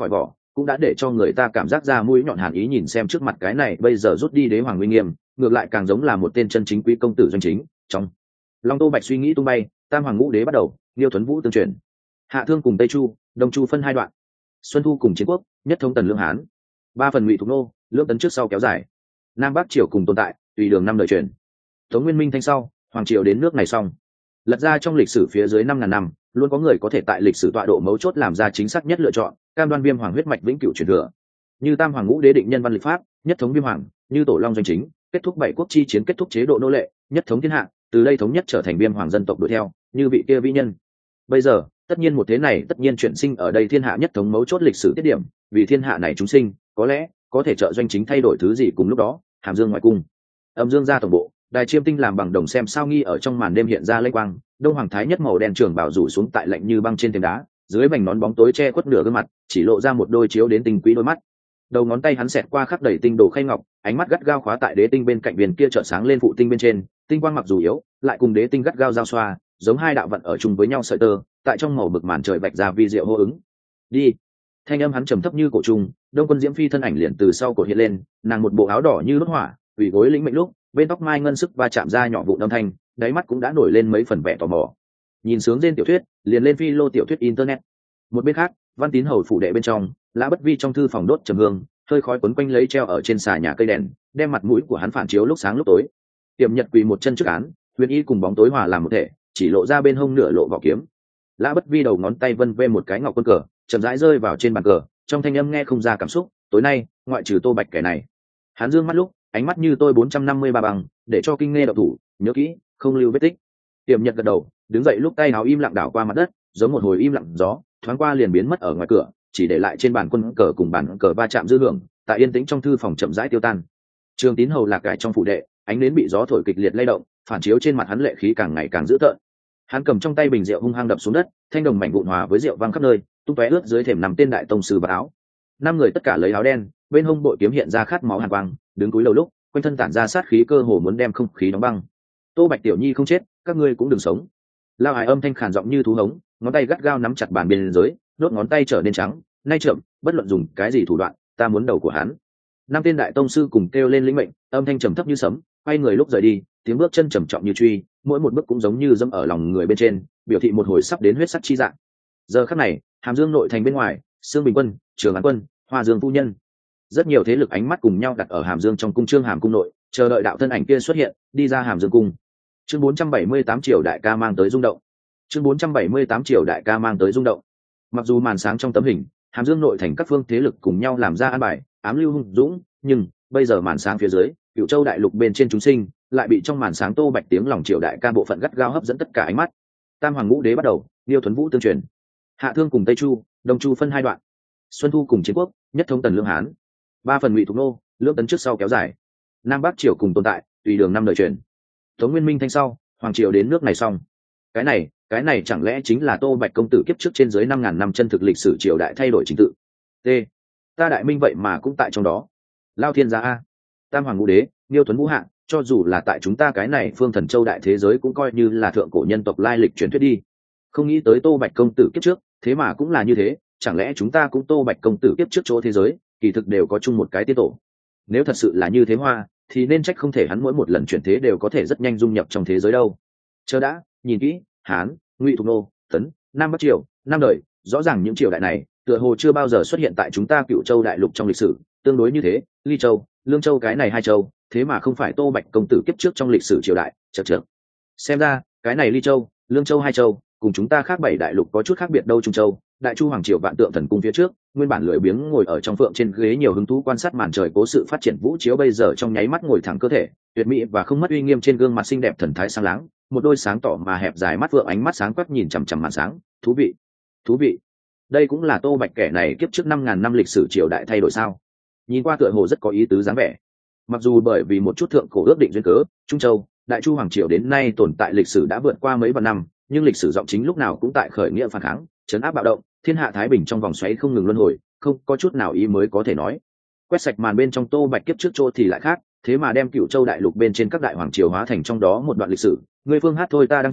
cũng đã để cho người ta cảm giác ra mũi nhọn hàn ý. Nhìn xem trước mặt cái này bây giờ rút đi đế hoàng uy nghiêm, ngược lại càng giống là một tên chân chính quý công tử doanh chính. Trong long Tô Bạch suy nghĩ tung bay, tam hoàng ngũ đế bắt đầu, Liêu Tuấn Vũ tương truyền, Hạ Thương cùng Tây Chu, Đông Chu phân hai đoạn, Xuân Thu cùng Chiến Quốc, nhất thống Tần Lương Hán, ba phần Ngụy Thục Nô, lưỡng tấn trước sau kéo dài, Nam Bắc triều cùng tồn tại, tùy đường năm đời truyền, Tống Nguyên Minh thanh sau, hoàng triều đến nước này xong. Lật ra trong lịch sử phía dưới năm ngàn năm, luôn có người có thể tại lịch sử tọa độ mấu chốt làm ra chính xác nhất lựa chọn, cam đoan viêm hoàng huyết mạch vĩnh cửu truyền thừa. Như tam hoàng ngũ đế định nhân văn lịch pháp, nhất thống viêm hoàng, như tổ long doanh chính, kết thúc bảy quốc chi chiến, kết thúc chế độ nô lệ, nhất thống thiên hạ, từ đây thống nhất trở thành viêm hoàng dân tộc đuổi theo, như vị kia vĩ nhân. Bây giờ, tất nhiên một thế này tất nhiên chuyển sinh ở đây thiên hạ nhất thống mấu chốt lịch sử tiết điểm, vì thiên hạ này chúng sinh, có lẽ có thể trợ doanh chính thay đổi thứ gì. Cùng lúc đó, Hàm Dương ngoại cung, Âm Dương gia tổng bộ, đài chiêm tinh làm bằng đồng xem sao nghi ở trong màn đêm hiện ra lênh quang, đông hoàng thái nhất màu đen trường bảo rủ xuống tại lạnh như băng trên thềm đá, dưới vành nón bóng tối che khuất nửa gương mặt, chỉ lộ ra một đôi chiếu đến tinh quý đôi mắt. Đầu ngón tay hắn xẹt qua khắc đầy tinh đồ khay ngọc, ánh mắt gắt gao khóa tại đế tinh bên cạnh viền kia chợt sáng lên phụ tinh bên trên, tinh quang mặc dù yếu, lại cùng đế tinh gắt gao giao xoa, giống hai đạo vận ở chung với nhau sợi tơ, tại trong màu bực màn trời vạch ra vi diệu hô ứng. Đi. Thanh âm hắn trầm thấp như cổ trùng, Đông Quân Diễm Phi thân ảnh liền từ sau cổ hiện lên, nàng một bộ áo đỏ như đốt hỏa, ủy gối lĩnh mệnh lúc, bên tóc mai ngân sức va chạm ra nhỏ vụ âm thanh, đáy mắt cũng đã nổi lên mấy phần vẻ tò mò. Nhìn sướng trên tiểu thuyết, liền lên phi lô tiểu thuyết internet. Một bên khác, Văn Tín hầu phủ đệ bên trong, Lã Bất Vi trong thư phòng đốt trầm hương, hơi khói quấn quanh lấy treo ở trên xà nhà cây đèn, đem mặt mũi của hắn phản chiếu lúc sáng lúc tối. Tiềm Nhật quỳ một chân trước án, huyền y cùng bóng tối hòa làm một thể, chỉ lộ ra bên hông nửa lộ vỏ kiếm. Lã Bất Vi đầu ngón tay vân vê một cái ngọc quân cờ, chậm rãi rơi vào trên bàn cờ, trong thanh âm nghe không ra cảm xúc. Tối nay, ngoại trừ Tô Bạch kẻ này, hắn dương mắt lúc, ánh mắt như tôi bốn trăm năm mươi ba bằng, để cho kinh nghe độc thủ, nhớ kỹ, không lưu vết tích. Tiềm Nhật gật đầu, đứng dậy lúc tay áo im lặng đảo qua mặt đất, giống một hồi im lặng gió, thoáng qua liền biến mất ở ngoài cửa, chỉ để lại trên bàn quân cờ cùng bàn cờ va chạm dư hưởng, tại yên tĩnh trong thư phòng chậm rãi tiêu tan. Trường Tín hầu lạc cải trong phủ đệ, ánh nến bị gió thổi kịch liệt lay động, phản chiếu trên mặt hắn lệ khí càng ngày càng dữ tợn. Hắn cầm trong tay bình rượu hung hăng đập xuống đất, thanh đồng mảnh vụn hòa với rượu văng khắp nơi, tung tóe ướt dưới thềm nằm tên đại tông sư và áo. Năm người tất cả lấy áo đen, bên hông bội kiếm hiện ra khát máu hàn quang, đứng cúi đầu lúc, quanh thân tản ra sát khí cơ hồ muốn đem không khí đóng băng. Tô Bạch tiểu nhi không chết, các ngươi cũng đừng sống. Lao Hải âm thanh khàn giọng như thú hống, ngón tay gắt gao nắm chặt bàn biên giới, đốt ngón tay trở nên trắng, nay chậm, bất luận dùng cái gì thủ đoạn, ta muốn đầu của hắn. Năm tên đại tông sư cùng kêu lên lĩnh mệnh, âm thanh trầm thấp như sấm, quay người lúc rời đi, tiếng bước chân trầm trọng như truy, mỗi một bước cũng giống như dẫm ở lòng người bên trên, biểu thị một hồi sắp đến huyết sắc chi dạng. Giờ khắc này, Hàm Dương nội thành bên ngoài, Sương Bình Quân, Trường An Quân, Hoa Dương phu nhân, rất nhiều thế lực ánh mắt cùng nhau đặt ở Hàm Dương trong cung Trương Hàm cung nội, chờ đợi đạo thân ảnh kia xuất hiện, đi ra Hàm Dương cung. Chương bốn trăm bảy mươi tám triều đại ca mang tới rung động. Chương bốn trăm bảy mươi tám triều đại ca mang tới rung động. Mặc dù màn sáng trong tấm hình, Hàm Dương nội thành các phương thế lực cùng nhau làm ra an bài, ám lưu hung dũng, nhưng bây giờ màn sáng phía dưới, Cửu Châu đại lục bên trên chúng sinh, lại bị trong màn sáng Tô Bạch tiếng lòng triều đại ca bộ phận gắt gao hấp dẫn tất cả ánh mắt. Tam hoàng ngũ đế bắt đầu, Liêu Tuấn Vũ tương truyền, Hạ Thương cùng Tây Chu, Đông Chu phân hai đoạn, Xuân Thu cùng Chiến Quốc, nhất thống Tần Lương Hán, ba phần Ngụy Thục Nô, lưỡng tấn trước sau kéo dài, Nam Bắc triều cùng tồn tại, tùy đường năm đời truyền. Tống Nguyên Minh thanh sau, hoàng triều đến nước này xong. Cái này, cái này chẳng lẽ chính là Tô Bạch công tử kiếp trước trên dưới năm ngàn năm chân thực lịch sử triều đại thay đổi trình tự. T. Ta đại minh vậy mà cũng tại trong đó. Lao thiên gia a, tam hoàng ngũ đế, Liêu Tuấn Vũ Hạ, cho dù là tại chúng ta cái này phương Thần Châu đại thế giới cũng coi như là thượng cổ nhân tộc lai lịch truyền thuyết đi. Không nghĩ tới Tô Bạch công tử kiếp trước, thế mà cũng là như thế, chẳng lẽ chúng ta cũng Tô Bạch công tử kiếp trước chỗ thế giới, kỳ thực đều có chung một cái tiên tổ. Nếu thật sự là như thế hoa, thì nên trách không thể hắn mỗi một lần chuyển thế đều có thể rất nhanh dung nhập trong thế giới đâu. Chờ đã, nhìn kỹ, Hán, Ngụy Thục Nô, Tấn, Nam Bắc triều, năm đời, rõ ràng những triều đại này, tựa hồ chưa bao giờ xuất hiện tại chúng ta Cửu Châu đại lục trong lịch sử, tương đối như thế, Ly Châu, Lương Châu cái này hai châu, thế mà không phải Tô Bạch công tử kiếp trước trong lịch sử triều đại, chậc chậc. Xem ra, cái này Ly Châu, Lương Châu hai châu, cùng chúng ta khác bảy đại lục có chút khác biệt đâu. Trung Châu, Đại Chu hoàng triều Vạn Tượng thần cung phía trước, nguyên bản lười biếng ngồi ở trong phượng trên ghế nhiều hứng thú quan sát màn trời cố sự phát triển vũ chiếu, bây giờ trong nháy mắt ngồi thẳng cơ thể, tuyệt mỹ và không mất uy nghiêm, trên gương mặt xinh đẹp thần thái sáng láng, một đôi sáng tỏ mà hẹp dài mắt vượng, ánh mắt sáng quắc nhìn chằm chằm màn sáng. Thú vị, thú vị. Đây cũng là Tô Bạch kẻ này kiếp trước năm ngàn năm lịch sử triều đại thay đổi sao? Nhìn qua tựa hồ rất có ý tứ dáng vẻ. Mặc dù bởi vì một chút thượng cổ ước định duyên cớ, Trung Châu, Đại Chu hoàng triều đến nay tồn tại lịch sử đã vượt qua mấy vạn năm, nhưng lịch sử giọng chính lúc nào cũng tại khởi nghĩa phản kháng, chấn áp bạo động, thiên hạ thái bình trong vòng xoáy không ngừng luân hồi, không có chút nào ý mới có thể nói. Quét sạch màn bên trong Tô Bạch kiếp trước chỗ thì lại khác, thế mà đem Cửu Châu đại lục bên trên các đại hoàng triều hóa thành trong đó một đoạn lịch sử. Người phương hát thôi ta đăng tràng,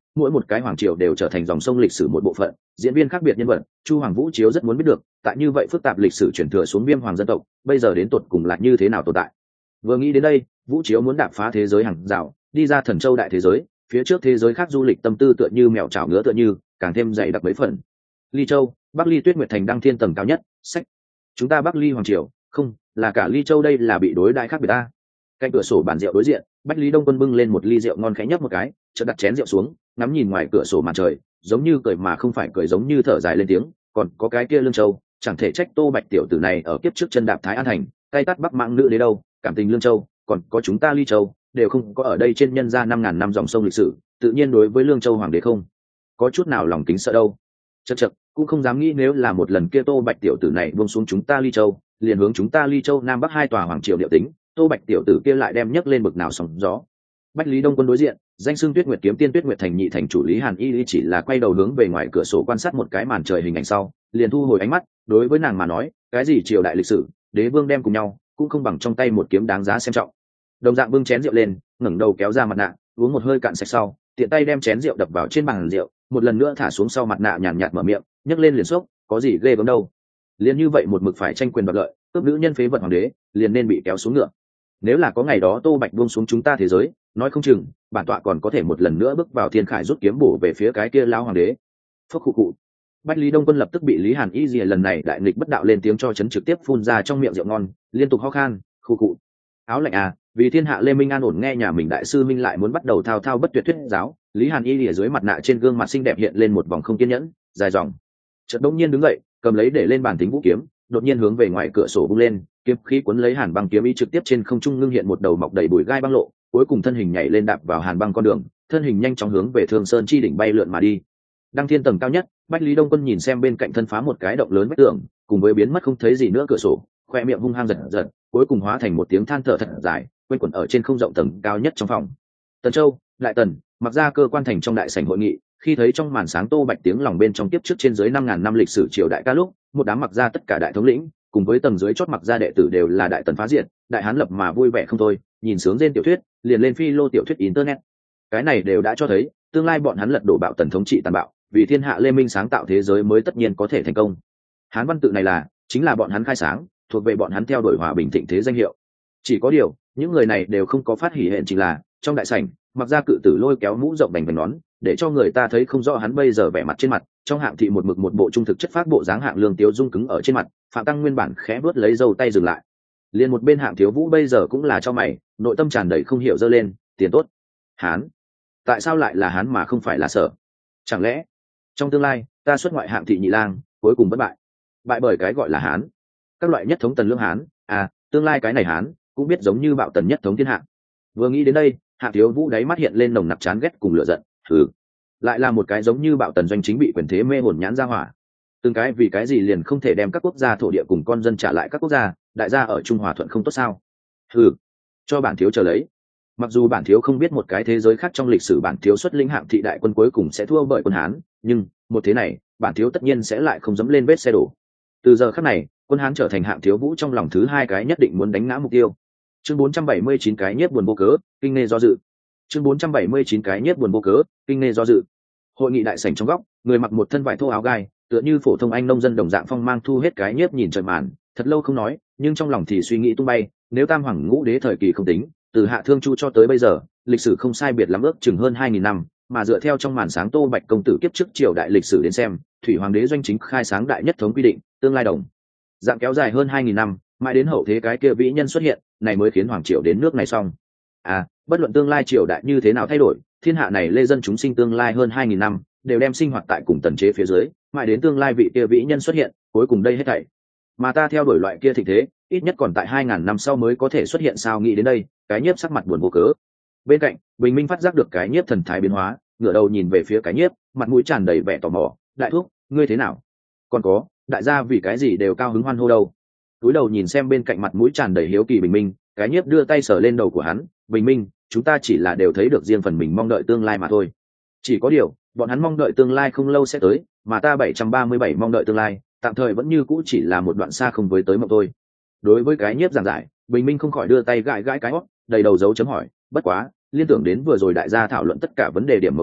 mỗi một cái hoàng triều đều trở thành dòng sông lịch sử một bộ phận, diễn viên khác biệt nhân vật. Chu Hoàng Vũ Chiếu rất muốn biết được, tại như vậy phức tạp lịch sử chuyển thừa xuống Viêm Hoàng dân tộc, bây giờ đến tột cùng là như thế nào tồn tại. Vừa nghĩ đến đây, Vũ Chiếu muốn đạp phá thế giới hàng rào, đi ra Thần Châu đại thế giới, phía trước thế giới khác du lịch tâm tư tựa như mèo chảo ngứa tựa như, càng thêm dày đặc mấy phần. Ly Châu, Bắc Ly Tuyết Nguyệt Thành đăng thiên tầng cao nhất, sách. Chúng ta Bắc Ly hoàng triều, không, là cả Ly Châu đây là bị đối đãi khác biệt ta. Cạnh cửa sổ bàn rượu đối diện, Bách Lý Đông Quân bưng lên một ly rượu ngon khẽ nhấp một cái, chợt đặt chén rượu xuống, ngắm nhìn ngoài cửa sổ màn trời, giống như cười mà không phải cười, giống như thở dài lên tiếng, còn có cái kia Lương Châu, chẳng thể trách Tô Bạch tiểu tử này ở kiếp trước chân đạp Thái An thành, tay tát Bắc Mãng nữ đế đâu, cảm tình Lương Châu, còn có chúng ta Ly Châu, đều không có ở đây trên nhân gia năm ngàn năm dòng sông lịch sử, tự nhiên đối với Lương Châu hoàng đế không có chút nào lòng kính sợ đâu. Chậc chậc, cũng không dám nghĩ nếu là một lần kia Tô Bạch tiểu tử này buông xuống chúng ta Ly Châu, liền hướng chúng ta Ly Châu Nam Bắc hai tòa hoàng triều điệu tính, Tô Bạch tiểu tử kia lại đem nhấc lên bực nào sóng gió. Bách Lý Đông Quân đối diện, danh xưng Tuyết Nguyệt kiếm tiên Tuyết Nguyệt thành nhị thành chủ Lý Hàn Y chỉ là quay đầu hướng về ngoài cửa sổ quan sát một cái màn trời hình ảnh sau, liền thu hồi ánh mắt. Đối với nàng mà nói, cái gì triều đại lịch sử, đế vương đem cùng nhau, cũng không bằng trong tay một kiếm đáng giá xem trọng. Đồng dạng bưng chén rượu lên, ngẩng đầu kéo ra mặt nạ, uống một hơi cạn sạch sau, tiện tay đem chén rượu đập vào trên bàn rượu, một lần nữa thả xuống sau mặt nạ, nhàn nhạt mở miệng, nhấc lên liền xốc, có gì ghê gớm đâu. Liền như vậy một mực phải tranh quyền đoạt lợi, cướp nữ nhân phế vật hoàng đế, liền nên bị kéo xuống ngựa. Nếu là có ngày đó Tô Bạch buông xuống chúng ta thế giới, nói không chừng bản tọa còn có thể một lần nữa bước vào thiên khải rút kiếm bổ về phía cái kia lao hoàng đế. Phốc khụ khụ. Bách Lý Đông Quân lập tức bị Lý Hàn Y Dìa lần này đại nghịch bất đạo lên tiếng cho chấn trực tiếp phun ra trong miệng rượu ngon, liên tục ho khan, khụ khụ. Áo lạnh à, vì thiên hạ Lê Minh an ổn nghe nhà mình đại sư Minh lại muốn bắt đầu thao thao bất tuyệt thuyết giáo, Lý Hàn Y Dìa dưới mặt nạ trên gương mặt xinh đẹp hiện lên một vòng không kiên nhẫn, dài dòng. Chợt đông nhiên đứng dậy, cầm lấy để lên bàn tính vũ kiếm, đột nhiên hướng về ngoài cửa sổ bung lên, kiếm khí cuốn lấy hàn băng kiếm ý trực tiếp trên không trung ngưng hiện một đầu mọc đầy bụi gai băng lộ, cuối cùng thân hình nhảy lên đạp vào hàn băng con đường, thân hình nhanh chóng hướng về Thương Sơn chi đỉnh bay lượn mà đi. Đăng thiên tầng cao nhất, Bách Lý Đông Quân nhìn xem bên cạnh thân phá một cái động lớn vách tường, cùng với biến mất không thấy gì nữa cửa sổ, khoe miệng hung hăng giật giật, cuối cùng hóa thành một tiếng than thở thật dài, quanh quẩn ở trên không rộng tầng cao nhất trong phòng. Tần Châu, Đại Tần, mặc ra cơ quan thành trong đại sảnh hội nghị, khi thấy trong màn sáng Tô Bạch tiếng lòng bên trong tiếp trước trên dưới năm ngàn năm lịch sử triều đại ca lúc, một đám mặc ra tất cả đại thống lĩnh, cùng với tầng dưới chót mặc ra đệ tử đều là đại tần phá diệt, đại hán lập mà vui vẻ không thôi, nhìn sướng trên tiểu thuyết, liền lên phi lô tiểu thuyết internet. Cái này đều đã cho thấy, tương lai bọn hắn lật đổ bạo tần thống trị tàn bạo, vì thiên hạ Lê Minh sáng tạo thế giới mới tất nhiên có thể thành công. Hán văn tự này là, chính là bọn hắn khai sáng, thuộc về bọn hắn theo đuổi hòa bình thịnh thế danh hiệu. Chỉ có điều, những người này đều không có phát hỉ hẹn, chính là trong đại sảnh, mặc ra cự tử lôi kéo mũ rộng đành vành nón, để cho người ta thấy không rõ hắn bây giờ vẻ mặt trên mặt. Trong hạng thị một mực một bộ trung thực chất phác bộ dáng hạng lương tiếu dung cứng ở trên mặt, Phạm Tăng nguyên bản khẽ vuốt lấy dâu tay dừng lại. Liền một bên hạng thiếu vũ bây giờ cũng là cho mày, nội tâm tràn đầy không hiểu dơ lên, tiền tốt. Hán, tại sao lại là Hán mà không phải là Sở? Chẳng lẽ trong tương lai ta xuất ngoại hạng thị nhị lang, cuối cùng bất bại, bại bởi cái gọi là Hán? Các loại nhất thống tần lương Hán, à, tương lai cái này Hán cũng biết giống như bạo tần nhất thống thiên hạ. Vừa nghĩ đến đây, hạng thiếu vũ đáy mắt hiện lên nồng nặc chán ghét cùng lửa giận. Thử lại là một cái giống như bạo tần doanh chính bị quyền thế mê hồn nhãn ra hỏa. Từng cái vì cái gì liền không thể đem các quốc gia thổ địa cùng con dân trả lại các quốc gia, đại gia ở Trung Hòa thuận không tốt sao? Hừ, cho bản thiếu chờ lấy. Mặc dù bản thiếu không biết một cái thế giới khác trong lịch sử bản thiếu xuất lĩnh hạng thị đại quân cuối cùng sẽ thua bởi quân Hán, nhưng một thế này, bản thiếu tất nhiên sẽ lại không dẫm lên vết xe đổ. Từ giờ khắc này, quân Hán trở thành hạng thiếu vũ trong lòng thứ hai cái nhất định muốn đánh ngã mục tiêu. Chương bốn trăm bảy mươi chín cái nhiếp buồn vô cớ, kinh nghe do dự. Chương bốn trăm bảy mươi chín cái nhiếp buồn vô cớ, kinh nghe do dự. Hội nghị đại sảnh trong góc, người mặc một thân vải thô áo gai, tựa như phổ thông anh nông dân đồng dạng phong mang thu hết cái nhiếp nhìn trời màn, thật lâu không nói, nhưng trong lòng thì suy nghĩ tung bay, nếu tam hoàng ngũ đế thời kỳ không tính, từ Hạ Thương Chu cho tới bây giờ, lịch sử không sai biệt lắm ước chừng hơn hai nghìn năm, mà dựa theo trong màn sáng Tô Bạch công tử kiếp trước triều đại lịch sử đến xem, thủy hoàng đế doanh chính khai sáng đại nhất thống quy định, tương lai đồng dạng kéo dài hơn hai nghìn năm, mãi đến hậu thế cái kia vĩ nhân xuất hiện, này mới khiến hoàng triều đến nước này xong. À, bất luận tương lai triều đại như thế nào thay đổi, thiên hạ này lê dân chúng sinh tương lai hơn hai nghìn năm, đều đem sinh hoạt tại cùng tần chế phía dưới, mãi đến tương lai vị kia vĩ nhân xuất hiện, cuối cùng đây hết thảy. Mà ta theo đuổi loại kia thịnh thế, ít nhất còn tại hai ngàn năm sau mới có thể xuất hiện sao? Nghĩ đến đây, cái nhiếp sắc mặt buồn vô cớ. Bên cạnh, Bình Minh phát giác được cái nhiếp thần thái biến hóa, ngửa đầu nhìn về phía cái nhiếp, mặt mũi tràn đầy vẻ tò mò, đại thúc, ngươi thế nào? Còn có, đại gia vì cái gì đều cao hứng hoan hô đâu? Cúi đầu nhìn xem bên cạnh mặt mũi tràn đầy hiếu kỳ Bình Minh, cái nhiếp đưa tay sờ lên đầu của hắn, Bình Minh, chúng ta chỉ là đều thấy được riêng phần mình mong đợi tương lai mà thôi. Chỉ có điều, bọn hắn mong đợi tương lai không lâu sẽ tới, mà ta bảy trăm ba mươi bảy mong đợi tương lai, tạm thời vẫn như cũ chỉ là một đoạn xa không với tới mộng thôi. Đối với cái nhiếp giảng giải, Bình Minh không khỏi đưa tay gãi gãi cái hót, đầy đầu dấu chấm hỏi, bất quá, liên tưởng đến vừa rồi đại gia thảo luận tất cả vấn đề điểm mấu chốt,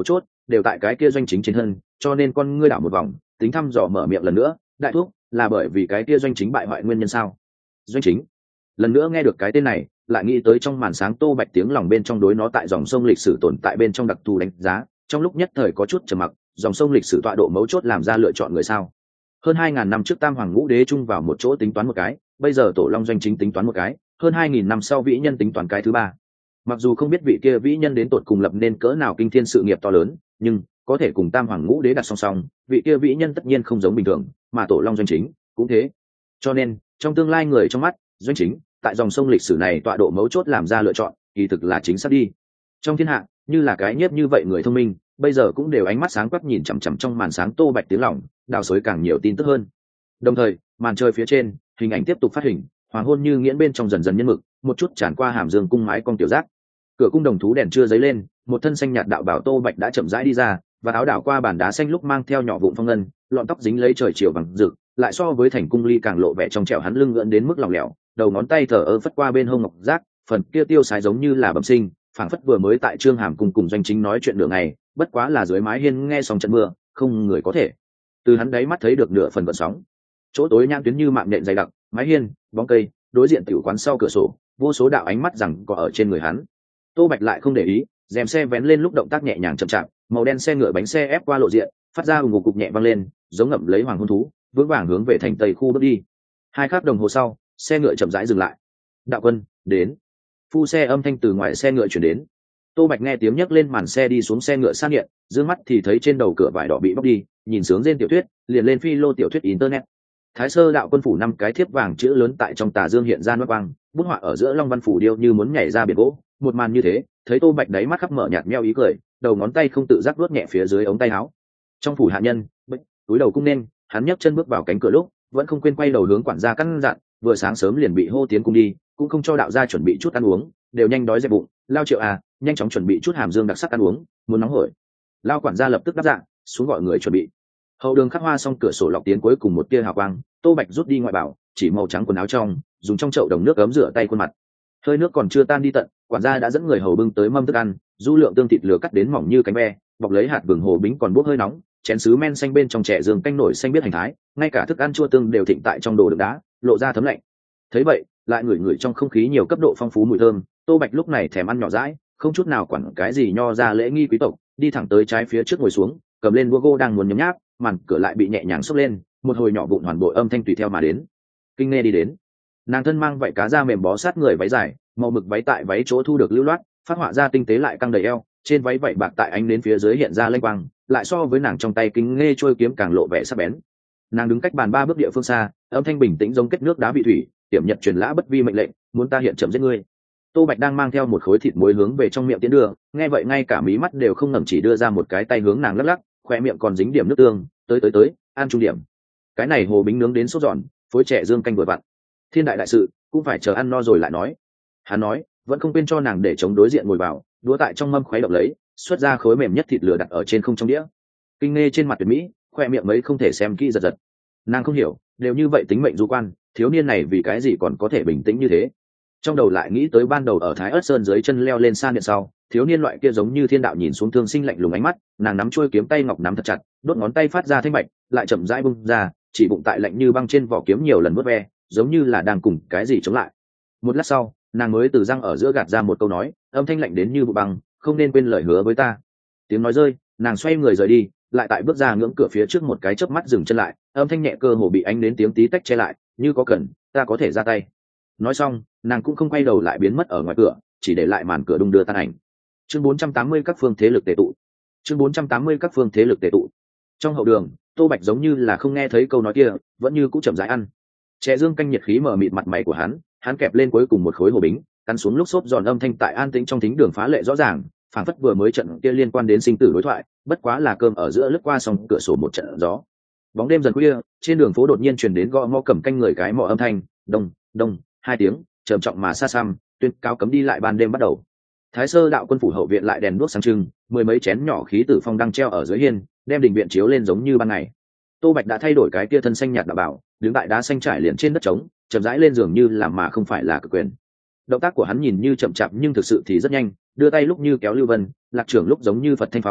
đều tại cái kia doanh chính trên thân, cho nên con ngươi đảo một vòng, tính thăm dò mở miệng lần nữa, đại thúc, là bởi vì cái kia doanh chính bại hoại nguyên nhân sao? Doanh chính. Lần nữa nghe được cái tên này, lại nghĩ tới trong màn sáng Tô Bạch tiếng lòng bên trong đối nó tại dòng sông lịch sử tồn tại bên trong đặc thù đánh giá, trong lúc nhất thời có chút trầm mặc, dòng sông lịch sử tọa độ mấu chốt làm ra lựa chọn người sao? Hơn hai ngàn năm trước Tam Hoàng Ngũ Đế chung vào một chỗ tính toán một cái, bây giờ Tổ Long doanh chính tính toán một cái, hơn hai nghìn năm sau vĩ nhân tính toán cái thứ ba. Mặc dù không biết vị kia vĩ nhân đến tột cùng lập nên cỡ nào kinh thiên sự nghiệp to lớn, nhưng có thể cùng Tam Hoàng Ngũ Đế đặt song song, vị kia vĩ nhân tất nhiên không giống bình thường, mà Tổ Long doanh chính cũng thế. Cho nên, trong tương lai người trong mắt, doanh chính tại dòng sông lịch sử này tọa độ mấu chốt làm ra lựa chọn, kỳ thực là chính xác đi. Trong thiên hạ, như là cái nhiếp như vậy người thông minh, bây giờ cũng đều ánh mắt sáng quắc nhìn chằm chằm trong màn sáng Tô Bạch tiếng lòng, đào xới càng nhiều tin tức hơn. Đồng thời, màn trời phía trên, hình ảnh tiếp tục phát hình, hoàng hôn như nghiễn bên trong dần dần nhân mực, một chút tràn qua hàm dương cung mái cong tiểu giác. Cửa cung đồng thú đèn chưa dấy lên, một thân xanh nhạt đạo bảo Tô Bạch đã chậm rãi đi ra, và áo đảo qua bàn đá xanh lúc mang theo nhỏ vụn phong ngân, lọn tóc dính lấy trời chiều vàng rực, lại so với thành cung ly càng lộ vẻ trong trẻo hắn lưng ngưỡng đến mức lỏng lẻo, đầu ngón tay thở ơ phất qua bên hông ngọc giác, phần kia tiêu sái giống như là bẩm sinh, phảng phất vừa mới tại trương hàm cùng cùng doanh chính nói chuyện nửa ngày, bất quá là dưới mái hiên nghe xong trận mưa, không người có thể từ hắn đáy mắt thấy được nửa phần vận sóng. Chỗ tối nhang tuyến như mạng nện dày đặc, mái hiên, bóng cây, đối diện tiểu quán sau cửa sổ, vô số đạo ánh mắt rằng có ở trên người hắn. Tô Bạch lại không để ý, rèm xe vén lên lúc động tác nhẹ nhàng chậm chạp, màu đen xe ngựa bánh xe ép qua lộ diện, phát ra ùng ục cục nhẹ vang lên, giống ngậm lấy hoàng hôn thú, vững vàng hướng về thành tây khu bước đi. Hai khắc đồng hồ sau, xe ngựa chậm rãi dừng lại. Đạo quân đến. Phu xe âm thanh từ ngoài xe ngựa chuyển đến. Tô Bạch nghe tiếng nhấc lên màn xe đi xuống xe ngựa sát điện, dương mắt thì thấy trên đầu cửa vải đỏ bị bóc đi, nhìn sướng trên tiểu thuyết, liền lên phi lô tiểu thuyết internet. Thái Sơ đạo quân phủ năm cái thiếp vàng chữ lớn tại trong tà dương hiện ra nước quang, bút họa ở giữa long văn phủ điêu như muốn nhảy ra biển gỗ, một màn như thế, thấy Tô Bạch đáy mắt khắp mở nhạt meo ý cười, đầu ngón tay không tự giác vuốt nhẹ phía dưới ống tay áo. Trong phủ hạ nhân, bích, túi đầu cung nên, hắn nhấc chân bước vào cánh cửa lúc, vẫn không quên quay đầu hướng quản gia căn dặn, vừa sáng sớm liền bị hô tiến cung đi, cũng không cho đạo gia chuẩn bị chút ăn uống, đều nhanh đói dẹp bụng, Lao Triệu à, nhanh chóng chuẩn bị chút hàm dương đặc sắc ăn uống, muốn nóng hổi. Lao quản gia lập tức đáp dạ, xuống gọi người chuẩn bị. Hậu đường khắc hoa xong cửa sổ lọc tiến cuối cùng một tia hào quang, Tô Bạch rút đi ngoại bảo, chỉ màu trắng quần áo trong, dùng trong chậu đồng nước ấm rửa tay khuôn mặt. Hơi nước còn chưa tan đi tận, quản gia đã dẫn người hầu bưng tới mâm thức ăn, du lượng tương thịt lửa cắt đến mỏng như cánh ve, bọc lấy hạt vừng hồ bính còn bốc hơi nóng, chén sứ men xanh bên trong chè dương canh nổi xanh biết hành thái, ngay cả thức ăn chua tương đều thịnh tại trong đồ đựng đá, lộ ra thấm lạnh. Thấy vậy, lại ngửi ngửi trong không khí nhiều cấp độ phong phú mùi thơm, Tô Bạch lúc này thèm ăn nhỏ dãi, không chút nào quản cái gì nho ra lễ nghi quý tộc, đi thẳng tới trái phía trước ngồi xuống, cầm lên búa gô đang muốn nhấm nháp, màn cửa lại bị nhẹ nhàng xốc lên, một hồi nhỏ vụn hoàn bộ âm thanh tùy theo mà đến. Kinh Nghe đi đến, nàng thân mang vảy cá da mềm bó sát người váy dài, màu mực váy tại váy chỗ thu được lưu loát, phát họa ra tinh tế lại căng đầy eo, trên váy vảy bạc tại ánh đến phía dưới hiện ra lênh quang, lại so với nàng trong tay Kinh Nghe trôi kiếm càng lộ vẻ sắc bén. Nàng đứng cách bàn ba bước địa phương xa, âm thanh bình tĩnh giống kết nước đá vị thủy, tiệm nhật truyền lã bất vi mệnh lệnh, muốn ta hiện chậm giết ngươi. Tô Bạch đang mang theo một khối thịt muối hướng về trong miệng tiến đưa, nghe vậy ngay cả mí mắt đều không ngẩng chỉ đưa ra một cái tay hướng nàng lắc lắc, khoe miệng còn dính điểm nước tương, tới tới tới, ăn trung điểm. Cái này hồ bính nướng đến sốt giòn, phối trẻ dương canh vừa vặn. Thiên đại đại sự, cũng phải chờ ăn no rồi lại nói. Hắn nói, vẫn không quên cho nàng để chống đối diện ngồi vào, đũa tại trong mâm khuấy động lấy, xuất ra khối mềm nhất thịt lửa đặt ở trên không trong đĩa. Kinh Nghe trên mặt tuyệt mỹ, khoe miệng mấy không thể xem kỹ giật giật. Nàng không hiểu, đều như vậy tính mệnh du quan, thiếu niên này vì cái gì còn có thể bình tĩnh như thế. Trong đầu lại nghĩ tới ban đầu ở Thái Ất Sơn dưới chân leo lên san điện sau, thiếu niên loại kia giống như thiên đạo nhìn xuống thương sinh lạnh lùng ánh mắt, nàng nắm chuôi kiếm tay ngọc nắm thật chặt, đốt ngón tay phát ra thanh bạch, lại chậm rãi bung ra, chỉ bụng tại lạnh như băng trên vỏ kiếm nhiều lần vớt ve, giống như là đang cùng cái gì chống lại. Một lát sau, nàng mới từ răng ở giữa gạt ra một câu nói, âm thanh lạnh đến như vụ băng, không nên quên lời hứa với ta. Tiếng nói rơi, nàng xoay người rời đi, lại tại bước ra ngưỡng cửa phía trước một cái chớp mắt dừng chân lại, âm thanh nhẹ cơ hồ bị ánh đến tiếng tí tách che lại, như có cần, ta có thể ra tay. Nói xong, nàng cũng không quay đầu lại biến mất ở ngoài cửa, chỉ để lại màn cửa đung đưa tan ảnh. Chương bốn trăm tám mươi các phương thế lực tề tụ. Chương bốn trăm tám mươi các phương thế lực tề tụ. Trong hậu đường, Tô Bạch giống như là không nghe thấy câu nói kia, vẫn như cũ chậm rãi ăn. Chè dương canh nhiệt khí mở mịt mặt mày của hắn, hắn kẹp lên cuối cùng một khối hồ bính, cắn xuống lúc xốp giòn âm thanh tại an tĩnh trong thính đường phá lệ rõ ràng, phảng phất vừa mới trận kia liên quan đến sinh tử đối thoại, bất quá là cơm ở giữa lướt qua song cửa sổ một trận gió. Bóng đêm dần khuya, trên đường phố đột nhiên truyền đến gõ mõ cầm canh người cái mõ âm thanh, đông, đông, hai tiếng, trầm trọng mà xa xăm, tuyên cáo cấm đi lại ban đêm bắt đầu. Thái Sơ đạo quân phủ hậu viện lại đèn đuốc sáng trưng, mười mấy chén nhỏ khí tử phong đang treo ở dưới hiên, đem đình viện chiếu lên giống như ban ngày. Tô Bạch đã thay đổi cái kia thân xanh nhạt đạo bảo, đứng tại đá xanh trải liền trên đất trống, chậm rãi lên giường như làm mà không phải là cực quyền. Động tác của hắn nhìn như chậm chạp nhưng thực sự thì rất nhanh, đưa tay lúc như kéo lưu vân, lạc trưởng lúc giống như Phật thanh phong,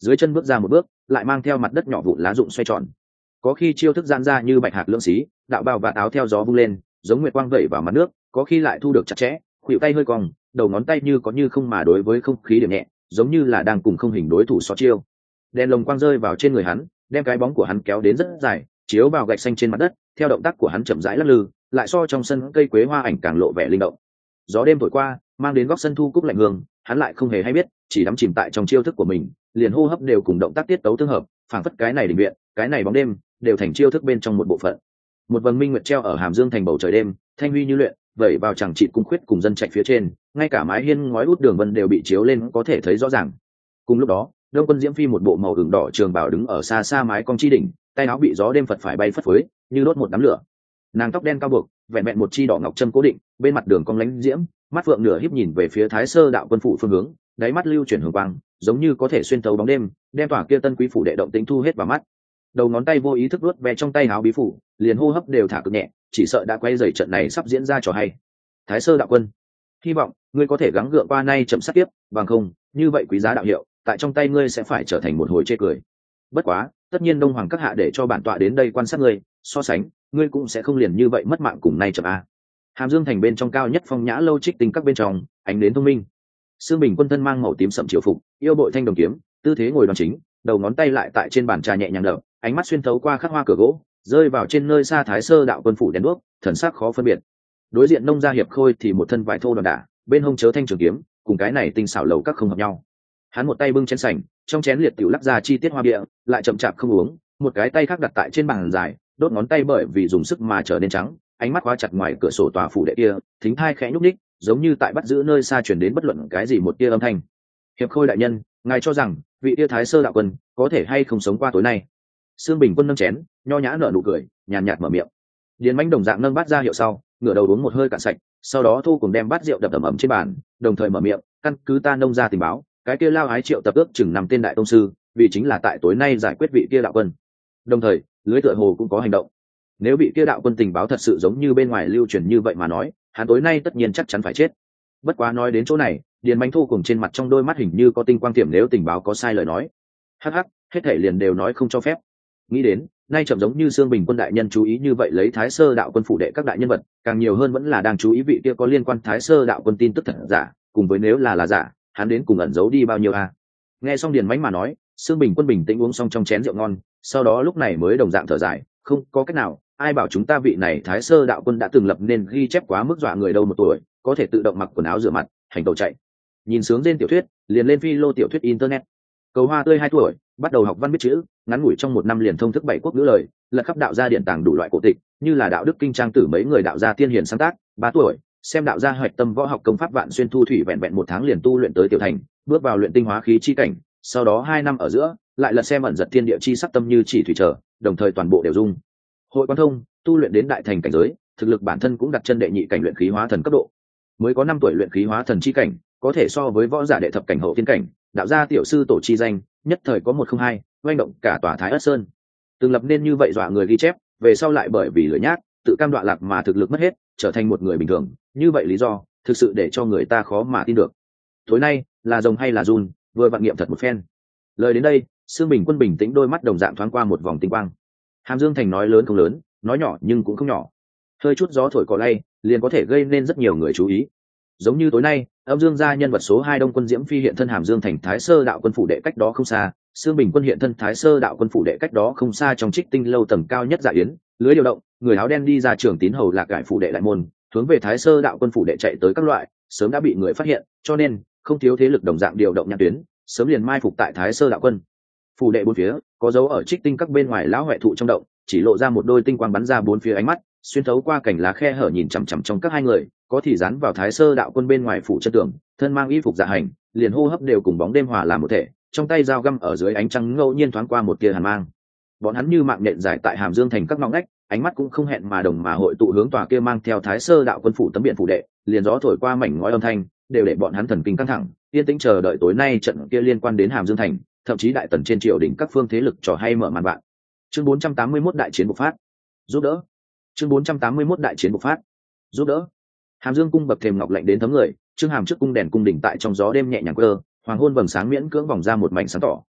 dưới chân bước ra một bước lại mang theo mặt đất nhỏ vụn lá rụng xoay tròn, có khi chiêu thức gian ra như bạch hạc lưỡng xí, đạo bào và áo theo gió vung lên giống nguyệt quang vẩy vào mặt nước, có khi lại thu được chặt chẽ, khuỷu tay hơi cong, đầu ngón tay như có như không mà đối với không khí điểm nhẹ, giống như là đang cùng không hình đối thủ so chiêu. Đèn lồng quang rơi vào trên người hắn, đem cái bóng của hắn kéo đến rất dài, chiếu vào gạch xanh trên mặt đất, theo động tác của hắn chậm rãi lắc lư, lại so trong sân cây quế hoa ảnh càng lộ vẻ linh động. Gió đêm thổi qua, mang đến góc sân thu cúc lạnh hương, hắn lại không hề hay biết, chỉ đắm chìm tại trong chiêu thức của mình, liền hô hấp đều cùng động tác tiết tấu tương hợp, phảng phất cái này đình viện, cái này bóng đêm, đều thành chiêu thức bên trong một bộ phận. Một vầng minh nguyệt treo ở hàm dương thành bầu trời đêm, thanh huy như luyện, vẩy vào chẳng trị cung khuyết cùng dân trạch phía trên, ngay cả mái hiên ngói út đường vân đều bị chiếu lên có thể thấy rõ ràng. Cùng lúc đó, Đông Quân Diễm Phi một bộ màu ửng đỏ trường bảo đứng ở xa xa mái cong chi đỉnh, tay áo bị gió đêm phật phải bay phất phới, như đốt một đám lửa. Nàng tóc đen cao buộc, vẹn vẹn một chi đỏ ngọc châm cố định, bên mặt đường cong lánh diễm, mắt phượng nửa híp nhìn về phía Thái Sơ đạo quân phủ phương hướng, đáy mắt lưu chuyển hường quang, giống như có thể xuyên thấu bóng đêm, đem tỏa kia tân quý phủ đệ động tĩnh thu hết vào mắt. Đầu ngón tay vô ý thức luốt ve trong tay áo bí phủ, liền hô hấp đều thả cực nhẹ, chỉ sợ đã quay dày trận này sắp diễn ra trò hay. Thái Sơ đạo quân, hy vọng ngươi có thể gắng gượng qua nay chậm sát tiếp, bằng không, như vậy quý giá đạo hiệu, tại trong tay ngươi sẽ phải trở thành một hồi chê cười. Bất quá, tất nhiên Đông Hoàng các hạ để cho bản tọa đến đây quan sát ngươi, so sánh, ngươi cũng sẽ không liền như vậy mất mạng cùng nay chậm a. Hàm Dương thành bên trong cao nhất phong nhã lâu trích tinh các bên trong, ánh đến thông minh. Sương Bình quân thân mang màu tím sậm triều phục, yêu bội thanh đồng kiếm, tư thế ngồi đoan chính, đầu ngón tay lại tại trên bàn trà nhẹ nhàng đập, ánh mắt xuyên thấu qua khắc hoa cửa gỗ, rơi vào trên nơi xa Thái Sơ đạo quân phủ đèn đuốc, thần sắc khó phân biệt. Đối diện nông gia hiệp khôi thì một thân vải thô đòn đả, bên hông chớ thanh trường kiếm, cùng cái này tinh xảo lầu các không hợp nhau. Hắn một tay bưng chén sành, trong chén liệt tiểu lắc ra chi tiết hoa bia, lại chậm chạp không uống, một cái tay khác đặt tại trên bàn dài, đốt ngón tay bởi vì dùng sức mà trở nên trắng, ánh mắt khóa chặt ngoài cửa sổ tòa phủ đệ kia, thính thai khẽ nhúc nhích, giống như tại bắt giữ nơi xa truyền đến bất luận cái gì một tia âm thanh. Hiệp khôi đại nhân, ngài cho rằng vị tia Thái Sơ đạo quân có thể hay không sống qua tối nay? Sương Bình quân nâng chén, nho nhã nở nụ cười, nhàn nhạt mở miệng. Điền Mãnh đồng dạng nâng bát ra hiệu sau, ngửa đầu uống một hơi cạn sạch, sau đó thu cùng đem bát rượu đập ầm ầm trên bàn, đồng thời mở miệng, căn cứ ta nông ra tình báo, cái kia lao ái triệu tập ước chừng năm tên đại tông sư, vì chính là tại tối nay giải quyết vị kia đạo quân. Đồng thời, lưới tựa hồ cũng có hành động. Nếu bị kia đạo quân tình báo thật sự giống như bên ngoài lưu truyền như vậy mà nói, hắn tối nay tất nhiên chắc chắn phải chết. Bất quá nói đến chỗ này, Điền Mãnh thu cùng trên mặt trong đôi mắt hình như có tinh quang tiềm, nếu tình báo có sai lời nói, hắc hắc, hết thảy liền đều nói không cho phép. Nghĩ đến, nay chậm giống như Sương Bình quân đại nhân chú ý như vậy lấy Thái Sơ đạo quân phủ đệ các đại nhân vật, càng nhiều hơn vẫn là đang chú ý vị kia có liên quan Thái Sơ đạo quân tin tức thật giả, cùng với nếu là là giả, hắn đến cùng ẩn giấu đi bao nhiêu a. À? Nghe xong Điền Mãnh mà nói, Sương Bình quân bình tĩnh uống xong trong chén rượu ngon, sau đó lúc này mới đồng dạng thở dài, không có cách nào, ai bảo chúng ta vị này Thái Sơ đạo quân đã từng lập nên ghi chép quá mức dọa người đâu một tuổi, có thể tự động mặc quần áo rửa mặt, hành tẩu chạy. Nhìn sướng trên tiểu thuyết, liền lên phi lô tiểu thuyết internet. Cầu Hoa tươi hai tuổi, bắt đầu học văn biết chữ, ngắn ngủi trong một năm liền thông thức bảy quốc ngữ lời, lật khắp đạo gia điện tàng đủ loại cổ tịch, như là đạo đức kinh trang tử mấy người đạo gia tiên hiền sáng tác. Ba tuổi, xem đạo gia hoạch tâm võ học công pháp vạn xuyên thu thủy, vẹn vẹn một tháng liền tu luyện tới tiểu thành, bước vào luyện tinh hóa khí chi cảnh. Sau đó hai năm ở giữa, lại lật xem ẩn giật thiên địa chi sắc tâm như chỉ thủy trở, đồng thời toàn bộ đều dung hội quan thông, tu luyện đến đại thành cảnh giới, thực lực bản thân cũng đặt chân đệ nhị cảnh luyện khí hóa thần cấp độ. Mới có năm tuổi luyện khí hóa thần chi cảnh, có thể so với võ giả đệ thập cảnh hậu thiên cảnh, đạo gia tiểu sư tổ chi danh, nhất thời có một không hai, oanh động cả tòa Thái Ất Sơn. Từng lập nên như vậy dọa người ghi chép, về sau lại bởi vì lười nhác, tự cam đoạ lạc mà thực lực mất hết, trở thành một người bình thường, như vậy lý do, thực sự để cho người ta khó mà tin được. Tối nay, là rồng hay là giun, vừa vạn nghiệm thật một phen. Lời đến đây, Sương Bình quân bình tĩnh đôi mắt đồng dạng thoáng qua một vòng tinh quang. Hàm Dương thành nói lớn không lớn, nói nhỏ nhưng cũng không nhỏ. Hơi chút gió thổi cỏ lay, liền có thể gây nên rất nhiều người chú ý. Giống như tối nay, Âm Dương gia nhân vật số hai Đông Quân Diễm Phi hiện thân Hàm Dương thành Thái Sơ đạo quân phủ đệ cách đó không xa, Sương Bình quân hiện thân Thái Sơ đạo quân phủ đệ cách đó không xa trong Trích Tinh lâu tầng cao nhất dạ yến, lưới điều động, người áo đen đi ra trường tín hầu lạc cải phủ đệ đại môn, hướng về Thái Sơ đạo quân phủ đệ chạy tới các loại, sớm đã bị người phát hiện, cho nên không thiếu thế lực đồng dạng điều động nhãn tuyến, sớm liền mai phục tại Thái Sơ đạo quân phủ đệ bốn phía, có dấu ở Trích Tinh các bên ngoài lão huệ thụ trong động, chỉ lộ ra một đôi tinh quang bắn ra bốn phía ánh mắt, xuyên thấu qua cảnh lá khe hở nhìn chằm chằm trong các hai người, có thì dán vào Thái Sơ đạo quân bên ngoài phủ chân tường, thân mang y phục dạ hành, liền hô hấp đều cùng bóng đêm hòa làm một thể, trong tay dao găm ở dưới ánh trăng ngẫu nhiên thoáng qua một tia hàn mang. Bọn hắn như mạng nhện dài tại Hàm Dương thành các ngõ ngách, ánh mắt cũng không hẹn mà đồng mà hội tụ hướng tòa kia mang theo Thái Sơ đạo quân phủ tấm biển phủ đệ, liền gió thổi qua mảnh ngói âm thanh, đều để bọn hắn thần kinh căng thẳng, yên tĩnh chờ đợi tối nay trận kia liên quan đến Hàm Dương thành, thậm chí đại tần trên triều đình các phương thế lực trò hay mở màn bạn. Chương bốn trăm tám mươi mốt đại chiến bộc phát. Giúp đỡ. Chương bốn trăm tám mươi mốt đại chiến bộc phát. Giúp đỡ. Hàm Dương cung bậc thềm ngọc lạnh đến thấm người, Trương Hàm trước cung đèn cung đỉnh tại trong gió đêm nhẹ nhàng quơ, hoàng hôn vầng sáng miễn cưỡng vòng ra một mảnh sáng tỏ.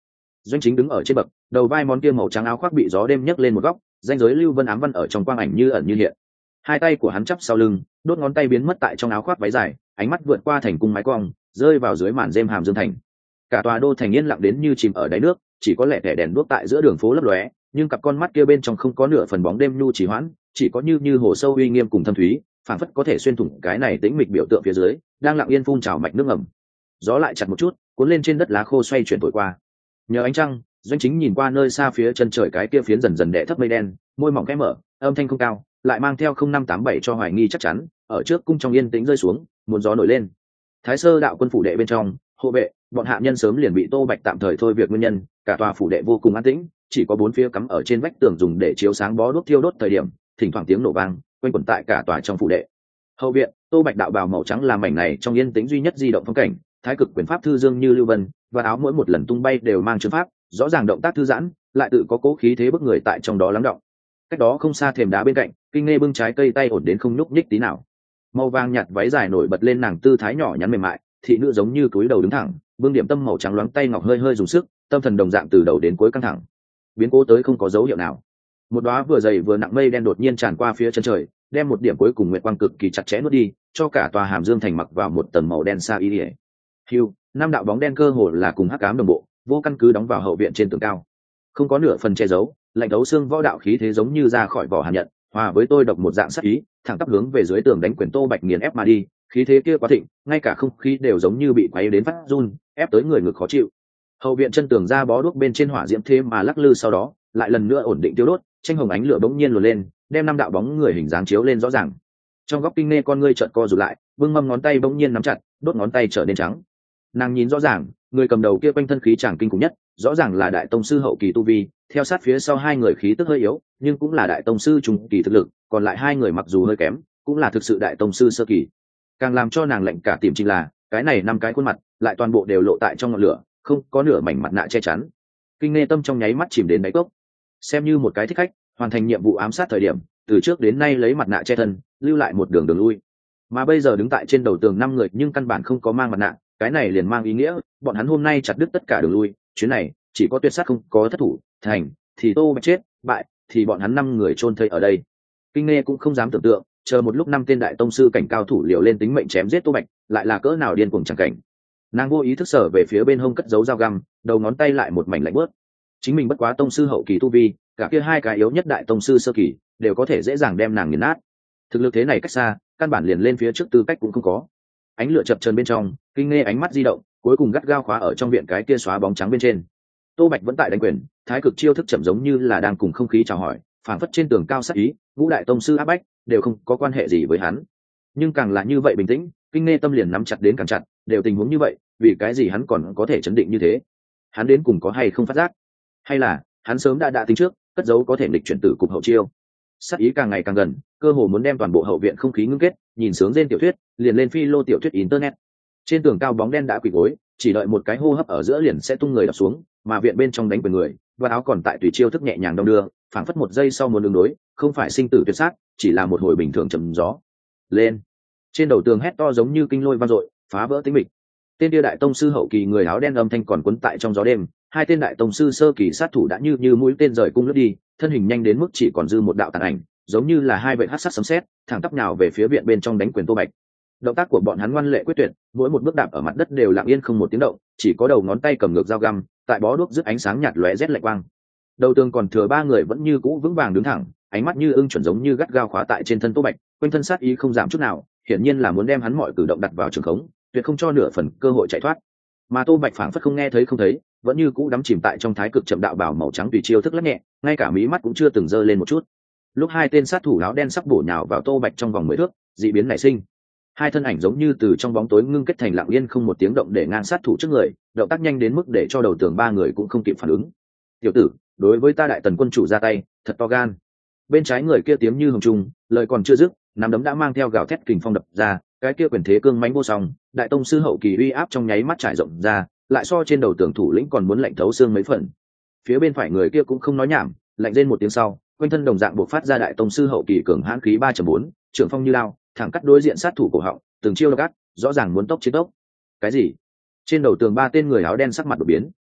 Doanh Chính đứng ở trên bậc, đầu vai món kia màu trắng áo khoác bị gió đêm nhấc lên một góc, danh giới Lưu Vân ám văn ở trong quang ảnh như ẩn như hiện. Hai tay của hắn chắp sau lưng, đốt ngón tay biến mất tại trong áo khoác váy dài, ánh mắt vượt qua thành cung mái cong, rơi vào dưới màn rêm hàm dương thành. Cả tòa đô thành yên lặng đến như chìm ở đáy nước, chỉ có lẻ tẻ đèn đuốc tại giữa đường phố lấp lóe, nhưng cặp con mắt kia bên trong không có nửa phần bóng đêm nhu trì hoãn, chỉ có như như hồ sâu uy nghiêm cùng thâm thúy, phảng phất có thể xuyên thủng cái này tĩnh mịch biểu tượng phía dưới, đang lặng yên phun trào mạch nước ngầm. Gió lại chặt một chút, cuốn lên trên đất lá khô xoay chuyển thổi qua. Nhờ ánh trăng, Doanh Chính nhìn qua nơi xa phía chân trời cái kia phiến dần dần đè thấp mây đen, môi mỏng khẽ mở, âm thanh không cao, lại mang theo không năm tám bảy cho hoài nghi chắc chắn, ở trước cung trong yên tĩnh rơi xuống, muốn gió nổi lên. Thái Sơ đạo quân phủ đệ bên trong, hộ vệ, bọn hạ nhân sớm liền bị Tô Bạch tạm thời thôi việc nguyên nhân, cả tòa phủ đệ vô cùng an tĩnh, chỉ có bốn phía cắm ở trên vách tường dùng để chiếu sáng bó đuốc thiêu đốt thời điểm, thỉnh thoảng tiếng nổ vang quanh quẩn tại cả tòa trong phủ đệ. Hậu viện, Tô Bạch đạo bào màu trắng làm mảnh này trong yên tĩnh duy nhất di động phong cảnh, thái cực quyền pháp thư dương như lưu vân, và áo mỗi một lần tung bay đều mang chữ pháp, rõ ràng động tác thư giãn, lại tự có cố khí thế bức người tại trong đó lắng động. Cách đó không xa thềm đá bên cạnh, Kinh Nghe bưng trái cây tay ổn đến không nhúc nhích tí nào. Màu vàng nhạt váy dài nổi bật lên nàng tư thái nhỏ nhắn mềm mại, thị nữ giống như cúi đầu đứng thẳng, bưng điểm tâm màu trắng loáng tay ngọc hơi hơi dùng sức, tâm thần đồng dạng từ đầu đến cuối căng thẳng. Biến cố tới không có dấu hiệu nào. Một đóa vừa dày vừa nặng mây đen đột nhiên tràn qua phía chân trời, đem một điểm cuối cùng nguyệt quang cực kỳ chặt chẽ nuốt đi, cho cả tòa Hàm Dương thành mặc vào một tầng màu đen sa y. Hưu, năm đạo bóng đen cơ hồ là cùng hắc ám đồng bộ, vô căn cứ đóng vào hậu viện trên tường cao, không có nửa phần che giấu, lạnh thấu xương võ đạo khí thế giống như ra khỏi vỏ hàn nhận, hòa với tôi độc một dạng sắc ý, thẳng tắp hướng về dưới tường đánh quyền Tô Bạch nghiền ép mà đi, khí thế kia quá thịnh, ngay cả không khí đều giống như bị quấy đến phát run, ép tới người ngực khó chịu. Hậu viện chân tường ra bó đuốc bên trên hỏa diễm thế mà lắc lư, sau đó lại lần nữa ổn định tiêu đốt, tranh hồng ánh lửa bỗng nhiên luồn lên, đem năm đạo bóng người hình dáng chiếu lên rõ ràng. Trong góc Kinh Nghe con ngươi trợn co rụt lại, bưng mâm ngón tay bỗng nhiên nắm chặt, đốt ngón tay trở nên trắng. Nàng nhìn rõ ràng, người cầm đầu kia quanh thân khí chàng kinh khủng nhất, rõ ràng là đại tông sư hậu kỳ tu vi, theo sát phía sau hai người khí tức hơi yếu, nhưng cũng là đại tông sư trung kỳ thực lực, còn lại hai người mặc dù hơi kém, cũng là thực sự đại tông sư sơ kỳ. Càng làm cho nàng lệnh cả tìm chính là, cái này năm cái khuôn mặt, lại toàn bộ đều lộ tại trong ngọn lửa, không có nửa mảnh mặt nạ che chắn. Kinh Nghe tâm trong nháy mắt chìm đến đáy cốc. Xem như một cái thích khách, hoàn thành nhiệm vụ ám sát thời điểm, từ trước đến nay lấy mặt nạ che thân, lưu lại một đường đường lui. Mà bây giờ đứng tại trên đầu tường năm người nhưng căn bản không có mang mặt nạ, cái này liền mang ý nghĩa, bọn hắn hôm nay chặt đứt tất cả đường lui, chuyến này chỉ có tuyệt sát không có thất thủ, thành thì Tô Bạch chết, bại thì bọn hắn năm người chôn thây ở đây. Kinh Nghe cũng không dám tưởng tượng, chờ một lúc năm tên đại tông sư cảnh cao thủ liều lên tính mệnh chém giết Tô Bạch, lại là cỡ nào điên cuồng chẳng cảnh. Nàng vô ý thức sở về phía bên hông cất giấu dao găm, đầu ngón tay lại một mảnh lạnh bớt. Chính mình bất quá tông sư hậu kỳ tu vi, cả kia hai cái yếu nhất đại tông sư sơ kỳ đều có thể dễ dàng đem nàng nghiền nát. Thực lực thế này cách xa, căn bản liền lên phía trước tư cách cũng không có. Ánh lửa chập chờn bên trong, Kinh Nghe ánh mắt di động, cuối cùng gắt gao khóa ở trong viện cái kia xóa bóng trắng bên trên. Tô Bạch vẫn tại đánh quyền, thái cực chiêu thức chậm giống như là đang cùng không khí chào hỏi, phảng phất trên tường cao sắc ý, ngũ đại tông sư áp bách đều không có quan hệ gì với hắn. Nhưng càng là như vậy bình tĩnh, Kinh Nghe tâm liền nắm chặt đến càng chặt, đều tình huống như vậy, vì cái gì hắn còn có thể chấn định như thế? Hắn đến cùng có hay không phát giác? Hay là hắn sớm đã đã tính trước, cất giấu có thể nghịch chuyển tử cục hậu chiêu? Sắc ý càng ngày càng gần, cơ hồ muốn đem toàn bộ hậu viện không khí ngưng kết, nhìn sướng trên tiểu thuyết, liền lên phi lô tiểu thuyết internet. Trên tường cao bóng đen đã quỳ gối, chỉ đợi một cái hô hấp ở giữa liền sẽ tung người đập xuống, mà viện bên trong đánh quyền người, và áo còn tại tùy chiêu thức nhẹ nhàng đong đưa, phảng phất một giây sau muốn đường đối, không phải sinh tử tuyệt sát, chỉ là một hồi bình thường trầm gió. Lên. Trên đầu tường hét to giống như kinh lôi vang dội, phá vỡ tĩnh mịch. Tên kia đại tông sư hậu kỳ người áo đen âm thanh còn cuốn tại trong gió đêm, hai tên đại tông sư sơ kỳ sát thủ đã như như mũi tên rời cung lướt đi, thân hình nhanh đến mức chỉ còn dư một đạo tàn ảnh, giống như là hai vệ hắc sát sấm sét, thẳng tắp nhào về phía viện bên trong đánh quyền Tô Bạch. Động tác của bọn hắn ngoan lệ quyết tuyệt, mỗi một bước đạp ở mặt đất đều lặng yên không một tiếng động, chỉ có đầu ngón tay cầm ngược dao găm, tại bó đuốc rực ánh sáng nhạt lóe rét lạnh quang. Đầu tường còn thừa ba người vẫn như cũ vững vàng đứng thẳng, ánh mắt như ưng chuẩn giống như gắt gao khóa tại trên thân Tô Bạch, quanh thân sát ý không giảm chút nào, hiển nhiên là muốn đem hắn mọi cử động đặt vào trường khống, tuyệt không cho nửa phần cơ hội chạy thoát. Mà Tô Bạch phảng phất không nghe thấy không thấy, vẫn như cũ đắm chìm tại trong thái cực chậm đạo bảo màu trắng tùy chiêu thức lắc nhẹ, ngay cả mí mắt cũng chưa từng dơ lên một chút. Lúc hai tên sát thủ áo đen sắp bổ nhào vào Tô Bạch trong vòng mười thước, dị biến nảy sinh. Hai thân ảnh giống như từ trong bóng tối ngưng kết thành lặng yên không một tiếng động để ngang sát thủ trước người, động tác nhanh đến mức để cho đầu tường ba người cũng không kịp phản ứng. Tiểu tử, đối với ta đại tần quân chủ ra tay, thật to gan. Bên trái người kia tiếng như hồng trung, lời còn chưa dứt, nắm đấm đã mang theo gào thét kình phong đập ra, cái kia quyền thế cương mãnh vô song, đại tông sư hậu kỳ uy áp trong nháy mắt trải rộng ra, lại so trên đầu tường thủ lĩnh còn muốn lạnh thấu xương mấy phần. Phía bên phải người kia cũng không nói nhảm, lạnh rên một tiếng sau, quanh thân đồng dạng bộc phát ra đại tông sư hậu kỳ cường hãn khí ba chấm bốn, trưởng phong như lao, thẳng cắt đối diện sát thủ cổ họng, từng chiêu độc ác, rõ ràng muốn tốc chiến tốc. Cái gì? Trên đầu tường ba tên người áo đen sắc mặt đột biến.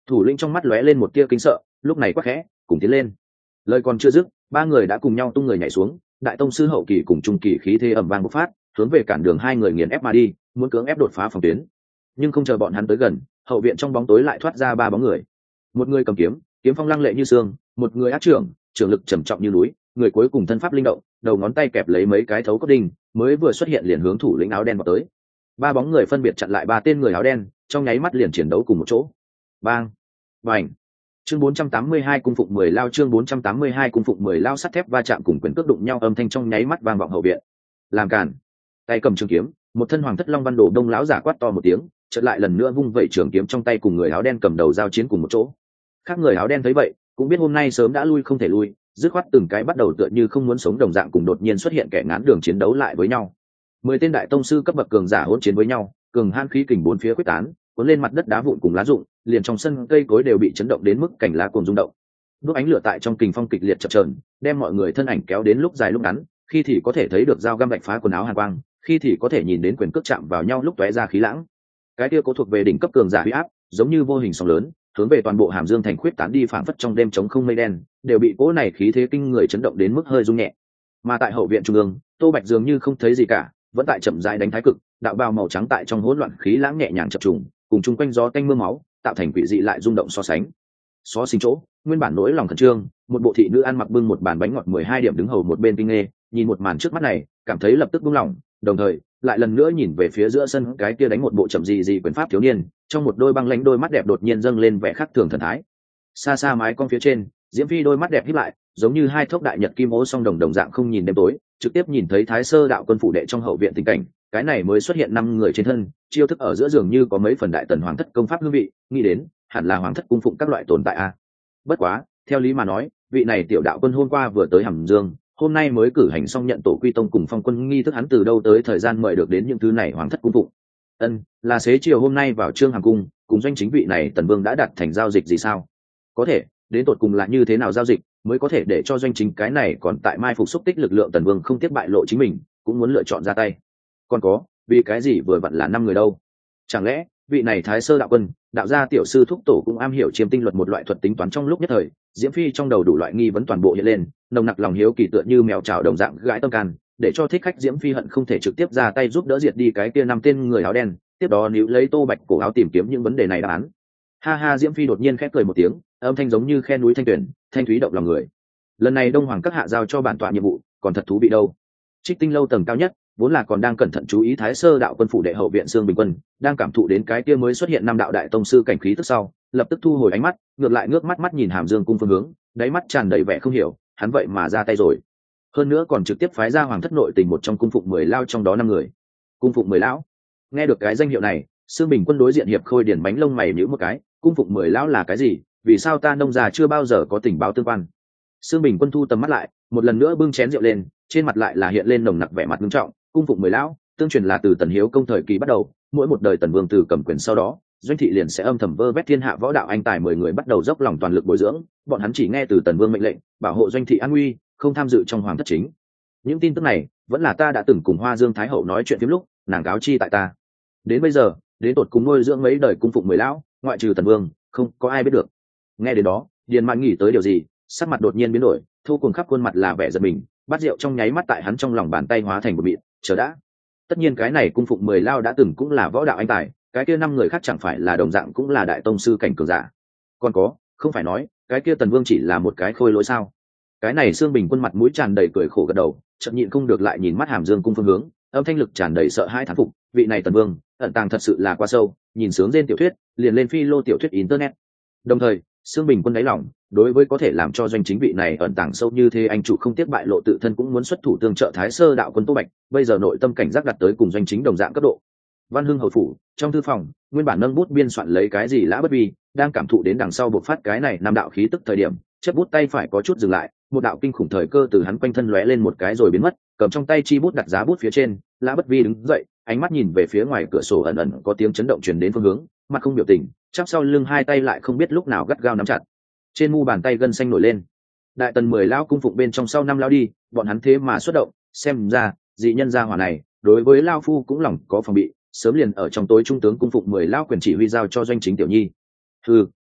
Thủ lĩnh trong mắt lóe lên một tia kinh sợ, lúc này quắc khẽ cùng tiến lên. Lời còn chưa dứt, ba người đã cùng nhau tung người nhảy xuống, đại tông sư hậu kỳ cùng trung kỳ khí thế ầm vang bộc phát, hướng về cản đường hai người nghiền ép mà đi, muốn cưỡng ép đột phá phòng tuyến. Nhưng không chờ bọn hắn tới gần, hậu viện trong bóng tối lại thoát ra ba bóng người. Một người cầm kiếm, kiếm phong lăng lệ như sương, một người ác trưởng, trưởng lực trầm trọng như núi, người cuối cùng thân pháp linh động, đầu ngón tay kẹp lấy mấy cái thấu cốt đinh, mới vừa xuất hiện liền hướng thủ lĩnh áo đen vào tới. Ba bóng người phân biệt chặn lại ba tên người áo đen, trong nháy mắt liền chiến đấu cùng một chỗ. Bang, bành. Chương bốn trăm tám mươi hai cung phụng mười lao chương bốn trăm tám mươi hai cung phụng mười lao sắt thép va chạm cùng quyền cước đụng nhau âm thanh trong nháy mắt vang vọng hậu viện. Làm cản. Tay cầm trường kiếm, một thân hoàng thất long văn đồ đông lão giả quát to một tiếng, chợt lại lần nữa vung vẩy trường kiếm trong tay cùng người áo đen cầm đầu giao chiến cùng một chỗ. Các người áo đen thấy vậy, cũng biết hôm nay sớm đã lui không thể lui, dứt khoát từng cái bắt đầu tựa như không muốn sống đồng dạng cùng đột nhiên xuất hiện kẻ ngán đường chiến đấu lại với nhau. Mười tên đại tông sư cấp bậc cường giả hỗn chiến với nhau, cường han khí kình bốn phía quyết tán, cuốn lên mặt đất đá vụn cùng lá rụng, liền trong sân cây cối đều bị chấn động đến mức cành lá cuồng rung động. Đuốc ánh lửa tại trong kình phong kịch liệt chập chờn, đem mọi người thân ảnh kéo đến lúc dài lúc ngắn, khi thì có thể thấy được dao găm vạch phá quần áo hàn quang, khi thì có thể nhìn đến quyền cước chạm vào nhau lúc tóe ra khí lãng. Cái kia cố thuộc về đỉnh cấp cường giả uy áp, giống như vô hình sóng lớn, hướng về toàn bộ Hàm Dương thành khuyết tán đi phảng phất trong đêm trống không mây đen, đều bị cỗ này khí thế kinh người chấn động đến mức hơi rung nhẹ. Mà tại hậu viện trung ương, Tô Bạch dường như không thấy gì cả, vẫn tại chậm rãi đánh thái cực, đạo bào màu trắng tại trong hỗn loạn khí lãng nhẹ nhàng chập trùng, cùng chung quanh gió tanh mưa máu, tạo thành quỷ dị lại rung động so sánh. Xó xỉnh chỗ, nguyên bản nỗi lòng khẩn trương, một bộ thị nữ ăn mặc bưng một bàn bánh ngọt mười hai điểm đứng hầu một bên kinh nghê, nhìn một màn trước mắt này, cảm thấy lập tức buông lỏng, đồng thời lại lần nữa nhìn về phía giữa sân cái kia đánh một bộ chậm gì gì quyền pháp thiếu niên, trong một đôi băng lãnh đôi mắt đẹp đột nhiên dâng lên vẻ khác thường thần thái. Xa xa mái con phía trên, Diễm Phi đôi mắt đẹp híp lại, giống như hai thốc đại nhật kim ố song đồng đồng dạng không nhìn đêm tối, trực tiếp nhìn thấy Thái Sơ đạo quân phủ đệ trong hậu viện tình cảnh, cái này mới xuất hiện năm người trên thân, chiêu thức ở giữa giường như có mấy phần đại tần hoàng thất công pháp hương vị, nghĩ đến hẳn là hoàng thất cung phụng các loại tồn tại a. Bất quá, theo lý mà nói, vị này tiểu đạo quân hôm qua vừa tới Hàm Dương, hôm nay mới cử hành xong nhận tổ quy tông cùng phong quân nghi thức, hắn từ đâu tới thời gian mời được đến những thứ này hoàng thất cung phụng? Ân, là xế chiều hôm nay vào Trương Hàm cung, cùng doanh chính vị này tần vương đã đặt thành giao dịch gì sao? Có thể, đến tột cùng là như thế nào giao dịch mới có thể để cho doanh chính cái này còn tại mai phục xúc tích lực lượng tần vương không tiếp bại lộ chính mình, cũng muốn lựa chọn ra tay. Còn có, vì cái gì vừa vặn là năm người đâu? Chẳng lẽ vị này Thái Sơ đạo quân, đạo gia tiểu sư thúc tổ cũng am hiểu chiêm tinh luật một loại thuật tính toán? Trong lúc nhất thời, Diễm Phi trong đầu đủ loại nghi vấn toàn bộ hiện lên, nồng nặc lòng hiếu kỳ tựa như mèo trào đồng dạng gãi tâm can, để cho thích khách Diễm Phi hận không thể trực tiếp ra tay giúp đỡ diệt đi cái kia năm tên người áo đen, tiếp đó níu lấy Tô Bạch cổ áo tìm kiếm những vấn đề này đáp án. Ha ha, Diễm Phi đột nhiên khẽ cười một tiếng, âm thanh giống như khe núi thanh tuyển, thanh thúy động lòng người. Lần này Đông Hoàng các hạ giao cho bản tọa nhiệm vụ, còn thật thú vị đâu. Trích Tinh lâu tầng cao nhất, vốn là còn đang cẩn thận chú ý Thái Sơ đạo quân phủ đệ hậu viện Sương Bình Quân, đang cảm thụ đến cái kia mới xuất hiện năm đạo đại tông sư cảnh khí tức sau, lập tức thu hồi ánh mắt, ngược lại ngước mắt mắt nhìn Hàm Dương cung phương hướng, đáy mắt tràn đầy vẻ không hiểu, hắn vậy mà ra tay rồi. Hơn nữa còn trực tiếp phái ra hoàng thất nội tình một trong cung phụng mười lao trong đó năm người. Cung phụng mười lão. Nghe được cái danh hiệu này, Sương Bình Quân đối diện hiệp khôi điển bánh lông mày nhíu một cái, cung phụng mười lão là cái gì? Vì sao ta nông già chưa bao giờ có tình báo tương quan? Sương Bình Quân thu tầm mắt lại, một lần nữa bưng chén rượu lên, trên mặt lại là hiện lên nồng nặc vẻ mặt nghiêm trọng. Cung phụng mười lão, tương truyền là từ Tần Hiếu công thời kỳ bắt đầu, mỗi một đời tần vương từ cầm quyền sau đó, doanh thị liền sẽ âm thầm vơ vét thiên hạ võ đạo anh tài mười người bắt đầu dốc lòng toàn lực bồi dưỡng, bọn hắn chỉ nghe từ tần vương mệnh lệnh, bảo hộ doanh thị an nguy, không tham dự trong hoàng thất chính. Những tin tức này vẫn là ta đã từng cùng Hoa Dương Thái hậu nói chuyện phím lúc, nàng cáo chi tại ta. Đến bây giờ, đến tột cùng nuôi dưỡng mấy đời cung phụng mười lão, ngoại trừ tần vương, không có ai biết được. Nghe đến đó, Điền Mạn nghĩ tới điều gì, sắc mặt đột nhiên biến đổi, thu cùng khắp khuôn mặt là vẻ giận mình, bát rượu trong nháy mắt tại hắn trong lòng bàn tay hóa thành một mịn, chờ đã. Tất nhiên cái này cung phụng mười lao đã từng cũng là võ đạo anh tài, cái kia năm người khác chẳng phải là đồng dạng cũng là đại tông sư cảnh cường giả? Còn có, không phải nói cái kia tần vương chỉ là một cái khôi lỗi sao? Cái này Sương Bình Quân mặt mũi tràn đầy cười khổ gật đầu, chậm nhịn không được lại nhìn mắt Hàm Dương cung phương hướng, âm thanh lực tràn đầy sợ hãi thán phục, vị này tần vương ẩn tàng thật sự là quá sâu, nhìn sướng trên tiểu thuyết liền lên phi lô tiểu thuyết internet. Đồng thời, Sương Bình Quân đáy lòng đối với có thể làm cho doanh chính vị này ẩn tàng sâu như thế anh chủ không tiếc bại lộ tự thân cũng muốn xuất thủ tương trợ Thái Sơ đạo quân Tô Bạch, bây giờ nội tâm cảnh giác đặt tới cùng doanh chính đồng dạng cấp độ. Văn Hưng hầu phủ trong thư phòng, nguyên bản nâng bút biên soạn lấy cái gì lã bất vi, đang cảm thụ đến đằng sau bộc phát cái này năm đạo khí tức thời điểm, chấp bút tay phải có chút dừng lại, một đạo kinh khủng thời cơ từ hắn quanh thân lóe lên một cái rồi biến mất, cầm trong tay chi bút đặt giá bút phía trên, lã bất vi đứng dậy, ánh mắt nhìn về phía ngoài cửa sổ, ẩn ẩn có tiếng chấn động truyền đến phương hướng, mặt không biểu tình, chắp sau lưng hai tay lại không biết lúc nào gắt gao nắm chặt, trên mu bàn tay gân xanh nổi lên. Đại tần mười lão cung phụng bên trong sau năm lao đi, bọn hắn thế mà xuất động, xem ra dị nhân gia hỏa này đối với lao phu cũng lòng có phòng bị, sớm liền ở trong tối trung tướng cung phụng mười lão quyền chỉ huy giao cho doanh chính tiểu nhi. Ừ,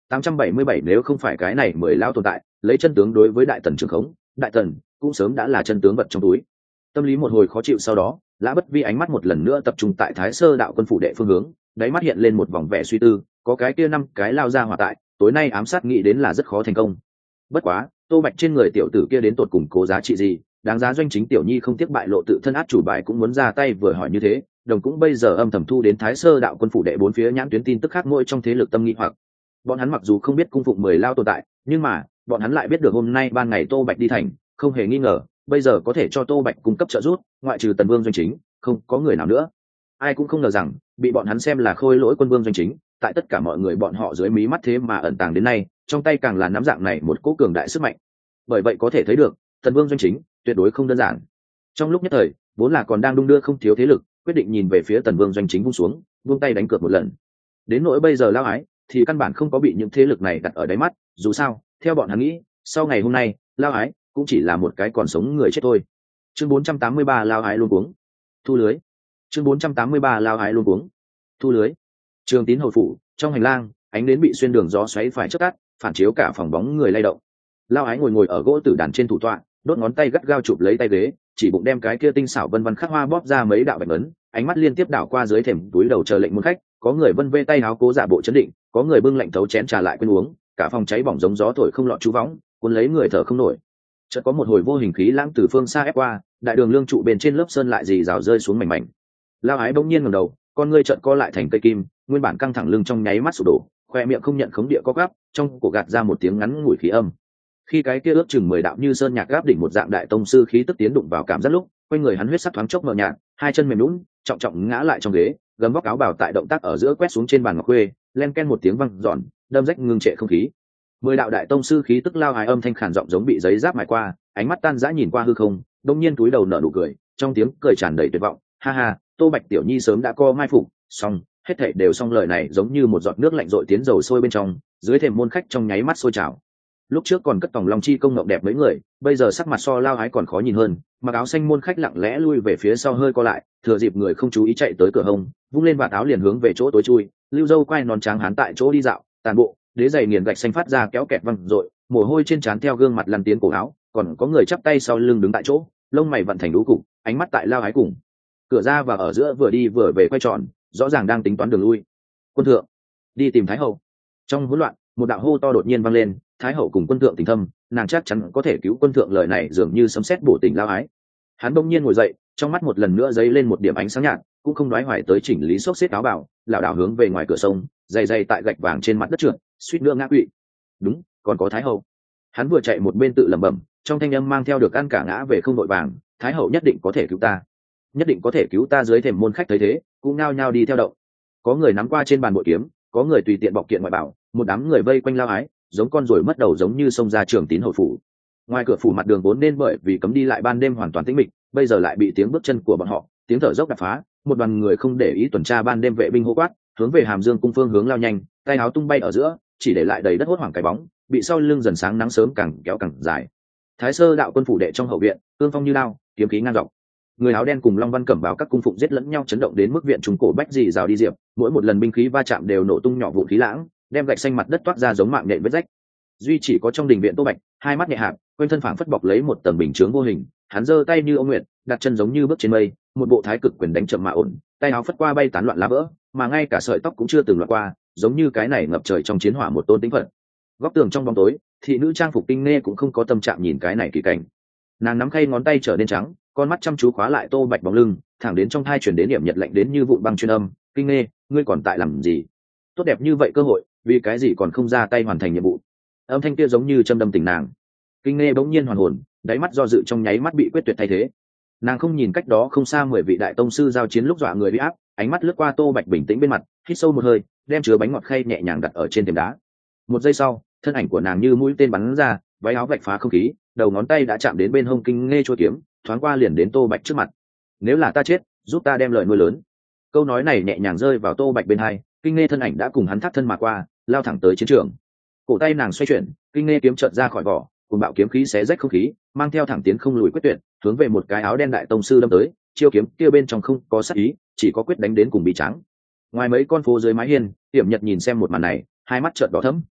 tám trăm bảy mươi bảy nếu không phải cái này mười lao tồn tại lấy chân tướng đối với đại tần trường khống, đại tần cũng sớm đã là chân tướng vật trong túi. Tâm lý một hồi khó chịu sau đó, Lã Bất Vi ánh mắt một lần nữa tập trung tại Thái Sơ đạo quân phủ đệ phương hướng, đáy mắt hiện lên một vòng vẻ suy tư, có cái kia năm cái lao ra hỏa tại, tối nay ám sát nghĩ đến là rất khó thành công. Bất quá, Tô Bạch trên người tiểu tử kia đến tột cùng cố giá trị gì, đáng giá doanh chính tiểu nhi không tiếc bại lộ tự thân át chủ bài cũng muốn ra tay vừa hỏi như thế, đồng cũng bây giờ âm thầm thu đến Thái Sơ đạo quân phủ đệ bốn phía nhãn tuyến tin tức khác mỗi trong thế lực tâm nghi hoặc. Bọn hắn mặc dù không biết cung phụng mười lao tồn tại, nhưng mà bọn hắn lại biết được hôm nay ban ngày Tô Bạch đi thành, không hề nghi ngờ, bây giờ có thể cho Tô Bạch cung cấp trợ giúp, ngoại trừ Tần Vương doanh chính, không có người nào nữa. Ai cũng không ngờ rằng, bị bọn hắn xem là khôi lỗi quân vương doanh chính, tại tất cả mọi người bọn họ dưới mí mắt thế mà ẩn tàng đến nay, trong tay càng là nắm dạng này một cỗ cường đại sức mạnh. Bởi vậy có thể thấy được, Tần Vương doanh chính tuyệt đối không đơn giản. Trong lúc nhất thời, vốn là còn đang đung đưa không thiếu thế lực, quyết định nhìn về phía Tần Vương doanh chính vung xuống, buông tay đánh cược một lần. Đến nỗi bây giờ lao ái, thì căn bản không có bị những thế lực này đặt ở đáy mắt, dù sao, theo bọn hắn nghĩ, sau ngày hôm nay, lao ái cũng chỉ là một cái còn sống người chết thôi. Chương bốn trăm tám mươi ba lao ái luôn cuống. Thu lưới. Chương bốn trăm tám mươi ba lao ái luôn cuống. Thu lưới. Trường Tín hầu phủ, trong hành lang, ánh đến bị xuyên đường gió xoáy phải chớp tắt, phản chiếu cả phòng bóng người lay động. Lao ái ngồi ngồi ở gỗ tử đàn trên thủ tọa, đốt ngón tay gắt gao chụp lấy tay ghế, chỉ bụng đem cái kia tinh xảo vân vân khắc hoa bóp ra mấy đạo bạch ấn, ánh mắt liên tiếp đảo qua dưới thềm túi đầu chờ lệnh môn khách, có người vân vê tay áo cố giả bộ chấn định, có người bưng lạnh thấu chén trà lại quên uống, cả phòng cháy bỏng giống gió thổi không lọt chú võng, cuốn lấy người thở không nổi. Chợt có một hồi vô hình khí lãng từ phương xa ép qua, đại đường lương trụ bên trên lớp sơn lại dì rào rơi xuống mảnh mảnh. Lao ái bỗng nhiên ngẩng đầu, con ngươi chợt co lại thành cây kim, nguyên bản căng thẳng lưng trong nháy mắt sụp đổ, khoe miệng không nhận khống địa co gắp, trong cổ gạt ra một tiếng ngắn ngủi khí âm. Khi cái kia ước chừng mười đạo như sơn nhạc gáp đỉnh một dạng đại tông sư khí tức tiến đụng vào cảm giác lúc, quanh người hắn huyết sắc thoáng chốc mờ nhạt, hai chân mềm nhũn, trọng trọng ngã lại trong ghế, gấm vóc áo bào tại động tác ở giữa quét xuống trên bàn ngọc khuê, len ken một tiếng vang dọn, đâm rách ngưng trệ không khí. Mười đạo đại tông sư khí tức lao hài âm thanh khản giọng giống bị giấy giáp mài qua, ánh mắt tan rã nhìn qua hư không, đông nhiên túi đầu nở nụ cười, trong tiếng cười tràn đầy tuyệt vọng, ha ha, Tô Bạch tiểu nhi sớm đã co mai phục, xong, hết thảy đều xong, lời này giống như một giọt nước lạnh dội tiến dầu sôi bên trong, dưới thềm môn khách trong nháy mắt sôi trào. Lúc trước còn cất tòng long chi công ngọc đẹp mấy người, bây giờ sắc mặt so lao hái còn khó nhìn hơn, mặc áo xanh môn khách lặng lẽ lui về phía sau hơi co lại, thừa dịp người không chú ý chạy tới cửa hông, vung lên vạt áo liền hướng về chỗ tối chui, lưu dâu quay nón trắng hán tại chỗ đi dạo, tàn bộ, đế giày nghiền gạch xanh phát ra kéo kẹt văng rội, mồ hôi trên trán theo gương mặt lăn tiến cổ áo, còn có người chắp tay sau lưng đứng tại chỗ, lông mày vặn thành đú cục, ánh mắt tại lao hái cùng cửa ra và ở giữa vừa đi vừa về quay tròn, rõ ràng đang tính toán đường lui. Quân thượng, đi tìm thái hậu. Trong hỗn loạn, một đạo hô to đột nhiên vang lên, thái hậu cùng quân thượng tình thâm, nàng chắc chắn có thể cứu quân thượng, lời này dường như sấm sét bổ tình lao ái. Hắn bỗng nhiên ngồi dậy, trong mắt một lần nữa dấy lên một điểm ánh sáng nhạt, cũng không nói hoài tới chỉnh lý xốc xếp áo bào, lảo đảo hướng về ngoài cửa sông, dày dày tại gạch vàng trên mặt đất trượt, suýt nữa ngã quỵ. Đúng, còn có thái hậu. Hắn vừa chạy một bên tự lẩm bẩm, trong thanh âm mang theo được ăn cả ngã về không đội vàng, thái hậu nhất định có thể cứu ta, nhất định có thể cứu ta. Dưới thềm môn khách thấy thế, cũng nao nhao đi theo động. Có người nắm qua trên bàn bội kiếm, có người tùy tiện bọc kiện ngoại bảo, một đám người vây quanh lao ái, giống con ruồi mất đầu giống như xông ra Trường Tín hầu phủ. Ngoài cửa phủ mặt đường vốn nên bởi vì cấm đi lại ban đêm hoàn toàn tĩnh mịch, bây giờ lại bị tiếng bước chân của bọn họ, tiếng thở dốc đập phá, một đoàn người không để ý tuần tra ban đêm vệ binh hô quát, hướng về Hàm Dương cung phương hướng lao nhanh, tay áo tung bay ở giữa, chỉ để lại đầy đất hốt hoảng cái bóng, bị sau lưng dần sáng nắng sớm càng kéo càng dài. Thái Sơ đạo quân phủ đệ trong hậu viện, cương phong như lao, kiếm khí ngang dọc. Người áo đen cùng Long Văn Cẩm vào các cung phụng giết lẫn nhau, chấn động đến mức viện trung cổ bách dì rào đi diệp, mỗi một lần binh khí va chạm đều nổ tung nhỏ vụn khí lãng, đem gạch xanh mặt đất toát ra giống mạng nhện vết rách. Duy chỉ có trong đình viện Tô Bạch, hai mắt nhẹ hạp, quanh thân phảng phất bọc lấy một tầng bình chướng vô hình, hắn giơ tay như ông nguyệt, đặt chân giống như bước trên mây, một bộ thái cực quyền đánh chậm mà ổn, tay áo phất qua bay tán loạn lá vỡ, mà ngay cả sợi tóc cũng chưa từng loạn qua, giống như cái này ngập trời trong chiến hỏa một tôn tĩnh phật. Góc tường trong bóng tối, thị nữ trang phục kinh nghe cũng không có tâm trạng nhìn cái này kỳ cảnh. Nàng nắm khay ngón tay trở nên trắng, con mắt chăm chú khóa lại Tô Bạch bóng lưng, thẳng đến trong thai chuyển đến điểm nhật lạnh đến như vụn băng chuyên âm. Kinh nghe, ngươi còn tại làm gì? Tốt đẹp như vậy cơ hội, vì cái gì còn không ra tay hoàn thành nhiệm vụ? Âm thanh kia giống như châm đâm tỉnh nàng. Kinh nghe bỗng nhiên hoàn hồn, đáy mắt do dự trong nháy mắt bị quyết tuyệt thay thế. Nàng không nhìn cách đó không xa mười vị đại tông sư giao chiến lúc dọa người bị áp, ánh mắt lướt qua Tô Bạch bình tĩnh bên mặt, hít sâu một hơi, đem chứa bánh ngọt khay nhẹ nhàng đặt ở trên thềm đá. Một giây sau, thân ảnh của nàng như mũi tên bắn ra, váy áo vạch phá không khí, đầu ngón tay đã chạm đến bên hông kinh nghe chuôi kiếm, thoáng qua liền đến Tô Bạch trước mặt. Nếu là ta chết, giúp ta đem lợi nuôi lớn. Câu nói này nhẹ nhàng rơi vào Tô Bạch bên hai, kinh nghe thân ảnh đã cùng hắn thắt thân mà qua, lao thẳng tới chiến trường. Cổ tay nàng xoay chuyển, kinh nghe kiếm chợt ra khỏi vỏ, cùng bạo kiếm khí xé rách không khí, mang theo thẳng tiến không lùi quyết tuyệt, hướng về một cái áo đen đại tông sư đâm tới. Chiêu kiếm kia bên trong không có sát ý, chỉ có quyết đánh đến cùng bị trắng. Ngoài mấy con phố dưới mái hiên, Tiểm Nhật nhìn xem một màn này, hai mắt trợn đỏ thẫm.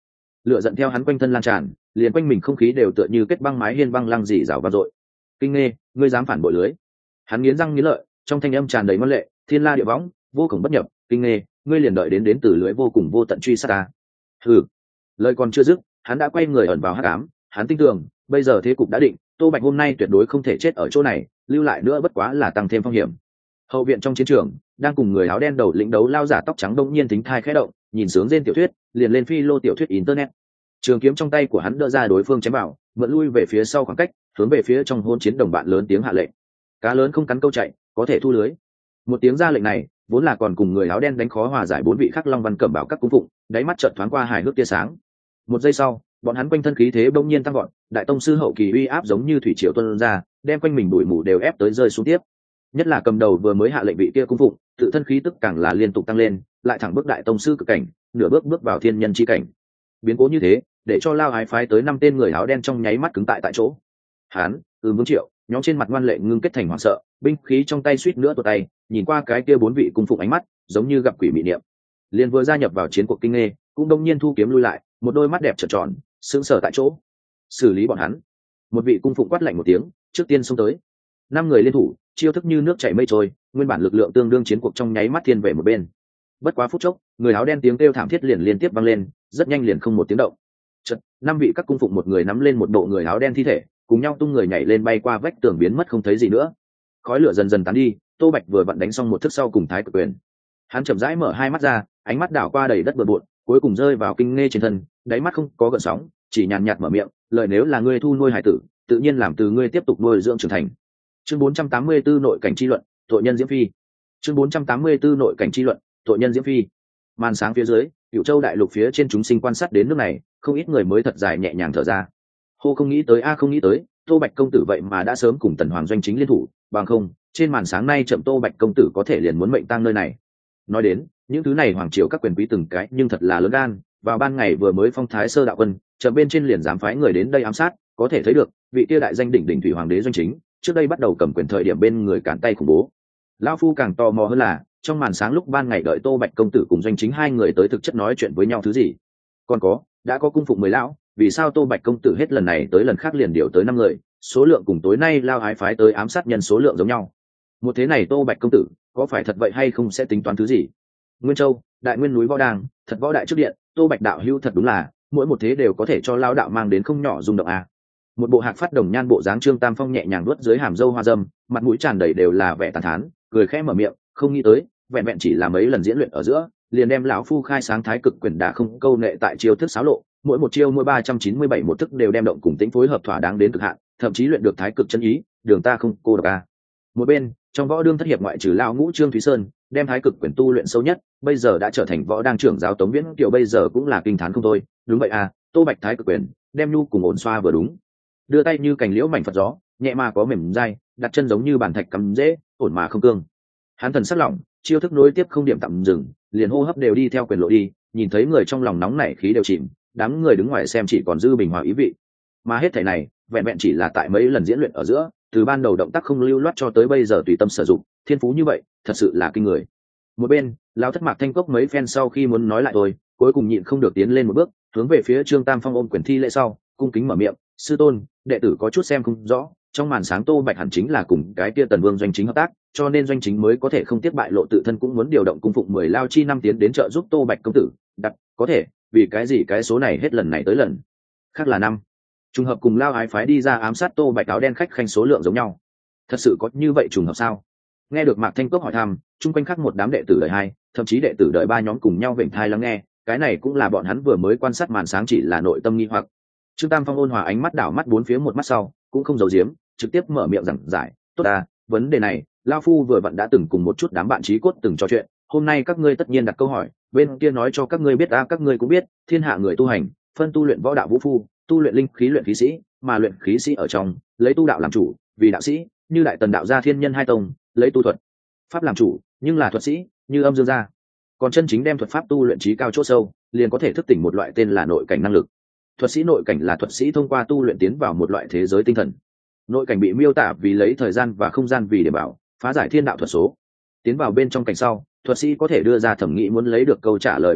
lửa giận theo hắn quanh thân lan tràn, liền quanh mình không khí đều tựa như kết băng mái hiên băng lăng dì rào vang dội. Kinh Nghê, ngươi dám phản bội lưới? Hắn nghiến răng nghiến lợi, trong thanh âm tràn đầy ngoan lệ, thiên la địa võng, vô cùng bất nhập. Kinh Nghê, ngươi liền đợi đến đến từ lưới vô cùng vô tận truy sát ta. Hừ. Lời còn chưa dứt, hắn đã quay người ẩn vào hắc ám. Hắn tin tưởng, bây giờ thế cục đã định, Tô Bạch hôm nay tuyệt đối không thể chết ở chỗ này, lưu lại nữa bất quá là tăng thêm phong hiểm. Hậu viện trong chiến trường, đang cùng người áo đen đầu lĩnh đấu lao giả tóc trắng đông nhiên tính thai khẽ động, nhìn sướng trên tiểu thuyết, liền lên phi lô tiểu thuyết internet. Trường kiếm trong tay của hắn đỡ ra đối phương chém vào, mượn lui về phía sau khoảng cách, hướng về phía trong hôn chiến đồng bạn lớn tiếng hạ lệnh. Cá lớn không cắn câu chạy, có thể thu lưới. Một tiếng ra lệnh này, vốn là còn cùng người áo đen đánh khó hòa giải bốn vị khắc long văn cẩm bảo các cung phụng, đáy mắt chợt thoáng qua hài hước tia sáng. Một giây sau, bọn hắn quanh thân khí thế bỗng nhiên tăng vọt, đại tông sư hậu kỳ uy áp giống như thủy triều tuôn ra, đem quanh mình bụi mù đều ép tới rơi xuống tiếp. Nhất là cầm đầu vừa mới hạ lệnh vị kia cung phụng, tự thân khí tức càng là liên tục tăng lên, lại thẳng bước đại tông sư cực cảnh, nửa bước bước vào thiên nhân chi cảnh. Biến cố như thế, để cho Lao Ái phái tới năm tên người áo đen trong nháy mắt cứng tại tại chỗ. Hán, ừ Vương Triệu, nhóm trên mặt ngoan lệ ngưng kết thành hoảng sợ, binh khí trong tay suýt nữa tuột tay, nhìn qua cái kia bốn vị cung phụng ánh mắt, giống như gặp quỷ mị niệm. Liên vừa gia nhập vào chiến cuộc Kinh Nghê, cũng đông nhiên thu kiếm lui lại, một đôi mắt đẹp trợn tròn, sững sờ tại chỗ. Xử lý bọn hắn. Một vị cung phụng quát lạnh một tiếng, trước tiên xông tới. Năm người liên thủ, chiêu thức như nước chảy mây trôi, nguyên bản lực lượng tương đương chiến cuộc trong nháy mắt thiên về một bên. Bất quá phút chốc, người áo đen tiếng kêu thảm thiết liền liên tiếp vang lên, rất nhanh liền không một tiếng động. Chợt, năm vị các cung phụng một người nắm lên một bộ người áo đen thi thể, cùng nhau tung người nhảy lên bay qua vách tường biến mất không thấy gì nữa. Khói lửa dần dần tán đi, Tô Bạch vừa vặn đánh xong một thức sau cùng thái cực quyền. Hắn chậm rãi mở hai mắt ra, ánh mắt đảo qua đầy đất bừa bộn, cuối cùng rơi vào Kinh Nghê trên thân, đáy mắt không có gợn sóng, chỉ nhàn nhạt mở miệng, lời nếu là ngươi thu nuôi hải tử, tự nhiên làm từ ngươi tiếp tục nuôi dưỡng trưởng thành. Chương bốn trăm tám mươi tư nội cảnh chi luận, tội nhân Diễm Phi. Chương bốn trăm tám mươi tư nội cảnh chi luận, tội nhân Diễm Phi. Màn sáng phía dưới, Cửu Châu đại lục phía trên chúng sinh quan sát đến nước này, không ít người mới thật dài nhẹ nhàng thở ra. Hô không nghĩ tới a không nghĩ tới, Tô Bạch công tử vậy mà đã sớm cùng Tần Hoàng doanh chính liên thủ, bằng không, trên màn sáng nay chậm Tô Bạch công tử có thể liền muốn mệnh tang nơi này. Nói đến, những thứ này hoàng triều các quyền quý từng cái nhưng thật là lớn gan, vào ban ngày vừa mới phong thái sơ đạo quân, chậm bên trên liền dám phái người đến đây ám sát, có thể thấy được, vị kia đại danh đỉnh đỉnh thủy hoàng đế doanh chính, trước đây bắt đầu cầm quyền thời điểm bên người cản tay khủng bố. Lão phu càng tò mò hơn là, trong màn sáng lúc ban ngày đợi Tô Bạch công tử cùng doanh chính hai người tới thực chất nói chuyện với nhau thứ gì. Còn có, đã có cung phụng mười lão, vì sao Tô Bạch công tử hết lần này tới lần khác liền điều tới năm người, số lượng cùng tối nay Lao Ái phái tới ám sát nhân số lượng giống nhau. Một thế này Tô Bạch công tử, có phải thật vậy hay không sẽ tính toán thứ gì? Nguyên Châu, đại nguyên núi võ đàng, thật võ đại trước điện, Tô Bạch đạo hữu thật đúng là, mỗi một thế đều có thể cho Lao đạo mang đến không nhỏ rung động à. Một bộ hạc phát đồng nhan bộ dáng Trương Tam Phong nhẹ nhàng nuốt dưới hàm râu hoa dâm, mặt mũi tràn đầy đều là vẻ tàn thán, cười khẽ mở miệng, không nghĩ tới, vẹn vẹn chỉ là mấy lần diễn luyện ở giữa, liền đem lão phu khai sáng thái cực quyền đả không câu nệ tại chiêu thức xáo lộ, mỗi một chiêu mỗi ba trăm chín mươi bảy một thức đều đem động cùng tính phối hợp thỏa đáng đến cực hạn, thậm chí luyện được thái cực chân ý, đường ta không cô độc a. Một bên, trong võ đương thất hiệp ngoại trừ lão ngũ Trương Thúy Sơn, đem thái cực quyền tu luyện sâu nhất, bây giờ đã trở thành võ đang trưởng giáo Tống Viễn Kiều bây giờ cũng là kinh thán không thôi, đúng vậy à, Tô Bạch thái cực quyền, đem nhu cùng ổn xoa vừa đúng. Đưa tay như cành liễu mảnh phật gió, nhẹ mà có mềm dai, đặt chân giống như bàn thạch cắm dễ, ổn mà không cương. Hắn thần sắc lỏng, chiêu thức nối tiếp không điểm tạm dừng, liền hô hấp đều đi theo quyền lộ đi, nhìn thấy người trong lòng nóng nảy khí đều chìm, đám người đứng ngoài xem chỉ còn dư bình hòa ý vị. Mà hết thảy này, vẹn vẹn chỉ là tại mấy lần diễn luyện ở giữa, từ ban đầu động tác không lưu loát cho tới bây giờ tùy tâm sử dụng, thiên phú như vậy, thật sự là kinh người. Một bên, lão thất mạc thanh cốc mấy phen sau khi muốn nói lại thôi, cuối cùng nhịn không được tiến lên một bước, hướng về phía Trương Tam Phong ôm quyền thi lễ sau, cung kính mở miệng, sư tôn, đệ tử có chút xem không rõ, trong màn sáng Tô Bạch hẳn chính là cùng cái kia Tần Vương doanh chính hợp tác, cho nên doanh chính mới có thể không tiếc bại lộ tự thân cũng muốn điều động cung phụng mười lao chi năm tiến đến trợ giúp Tô Bạch công tử, đặt có thể, vì cái gì cái số này hết lần này tới lần khác là năm. Trùng hợp cùng Lao Ái phái đi ra ám sát Tô Bạch áo đen khách khanh số lượng giống nhau. Thật sự có như vậy trùng hợp sao? Nghe được Mạc Thanh Cốc hỏi thăm, chung quanh khác một đám đệ tử đời hai, thậm chí đệ tử đời ba nhóm cùng nhau vểnh thai lắng nghe, cái này cũng là bọn hắn vừa mới quan sát màn sáng chỉ là nội tâm nghi hoặc. Trương Tam Phong ôn hòa ánh mắt đảo mắt bốn phía một mắt sau, cũng không giấu giếm, trực tiếp mở miệng giảng giải, tốt à, vấn đề này, Lao Phu vừa vặn đã từng cùng một chút đám bạn trí cốt từng trò chuyện, hôm nay các ngươi tất nhiên đặt câu hỏi, bên kia nói cho các ngươi biết à, các ngươi cũng biết, thiên hạ người tu hành, phân tu luyện võ đạo vũ phu, tu luyện linh khí luyện khí sĩ, mà luyện khí sĩ ở trong, lấy tu đạo làm chủ, vì đạo sĩ, như đại tần đạo gia thiên nhân hai tông, lấy tu thuật pháp làm chủ, nhưng là thuật sĩ, như âm dương gia. Còn chân chính đem thuật pháp tu luyện trí cao chỗ sâu, liền có thể thức tỉnh một loại tên là nội cảnh năng lực. Thuật sĩ nội cảnh là thuật sĩ thông qua tu luyện tiến vào một loại thế giới tinh thần. Nội cảnh bị miêu tả vì lấy thời gian và không gian vì để bảo, phá giải thiên đạo thuật số. Tiến vào bên trong cảnh sau, thuật sĩ có thể đưa ra thẩm nghĩ muốn lấy được câu trả lời vấn đề,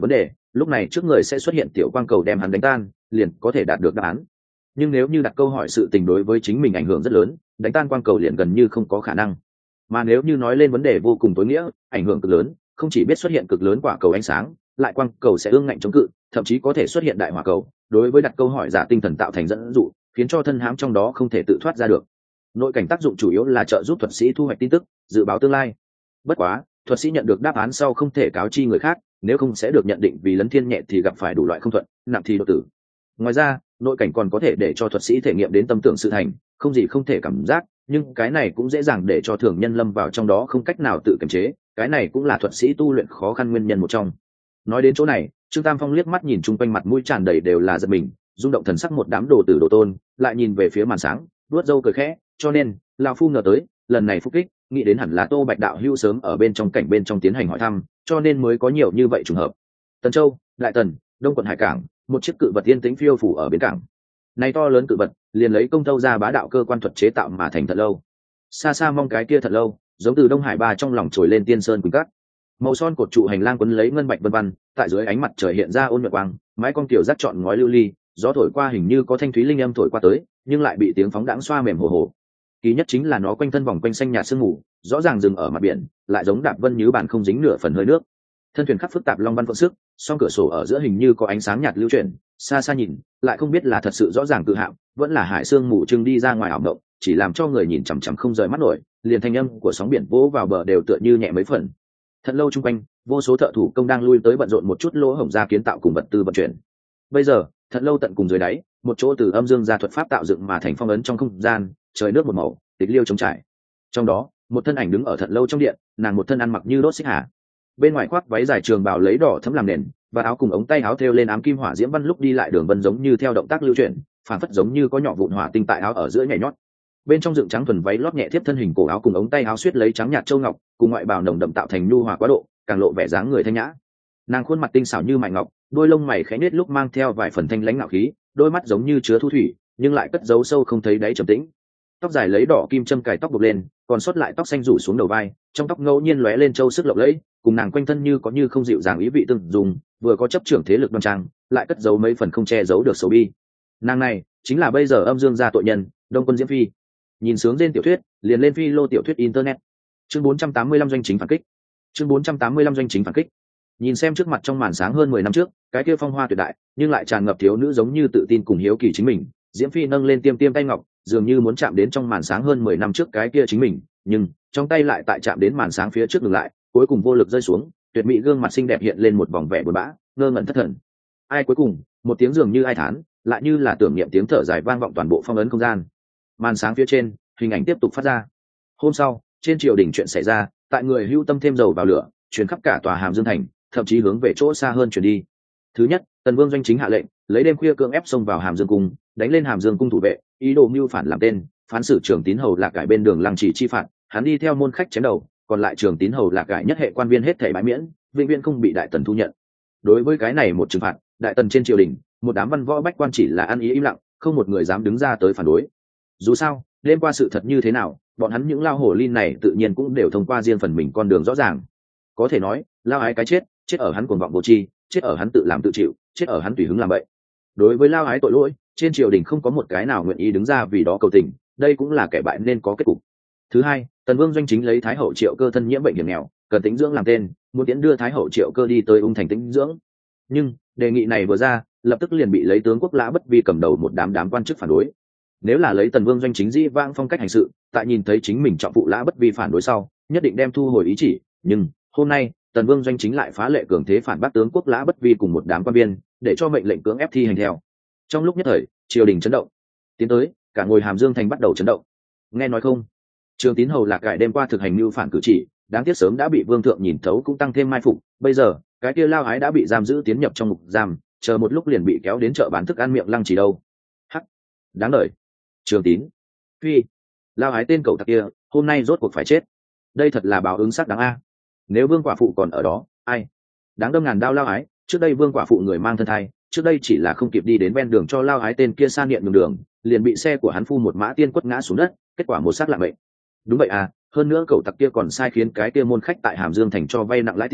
lúc này trước người sẽ xuất hiện tiểu quang cầu đem hắn đánh tan, liền có thể đạt được đáp án. Nhưng nếu như đặt câu hỏi sự tình đối với chính mình ảnh hưởng rất lớn, đánh tan quang cầu liền gần như không có khả năng. Mà nếu như nói lên vấn đề vô cùng tối nghĩa, ảnh hưởng cực lớn, không chỉ biết xuất hiện cực lớn quả cầu ánh sáng, lại quang cầu sẽ ương ngạnh chống cự, thậm chí có thể xuất hiện đại hỏa cầu, đối với đặt câu hỏi giả tinh thần tạo thành dẫn dụ, khiến cho thân hãm trong đó không thể tự thoát ra được. Nội cảnh tác dụng chủ yếu là trợ giúp thuật sĩ thu hoạch tin tức, dự báo tương lai. Bất quá, thuật sĩ nhận được đáp án sau không thể cáo chi người khác, nếu không sẽ được nhận định vì lấn thiên nhẹ thì gặp phải đủ loại không thuận, nặng thì đột tử. Ngoài ra, nội cảnh còn có thể để cho thuật sĩ thể nghiệm đến tâm tưởng sự thành, không gì không thể cảm giác, nhưng cái này cũng dễ dàng để cho thường nhân lâm vào trong đó không cách nào tự kiềm chế, cái này cũng là thuật sĩ tu luyện khó khăn nguyên nhân một trong. Nói đến chỗ này, Trương Tam Phong liếc mắt nhìn chung quanh, mặt mũi tràn đầy đều là giật mình, rung động thần sắc một đám đồ tử đồ tôn, lại nhìn về phía màn sáng, vuốt râu cười khẽ, cho nên, lão phu ngờ tới, lần này phục kích, nghĩ đến hẳn là Tô Bạch đạo hữu sớm ở bên trong cảnh bên trong tiến hành hỏi thăm, cho nên mới có nhiều như vậy trùng hợp. Tần Châu, Đại Tần, Đông quận Hải Cảng, một chiếc cự vật yên tĩnh phiêu phủ ở bến cảng. Này to lớn cự vật, liền lấy công tâu ra bá đạo cơ quan thuật chế tạo mà thành thật lâu. Xa xa mong cái kia thật lâu, giống từ Đông Hải ba trong lòng trồi lên tiên sơn quỳnh cát. Màu son cột trụ hành lang quấn lấy ngân bạch vân vân, tại dưới ánh mặt trời hiện ra ôn nhuận quang, mái con tiểu rắc trọn ngói lưu ly, gió thổi qua hình như có thanh thúy linh âm thổi qua tới, nhưng lại bị tiếng phóng đãng xoa mềm hồ hồ. Kỳ nhất chính là nó quanh thân vòng quanh xanh nhạt sương mù, rõ ràng dừng ở mặt biển, lại giống đạp vân như bản không dính nửa phần hơi nước. Thân thuyền khắc phức tạp long văn phượng sức, song cửa sổ ở giữa hình như có ánh sáng nhạt lưu chuyển, xa xa nhìn, lại không biết là thật sự rõ ràng cự hạm, vẫn là hải sương mù trưng đi ra ngoài ảo động, chỉ làm cho người nhìn chằm chằm không rời mắt nổi, liền thanh âm của sóng biển vỗ vào bờ đều tựa như nhẹ mấy phần. Thật lâu chung quanh, vô số thợ thủ công đang lui tới bận rộn một chút lỗ hổng ra kiến tạo cùng vật tư vận chuyển. Bây giờ, thật lâu tận cùng dưới đáy, một chỗ từ âm dương gia thuật pháp tạo dựng mà thành phong ấn trong không gian, trời nước một màu, tịch liêu trống trải. Trong đó, một thân ảnh đứng ở thật lâu trong điện, nàng một thân ăn mặc như đốt xích hà. Bên ngoài khoác váy dài trường bào lấy đỏ thấm làm nền, và áo cùng ống tay áo thêu lên ám kim hỏa diễm văn, lúc đi lại đường vân giống như theo động tác lưu chuyển, phản phất giống như có nhỏ vụn hỏa tinh tại áo ở giữa nhảy nhót. Bên trong dựng trắng thuần váy lót nhẹ tiếp thân hình cổ áo cùng ống tay áo suýt lấy trắng nhạt châu ngọc, cùng ngoại bào nồng đậm tạo thành nhu hòa quá độ, càng lộ vẻ dáng người thanh nhã. Nàng khuôn mặt tinh xảo như mại ngọc, đôi lông mày khẽ nết lúc mang theo vài phần thanh lãnh ngạo khí, đôi mắt giống như chứa thu thủy, nhưng lại cất giấu sâu không thấy đáy trầm tĩnh. Tóc dài lấy đỏ kim châm cài tóc buộc lên, còn sót lại tóc xanh rủ xuống đầu vai, trong tóc ngẫu nhiên lóe lên châu sức lộng lẫy, cùng nàng quanh thân như có như không dịu dàng ý vị tương dùng, vừa có chấp trưởng thế lực đoan trang, lại cất giấu mấy phần không che giấu được xấu bi. Nàng này chính là bây giờ âm dương gia tội nhân, Đông Quân Diễm Phi. Nhìn sướng trên tiểu thuyết, liền lên phi lô tiểu thuyết internet. Chương bốn trăm tám mươi lăm doanh chính phản kích. Chương bốn trăm tám mươi lăm doanh chính phản kích. Nhìn xem trước mặt trong màn sáng hơn mười năm trước, cái kia phong hoa tuyệt đại, nhưng lại tràn ngập thiếu nữ giống như tự tin cùng hiếu kỳ chính mình, Diễm Phi nâng lên tiêm tiêm tay ngọc, dường như muốn chạm đến trong màn sáng hơn mười năm trước cái kia chính mình, nhưng trong tay lại tại chạm đến màn sáng phía trước ngừng lại, cuối cùng vô lực rơi xuống, tuyệt mỹ gương mặt xinh đẹp hiện lên một vòng vẻ buồn bã, ngơ ngẩn thất thần. Ai cuối cùng, một tiếng dường như ai thán, lại như là tưởng niệm tiếng thở dài vang vọng toàn bộ phong ấn không gian. Màn sáng phía trên, hình ảnh tiếp tục phát ra. Hôm sau, trên triều đình chuyện xảy ra, tại người hưu tâm thêm dầu vào lửa, truyền khắp cả tòa Hàm Dương thành, thậm chí hướng về chỗ xa hơn truyền đi. Thứ nhất, Tần Vương doanh chính hạ lệnh, lấy đêm khuya cưỡng ép xông vào Hàm Dương cung, đánh lên Hàm Dương cung thủ vệ, ý đồ mưu phản làm tên, phán xử Trường Tín hầu lạc cải bên đường lăng trì chi phạt, hắn đi theo môn khách chém đầu, còn lại Trường Tín hầu lạc cải nhất hệ quan viên hết thảy bãi miễn, vĩnh viễn không bị đại tần thu nhận. Đối với cái này một trừng phạt, đại tần trên triều đình, một đám văn võ bách quan chỉ là ăn ý im lặng, không một người dám đứng ra tới phản đối. Dù sao, đêm qua sự thật như thế nào, bọn hắn những lao hổ linh này tự nhiên cũng đều thông qua riêng phần mình con đường rõ ràng. Có thể nói, lao ái cái chết, chết ở hắn cuồng vọng vô tri, chết ở hắn tự làm tự chịu, chết ở hắn tùy hứng làm vậy. Đối với lao ái tội lỗi, trên triều đình không có một cái nào nguyện ý đứng ra vì đó cầu tình, đây cũng là kẻ bại nên có kết cục. Thứ hai, Tần Vương doanh chính lấy Thái hậu Triệu Cơ thân nhiễm bệnh hiểm nghèo, cần tĩnh dưỡng làm tên, muốn tiến đưa Thái hậu Triệu Cơ đi tới ung thành tĩnh dưỡng. Nhưng đề nghị này vừa ra, lập tức liền bị lấy tướng quốc Lã Bất Vi cầm đầu một đám đám quan chức phản đối. Nếu là lấy Tần Vương doanh chính dĩ vãng phong cách hành sự, tại nhìn thấy chính mình trọng phụ Lã Bất Vi phản đối sau, nhất định đem thu hồi ý chỉ. Nhưng hôm nay, Tần Vương doanh chính lại phá lệ cường thế phản bác tướng quốc Lã Bất Vi cùng một đám quan viên, để cho mệnh lệnh cưỡng ép thi hành theo. Trong lúc nhất thời, triều đình chấn động. Tiến tới, cả ngôi Hàm Dương thành bắt đầu chấn động. Nghe nói không? Trường Tín hầu lạc cải đêm qua thực hành mưu phản cử chỉ, đáng tiếc sớm đã bị vương thượng nhìn thấu cũng tăng thêm mai phục. Bây giờ, cái kia lao ái đã bị giam giữ tiến nhập trong ngục giam, chờ một lúc liền bị kéo đến chợ bán thức ăn miệng lăng trì đâu. Hắc, đáng đời. Trường Tín, Phi, lao ái tên cậu tặc kia, hôm nay rốt cuộc phải chết. Đây thật là báo ứng sắc đáng a. Nếu vương quả phụ còn ở đó, ai? Đáng đâm ngàn đao lao ái, trước đây vương quả phụ người mang thân thai, trước đây chỉ là không kịp đi đến ven đường cho lao ái tên kia san niệm đường đường, liền bị xe của hắn phu một mã tiên quất ngã xuống đất, kết quả một xác lạ bệnh. Đúng vậy à, hơn nữa cậu tặc kia còn sai khiến cái kia môn khách tại Hàm Dương thành cho vay nặng lãi tiền,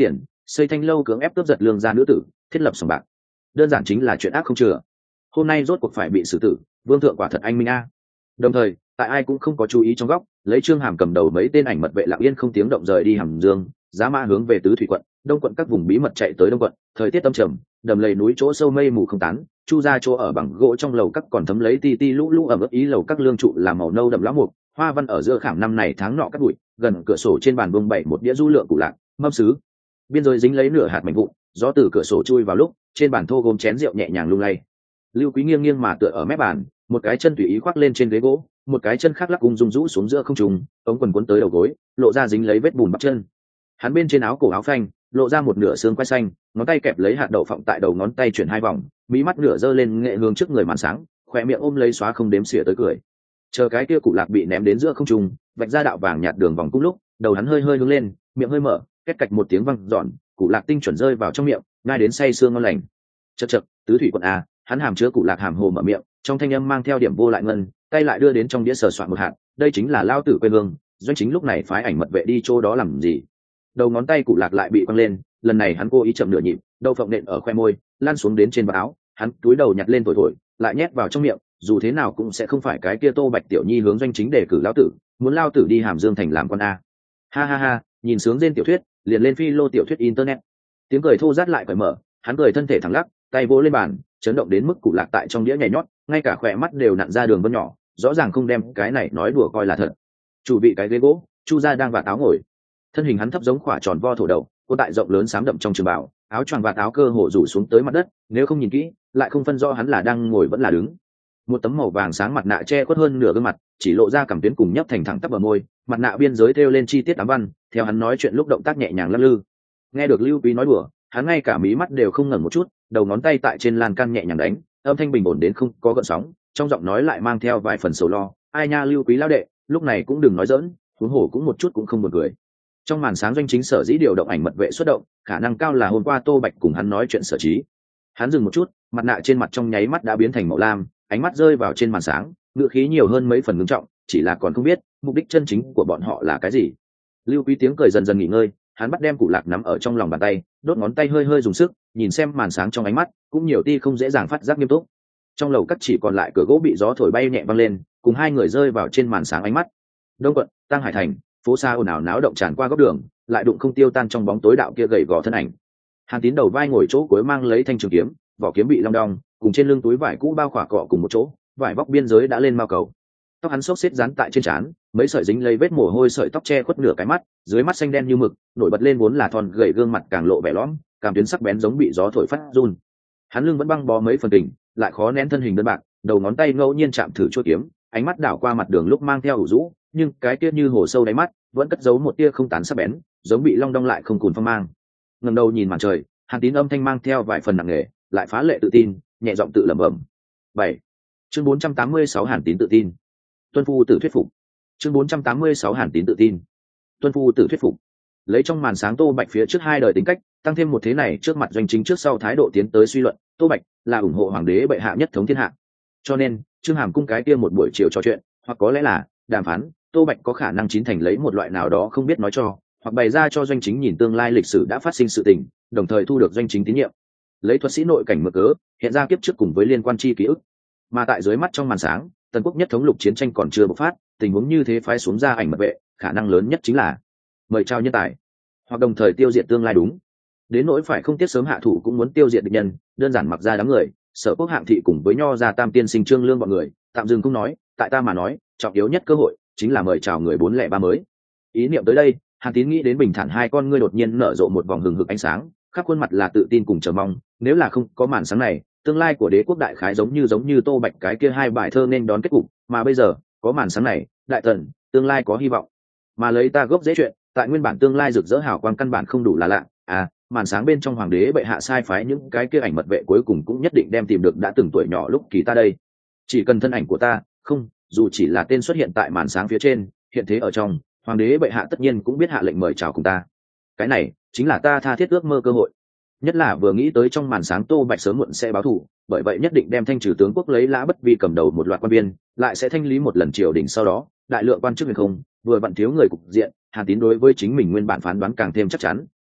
xây thanh lâu cưỡng ép cướp giật lương gia nữ tử, thiết lập sòng bạc, đơn giản chính là chuyện ác không chừa. Hôm nay rốt cuộc phải bị xử tử, vương thượng quả thật anh minh a. Đồng thời, tại ai cũng không có chú ý trong góc, lấy Trương Hàm cầm đầu mấy tên ảnh mật vệ lặng yên không tiếng động rời đi Hàm Dương, giá mã hướng về tứ thủy quận, đông quận các vùng bí mật chạy tới đông quận. Thời tiết âm trầm, đầm lầy núi chỗ sâu mây mù không tán, chu ra chỗ ở bằng gỗ trong lầu các còn thấm lấy ti ti lũ lũ ẩm ướt, ý lầu các lương trụ làm màu nâu đậm lá mục, hoa văn ở giữa khảm năm này tháng nọ cắt bụi, gần cửa sổ trên bàn bông bảy một đĩa du lượng củ lạc, mâm sứ, biên giới dính lấy nửa hạt mảnh vụn, gió từ cửa sổ chui vào lúc, trên bàn thô gốm chén rượu nhẹ nhàng lung lay. Lưu Quý nghiêng nghiêng mà tựa ở mép bàn, một cái chân tùy ý khoác lên trên ghế gỗ, một cái chân khác lắc ung dung rũ xuống giữa không trung, ống quần cuốn tới đầu gối, lộ ra dính lấy vết bùn bắp chân. Hắn bên trên áo cổ áo phanh, lộ ra một nửa xương quai xanh, ngón tay kẹp lấy hạt đậu phộng tại đầu ngón tay chuyển hai vòng, mí mắt nửa giơ lên nghệ hương trước người màn sáng, khỏe miệng ôm lấy xóa không đếm xỉa tới cười. Chờ cái kia cụ lạc bị ném đến giữa không trung, vạch ra đạo vàng nhạt đường vòng cung lúc, đầu hắn hơi hơi hướng lên, miệng hơi mở, két cạch một tiếng vang giòn, cụ lạc tinh chuẩn rơi vào trong miệng, ngay đến say xương ngon lành. Chậc chậc, tứ thủy quận a, hắn hàm chứa cụ lạc hàm hồ mở miệng, trong thanh âm mang theo điểm vô lại ngân, tay lại đưa đến trong đĩa sờ soạn một hạt, đây chính là lao tử quê hương, doanh chính lúc này phái ảnh mật vệ đi chỗ đó làm gì? Đầu ngón tay cụ lạc lại bị quăng lên, lần này hắn cố ý chậm nửa nhịp, đầu phộng nện ở khoe môi, lan xuống đến trên vạt áo, hắn túi đầu nhặt lên thổi thổi, lại nhét vào trong miệng, dù thế nào cũng sẽ không phải cái kia Tô Bạch tiểu nhi hướng doanh chính đề cử lão tử, muốn lao tử đi Hàm Dương thành làm con a. Ha ha ha, nhìn sướng trên tiểu thuyết, liền lên phi lô tiểu thuyết internet. Tiếng cười thô rát lại cởi mở, hắn cười thân thể thẳng lắc, tay vỗ lên bàn, chấn động đến mức cụ lạc tại trong đĩa nhảy nhót, ngay cả khỏe mắt đều nặn ra đường vân nhỏ, rõ ràng không đem cái này nói đùa coi là thật. Chủ vị cái ghế gỗ, Chu gia đang vạt áo ngồi, thân hình hắn thấp giống quả tròn vo thổ đậu, cô tại rộng lớn xám đậm trong trường bào, áo choàng vạt áo cơ hồ rủ xuống tới mặt đất, nếu không nhìn kỹ, lại không phân rõ hắn là đang ngồi vẫn là đứng. Một tấm màu vàng sáng mặt nạ che khuất hơn nửa gương mặt, chỉ lộ ra cằm tuyến cùng nhấp thành thẳng tắp bờ môi, mặt nạ biên giới thêu lên chi tiết ám văn, theo hắn nói chuyện lúc động tác nhẹ nhàng lắc lư. Nghe được Lưu Quý nói đùa, hắn ngay cả mí mắt đều không ngẩng một chút, đầu ngón tay tại trên lan can nhẹ nhàng đánh, âm thanh bình ổn đến không có gợn sóng, trong giọng nói lại mang theo vài phần sầu lo. Ai nha Lưu Quý lão đệ, lúc này cũng đừng nói giỡn, huống hồ cũng một chút cũng không buồn cười. Trong màn sáng doanh chính sở dĩ điều động ảnh mật vệ xuất động, khả năng cao là hôm qua Tô Bạch cùng hắn nói chuyện sở trí. Hắn dừng một chút, mặt nạ trên mặt trong nháy mắt đã biến thành màu lam, ánh mắt rơi vào trên màn sáng, ngữ khí nhiều hơn mấy phần ngưng trọng, chỉ là còn không biết mục đích chân chính của bọn họ là cái gì. Lưu Quý tiếng cười dần dần nghỉ ngơi, hắn bắt đem cụ lạc nắm ở trong lòng bàn tay, đốt ngón tay hơi hơi dùng sức, nhìn xem màn sáng trong ánh mắt cũng nhiều ti không dễ dàng phát giác nghiêm túc. Trong lầu cắt chỉ còn lại cửa gỗ bị gió thổi bay nhẹ văng lên, cùng hai người rơi vào trên màn sáng ánh mắt. Đông quận, Tăng Hải thành, phố xa ồn ào náo động tràn qua góc đường, lại đụng không tiêu tan trong bóng tối đạo kia gầy gò thân ảnh. Hàn Tín đầu vai ngồi chỗ cuối mang lấy thanh trường kiếm, vỏ kiếm bị long đong, cùng trên lưng túi vải cũ bao khỏa cọ cùng một chỗ, vải vóc biên giới đã lên mao cầu. Tóc hắn xốc xếp dán tại trên trán, mấy sợi dính lấy vết mồ hôi sợi tóc che khuất nửa cái mắt, dưới mắt xanh đen như mực, nổi bật lên vốn là thon gầy gương mặt càng lộ vẻ lõm, cảm tuyến sắc bén giống bị gió thổi phát run. Hắn lưng vẫn băng bó mấy phần kình, lại khó nén thân hình đơn bạc, đầu ngón tay ngẫu nhiên chạm thử chuôi kiếm, ánh mắt đảo qua mặt đường lúc mang theo ủ rũ, nhưng cái kia như hồ sâu đáy mắt vẫn cất giấu một tia không tán sắc bén, giống bị long đong lại không cùn phong mang. Ngẩng đầu nhìn màn trời, Hàn Tín âm thanh mang theo vài phần nặng nề, lại phá lệ tự tin, nhẹ giọng tự lẩm bẩm. Bảy. Chương bốn trăm tám mươi sáu Hàn Tín tự tin. Tuân phu tử thuyết phục. Chương bốn trăm tám mươi sáu Hàn Tín tự tin. Tuân phu tử thuyết phục. Lấy trong màn sáng Tô Bạch phía trước hai đời tính cách, tăng thêm một thế này trước mặt doanh chính trước sau thái độ tiến tới suy luận, Tô Bạch là ủng hộ hoàng đế bệ hạ nhất thống thiên hạ. Cho nên, Trương Hàm cung cái kia một buổi chiều trò chuyện, hoặc có lẽ là đàm phán, Tô Bạch có khả năng chín thành lấy một loại nào đó không biết nói cho, hoặc bày ra cho doanh chính nhìn tương lai lịch sử đã phát sinh sự tình, đồng thời thu được doanh chính tín nhiệm. Lấy thuật sĩ nội cảnh mở cớ, hiện ra kiếp trước cùng với liên quan chi ký ức. Mà tại dưới mắt trong màn sáng, tần quốc nhất thống lục chiến tranh còn chưa bộc phát, tình huống như thế phái xuống ra ảnh mật vệ, khả năng lớn nhất chính là mời trao nhân tài, hoặc đồng thời tiêu diệt tương lai đúng. Đến nỗi phải không tiếc sớm hạ thủ cũng muốn tiêu diệt địch nhân, đơn giản mặc ra đám người, Sở Quốc Hạng thị cùng với Nho gia Tam tiên sinh Trương Lương bọn người, tạm dừng không nói, tại ta mà nói, trọng yếu nhất cơ hội chính là mời chào người bốn lẻ ba mới. Ý niệm tới đây, Hàn Tín nghĩ đến bình thản hai con ngươi đột nhiên nở rộ một vòng hừng hực ánh sáng, khắp khuôn mặt là tự tin cùng chờ mong, nếu là không có màn sáng này, tương lai của đế quốc đại khái giống như giống như Tô Bạch cái kia hai bài thơ nên đón kết cục, mà bây giờ, có màn sáng này, đại tần, tương lai có hy vọng. Mà lấy ta gốc dễ chuyện, tại nguyên bản tương lai rực rỡ hào quang căn bản không đủ là lạ, à, màn sáng bên trong hoàng đế bệ hạ sai phái những cái kia ảnh mật vệ cuối cùng cũng nhất định đem tìm được đã từng tuổi nhỏ lúc kỳ ta đây. Chỉ cần thân ảnh của ta, không, dù chỉ là tên xuất hiện tại màn sáng phía trên, hiện thế ở trong, hoàng đế bệ hạ tất nhiên cũng biết hạ lệnh mời chào cùng ta. Cái này chính là ta tha thiết ước mơ cơ hội. Nhất là vừa nghĩ tới trong màn sáng Tô Bạch sớm muộn sẽ báo thù, bởi vậy nhất định đem thanh trừ tướng quốc lấy Lã Bất Vi cầm đầu một loạt quan viên, lại sẽ thanh lý một lần triều đình, sau đó đại lượng quan chức huyền không, vừa vặn thiếu người cục diện. Hàn Tín đối với chính mình nguyên bản phán đoán càng thêm chắc chắn,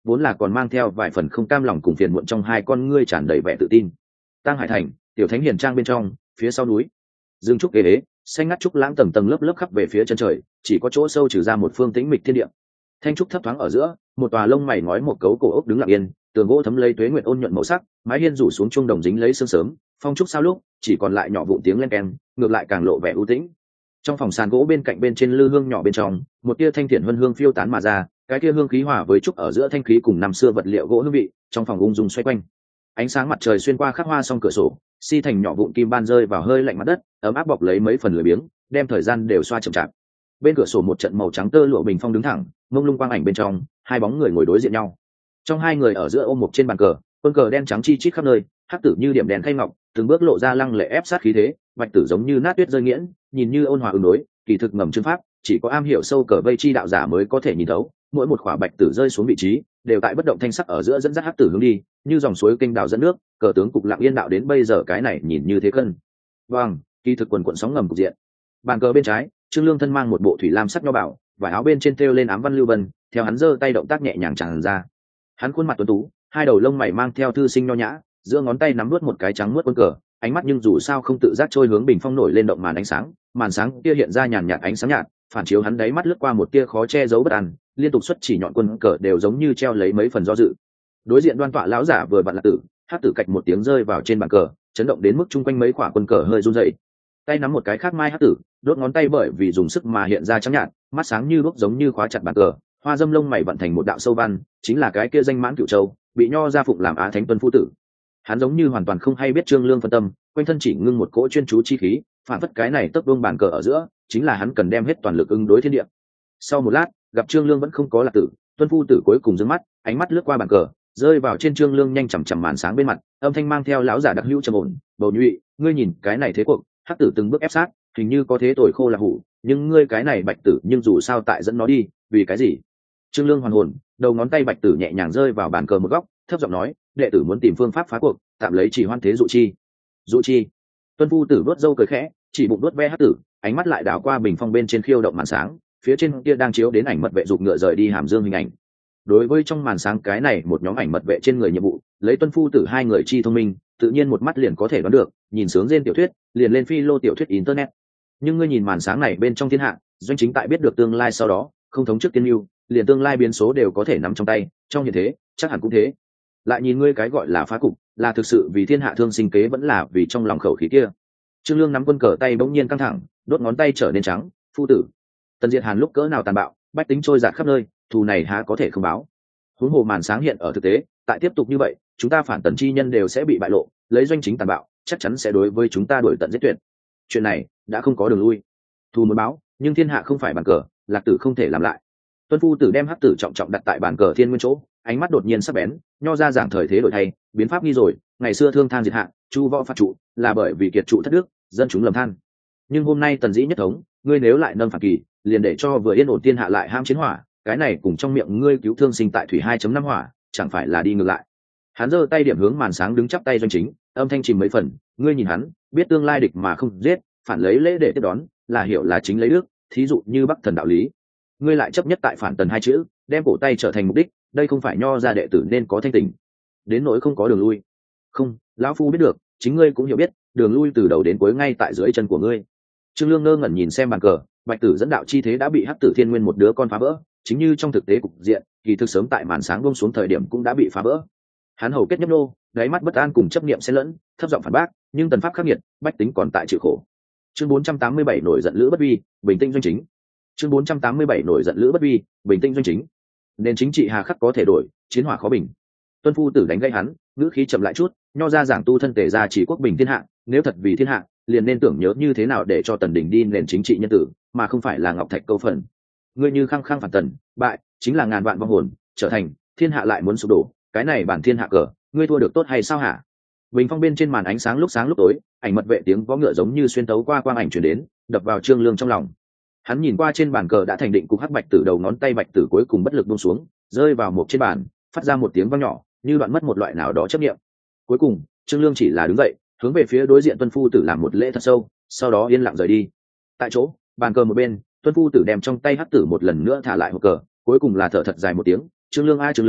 vốn là còn mang theo vài phần không cam lòng cùng phiền muộn trong hai con ngươi tràn đầy vẻ tự tin. Tăng Hải Thành, tiểu thánh hiền trang bên trong, phía sau núi, dương trúc ghế ghế, xanh ngắt trúc lãng tầng tầng lớp lớp khắp về phía chân trời, chỉ có chỗ sâu trừ ra một phương tĩnh mịch thiên địa. Thanh trúc thấp thoáng ở giữa, một tòa lông mày ngói một cấu cổ ốc đứng lặng yên, tường gỗ thấm lấy tuế nguyệt ôn nhuận màu sắc, mái hiên rủ xuống trung đồng dính lấy sương sớm, phong trúc sao lúc chỉ còn lại nhỏ vụn tiếng len keng, ngược lại càng lộ vẻ ưu tĩnh. Trong phòng sàn gỗ bên cạnh bên trên lư hương nhỏ bên trong, một tia thanh thiện hương hương phiêu tán mà ra, cái tia hương khí hòa với trúc ở giữa thanh khí cùng năm xưa vật liệu gỗ hương vị, trong phòng ung dung xoay quanh. Ánh sáng mặt trời xuyên qua khắc hoa song cửa sổ, si thành nhỏ vụn kim ban rơi vào hơi lạnh mặt đất, ấm áp bọc lấy mấy phần lười biếng, đem thời gian đều xoa chậm chạp. Bên cửa sổ một trận màu trắng tơ lụa bình phong đứng thẳng, mông lung quang ảnh bên trong, hai bóng người ngồi đối diện nhau. Trong hai người ở giữa ôm một trên bàn cờ, quân cờ đen trắng chi chít khắp nơi, hắc tử như điểm đèn khay ngọc, từng bước lộ ra lăng lệ ép sát khí thế, bạch tử giống như nát tuyết rơi nghiễn, nhìn như ôn hòa ứng đối, kỳ thực ngầm chương pháp, chỉ có am hiểu sâu cờ vây chi đạo giả mới có thể nhìn thấu. Mỗi một khỏa bạch tử rơi xuống vị trí, đều tại bất động thanh sắc ở giữa dẫn dắt hắc tử hướng đi, như dòng suối kênh đào dẫn nước, cờ tướng cục lặng yên đạo đến bây giờ cái này nhìn như thế cân. Vâng, kỳ thực quần quần sóng ngầm cục diện. Bàn cờ bên trái, Trương Lương thân mang một bộ thủy lam sắc nho bảo, vải áo bên trên thêu lên ám văn lưu vân, theo hắn giơ tay động tác nhẹ nhàng tràn ra. Hắn khuôn mặt tuấn tú, hai đầu lông mày mang theo thư sinh nho nhã, giữa ngón tay nắm nuốt một cái trắng muốt quân cờ, ánh mắt nhưng dù sao không tự giác trôi hướng bình phong nổi lên động màn ánh sáng, màn sáng kia hiện ra nhàn nhạt ánh sáng nhạt, phản chiếu hắn đáy mắt lướt qua một tia khó che giấu bất an, liên tục xuất chỉ nhọn quân cờ đều giống như treo lấy mấy phần do dự. Đối diện đoan tọa lão giả vừa vặn là tử, hắc tử cạch một tiếng rơi vào trên bàn cờ, chấn động đến mức chung quanh mấy quả quân cờ hơi run rẩy. Tay nắm một cái khác mai hắc tử, đốt ngón tay bởi vì dùng sức mà hiện ra trắng nhạt, mắt sáng như đuốc giống như khóa chặt bàn cờ, hoa dâm lông mày vận thành một đạo sâu văn, chính là cái kia danh mãn cửu châu, bị nho gia phụng làm á thánh tuân phu tử. Hắn giống như hoàn toàn không hay biết Trương Lương phân tâm, quanh thân chỉ ngưng một cỗ chuyên chú chi khí, phản phất cái này tấp vương bàn cờ ở giữa, chính là hắn cần đem hết toàn lực ứng đối thiên địa. Sau một lát, gặp Trương Lương vẫn không có lạc tử, tuân phu tử cuối cùng giương mắt, ánh mắt lướt qua bàn cờ, rơi vào trên Trương Lương nhanh chằm chằm màn sáng bên mặt, âm thanh mang theo lão giả đặc hữu trầm ổn, bầu nhụy, ngươi nhìn cái này thế cuộc, hắc tử từng bước ép sát, hình như có thế tội khô là hủ, nhưng ngươi cái này bạch tử nhưng dù sao tại dẫn nó đi, vì cái gì? Trương Lương hoàn hồn, đầu ngón tay bạch tử nhẹ nhàng rơi vào bàn cờ một góc, thấp giọng nói, đệ tử muốn tìm phương pháp phá cuộc, tạm lấy chỉ hoan thế dụ chi. Dụ chi? Tuân phu tử vuốt râu cười khẽ, chỉ bụng vuốt ve hắc tử, ánh mắt lại đảo qua bình phong bên trên khiêu động màn sáng, phía trên kia đang chiếu đến ảnh mật vệ dục ngựa rời đi hàm dương hình ảnh. Đối với trong màn sáng cái này một nhóm ảnh mật vệ trên người nhiệm vụ, lấy tuân phu tử hai người chi thông minh, tự nhiên một mắt liền có thể đoán được, nhìn sướng trên tiểu thuyết, liền lên phi lô tiểu thuyết internet. Nhưng ngươi nhìn màn sáng này bên trong thiên hạ, doanh chính tại biết được tương lai sau đó, không thống trước tiên mưu, liền tương lai biến số đều có thể nắm trong tay, trong hiện thế, chắc hẳn cũng thế. Lại nhìn ngươi cái gọi là phá cục, là thực sự vì thiên hạ thương sinh kế vẫn là vì trong lòng khẩu khí kia. Trương Lương nắm quân cờ tay bỗng nhiên căng thẳng, đốt ngón tay trở nên trắng, phu tử. Tần Diệt Hàn lúc cỡ nào tàn bạo, bách tính trôi dạt khắp nơi, thù này há có thể không báo. Huống hồ màn sáng hiện ở thực tế, tại tiếp tục như vậy, chúng ta phản tần chi nhân đều sẽ bị bại lộ, lấy doanh chính tàn bạo, chắc chắn sẽ đối với chúng ta đuổi tận giết tuyệt. Chuyện này đã không có đường lui. Thù muốn báo, nhưng thiên hạ không phải bàn cờ, lạc tử không thể làm lại. Tuân phu tử đem hắc tử trọng trọng đặt tại bàn cờ thiên nguyên chỗ, ánh mắt đột nhiên sắc bén, nho ra giảng thời thế đổi thay, biến pháp nghi rồi, ngày xưa thương than diệt hạ, chu võ phạt trụ, là bởi vì kiệt trụ thất đức, dân chúng lầm than. Nhưng hôm nay tần dĩ nhất thống, ngươi nếu lại nâng phản kỳ, liền để cho vừa yên ổn thiên hạ lại ham chiến hỏa, cái này cùng trong miệng ngươi cứu thương sinh tại thủy hai chấm năm hỏa, chẳng phải là đi ngược lại. Hắn giơ tay điểm hướng màn sáng đứng chắp tay doanh chính, âm thanh chìm mấy phần, ngươi nhìn hắn, biết tương lai địch mà không giết, phản lấy lễ để tiếp đón, là hiểu là chính lấy đức, thí dụ như bắc thần đạo lý. Ngươi lại chấp nhất tại phản tần hai chữ, đem cổ tay trở thành mục đích, đây không phải nho ra đệ tử nên có thanh tình. Đến nỗi không có đường lui. Không, lão phu biết được, chính ngươi cũng hiểu biết, đường lui từ đầu đến cuối ngay tại dưới chân của ngươi. Trương Lương ngơ ngẩn nhìn xem bàn cờ, bạch tử dẫn đạo chi thế đã bị hắc tử thiên nguyên một đứa con phá vỡ, chính như trong thực tế cục diện, kỳ thực sớm tại màn sáng buông xuống thời điểm cũng đã bị phá vỡ. Hắn hầu kết nhấp nô, đáy mắt bất an cùng chấp niệm xen lẫn, thấp giọng phản bác, nhưng tần pháp khắc nghiệt, bách tính còn tại chịu khổ. Chương bốn trăm tám mươi bảy nổi giận lữ bất vi, bình tĩnh doanh chính. Chương bốn trăm tám mươi bảy nổi giận lữ bất vi, bình tĩnh doanh chính. Nên chính trị hà khắc có thể đổi, chiến hỏa khó bình. Tuân phu tử đánh gây hắn, ngữ khí chậm lại chút, nho ra giảng tu thân tề ra chỉ quốc bình thiên hạ, nếu thật vì thiên hạ, liền nên tưởng nhớ như thế nào để cho tần đỉnh đi nền chính trị nhân tử, mà không phải là ngọc thạch câu phần. Ngươi như khăng khăng phản tần, bại chính là ngàn vạn vong hồn, trở thành thiên hạ lại muốn sụp đổ, cái này bản thiên hạ cờ, ngươi thua được tốt hay sao hả? Bình phong bên trên màn ánh sáng lúc sáng lúc tối, ảnh mật vệ tiếng võ ngựa giống như xuyên tấu qua quang ảnh truyền đến, đập vào Trương Lương trong lòng. Hắn nhìn qua trên bàn cờ đã thành định cục hắc bạch tử đầu ngón tay bạch tử cuối cùng bất lực buông xuống, rơi vào một trên bàn, phát ra một tiếng vang nhỏ, như đoạn mất một loại nào đó chấp niệm. Cuối cùng, Trương Lương chỉ là đứng dậy, hướng về phía đối diện Tuân phu tử làm một lễ thật sâu, sau đó yên lặng rời đi. Tại chỗ, bàn cờ một bên, Tuân phu tử đem trong tay hắc tử một lần nữa thả lại hộp cờ, cuối cùng là thở thật dài một tiếng, Trương Lương a Trương Lương,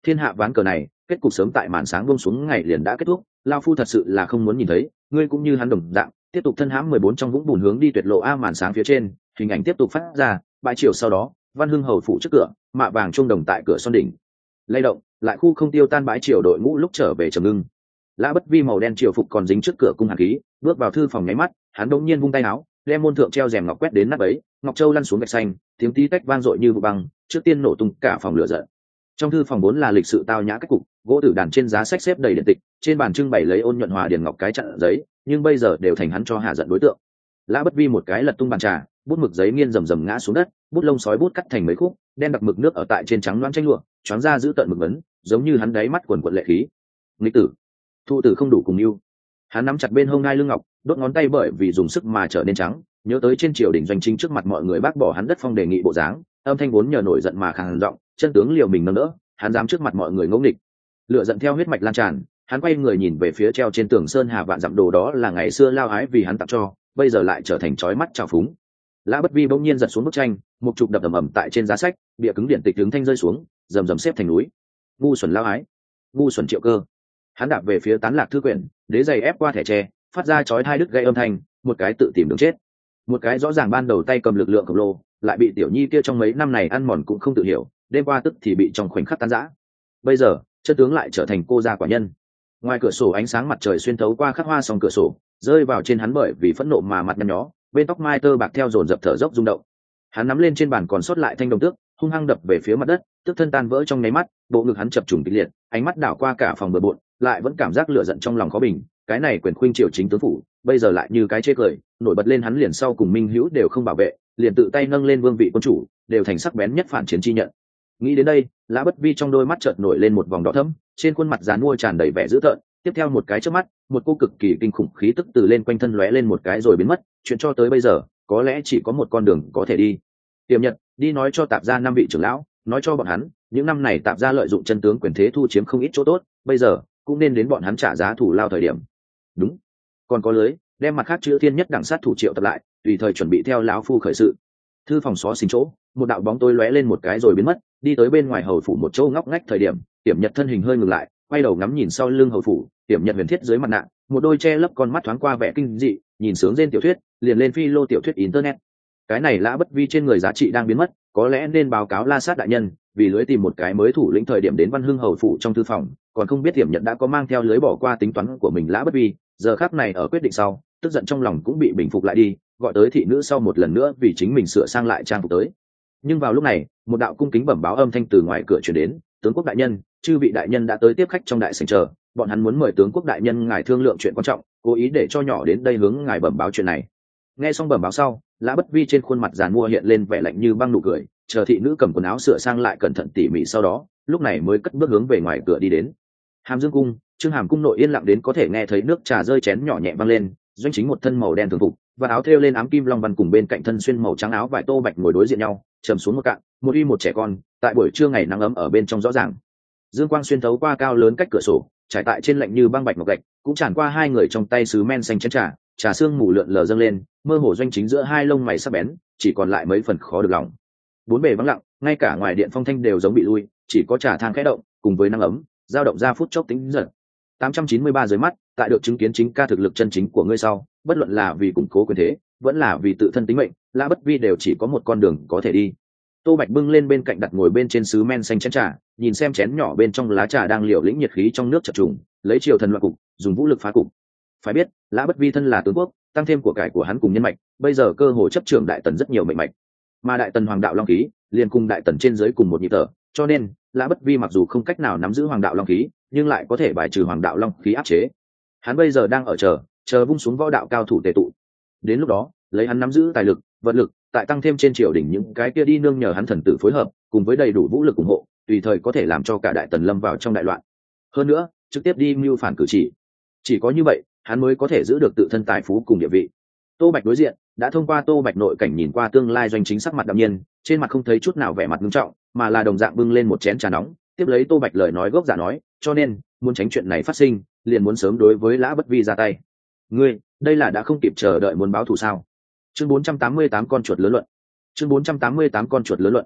Thiên hạ ván cờ này kết cục sớm tại màn sáng buông xuống ngày liền đã kết thúc, lao phu thật sự là không muốn nhìn thấy ngươi cũng như hắn đồng dạng tiếp tục thân hãm mười bốn trong vũng bùn hướng đi tuyệt lộ. A màn sáng phía trên hình ảnh tiếp tục phát ra, bãi chiều sau đó Văn Hưng hầu phủ trước cửa, mạ vàng trung đồng tại cửa son đỉnh lay động, lại khu không tiêu tan bãi chiều đội ngũ lúc trở về trầm ngưng. Lã Bất Vi màu đen triều phục còn dính trước cửa cung hàn khí, bước vào thư phòng nháy mắt, hắn đột nhiên vung tay áo, đem môn thượng treo rèm ngọc quét đến nát bấy, ngọc châu lăn xuống gạch xanh, tiếng tí tách vang dội như vụ băng, trước tiên nổ tung cả phòng lửa giận. Trong thư phòng vốn là lịch sự tao nhã cách cục, gỗ tử đàn trên giá sách xếp đầy điện tịch, trên bàn trưng bày lấy ôn nhuận hòa điền ngọc cái chặn giấy, nhưng bây giờ đều thành hắn cho hạ giận đối tượng. Lã Bất Vi một cái lật tung bàn trà, bút mực giấy nghiêng rầm rầm ngã xuống đất, bút lông sói bút cắt thành mấy khúc, đen đặc mực nước ở tại trên trắng loãng tranh lụa, choáng ra giữ tận mực vấn, giống như hắn đáy mắt quần quật lệ khí. Nghịch tử, thụ tử không đủ cùng yêu. Hắn nắm chặt bên hông ngai lưng ngọc, đốt ngón tay bởi vì dùng sức mà trở nên trắng, nhớ tới trên triều đình doanh chính trước mặt mọi người bác bỏ hắn đất phong đề nghị bộ dáng, âm thanh vốn nhờ nổi giận mà khàn giọng, chân tướng liều mình nâng đỡ, hắn dám trước mặt mọi người ngỗ nghịch. Lửa giận theo huyết mạch lan tràn, hắn quay người nhìn về phía treo trên tường sơn hà vạn dặm đồ, đó là ngày xưa lao ái vì hắn tặng cho, bây giờ lại trở thành chói mắt trào phúng. Lã Bất Vi bỗng nhiên giật xuống bức tranh, một chụp đập ầm ầm tại trên giá sách, bìa cứng điện tịch tướng thanh rơi xuống, rầm rầm xếp thành núi. Ngu xuẩn lao ái, ngu xuẩn Triệu Cơ. Hắn đạp về phía tán lạc thư quyển, đế giày ép qua thẻ tre, phát ra chói hai đứt gây âm thanh, một cái tự tìm đường chết, một cái rõ ràng ban đầu tay cầm lực lượng khổng lồ, lại bị tiểu nhi kia trong mấy năm này ăn mòn cũng không tự hiểu, đêm qua tức thì bị trong khoảnh khắc tan rã. Bây giờ chân tướng lại trở thành cô gia quả nhân. Ngoài cửa sổ ánh sáng mặt trời xuyên thấu qua khắc hoa song cửa sổ, rơi vào trên hắn bởi vì phẫn nộ mà mặt nhăn nhó, bên tóc mai tơ bạc theo dồn dập thở dốc rung động. Hắn nắm lên trên bàn còn sót lại thanh đồng tước, hung hăng đập về phía mặt đất, tức thân tan vỡ trong nháy mắt, bộ ngực hắn chập trùng kịch liệt, ánh mắt đảo qua cả phòng bừa bộn, lại vẫn cảm giác lửa giận trong lòng khó bình. Cái này quyền khuynh triều chính tướng phủ, bây giờ lại như cái chê cười, nổi bật lên hắn liền sau cùng minh hữu đều không bảo vệ, liền tự tay nâng lên vương vị quân chủ, đều thành sắc bén nhất phản chiến chi nhận. Nghĩ đến đây, Lã Bất Vi trong đôi mắt chợt nổi lên một vòng đỏ thẫm, trên khuôn mặt giàn mua tràn đầy vẻ dữ tợn, tiếp theo một cái chớp mắt, một cô cực kỳ kinh khủng khí tức từ lên quanh thân lóe lên một cái rồi biến mất, chuyện cho tới bây giờ, có lẽ chỉ có một con đường có thể đi. Tiềm Nhật, đi nói cho Tạp gia năm vị trưởng lão, nói cho bọn hắn, những năm này Tạp gia lợi dụng chân tướng quyền thế thu chiếm không ít chỗ tốt, bây giờ cũng nên đến bọn hắn trả giá thủ lao thời điểm. Đúng, còn có lưới, đem mặt khác chữ thiên nhất đẳng sát thủ triệu tập lại, tùy thời chuẩn bị theo lão phu khởi sự. Thư phòng xó xỉnh chỗ, một đạo bóng tối lóe lên một cái rồi biến mất, đi tới bên ngoài hầu phủ một chỗ ngóc ngách thời điểm, Tiềm Nhật thân hình hơi ngừng lại, quay đầu ngắm nhìn sau lưng hầu phủ, Tiềm Nhật huyền thiết dưới mặt nạ, một đôi che lấp con mắt thoáng qua vẻ kinh dị, nhìn sướng trên tiểu thuyết, liền lên phi lô tiểu thuyết internet. Cái này Lã Bất Vi trên người giá trị đang biến mất, có lẽ nên báo cáo La Sát đại nhân, vì lưới tìm một cái mới thủ lĩnh thời điểm đến Văn Hưng hầu phủ trong thư phòng, còn không biết Tiềm Nhật đã có mang theo lưới bỏ qua tính toán của mình. Lã Bất Vi giờ khắc này ở quyết định sau, tức giận trong lòng cũng bị bình phục lại đi, gọi tới thị nữ sau một lần nữa vì chính mình sửa sang lại trang phục tới. Nhưng vào lúc này, một đạo cung kính bẩm báo âm thanh từ ngoài cửa truyền đến, tướng quốc đại nhân, chư vị đại nhân đã tới tiếp khách trong đại sảnh chờ, bọn hắn muốn mời tướng quốc đại nhân ngài thương lượng chuyện quan trọng, cố ý để cho nhỏ đến đây hướng ngài bẩm báo chuyện này. Nghe xong bẩm báo sau, Lã Bất Vi trên khuôn mặt giàn mua hiện lên vẻ lạnh như băng nụ cười, chờ thị nữ cầm quần áo sửa sang lại cẩn thận tỉ mỉ sau đó, lúc này mới cất bước hướng về ngoài cửa đi đến. Hàm Dương cung, Trương Hàm cung nội yên lặng đến có thể nghe thấy nước trà rơi chén nhỏ nhẹ vang lên, doanh chính một thân màu đen thường phục và áo thêu lên ám kim long văn cùng bên cạnh thân xuyên màu trắng áo vải Tô Bạch ngồi đối diện nhau, trầm xuống một cạn, một y một trẻ con, tại buổi trưa ngày nắng ấm ở bên trong rõ ràng. Dương quang xuyên thấu qua cao lớn cách cửa sổ, trải tại trên lạnh như băng bạch ngọc gạch, cũng tràn qua hai người trong tay sứ men xanh chén trà, trà xương mù lượn lờ dâng lên, mơ hồ doanh chính giữa hai lông mày sắc bén, chỉ còn lại mấy phần khó được lòng. Bốn bề vắng lặng, ngay cả ngoài điện phong thanh đều giống bị lui, chỉ có trà thang khẽ động, cùng với nắng ấm, dao động ra phút chốc tính giật. tám trăm chín mươi ba dưới mắt, tại được chứng kiến chính ca thực lực chân chính của ngươi sau, bất luận là vì củng cố quyền thế, vẫn là vì tự thân tính mệnh, Lã Bất Vi đều chỉ có một con đường có thể đi. Tô Bạch bưng lên bên cạnh đặt ngồi bên trên sứ men xanh chén trà, nhìn xem chén nhỏ bên trong lá trà đang liều lĩnh nhiệt khí trong nước chập trùng, lấy triều thần loạn cục, dùng vũ lực phá cục. Phải biết, Lã Bất Vi thân là tướng quốc, tăng thêm của cải của hắn cùng nhân mạch, bây giờ cơ hồ chấp trưởng đại tần rất nhiều mệnh mạch, mà đại tần hoàng đạo long khí liền cùng đại tần trên dưới cùng một nhịp thở, cho nên Lã Bất Vi mặc dù không cách nào nắm giữ hoàng đạo long khí, nhưng lại có thể bài trừ hoàng đạo long khí áp chế. Hắn bây giờ đang ở chờ, chờ vung xuống võ đạo cao thủ tề tụ. Đến lúc đó, lấy hắn nắm giữ tài lực, vật lực, tại tăng thêm trên triều đình những cái kia đi nương nhờ hắn thần tử phối hợp, cùng với đầy đủ vũ lực ủng hộ, tùy thời có thể làm cho cả đại tần lâm vào trong đại loạn. Hơn nữa, trực tiếp đi mưu phản cử chỉ. Chỉ có như vậy, hắn mới có thể giữ được tự thân tài phú cùng địa vị. Tô Bạch đối diện, đã thông qua Tô Bạch nội cảnh nhìn qua tương lai doanh chính sắc mặt đạm nhiên, trên mặt không thấy chút nào vẻ mặt nghiêm trọng, mà là đồng dạng bưng lên một chén trà nóng, tiếp lấy Tô Bạch lời nói gốc giả nói, cho nên, muốn tránh chuyện này phát sinh, liền muốn sớm đối với Lã Bất Vi ra tay. Ngươi, đây là đã không kịp chờ đợi muốn báo thù sao? Chương bốn trăm tám mươi tám con chuột lớn luận. Chương bốn trăm tám mươi tám con chuột lớn luận.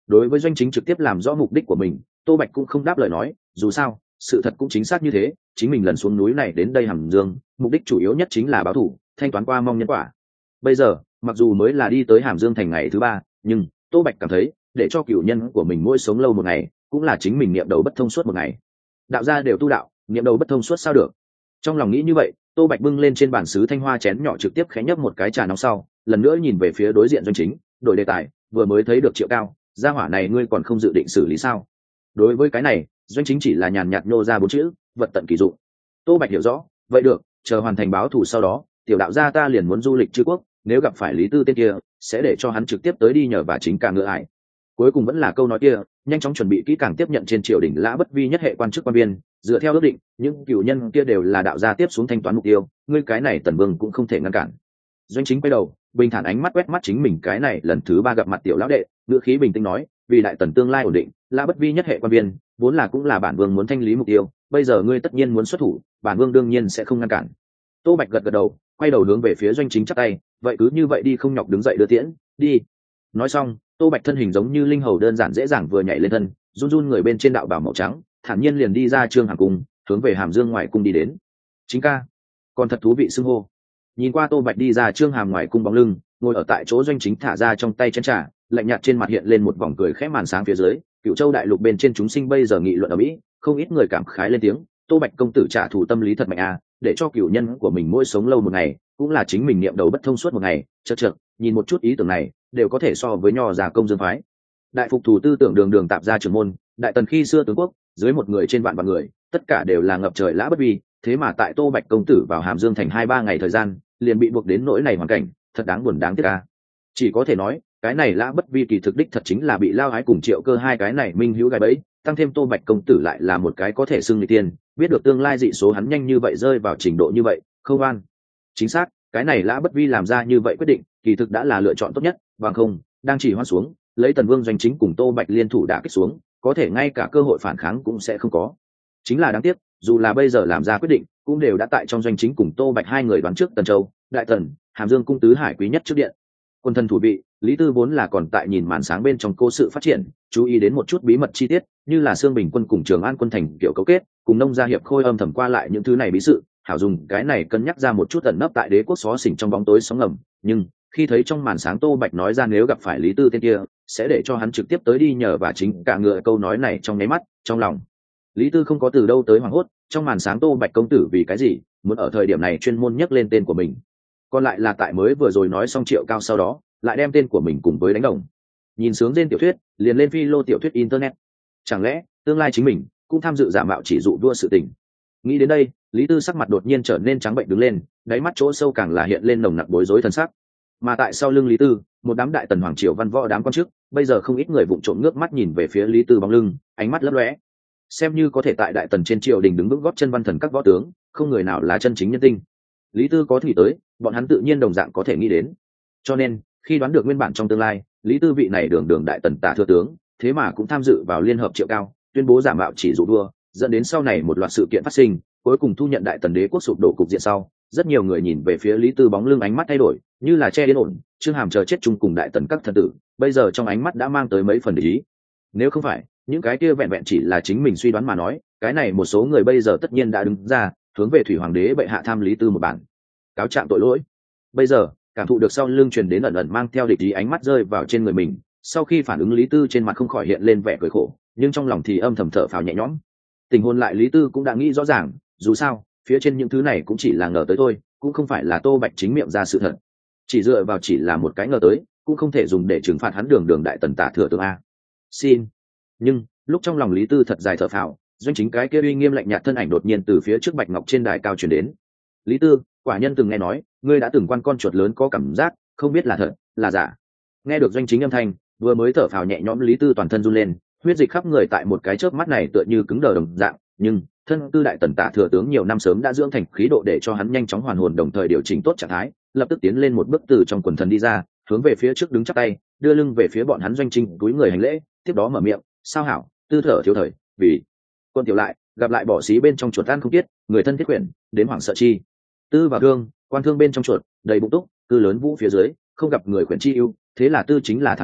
Đối với doanh chính trực tiếp làm rõ mục đích của mình, Tô Bạch cũng không đáp lời nói, dù sao sự thật cũng chính xác như thế, chính mình lần xuống núi này đến đây Hàm Dương mục đích chủ yếu nhất chính là báo thù, thanh toán qua mong nhân quả. Bây giờ mặc dù mới là đi tới Hàm Dương thành ngày thứ ba, nhưng Tô Bạch cảm thấy để cho cửu nhân của mình mỗi sống lâu một ngày cũng là chính mình niệm đầu bất thông suốt một ngày. Đạo gia đều tu đạo, niệm đầu bất thông suốt sao được. Trong lòng nghĩ như vậy, Tô Bạch bưng lên trên bàn sứ thanh hoa chén nhỏ trực tiếp khẽ nhấp một cái trà nóng sau, lần nữa nhìn về phía đối diện doanh chính, đổi đề tài, vừa mới thấy được Triệu Cao, gia hỏa này ngươi còn không dự định xử lý sao? Đối với cái này, doanh chính chỉ là nhàn nhạt nô ra bốn chữ, vật tận kỳ dụng. Tô Bạch hiểu rõ, vậy được, chờ hoàn thành báo thù sau đó, tiểu đạo gia ta liền muốn du lịch chư quốc, nếu gặp phải Lý Tư tên kia, sẽ để cho hắn trực tiếp tới đi nhờ và chính cả ngựa ải. Cuối cùng vẫn là câu nói kia, nhanh chóng chuẩn bị kỹ càng tiếp nhận trên triều đình Lã Bất Vi nhất hệ quan chức quan viên, dựa theo ước định, những cửu nhân kia đều là đạo gia tiếp xuống thanh toán mục tiêu, ngươi cái này Tần Vương cũng không thể ngăn cản. Doanh chính quay đầu, bình thản ánh mắt quét mắt chính mình cái này lần thứ ba gặp mặt tiểu lão đệ, ngữ khí bình tĩnh nói, vì đại tần tương lai ổn định, Lã Bất Vi nhất hệ quan viên, vốn là cũng là bản vương muốn thanh lý mục tiêu, bây giờ ngươi tất nhiên muốn xuất thủ, bản vương đương nhiên sẽ không ngăn cản. Tô Bạch gật gật đầu, quay đầu hướng về phía doanh chính chắp tay, vậy cứ như vậy đi, không nhọc đứng dậy đưa tiễn, đi. Nói xong, Tô Bạch thân hình giống như linh hầu đơn giản dễ dàng vừa nhảy lên thân, run run người bên trên đạo bào màu trắng, thản nhiên liền đi ra Trương Hàm cung, hướng về Hàm Dương ngoài cung đi đến. Chính ca, còn thật thú vị xưng hô. Nhìn qua Tô Bạch đi ra Trương Hàm ngoài cung bóng lưng, ngồi ở tại chỗ doanh chính thả ra trong tay chén trà, lạnh nhạt trên mặt hiện lên một vòng cười khẽ, màn sáng phía dưới, Cựu Châu đại lục bên trên chúng sinh bây giờ nghị luận ở mỹ, không ít người cảm khái lên tiếng, Tô Bạch công tử trả thù tâm lý thật mạnh à, để cho cửu nhân của mình mỗi sống lâu một ngày, cũng là chính mình niệm đầu bất thông suốt một ngày, chậc chậc, nhìn một chút ý tưởng này, đều có thể so với nho già công dương phái. Đại phục thủ tư tưởng đường đường tạp gia trưởng môn, đại tần khi xưa tướng quốc, dưới một người trên vạn vạn người, tất cả đều là ngập trời Lã Bất Vi, thế mà tại Tô Bạch công tử vào Hàm Dương thành hai ba ngày thời gian, liền bị buộc đến nỗi này hoàn cảnh, thật đáng buồn đáng tiếc a. Chỉ có thể nói, cái này Lã Bất Vi kỳ thực đích thật chính là bị Lao Ái cùng Triệu Cơ hai cái này minh hữu gai bẫy, tăng thêm Tô Bạch công tử lại là một cái có thể xưng người tiên, biết được tương lai dị số hắn nhanh như vậy rơi vào trình độ như vậy, không an. Chính xác, cái này Lã Bất Vi làm ra như vậy quyết định, kỳ thực đã là lựa chọn tốt nhất, bằng không, đang chỉ hoãn xuống, lấy Tần Vương doanh chính cùng Tô Bạch liên thủ đả kích xuống, có thể ngay cả cơ hội phản kháng cũng sẽ không có. Chính là đáng tiếc, dù là bây giờ làm ra quyết định, cũng đều đã tại trong doanh chính cùng Tô Bạch hai người đoán trước Tần Châu, Đại Tần, Hàm Dương cung tứ hải quý nhất trước điện. Quân thần thủ vị, Lý Tư vốn là còn tại nhìn màn sáng bên trong cố sự phát triển, chú ý đến một chút bí mật chi tiết, như là Xương Bình quân cùng Trường An quân thành kiểu cấu kết, cùng nông gia hiệp khôi âm thầm qua lại những thứ này bí sự, hảo dùng cái này cân nhắc ra một chút ẩn nấp tại đế quốc xó xỉnh trong bóng tối sóng ngầm, nhưng khi thấy trong màn sáng Tô Bạch nói ra nếu gặp phải Lý Tư tên kia, sẽ để cho hắn trực tiếp tới đi nhờ và chính cả ngựa câu nói này trong nháy mắt, trong lòng Lý Tư không có từ đâu tới hoảng hốt, trong màn sáng Tô Bạch công tử vì cái gì muốn ở thời điểm này chuyên môn nhắc lên tên của mình, còn lại là tại mới vừa rồi nói xong Triệu Cao sau đó lại đem tên của mình cùng với đánh đồng. Nhìn sướng trên tiểu thuyết liền lên phi lô tiểu thuyết internet, chẳng lẽ tương lai chính mình cũng tham dự giả mạo chỉ dụ đua sự tình. Nghĩ đến đây, Lý Tư sắc mặt đột nhiên trở nên trắng bệnh đứng lên, đáy mắt chỗ sâu càng là hiện lên nồng nặc bối rối thân sắc. Mà tại sau lưng Lý Tư, một đám đại tần hoàng triều văn võ đám quan chức, bây giờ không ít người vụng trộm ngước mắt nhìn về phía Lý Tư bóng lưng, ánh mắt lấp lóe. Xem như có thể tại đại tần trên triều đình đứng vững gót chân văn thần các võ tướng, không người nào là chân chính nhân tinh. Lý Tư có thì tới, bọn hắn tự nhiên đồng dạng có thể nghĩ đến. Cho nên, khi đoán được nguyên bản trong tương lai, Lý Tư vị này đường đường đại tần tả thừa tướng, thế mà cũng tham dự vào liên hợp Triệu Cao, tuyên bố giả mạo chỉ dụ đua, dẫn đến sau này một loạt sự kiện phát sinh, cuối cùng thu nhận đại tần đế quốc sụp đổ cục diện sau, rất nhiều người nhìn về phía Lý Tư bóng lưng ánh mắt thay đổi, như là che yên ổn, Trương Hàm chờ chết chung cùng đại tần các thần tử, bây giờ trong ánh mắt đã mang tới mấy phần để ý. Nếu không phải, những cái kia vẹn vẹn chỉ là chính mình suy đoán mà nói, cái này một số người bây giờ tất nhiên đã đứng ra, hướng về thủy hoàng đế bệ hạ tham Lý Tư một bản cáo trạng tội lỗi. Bây giờ, cảm thụ được sau lưng truyền đến ẩn ẩn mang theo địch ý ánh mắt rơi vào trên người mình, sau khi phản ứng Lý Tư trên mặt không khỏi hiện lên vẻ cười khổ, nhưng trong lòng thì âm thầm thở phào nhẹ nhõm. Tình huống lại Lý Tư cũng đã nghĩ rõ ràng, dù sao, phía trên những thứ này cũng chỉ là ngờ tới thôi, cũng không phải là Tô Bạch chính miệng ra sự thật. Chỉ dựa vào chỉ là một cái ngờ tới, cũng không thể dùng để trừng phạt hắn đường đường đại tần tả thừa tướng a. Xin. Nhưng, lúc trong lòng Lý Tư thật dài thở phào, doanh chính cái kia uy nghiêm lạnh nhạt thân ảnh đột nhiên từ phía trước bạch ngọc trên đài cao truyền đến. Lý Tư, quả nhân từng nghe nói, ngươi đã từng quan con chuột lớn có cảm giác, không biết là thật, là giả. Nghe được doanh chính âm thanh, vừa mới thở phào nhẹ nhõm Lý Tư toàn thân run lên, huyết dịch khắp người tại một cái chớp mắt này tựa như cứng đờ đồng dạng, nhưng thân tư đại tần tả thừa tướng nhiều năm sớm đã dưỡng thành khí độ để cho hắn nhanh chóng hoàn hồn, đồng thời điều chỉnh tốt trạng thái, lập tức tiến lên một bước từ trong quần thần đi ra, hướng về phía trước đứng chắp tay, đưa lưng về phía bọn hắn doanh chính túi người hành lễ, tiếp đó mở miệng, sao hảo, tư thở thiếu thời, vì quân tiểu lại gặp lại bỏ xí bên trong chuột ăn không tiết, người thân thiết quyển đến hoảng sợ chi, tư vào thương quan thương bên trong chuột đầy bụng túc, cư lớn vũ phía dưới không gặp người quyển chi ưu, thế là tư chính là thằng nói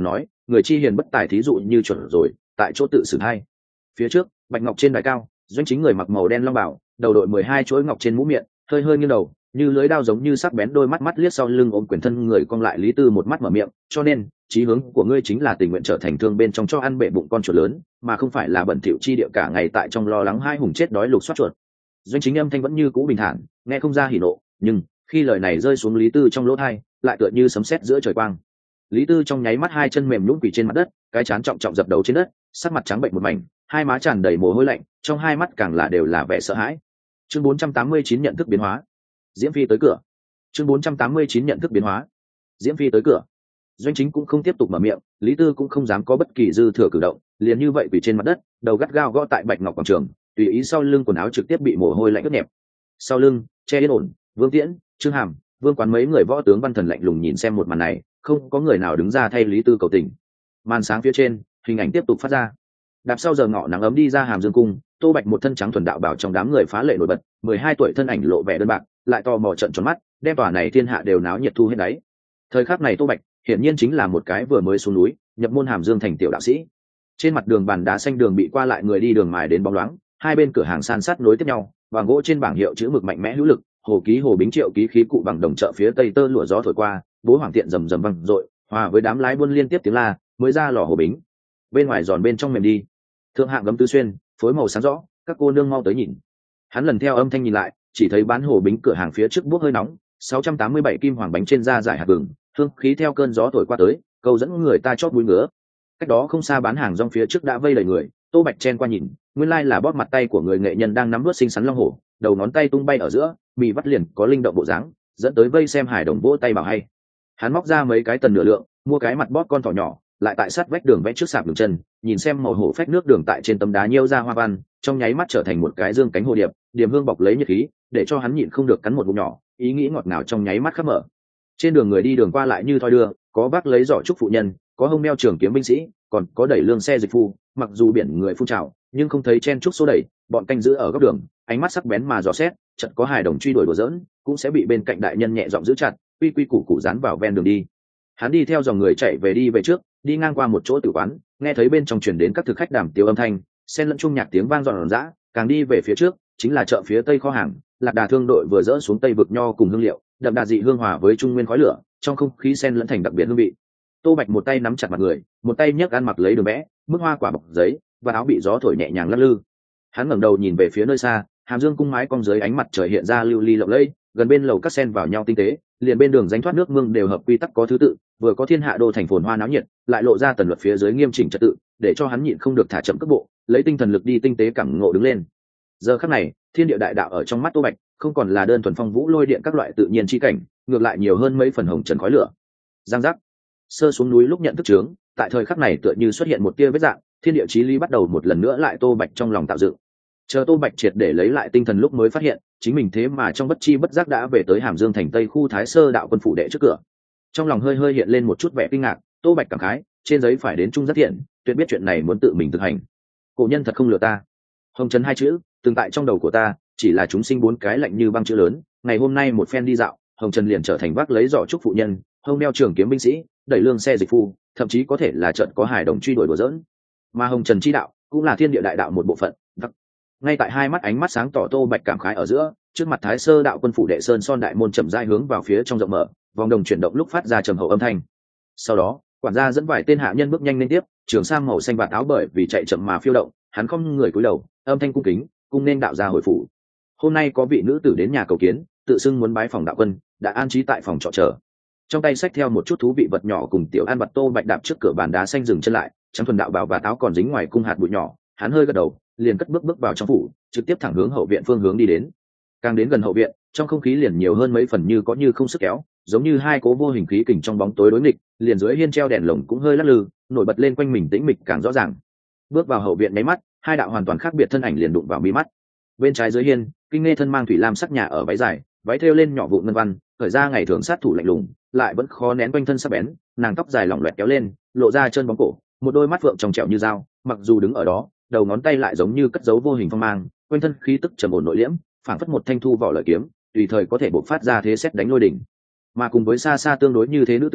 người chi hiền bất tài thí dụ như chuẩn rồi tại chỗ tự xử hay. Phía trước bạch ngọc trên đài cao, doanh chính người mặc màu đen long bảo, đầu đội mười hai chuỗi ngọc trên mũ miệng, hơi hơi nghiêng đầu, như lưới đao giống như sắc bén, đôi mắt mắt liếc sau lưng ôm quyền thân người cong lại. Lý Tư một mắt mở miệng, cho nên chí hướng của ngươi chính là tình nguyện trở thành thương bên trong cho ăn bệ bụng con chuột lớn, mà không phải là bẩn thỉu chi địa cả ngày tại trong lo lắng hai hùng chết đói lục soát chuột. Doanh chính âm thanh vẫn như cũ bình thản, nghe không ra hỉ nộ, nhưng khi lời này rơi xuống Lý Tư trong lỗ tai, lại tựa như sấm sét giữa trời quang. Lý Tư trong nháy mắt hai chân mềm nhũn quỳ trên mặt đất, cái trán trọng trọng dập đầu trên đất, sắc mặt trắng bệnh một mảnh, hai má tràn đầy mồ hôi lạnh, trong hai mắt càng là đều là vẻ sợ hãi. Chương bốn trăm tám mươi chín nhận thức biến hóa. Diễm Phi tới cửa. Chương bốn trăm tám mươi chín nhận thức biến hóa. Diễm Phi tới cửa. Doanh chính cũng không tiếp tục mở miệng, Lý Tư cũng không dám có bất kỳ dư thừa cử động, liền như vậy quỳ trên mặt đất, đầu gắt gao gõ tại bạch ngọc quảng trường, tùy ý sau lưng quần áo trực tiếp bị mồ hôi lạnh ướt nhẹp. Sau lưng, Che Yên Ổn, Vương Tiễn, Trương Hàm, Vương Quán mấy người võ tướng văn thần lạnh lùng nhìn xem một màn này, không có người nào đứng ra thay Lý Tư cầu tình. Màn sáng phía trên, hình ảnh tiếp tục phát ra. Đạp sau giờ ngọ nắng ấm đi ra Hàm Dương cung, Tô Bạch một thân trắng thuần đạo bảo trong đám người phá lệ nổi bật, mười hai tuổi thân ảnh lộ vẻ đơn bạc, lại to mò trận tròn mắt, đem tòa này thiên hạ đều náo nhiệt thu hết đáy. Thời khắc này Tô Bạch hiển nhiên chính là một cái vừa mới xuống núi, nhập môn Hàm Dương thành tiểu đạo sĩ. Trên mặt đường bàn đá xanh đường bị qua lại người đi đường mài đến bóng loáng, hai bên cửa hàng san sát nối tiếp nhau, và gỗ trên bảng hiệu chữ mực mạnh mẽ hữu lực, hồ ký hồ bính triệu ký khí cụ bằng đồng chợ phía tây tơ lụa gió thổi qua, bố hoàng tiện rầm rầm vang dội, hòa với đám lái buôn liên tiếp tiếng la, mới ra lò hồ bính. Bên ngoài giòn bên trong mềm đi. Thượng hạng gấm tứ xuyên, phối màu sáng rõ, các cô nương mau tới nhìn. Hắn lần theo âm thanh nhìn lại, chỉ thấy bán hồ bính cửa hàng phía trước bốc hơi nóng, sáu trăm tám mươi bảy kim hoàng bánh trên da giải hạt vừng, hương khí theo cơn gió thổi qua tới, câu dẫn người ta chót mũi ngứa. Cách đó không xa bán hàng rong phía trước đã vây đầy người, Tô Bạch chen qua nhìn, nguyên lai là bóp mặt tay của người nghệ nhân đang nắm đuốt xinh xắn long hổ, đầu ngón tay tung bay ở giữa, bị vắt liền có linh động bộ dáng, dẫn tới vây xem hài đồng vỗ tay bảo hay. Hắn móc ra mấy cái tần nửa lượng, mua cái mặt bóp con thỏ nhỏ, lại tại sát vách đường vẽ trước sạp đường chân, nhìn xem màu hổ phách nước đường tại trên tấm đá nhiêu ra hoa văn, trong nháy mắt trở thành một cái dương cánh hồ điệp, điểm hương bọc lấy nhiệt khí, để cho hắn nhịn không được cắn một ngụm nhỏ, ý nghĩ ngọt ngào trong nháy mắt khắp mở. Trên đường người đi đường qua lại như thoi đưa, có vác lấy giỏ trúc phụ nhân, có hông đeo trường kiếm binh sĩ, còn có đẩy lương xe dịch phu, mặc dù biển người phun trào, nhưng không thấy chen trúc số đẩy, bọn canh giữ ở góc đường, ánh mắt sắc bén mà dò xét, chợt có hài đồng truy đuổi đùa giỡn, cũng sẽ bị bên cạnh đại nhân nhẹ giọng giữ chặt, quy quy củ củ dán vào ven đường đi. Hắn đi theo dòng người chạy về đi về trước, đi ngang qua một chỗ tử quán, nghe thấy bên trong truyền đến các thực khách đàm tiếu âm thanh, xen lẫn chung nhạc tiếng vang giòn giã, càng đi về phía trước, chính là chợ phía tây kho hàng, lạc đà thương đội vừa dỡ xuống tây vực nho cùng hương liệu, đậm đà dị hương hòa với trung nguyên khói lửa, trong không khí xen lẫn thành đặc biệt hương vị. Tô Bạch một tay nắm chặt mặt người, một tay nhấc ăn mặc lấy đường vẽ, mức hoa quả bọc giấy, và áo bị gió thổi nhẹ nhàng lắc lư. Hắn ngẩng đầu nhìn về phía nơi xa, Hàm Dương cung mái cong dưới ánh mặt trời hiện ra lưu ly lộng lẫy, gần bên lầu các sen vào nhau tinh tế, liền bên đường rãnh thoát nước mương đều hợp quy tắc có thứ tự, vừa có thiên hạ đô thành phồn hoa náo nhiệt, lại lộ ra tần luật phía dưới nghiêm chỉnh trật tự, để cho hắn nhịn không được thả chậm cước bộ, lấy tinh thần lực đi tinh tế cảm ngộ đứng lên. Giờ khắc này, thiên địa đại đạo ở trong mắt Tô Bạch, không còn là đơn thuần phong vũ lôi điện các loại tự nhiên chi cảnh, ngược lại nhiều hơn mấy phần hồng trần khói lửa. Giang giác. Sơ xuống núi lúc nhận thức chướng, tại thời khắc này tựa như xuất hiện một tia vết dạng, thiên địa chí lý bắt đầu một lần nữa lại Tô Bạch trong lòng tạo dựng. Chờ Tô Bạch triệt để lấy lại tinh thần lúc mới phát hiện, chính mình thế mà trong bất chi bất giác đã về tới Hàm Dương thành tây khu Thái Sơ đạo quân phủ đệ trước cửa. Trong lòng hơi hơi hiện lên một chút vẻ kinh ngạc, Tô Bạch cảm khái, trên giấy phải đến trung giác thiện, tuyệt biết chuyện này muốn tự mình thực hành. Cổ nhân thật không lừa ta. Hồng trần hai chữ, từng tại trong đầu của ta, chỉ là chúng sinh bốn cái lạnh như băng chữ lớn, ngày hôm nay một phen đi dạo, Hồng trần liền trở thành vác lấy giỏ trúc phụ nhân, hông đeo trường kiếm binh sĩ, đẩy lương xe dịch phu, thậm chí có thể là trận có hài đồng truy đuổi đùa giỡn. Mà Hồng trần chi đạo, cũng là thiên địa đại đạo một bộ phận. Ngay tại hai mắt ánh mắt sáng tỏ Tô Bạch cảm khái ở giữa, trước mặt Thái Sơ đạo quân phủ đệ sơn son đại môn chậm rãi hướng vào phía trong rộng mở, vòng đồng chuyển động lúc phát ra trầm hậu âm thanh. Sau đó, quản gia dẫn vài tên hạ nhân bước nhanh lên tiếp, trường sam màu xanh bạt áo bởi vì chạy chậm mà phiêu động, hắn không người cúi đầu, âm thanh cung kính, cung nên đạo gia hồi phủ. Hôm nay có vị nữ tử đến nhà cầu kiến, tự xưng muốn bái phòng đạo quân, đã an trí tại phòng trọ chờ. Trong tay xách theo một chút thú vị vật nhỏ cùng tiểu ăn vặt. Tô Bạch đạp trước cửa bàn đá xanh dừng chân lại, trắng thuần đạo bào và táo còn dính ngoài cung hạt bụi nhỏ, hắn hơi gật đầu, liền cất bước bước vào trong phủ, trực tiếp thẳng hướng hậu viện phương hướng đi đến. Càng đến gần hậu viện, trong không khí liền nhiều hơn mấy phần như có như không sức kéo, giống như hai cố vô hình khí kình trong bóng tối đối nghịch, liền dưới hiên treo đèn lồng cũng hơi lắc lư, nổi bật lên quanh mình tĩnh mịch càng rõ ràng. Bước vào hậu viện mấy mắt, hai đạo hoàn toàn khác biệt thân ảnh liền đụng vào mi mắt. Bên trái dưới hiên, Kinh Nghe thân mang thủy lam sắc nhà ở váy dài, váy thêu lên nhỏ vụn ngân văn, khởi ra ngày thường sát thủ lạnh lùng, lại vẫn khó nén quanh thân sắc bén, nàng tóc dài lỏng loẹt kéo lên, lộ ra chân bóng cổ, một đôi mắt vượng trong trẻo như dao, mặc dù đứng ở đó, đầu ngón tay lại giống như cất giấu vô hình phong mang, quanh thân khí tức trầm ổn nội liễm, phảng phất một thanh thu vỏ lợi kiếm, tùy thời có thể bộc phát ra thế xét đánh lôi đỉnh. Mà cùng với xa xa tương đối như thế nữ tử,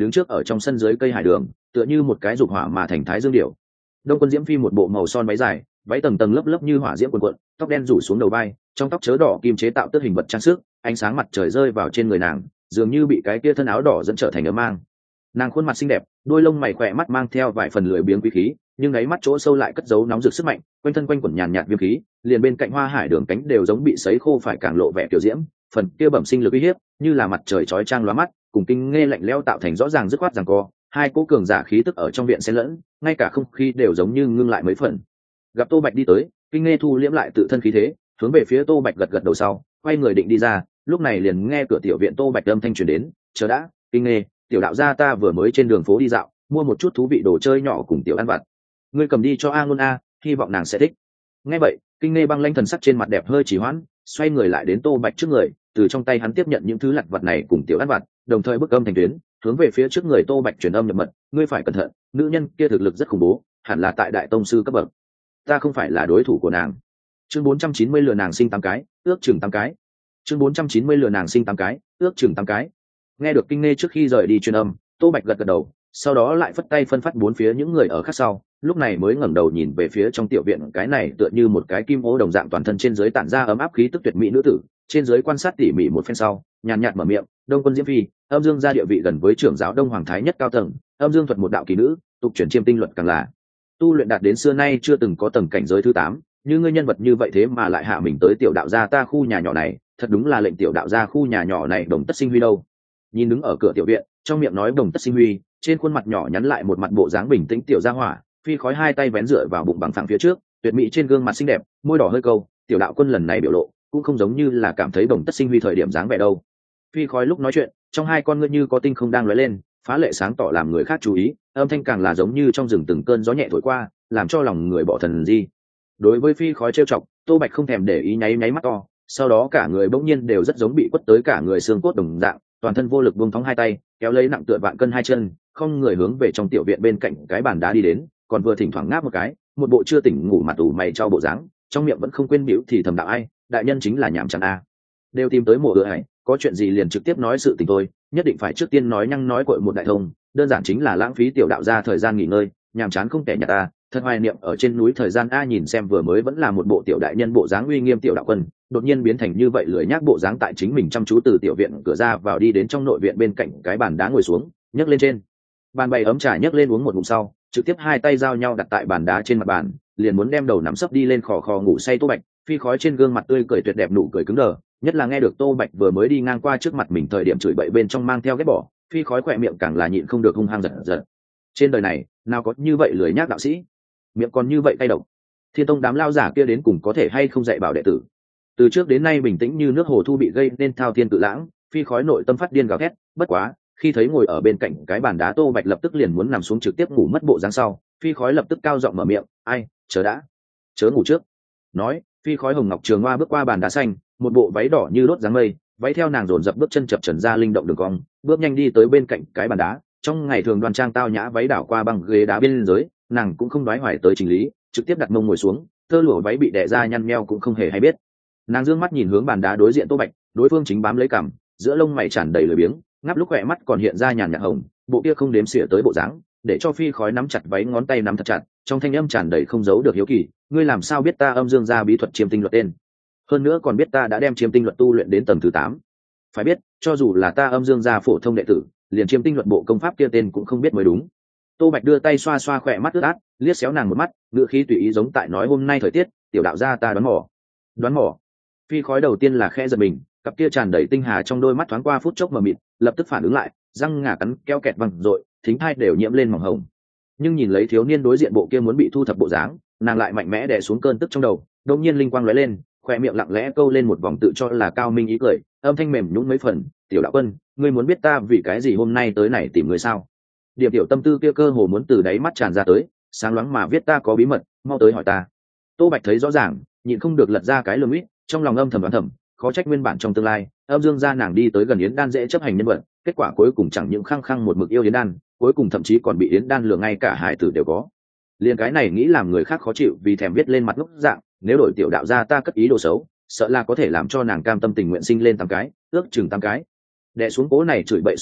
đứng trước ở trong sân dưới cây hải đường, tựa như một cái dục hỏa mà thành thái dương điểu. Đông Quân Diễm Phi một bộ màu son váy dài, váy tầng tầng lớp lớp như hỏa diễm cuồn cuộn, tóc đen rủ xuống đầu vai, trong tóc chớ đỏ kim chế tạo tước hình vật trang sức, ánh sáng mặt trời rơi vào trên người nàng, dường như bị cái kia thân áo đỏ dẫn trở thành ấm mang. Nàng khuôn mặt xinh đẹp, đôi lông mày khỏe mắt mang theo vài phần lười biếng quý khí, nhưng đáy mắt chỗ sâu lại cất giấu nóng rực sức mạnh, quanh thân quanh quẩn nhàn nhạt viêm khí, liền bên cạnh hoa hải đường cánh đều giống bị sấy khô phải càng lộ vẻ kiểu diễm, phần kia bẩm sinh lực uy hiếp, như là mặt trời chói chang lóa mắt, cùng kinh nghe lạnh lẽo tạo thành rõ ràng dứt khoát giằng co, hai cỗ cường giả khí tức ở trong viện xen lẫn, ngay cả không khí đều giống như ngưng lại mấy phần. Gặp Tô Bạch đi tới, kinh nghe thu liễm lại tự thân khí thế, hướng về phía Tô Bạch gật gật đầu sau, quay người định đi ra, lúc này liền nghe cửa tiểu viện Tô Bạch âm thanh truyền đến, "Chờ đã, kinh nghe, tiểu đạo gia ta vừa mới trên đường phố đi dạo, mua một chút thú vị đồ chơi nhỏ cùng tiểu ăn vặt, ngươi cầm đi cho A Ngôn A, hy vọng nàng sẽ thích." Nghe vậy, kinh nghe băng lanh thần sắc trên mặt đẹp hơi chỉ hoãn, xoay người lại đến Tô Bạch trước người, từ trong tay hắn tiếp nhận những thứ lặt vặt này cùng tiểu ăn vặt, đồng thời bức âm thành tuyến, hướng về phía trước người Tô Bạch truyền âm nhập mật, "Ngươi phải cẩn thận, nữ nhân kia thực lực rất khủng bố, hẳn là tại đại tông sư cấp bậc, ta không phải là đối thủ của nàng." Chương bốn trăm chín mươi lừa nàng sinh tám cái, ước chừng tám cái. Chương bốn trăm chín mươi lừa nàng sinh tám cái, ước chừng tám cái. Nghe được kinh nghe trước khi rời đi truyền âm, Tô Bạch gật gật đầu, sau đó lại phất tay phân phát bốn phía những người ở khác sau, lúc này mới ngẩng đầu nhìn về phía trong tiểu viện, cái này tựa như một cái kim ô đồng dạng toàn thân trên dưới tản ra ấm áp khí tức tuyệt mỹ nữ tử, trên dưới quan sát tỉ mỉ một phen sau, nhàn nhạt mở miệng, "Đông Quân Diễm Phi, âm dương gia địa vị gần với trưởng giáo Đông Hoàng thái nhất cao tầng, âm dương thuật một đạo kỳ nữ, tục chuyển chiêm tinh luật càng là tu luyện đạt đến xưa nay chưa từng có tầng cảnh giới thứ tám, như ngươi nhân vật như vậy thế mà lại hạ mình tới tiểu đạo gia ta khu nhà nhỏ này, thật đúng là lệnh tiểu đạo gia khu nhà nhỏ này đồng tất sinh huy đâu." Nhìn đứng ở cửa tiểu viện, trong miệng nói đồng tất sinh huy, trên khuôn mặt nhỏ nhắn lại một mặt bộ dáng bình tĩnh tiểu gia hỏa, Phi Khói hai tay vén dựa vào bụng bằng phẳng phía trước, tuyệt mỹ trên gương mặt xinh đẹp, môi đỏ hơi câu, tiểu đạo quân lần này biểu lộ cũng không giống như là cảm thấy đồng tất sinh huy thời điểm dáng vẻ đâu. Phi Khói lúc nói chuyện, trong hai con ngươi như có tinh không đang lóe lên, phá lệ sáng tỏ làm người khác chú ý, âm thanh càng là giống như trong rừng từng cơn gió nhẹ thổi qua, làm cho lòng người bỏ thần di. Đối với Phi Khói trêu chọc, Tô Bạch không thèm để ý, nháy nháy mắt to, sau đó cả người bỗng nhiên đều rất giống bị quất tới cả người xương cốt đồng dạng, toàn thân vô lực buông thõng hai tay, kéo lấy nặng tựa vạn cân hai chân, không người hướng về trong tiểu viện bên cạnh cái bàn đá đi đến, còn vừa thỉnh thoảng ngáp một cái, một bộ chưa tỉnh ngủ mặt ủ mày cho bộ dáng, trong miệng vẫn không quên biểu thì thầm đạo, ai, đại nhân chính là nhảm chán a, đều tìm tới mộ ựa hải, có chuyện gì liền trực tiếp nói sự tình thôi, nhất định phải trước tiên nói nhăng nói cội một đại thông, đơn giản chính là lãng phí tiểu đạo gia thời gian nghỉ ngơi, nhàm chán không kẻ nhà ta, thật hoài niệm ở trên núi thời gian a. Nhìn xem vừa mới vẫn là một bộ tiểu đại nhân bộ dáng uy nghiêm tiểu đạo quân, đột nhiên biến thành như vậy lười nhác bộ dáng, tại chính mình chăm chú từ tiểu viện cửa ra vào đi đến trong nội viện bên cạnh cái bàn đá ngồi xuống, nhấc lên trên bàn bày ấm trà, nhấc lên uống một ngụm sau, trực tiếp hai tay giao nhau đặt tại bàn đá trên mặt bàn, liền muốn đem đầu nắm sấp đi lên khò khò ngủ say. Tô Bạch, Phi Khói trên gương mặt tươi cười tuyệt đẹp, nụ cười cứng đờ, nhất là nghe được Tô Bạch vừa mới đi ngang qua trước mặt mình thời điểm chửi bậy bên trong mang theo ghét bỏ, Phi Khói khỏe miệng càng là nhịn không được hung hăng giật giật. Trên đời này nào có như vậy lười nhác đạo sĩ, miệng còn như vậy cay độc, Thiên Tông đám lao giả kia đến cùng có thể hay không dạy bảo đệ tử. Từ trước đến nay bình tĩnh như nước hồ thu bị gây nên thao thiên tự lãng, Phi Khói nội tâm phát điên gào thét, bất quá khi thấy ngồi ở bên cạnh cái bàn đá Tô Bạch lập tức liền muốn nằm xuống trực tiếp ngủ mất bộ dáng sau, Phi Khói lập tức cao giọng mở miệng, ai, chờ đã, chớ ngủ trước. Nói, Phi Khói hồng ngọc trường hoa bước qua bàn đá xanh, một bộ váy đỏ như đốt dáng mây, váy theo nàng dồn dập bước chân chập trần ra linh động đường cong, bước nhanh đi tới bên cạnh cái bàn đá, trong ngày thường đoan trang tao nhã váy đảo qua băng ghế đá bên dưới, nàng cũng không đoái hoài tới chỉnh lý, trực tiếp đặt mông ngồi xuống, tơ lụa váy bị đè ra nhăn nheo cũng không hề hay biết. Nàng dương mắt nhìn hướng bàn đá đối diện Tô Bạch, đối phương chính bám lấy cằm, giữa lông mày tràn đầy lười biếng, ngáp lúc khỏe mắt còn hiện ra nhàn nhạt hồng, bộ kia không đếm xỉa tới bộ dáng, để cho Phi Khói nắm chặt váy, ngón tay nắm thật chặt, trong thanh âm tràn đầy không giấu được hiếu kỳ, ngươi làm sao biết ta âm dương gia bí thuật chiêm tinh luật tên? Hơn nữa còn biết ta đã đem chiêm tinh luật tu luyện đến tầng thứ tám. Phải biết, cho dù là ta âm dương gia phổ thông đệ tử, liền chiêm tinh luật bộ công pháp kia tên cũng không biết mới đúng. Tô Bạch đưa tay xoa xoa khỏe mắt ướt át, liếc xéo nàng một mắt, ngựa khí tùy ý giống tại nói hôm nay thời tiết, tiểu đạo gia ta đoán mò. Đoán mò? Phi Khói đầu tiên là khẽ giật mình, cặp kia tràn đầy tinh hà trong đôi mắt thoáng qua phút chốc mờ mịt, lập tức phản ứng lại, răng ngà cắn keo kẹt văng rội, thính hai đều nhiễm lên mỏng hồng. Nhưng nhìn lấy thiếu niên đối diện bộ kia muốn bị thu thập bộ dáng, nàng lại mạnh mẽ đè xuống cơn tức trong đầu, đột nhiên linh quang lóe lên, khoe miệng lặng lẽ câu lên một vòng tự cho là cao minh ý cười, âm thanh mềm nhũn mấy phần, tiểu đạo quân, ngươi muốn biết ta vì cái gì hôm nay tới này tìm ngươi sao? Điểm tiểu tâm tư kia cơ hồ muốn từ đáy mắt tràn ra tới, sáng loáng mà viết ta có bí mật, mau tới hỏi ta. Tô Bạch thấy rõ ràng, nhịn không được lật ra cái lườm ít, trong lòng âm thầm đoán thầm, khó trách nguyên bản trong tương lai, âm dương gia nàng đi tới gần Yến Đan dễ chấp hành nhân vật, kết quả cuối cùng chẳng những khăng khăng một mực yêu Yến Đan, cuối cùng thậm chí còn bị Yến Đan lừa ngay cả hải tử đều có. Liên cái này nghĩ làm người khác khó chịu vì thèm viết lên mặt ngốc dạng, nếu đổi tiểu đạo gia ta cất ý đồ xấu, sợ là có thể làm cho nàng cam tâm tình nguyện sinh lên tám cái, ước chừng tám cái. Đè xuống cố này chửi bậy xúc động,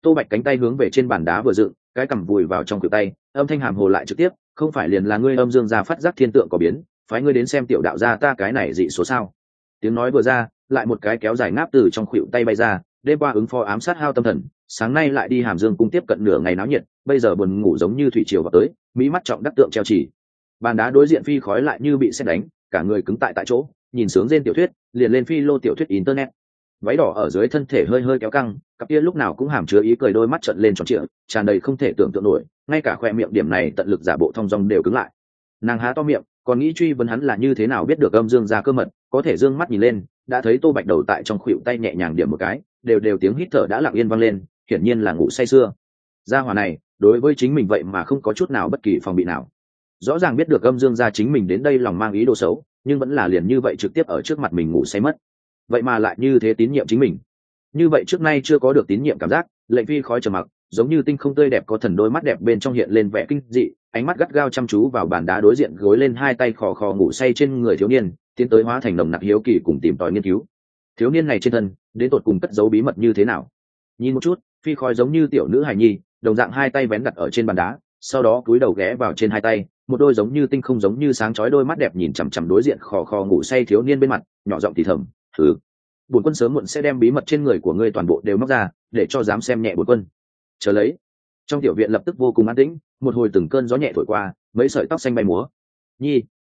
Tô Bạch cánh tay hướng về trên bàn đá vừa dựng, cái cằm vùi vào trong khuỷu tay, âm thanh hàm hồ lại trực tiếp, không phải liền là ngươi âm dương gia phát giác thiên tượng có biến, phái ngươi đến xem tiểu đạo gia ta cái này dị số sao? Tiếng nói vừa ra, lại một cái kéo dài ngáp từ trong khuỷu tay bay ra, đêm qua ứng phó ám sát hao tâm thần, sáng nay lại đi Hàm Dương cung tiếp cận nửa ngày náo nhiệt, bây giờ buồn ngủ giống như thủy triều vào tới, mỹ mắt trọng đắc tượng treo chỉ. Bàn đá đối diện phi khói lại như bị sét đánh, cả người cứng tại tại chỗ, nhìn sướng rên tiểu thuyết, liền lên phi lô tiểu thuyết internet. Váy đỏ ở dưới thân thể hơi hơi kéo căng, cặp kia lúc nào cũng hàm chứa ý cười đôi mắt trợn lên tròn trịa, tràn đầy không thể tưởng tượng nổi, ngay cả khoe miệng điểm này tận lực giả bộ thong dong đều cứng lại. Nàng há to miệng, còn nghĩ truy vấn hắn là như thế nào biết được âm dương gia cơ mật, có thể dương mắt nhìn lên, đã thấy Tô Bạch đầu tại trong khuỷu tay nhẹ nhàng điểm một cái, đều đều tiếng hít thở đã lặng yên vang lên, hiển nhiên là ngủ say sưa. Gia hỏa này, đối với chính mình vậy mà không có chút nào bất kỳ phòng bị nào. Rõ ràng biết được âm dương gia chính mình đến đây lòng mang ý đồ xấu, nhưng vẫn là liền như vậy trực tiếp ở trước mặt mình ngủ say mất. Vậy mà lại như thế tín nhiệm chính mình. Như vậy trước nay chưa có được tín nhiệm cảm giác, lệnh phi khói trầm mặc, giống như tinh không tươi đẹp có thần đôi mắt đẹp bên trong hiện lên vẻ kinh dị, ánh mắt gắt gao chăm chú vào bàn đá đối diện gối lên hai tay khò khò ngủ say trên người thiếu niên, tiến tới hóa thành nồng nặc hiếu kỳ cùng tìm tòi nghiên cứu. Thiếu niên này trên thân, đến tột cùng cất giấu bí mật như thế nào? Nhìn một chút, phi khói giống như tiểu nữ hài nhi, đồng dạng hai tay vén đặt ở trên bàn đá, sau đó cúi đầu ghé vào trên hai tay, một đôi giống như tinh không giống như sáng chói đôi mắt đẹp nhìn chằm chằm đối diện khò khò ngủ say thiếu niên bên mặt, nhỏ giọng thì thầm, "Hừ, bổn quân sớm muộn sẽ đem bí mật trên người của ngươi toàn bộ đều móc ra, để cho dám xem nhẹ bổn quân." Chờ lấy. Trong tiểu viện lập tức vô cùng an tĩnh, một hồi từng cơn gió nhẹ thổi qua, mấy sợi tóc xanh bay múa. "Nhi,